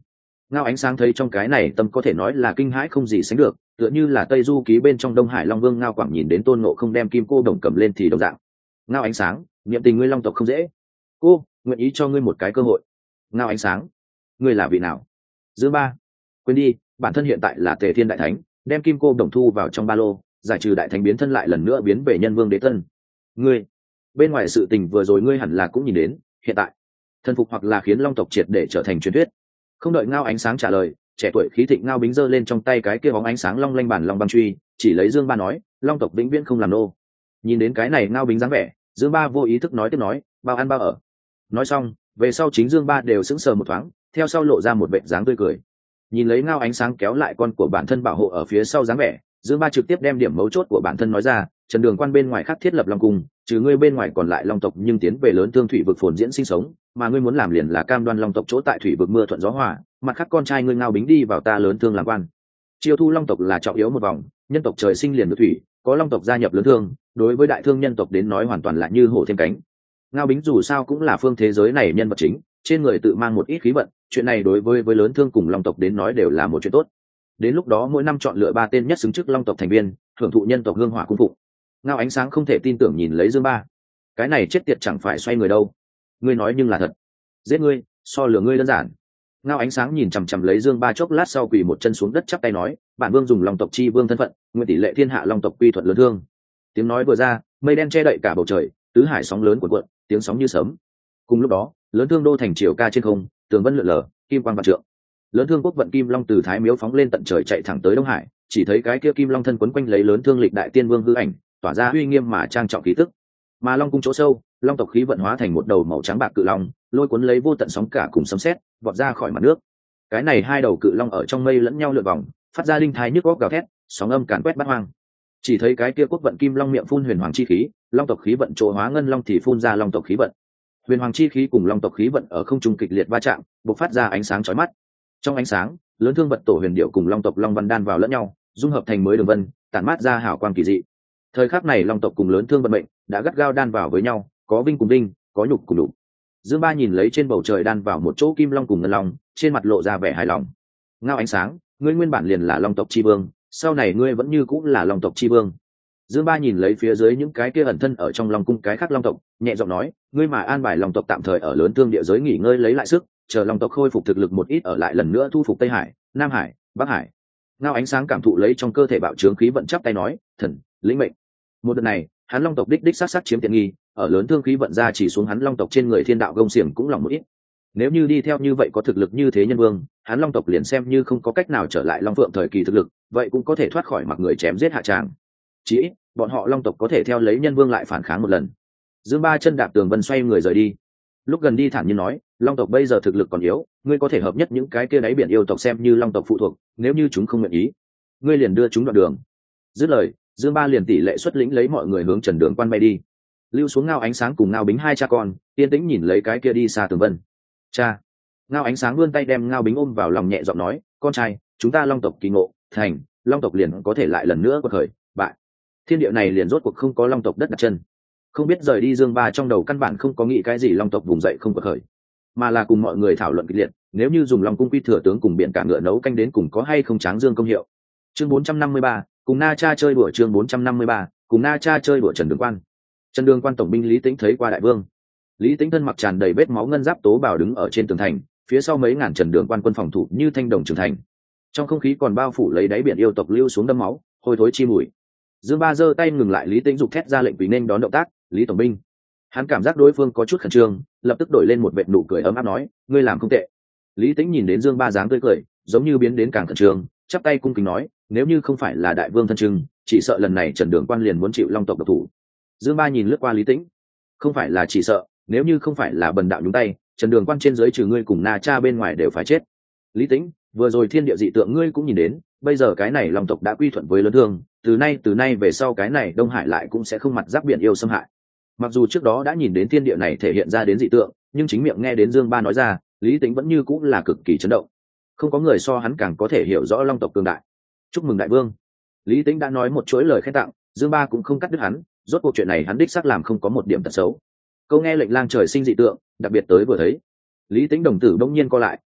Ngao Ánh Sáng thấy trong cái này tâm có thể nói là kinh hãi không gì sánh được, tựa như là Tây Du Ký bên trong Đông Hải Long Vương Ngao Quảng nhìn đến Tôn Ngộ Không đem kim cô đồng cầm lên thì đồng dạng. Ngao Ánh Sáng, niệm tình ngươi long tộc không dễ, cô nguyện ý cho ngươi một cái cơ hội. Ngao Ánh Sáng, ngươi là vị nào? Dương Ba, quên đi, bản thân hiện tại là Tề Thiên Đại Thánh, đem kim cô đồng thu vào trong ba lô, giải trừ đại thánh biến thân lại lần nữa biến về nhân vương đế tân. Ngươi, bên ngoài sự tình vừa rồi ngươi hẳn là cũng nhìn đến, hiện tại thần phục hoặc là khiến long tộc triệt để trở thành truyền thuyết. Không đợi Ngao Ánh Sáng trả lời, trẻ tuổi khí thịnh Ngao Bính giơ lên trong tay cái kia bóng ánh sáng long lanh bản long băng truy, chỉ lấy Dương Ba nói, long tộc vĩnh viễn không làm nô. Nhìn đến cái này Ngao Bính dáng vẻ, Dương Ba vô ý thức nói tiếp nói, bao ăn bao ở. Nói xong, về sau chính Dương Ba đều sững sờ một thoáng, theo sau lộ ra một vẻ dáng tươi cười. Nhìn lấy Ngao Ánh Sáng kéo lại con của bản thân bảo hộ ở phía sau dáng vẻ, Dương Ba trực tiếp đem điểm mấu chốt của bản thân nói ra, Trần Đường Quan bên ngoài khác thiết lập long cung, trừ ngươi bên ngoài còn lại long tộc nhưng tiến về lớn thương thủy vực phồn diễn sinh sống, mà ngươi muốn làm liền là cam đoan long tộc chỗ tại thủy vực mưa thuận gió hòa, mặt khác con trai ngươi Ngao Bính đi vào ta lớn thương làm quan. Chiêu thu long tộc là trọng yếu một vòng, nhân tộc trời sinh liền được thủy, có long tộc gia nhập lớn thương, đối với đại thương nhân tộc đến nói hoàn toàn là như hổ thêm cánh. Ngao Bính dù sao cũng là phương thế giới này nhân vật chính, trên người tự mang một ít khí vận, chuyện này đối với lớn thương cùng long tộc đến nói đều là một chuyện tốt. Đến lúc đó mỗi năm chọn lựa 3 tên nhất xứng chức long tộc thành viên, hưởng thụ nhân tộc hương hỏa cung phụng. Ngao Ánh Sáng không thể tin tưởng nhìn lấy Dương Ba, cái này chết tiệt chẳng phải xoay người đâu, ngươi nói nhưng là thật, giết ngươi so lừa ngươi đơn giản. Ngao Ánh Sáng nhìn chằm chằm lấy Dương Ba chốc lát sau quỳ một chân xuống đất chắp tay nói, bản vương dùng long tộc chi vương thân phận, nguyện tỷ lệ thiên hạ long tộc quy thuận lớn thương. Tiếng nói vừa ra, mây đen che đậy cả bầu trời, tứ hải sóng lớn cuộn cuộn, tiếng sóng như sấm. Cùng lúc đó, lớn thương đô thành triều ca trên không, tường vân lượn lờ, kim quang vạn trượng. Lớn thương quốc vận kim long từ thái miếu phóng lên tận trời chạy thẳng tới Đông Hải, chỉ thấy cái kia kim long thân quấn quanh lấy lớn thương lịch đại tiên vương hư ảnh, tỏa ra uy nghiêm mà trang trọng khí tức. Mà long cung chỗ sâu, long tộc khí vận hóa thành một đầu màu trắng bạc cự long, lôi cuốn lấy vô tận sóng cả cùng sấm sét, vọt ra khỏi mặt nước. Cái này hai đầu cự long ở trong mây lẫn nhau lượn vòng, phát ra linh thai nhức óc gào thét, sóng âm càn quét bát hoang. Chỉ thấy cái kia quốc vận kim long miệng phun huyền hoàng chi khí, long tộc khí vận chỗ hóa ngân long thì phun ra long tộc khí vận. Huyền hoàng chi khí cùng long tộc khí vận ở không trung kịch liệt va chạm, bộc phát ra ánh sáng chói mắt. Trong ánh sáng, lớn thương vận tổ huyền điệu cùng long tộc long văn đan vào lẫn nhau, dung hợp thành mới đường vân, tản mát ra hào quang kỳ dị. Thời khắc này long tộc cùng lớn thương vận mệnh đã gắt gao đan vào với nhau, có vinh cùng vinh, có nhục cùng nhục. Dương Ba nhìn lấy trên bầu trời đan vào một chỗ kim long cùng ngân long, trên mặt lộ ra vẻ hài lòng. Ngao Ánh Sáng, ngươi nguyên bản liền là long tộc chi vương, sau này ngươi vẫn như cũng là long tộc chi vương. Dương Ba nhìn lấy phía dưới những cái kia ẩn thân ở trong long cung cái khác long tộc, nhẹ giọng nói, ngươi mà an bài long tộc tạm thời ở lớn thương địa giới nghỉ ngơi lấy lại sức, chờ long tộc khôi phục thực lực một ít ở lại lần nữa thu phục Tây Hải, Nam Hải, Bắc Hải. Ngao Ánh Sáng cảm thụ lấy trong cơ thể bạo trướng khí vận chắp tay nói, thần lĩnh mệnh. Một đợt này, hắn long tộc đích sát chiếm tiện nghi, ở lớn thương khí vận ra chỉ xuống hắn long tộc trên người thiên đạo gông xiềng cũng lòng một ít. Nếu như đi theo như vậy có thực lực như thế nhân vương, hắn long tộc liền xem như không có cách nào trở lại long phượng thời kỳ thực lực, vậy cũng có thể thoát khỏi mặc người chém giết hạ tràng. Chỉ ít, bọn họ long tộc có thể theo lấy nhân vương lại phản kháng một lần. Dương Ba chân đạp tường vân xoay người rời đi. Lúc gần đi thản nhiên nói, long tộc bây giờ thực lực còn yếu, ngươi có thể hợp nhất những cái kia đáy biển yêu tộc xem như long tộc phụ thuộc, nếu như chúng không nguyện ý, ngươi liền đưa chúng đoạn đường. Dứt lời, Dương Ba liền tỷ lệ xuất lĩnh lấy mọi người hướng Trần Đường Quan bay đi. Lưu xuống Ngao Ánh Sáng cùng Ngao Bính hai cha con, yên tĩnh nhìn lấy cái kia đi xa tường vân. Cha. Ngao Ánh Sáng vươn tay đem Ngao Bính ôm vào lòng nhẹ giọng nói, con trai, chúng ta long tộc kỳ ngộ thành, long tộc liền có thể lại lần nữa quật khởi, bại. Thiên địa này liền rốt cuộc không có long tộc đất đặt chân. Không biết rời đi Dương Ba trong đầu căn bản không có nghĩ cái gì long tộc vùng dậy không quật khởi, mà là cùng mọi người thảo luận kịch liệt, nếu như dùng long cung quy thừa tướng cùng biển cả ngựa nấu canh đến cùng có hay không tráng dương công hiệu. Chương 453, cùng Na Cha chơi đùa. Chương 453, cùng Na Cha chơi đùa. Trần Đường Quan. Trần Đường Quan tổng binh Lý Tĩnh thấy qua đại vương. Lý Tĩnh thân mặc tràn đầy vết máu ngân giáp tố bào đứng ở trên tường thành, phía sau mấy ngàn Trần Đường Quan quân phòng thủ như thanh đồng trưởng thành. Trong không khí còn bao phủ lấy đáy biển yêu tộc lưu xuống đâm máu, hôi thối chi mùi. Dương Ba giơ tay ngừng lại Lý Tĩnh dục thét ra lệnh quỳ nên đón động tác, Lý tổng binh. Hắn cảm giác đối phương có chút khẩn trương, lập tức đổi lên một vệt nụ cười ấm áp nói, ngươi làm không tệ. Lý Tĩnh nhìn đến Dương Ba dáng tươi cười, giống như biến đến càng khẩn trương, chắp tay cung kính nói, nếu như không phải là đại vương thân trưng, chỉ sợ lần này Trần Đường Quan liền muốn chịu long tộc độc thủ. Dương Ba nhìn lướt qua Lý Tĩnh, không phải là chỉ sợ, nếu như không phải là bần đạo nhúng tay, Trần Đường Quan trên dưới trừ ngươi cùng Na Cha bên ngoài đều phải chết. Lý Tĩnh, vừa rồi thiên địa dị tượng ngươi cũng nhìn đến, bây giờ cái này long tộc đã quy thuận với lớn thương, từ nay về sau cái này Đông Hải lại cũng sẽ không mặt giáp biển yêu xâm hại. Mặc dù trước đó đã nhìn đến thiên địa này thể hiện ra đến dị tượng, nhưng chính miệng nghe đến Dương Ba nói ra, Lý Tĩnh vẫn như cũng là cực kỳ chấn động. Không có người so hắn càng có thể hiểu rõ long tộc cường đại. Chúc mừng đại vương. Lý Tĩnh đã nói một chuỗi lời khen tặng, Dương Ba cũng không cắt đứt hắn, rốt cuộc chuyện này hắn đích xác làm không có một điểm tật xấu. Câu nghe lệnh lang trời sinh dị tượng, đặc biệt tới vừa thấy, Lý Tĩnh đồng tử bỗng nhiên co lại,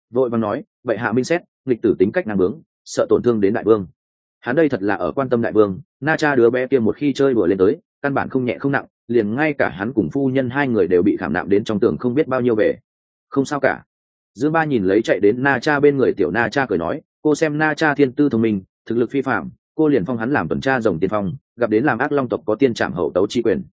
vội vàng nói bệ hạ minh xét, nghịch tử tính cách ngang bướng, sợ tổn thương đến đại vương. Hắn đây thật là ở quan tâm đại vương. Na Cha đứa bé kia một khi chơi đùa lên tới, căn bản không nhẹ không nặng, liền ngay cả hắn cùng phu nhân hai người đều bị khảm nạm đến trong tường không biết bao nhiêu về. Không sao cả. Dương Ba nhìn lấy chạy đến Na Cha bên người tiểu Na Cha cười nói, cô xem Na Cha thiên tư thông minh, thực lực phi phạm, cô liền phong hắn làm tuần tra rồng tiên phong, gặp đến làm ác long tộc có tiên trảm hậu tấu chi quyền.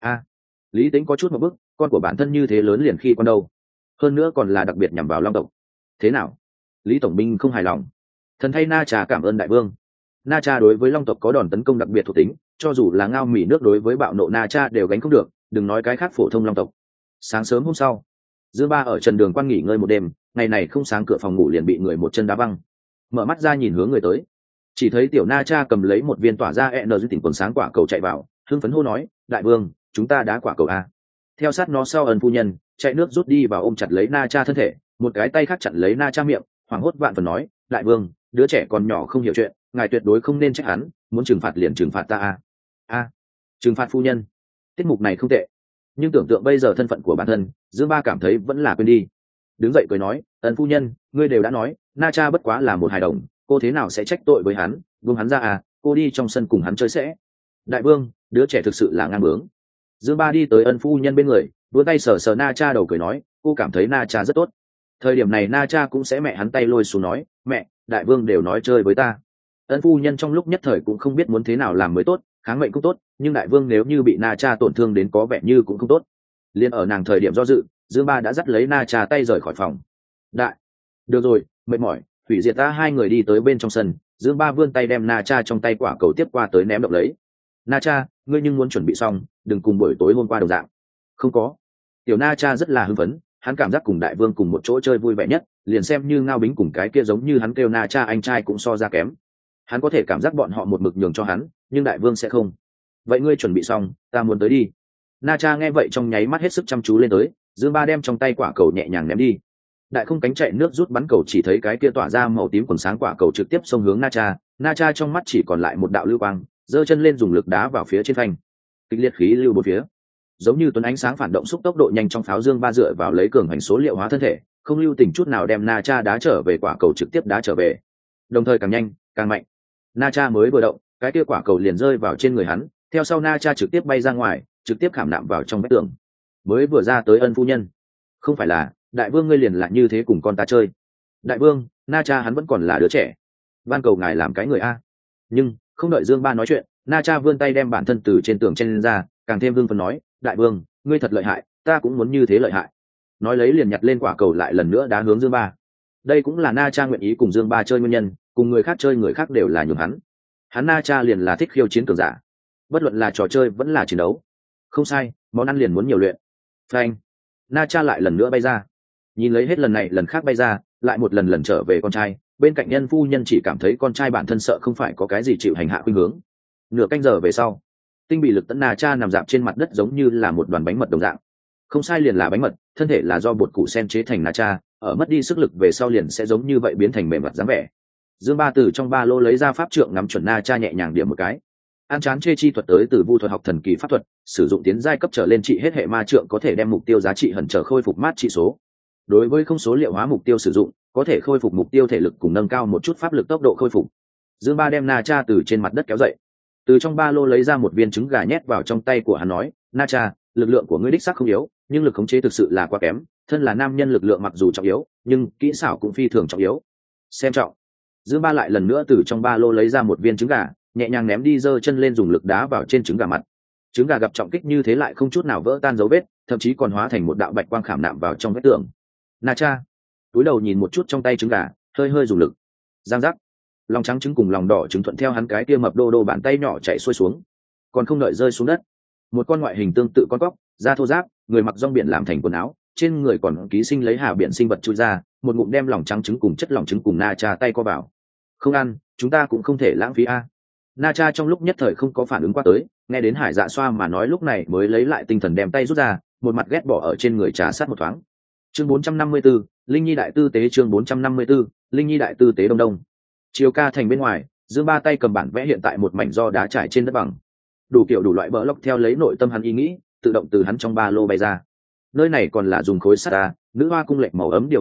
Lý Tính có chút một bức, con của bản thân như thế lớn liền khi con đâu, hơn nữa còn là đặc biệt nhằm vào long tộc. Thế nào? Lý tổng binh không hài lòng. Thần thay Na Cha cảm ơn đại vương. Na Cha đối với long tộc có đòn tấn công đặc biệt thuộc tính, cho dù là ngao mỉ nước đối với bạo nộ Na Cha đều gánh không được, đừng nói cái khác phổ thông long tộc. Sáng sớm hôm sau, Dương Ba ở trần đường quan nghỉ ngơi một đêm, ngày này không sáng cửa phòng ngủ liền bị người một chân đá văng. Mở mắt ra nhìn hướng người tới, chỉ thấy tiểu Na Cha cầm lấy một viên tỏa ra energy tỉnh quần sáng quả cầu chạy vào, hưng phấn hô nói, đại vương, chúng ta đá quả cầu a. Theo sát nó sau ân phu nhân chạy nước rút đi vào ôm chặt lấy Na Cha thân thể, một cái tay khác chặn lấy Na Cha miệng, hoảng hốt vạn phần nói, đại vương, đứa trẻ còn nhỏ không hiểu chuyện, ngài tuyệt đối không nên trách hắn, muốn trừng phạt liền trừng phạt ta a. Trừng phạt phu nhân. Tiết mục này không tệ, nhưng tưởng tượng bây giờ thân phận của bản thân, Dương Ba cảm thấy vẫn là quên đi. Đứng dậy cười nói, ân phu nhân, ngươi đều đã nói Na Cha bất quá là một hài đồng, cô thế nào sẽ trách tội với hắn, buông hắn ra à, cô đi trong sân cùng hắn chơi sẽ. Đại vương, đứa trẻ thực sự là ngang bướng. Dương Ba đi tới ân phu nhân bên người, vươn tay sờ sờ Na Cha đầu cười nói, cô cảm thấy Na Cha rất tốt. Thời điểm này Na Cha cũng sẽ mẹ hắn tay lôi xuống nói, mẹ, đại vương đều nói chơi với ta. Ân phu nhân trong lúc nhất thời cũng không biết muốn thế nào làm mới tốt, kháng mệnh cũng tốt, nhưng đại vương nếu như bị Na Cha tổn thương đến có vẻ như cũng không tốt. Liên ở nàng thời điểm do dự, Dương Ba đã dắt lấy Na Cha tay rời khỏi phòng. Đại, được rồi, mệt mỏi, hủy diệt ta. Hai người đi tới bên trong sân, Dương Ba vươn tay đem Na Cha trong tay quả cầu tiếp qua tới ném động lấy. Na Cha, ngươi nhưng muốn chuẩn bị xong, đừng cùng buổi tối hôm qua đồng dạng. Không có. Tiểu Na Cha rất là hưng phấn, hắn cảm giác cùng đại vương cùng một chỗ chơi vui vẻ nhất, liền xem như Ngao Bính cùng cái kia giống như hắn kêu Na Cha anh trai cũng so ra kém. Hắn có thể cảm giác bọn họ một mực nhường cho hắn, nhưng đại vương sẽ không. Vậy ngươi chuẩn bị xong, ta muốn tới đi. Na Cha nghe vậy trong nháy mắt hết sức chăm chú lên tới. Dương Ba đem trong tay quả cầu nhẹ nhàng ném đi. Đại không cánh chạy nước rút bắn cầu, chỉ thấy cái kia tỏa ra màu tím quần sáng quả cầu trực tiếp xông hướng Na Cha. Na Cha trong mắt chỉ còn lại một đạo lưu quang, giơ chân lên dùng lực đá vào phía trên phanh. Kịch liệt khí lưu bốn phía, giống như tuấn ánh sáng phản động xúc tốc độ nhanh trong pháo. Dương Ba dựa vào lấy cường hành số liệu hóa thân thể, không lưu tình chút nào đem Na Cha đá trở về, quả cầu trực tiếp đá trở về, đồng thời càng nhanh càng mạnh. Na Cha mới vừa động, cái kia quả cầu liền rơi vào trên người hắn, theo sau Na Cha trực tiếp bay ra ngoài, trực tiếp khảm nạm vào trong vách tường. Mới vừa ra tới ân phu nhân, không phải là đại vương ngươi liền lại như thế cùng con ta chơi. Đại vương, Na Cha hắn vẫn còn là đứa trẻ, van cầu ngài làm cái người a. Nhưng không đợi Dương Ba nói chuyện, Na Cha vươn tay đem bản thân từ trên tường chen lên ra, càng thêm hưng phấn nói, đại vương, ngươi thật lợi hại, ta cũng muốn như thế lợi hại. Nói lấy liền nhặt lên quả cầu lại lần nữa đá hướng Dương Ba. Đây cũng là Na Cha nguyện ý cùng Dương Ba chơi nguyên nhân, cùng người khác chơi người khác đều là nhường hắn Na Cha liền là thích khiêu chiến cường giả, bất luận là trò chơi vẫn là chiến đấu. Không sai, món ăn liền muốn nhiều luyện. Phanh, Na Cha lại lần nữa bay ra. Nhìn lấy hết lần này lần khác bay ra, lại một lần lần trở về con trai, bên cạnh nhân phu nhân chỉ cảm thấy con trai bản thân sợ không phải có cái gì chịu hành hạ khuynh hướng. Nửa canh giờ về sau, tinh bị lực tấn Na Cha nằm dạp trên mặt đất giống như là một đoàn bánh mật đồng dạng. Không sai, liền là bánh mật, thân thể là do bột củ sen chế thành. Na Cha ở mất đi sức lực về sau liền sẽ giống như vậy biến thành mềm mặt dáng vẻ. Dương Ba từ trong ba lô lấy ra pháp trượng ngắm chuẩn Na Cha nhẹ nhàng điểm một cái. An chán chê chi thuật tới từ vu thuật học thần kỳ pháp thuật, sử dụng tiến giai cấp trở lên trị hết hệ ma trượng có thể đem mục tiêu giá trị hẩn trở khôi phục mát trị số. Đối với không số liệu hóa mục tiêu sử dụng, có thể khôi phục mục tiêu thể lực cùng nâng cao một chút pháp lực tốc độ khôi phục. Dương Ba đem Na Cha từ trên mặt đất kéo dậy, từ trong ba lô lấy ra một viên trứng gà nhét vào trong tay của hắn nói, Na Cha, lực lượng của ngươi đích xác không yếu, nhưng lực khống chế thực sự là quá kém. Thân là nam nhân lực lượng mặc dù trọng yếu, nhưng kỹ xảo cũng phi thường trọng yếu. Xem trọng. Dương Ba lại lần nữa từ trong ba lô lấy ra một viên trứng gà, nhẹ nhàng ném đi, giơ chân lên dùng lực đá vào trên trứng gà mặt. Trứng gà gặp trọng kích như thế lại không chút nào vỡ tan dấu vết, thậm chí còn hóa thành một đạo bạch quang khảm nạm vào trong vách tường. Na Cha túi đầu nhìn một chút trong tay trứng gà, hơi hơi dùng lực, giang giác, lòng trắng trứng cùng lòng đỏ trứng thuận theo hắn cái kia mập đô đô bàn tay nhỏ chạy xuôi xuống, còn không đợi rơi xuống đất, một con ngoại hình tương tự con cóc, da thô ráp, người mặc rong biển làm thành quần áo, trên người còn ký sinh lấy hà biển sinh vật chui ra, một ngụm đem lòng trắng trứng cùng chất lòng trứng cùng Na Cha tay co vào. Không ăn, chúng ta cũng không thể lãng phí a. Na Cha trong lúc nhất thời không có phản ứng qua tới, nghe đến Hải Dạ Xoa mà nói lúc này mới lấy lại tinh thần đem tay rút ra, một mặt ghét bỏ ở trên người trà sát một thoáng. Chương 454, Linh Nhi đại tư tế. Chương 454, Linh Nhi đại tư tế. Đông Đông chiều ca thành bên ngoài, Dương Ba tay cầm bản vẽ hiện tại một mảnh do đá trải trên đất bằng, đủ kiểu đủ loại bờ lóc theo lấy nội tâm hắn ý nghĩ tự động từ hắn trong ba lô bay ra. Nơi này còn là dùng khối sắt a, nữ hoa cung lệnh màu ấm điều một ít,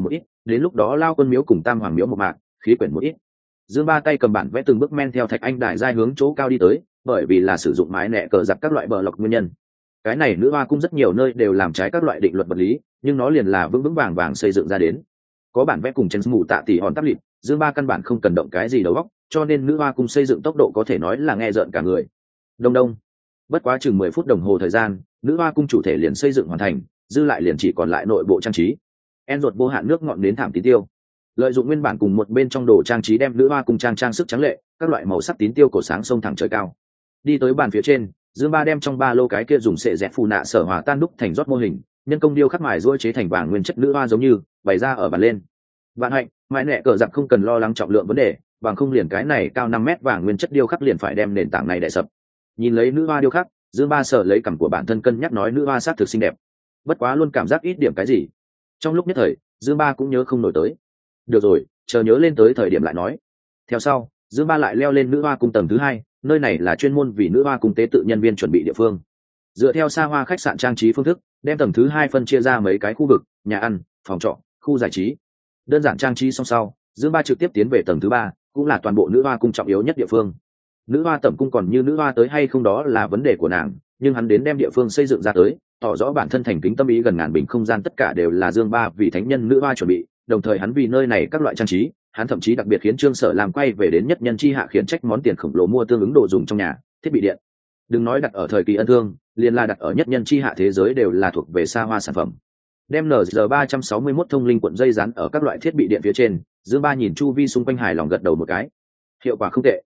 đến lúc đó lao quân miếu cùng tam hoàng miếu một mạc, khí quyển một ít. Dương Ba tay cầm bản vẽ từng bước men theo thạch anh đại giai hướng chỗ cao đi tới, bởi vì là sử dụng mái nẹ cờ giặc các loại bờ lọc nguyên nhân. Cái này nữ hoa cung rất nhiều nơi đều làm trái các loại định luật vật lý, nhưng nó liền là vững vững vàng vàng xây dựng ra đến. Có bản vẽ cùng chân mù tạ tỉ hòn tắp lịt, Dương Ba căn bản không cần động cái gì đầu óc, cho nên nữ hoa cung xây dựng tốc độ có thể nói là nghe rợn cả người. Đông đông. Bất quá chừng 10 phút đồng hồ thời gian, nữ hoa cung chủ thể liền xây dựng hoàn thành, dư lại liền chỉ còn lại nội bộ trang trí. En ruột vô hạn nước ngọn đến thảm tín tiêu. Lợi dụng nguyên bản cùng một bên trong đồ trang trí đem nữ hoa cung trang sức trắng lệ, các loại màu sắc tín tiêu cổ sáng sông thẳng trời cao. Đi tới bàn phía trên, Dương Ba đem trong ba lô cái kia dùng sệ dẹt phù nạ sở hòa tan đúc thành rót mô hình, nhân công điêu khắc mài ruôi chế thành vàng nguyên chất nữ hoa giống như bày ra ở bàn lên. Vạn hạnh, mãi nẹ cờ giặc không cần lo lắng trọng lượng vấn đề, bằng không liền cái này cao 5 mét vàng nguyên chất điêu khắc liền phải đem nền tảng này đè sập. Nhìn lấy nữ hoa điêu khắc, Dương Ba sở lấy cằm của bản thân cân nhắc nói nữ hoa sắc thực xinh đẹp. Bất quá luôn cảm giác ít điểm cái gì. Trong lúc nhất thời, Dương Ba cũng nhớ không nổi tới. Được rồi, chờ nhớ lên tới thời điểm lại nói. Theo sau, Dương Ba lại leo lên nữ hoa cung tầng thứ 2, nơi này là chuyên môn vì nữ hoa cung tế tự nhân viên chuẩn bị địa phương. Dựa theo xa hoa khách sạn trang trí phương thức, đem tầng thứ 2 phân chia ra mấy cái khu vực, nhà ăn, phòng trọ, khu giải trí. Đơn giản trang trí xong sau, Dương Ba trực tiếp tiến về tầng thứ 3, cũng là toàn bộ nữ hoa cung trọng yếu nhất địa phương. Nữ hoa tẩm cung còn như nữ hoa tới hay không đó là vấn đề của nàng, nhưng hắn đến đem địa phương xây dựng ra tới, tỏ rõ bản thân thành kính tâm ý gần ngàn bình không gian tất cả đều là Dương Ba vì thánh nhân nữ hoa chuẩn bị, đồng thời hắn vì nơi này các loại trang trí, hắn thậm chí đặc biệt khiến Trương Sở làm quay về đến nhất nhân chi hạ khiển trách món tiền khổng lồ mua tương ứng đồ dùng trong nhà, thiết bị điện. Đừng nói đặt ở thời kỳ ân thương, liền là đặt ở nhất nhân chi hạ thế giới đều là thuộc về xa hoa sản phẩm. Đem NG361 thông linh cuộn dây dán ở các loại thiết bị điện phía trên, Dương Ba nhìn chu vi xung quanh hài lòng gật đầu một cái. Hiệu quả không tệ.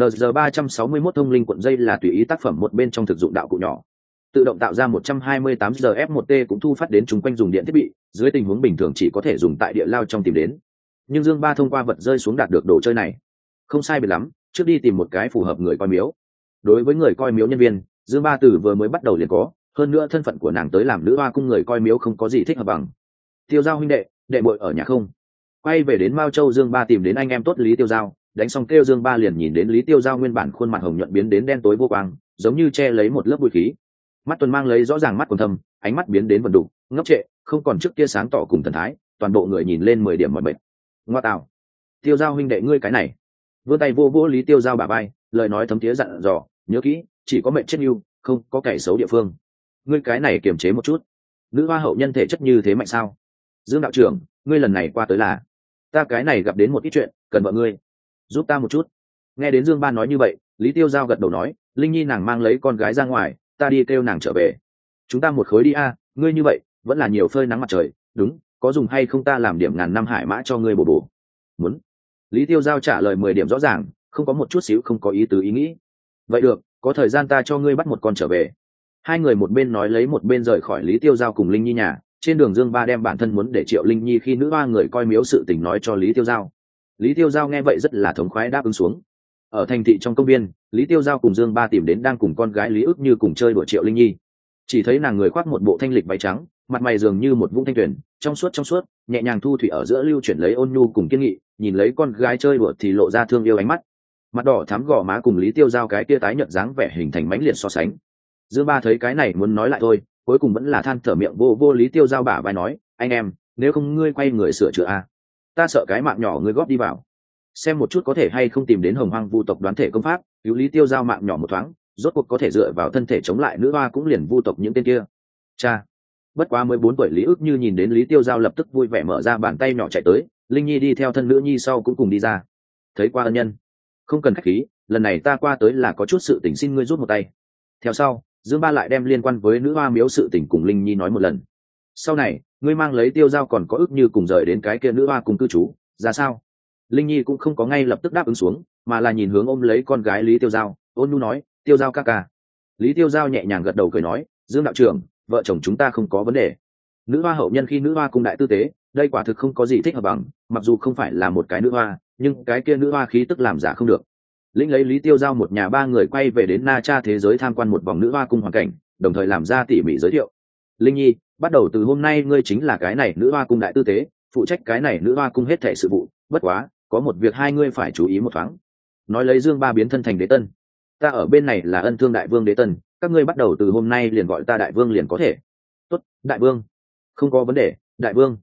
NG361 thông linh cuộn dây là tùy ý tác phẩm một bên trong thực dụng đạo cụ nhỏ. Tự động tạo ra 128 GF1T cũng thu phát đến chúng quanh dùng điện thiết bị, dưới tình huống bình thường chỉ có thể dùng tại địa lao trong tìm đến. Nhưng Dương Ba thông qua vật rơi xuống đạt được đồ chơi này. Không sai biệt lắm, trước đi tìm một cái phù hợp người coi miếu. Đối với người coi miếu nhân viên, Dương Ba từ vừa mới bắt đầu liền có, hơn nữa thân phận của nàng tới làm nữ hoa cung người coi miếu không có gì thích hợp bằng. Tiêu Giao huynh đệ, đệ muội ở nhà không? Quay về đến Mao Châu, Dương Ba tìm đến anh em tốt Lý Tiêu Giao, đánh xong kêu Dương Ba liền nhìn đến Lý Tiêu Giao nguyên bản khuôn mặt hồng nhuận biến đến đen tối vô quang, giống như che lấy một lớp bụi khí. Mắt tuần mang lấy rõ ràng mắt còn thâm, ánh mắt biến đến vần đục, ngốc trệ, không còn trước kia sáng tỏ cùng thần thái, toàn bộ người nhìn lên 10 điểm mọi bệnh. Ngoa tạo, Tiêu Giao huynh đệ ngươi cái này. Vươn tay vô vỗ Lý Tiêu Giao bả vai, lời nói thấm thía dặn dò, nhớ kỹ, chỉ có mệnh chết yêu, không có kẻ xấu địa phương. Ngươi cái này kiềm chế một chút. Nữ hoa hậu nhân thể chất như thế mạnh sao? Dương đạo trưởng, ngươi lần này qua tới là ta cái này gặp đến một ít chuyện, cần vợ ngươi giúp ta một chút. Nghe đến Dương Ba nói như vậy, Lý Tiêu Giao gật đầu nói, Linh Nhi nàng mang lấy con gái ra ngoài, ta đi kêu nàng trở về. Chúng ta một khối đi a, ngươi như vậy vẫn là nhiều phơi nắng mặt trời. Đúng, có dùng hay không ta làm điểm ngàn năm hải mã cho ngươi bổ bổ. Muốn. Lý Tiêu Giao trả lời 10 điểm rõ ràng, không có một chút xíu không có ý tứ ý nghĩ. Vậy được, có thời gian ta cho ngươi bắt một con trở về. Hai người một bên nói lấy một bên rời khỏi Lý Tiêu Giao cùng Linh Nhi nhà. Trên đường Dương Ba đem bản thân muốn để Triệu Linh Nhi khi nữ hoa người coi miếu sự tình nói cho Lý Tiêu Giao. Lý Tiêu Giao nghe vậy rất là thống khoái đáp ứng xuống. Ở thành thị trong công viên, Lý Tiêu Giao cùng Dương Ba tìm đến đang cùng con gái Lý Ước Như cùng chơi đùa Triệu Linh Nhi. Chỉ thấy nàng người khoác một bộ thanh lịch váy trắng, mặt mày dường như một vũng thanh tuyển, trong suốt, nhẹ nhàng thu thủy ở giữa lưu chuyển lấy ôn nhu cùng kiên nghị, nhìn lấy con gái chơi đùa thì lộ ra thương yêu ánh mắt. Mặt đỏ thắm gò má cùng Lý Tiêu Giao cái kia tái nhợt dáng vẻ hình thành mãnh liệt so sánh. Dương Ba thấy cái này muốn nói lại thôi, cuối cùng vẫn là than thở miệng vô Lý Tiêu Giao bả vai nói, anh em, nếu không ngươi quay người sửa chữa a, ta sợ cái mạng nhỏ ngươi góp đi vào, xem một chút có thể hay không tìm đến Hồng Hoang vu tộc đoán thể công pháp cứu Lý Tiêu Giao mạng nhỏ một thoáng, rốt cuộc có thể dựa vào thân thể chống lại nữ hoa cũng liền vu tộc những tên kia. Cha, bất quá 14 tuổi Lý Ước Như nhìn đến Lý Tiêu Giao lập tức vui vẻ mở ra bàn tay nhỏ chạy tới, Linh Nhi đi theo thân nữ nhi sau cũng cùng đi ra. Thấy qua ân nhân, không cần khách khí, lần này ta qua tới là có chút sự tình xin ngươi rút một tay. Theo sau, Dương Ba lại đem liên quan với nữ hoa miếu sự tình cùng Linh Nhi nói một lần. Sau này, ngươi mang lấy Tiêu Giao còn có Ước Như cùng rời đến cái kia nữ hoa cùng cư trú, ra sao? Linh Nhi cũng không có ngay lập tức đáp ứng xuống, mà là nhìn hướng ôm lấy con gái Lý Tiêu Giao, ôn nhu nói, Tiêu Giao ca ca. Lý Tiêu Giao nhẹ nhàng gật đầu cười nói, Dương đạo trưởng, vợ chồng chúng ta không có vấn đề. Nữ hoa hậu nhân khi nữ hoa cung đại tư tế, đây quả thực không có gì thích hợp bằng, mặc dù không phải là một cái nữ hoa, nhưng cái kia nữ hoa khí tức làm giả không được. Lĩnh lấy Lý Tiêu Giao một nhà ba người quay về đến Na Cha thế giới tham quan một vòng nữ hoa cung hoàn cảnh, đồng thời làm ra tỉ mỉ giới thiệu. Linh Nhi, bắt đầu từ hôm nay ngươi chính là cái này nữ hoa cung đại tư tế, phụ trách cái này nữ hoa cung hết thảy sự vụ, bất quá, có một việc hai ngươi phải chú ý một thoáng. Nói lấy Dương Ba biến thân thành Đế Tân. Ta ở bên này là Ân Thương đại vương Đế Tân, các ngươi bắt đầu từ hôm nay liền gọi ta đại vương liền có thể. Tốt, đại vương. Không có vấn đề, đại vương.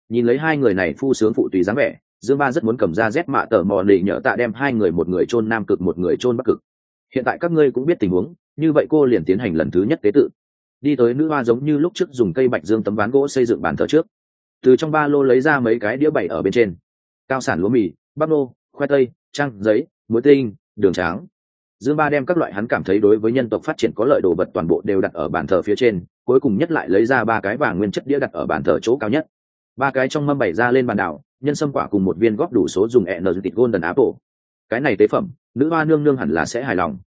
Nhìn lấy hai người này phu sướng phụ tùy dáng vẻ, Dương Ba rất muốn cầm ra rét mạ tờ mò nỉ nhỡ tạ đem hai người, một người chôn nam cực một người chôn bắc cực. Hiện tại các ngươi cũng biết tình huống, như vậy cô liền tiến hành lần thứ nhất tế tự. Đi tới nữ hoa giống như lúc trước dùng cây bạch dương tấm ván gỗ xây dựng bàn thờ trước, từ trong ba lô lấy ra mấy cái đĩa bày ở bên trên, cao sản lúa mì, bắp nô, khoai tây, trang giấy, muối tinh, đường trắng. Dương Ba đem các loại hắn cảm thấy đối với nhân tộc phát triển có lợi đồ vật toàn bộ đều đặt ở bàn thờ phía trên, cuối cùng nhất lại lấy ra ba cái vàng nguyên chất đĩa đặt ở bàn thờ chỗ cao nhất. Ba cái trong mâm bày ra lên bàn đảo, nhân sâm quả cùng một viên góp đủ số dùng thịt golden apple. Cái này tế phẩm, nữ hoa nương nương hẳn là sẽ hài lòng.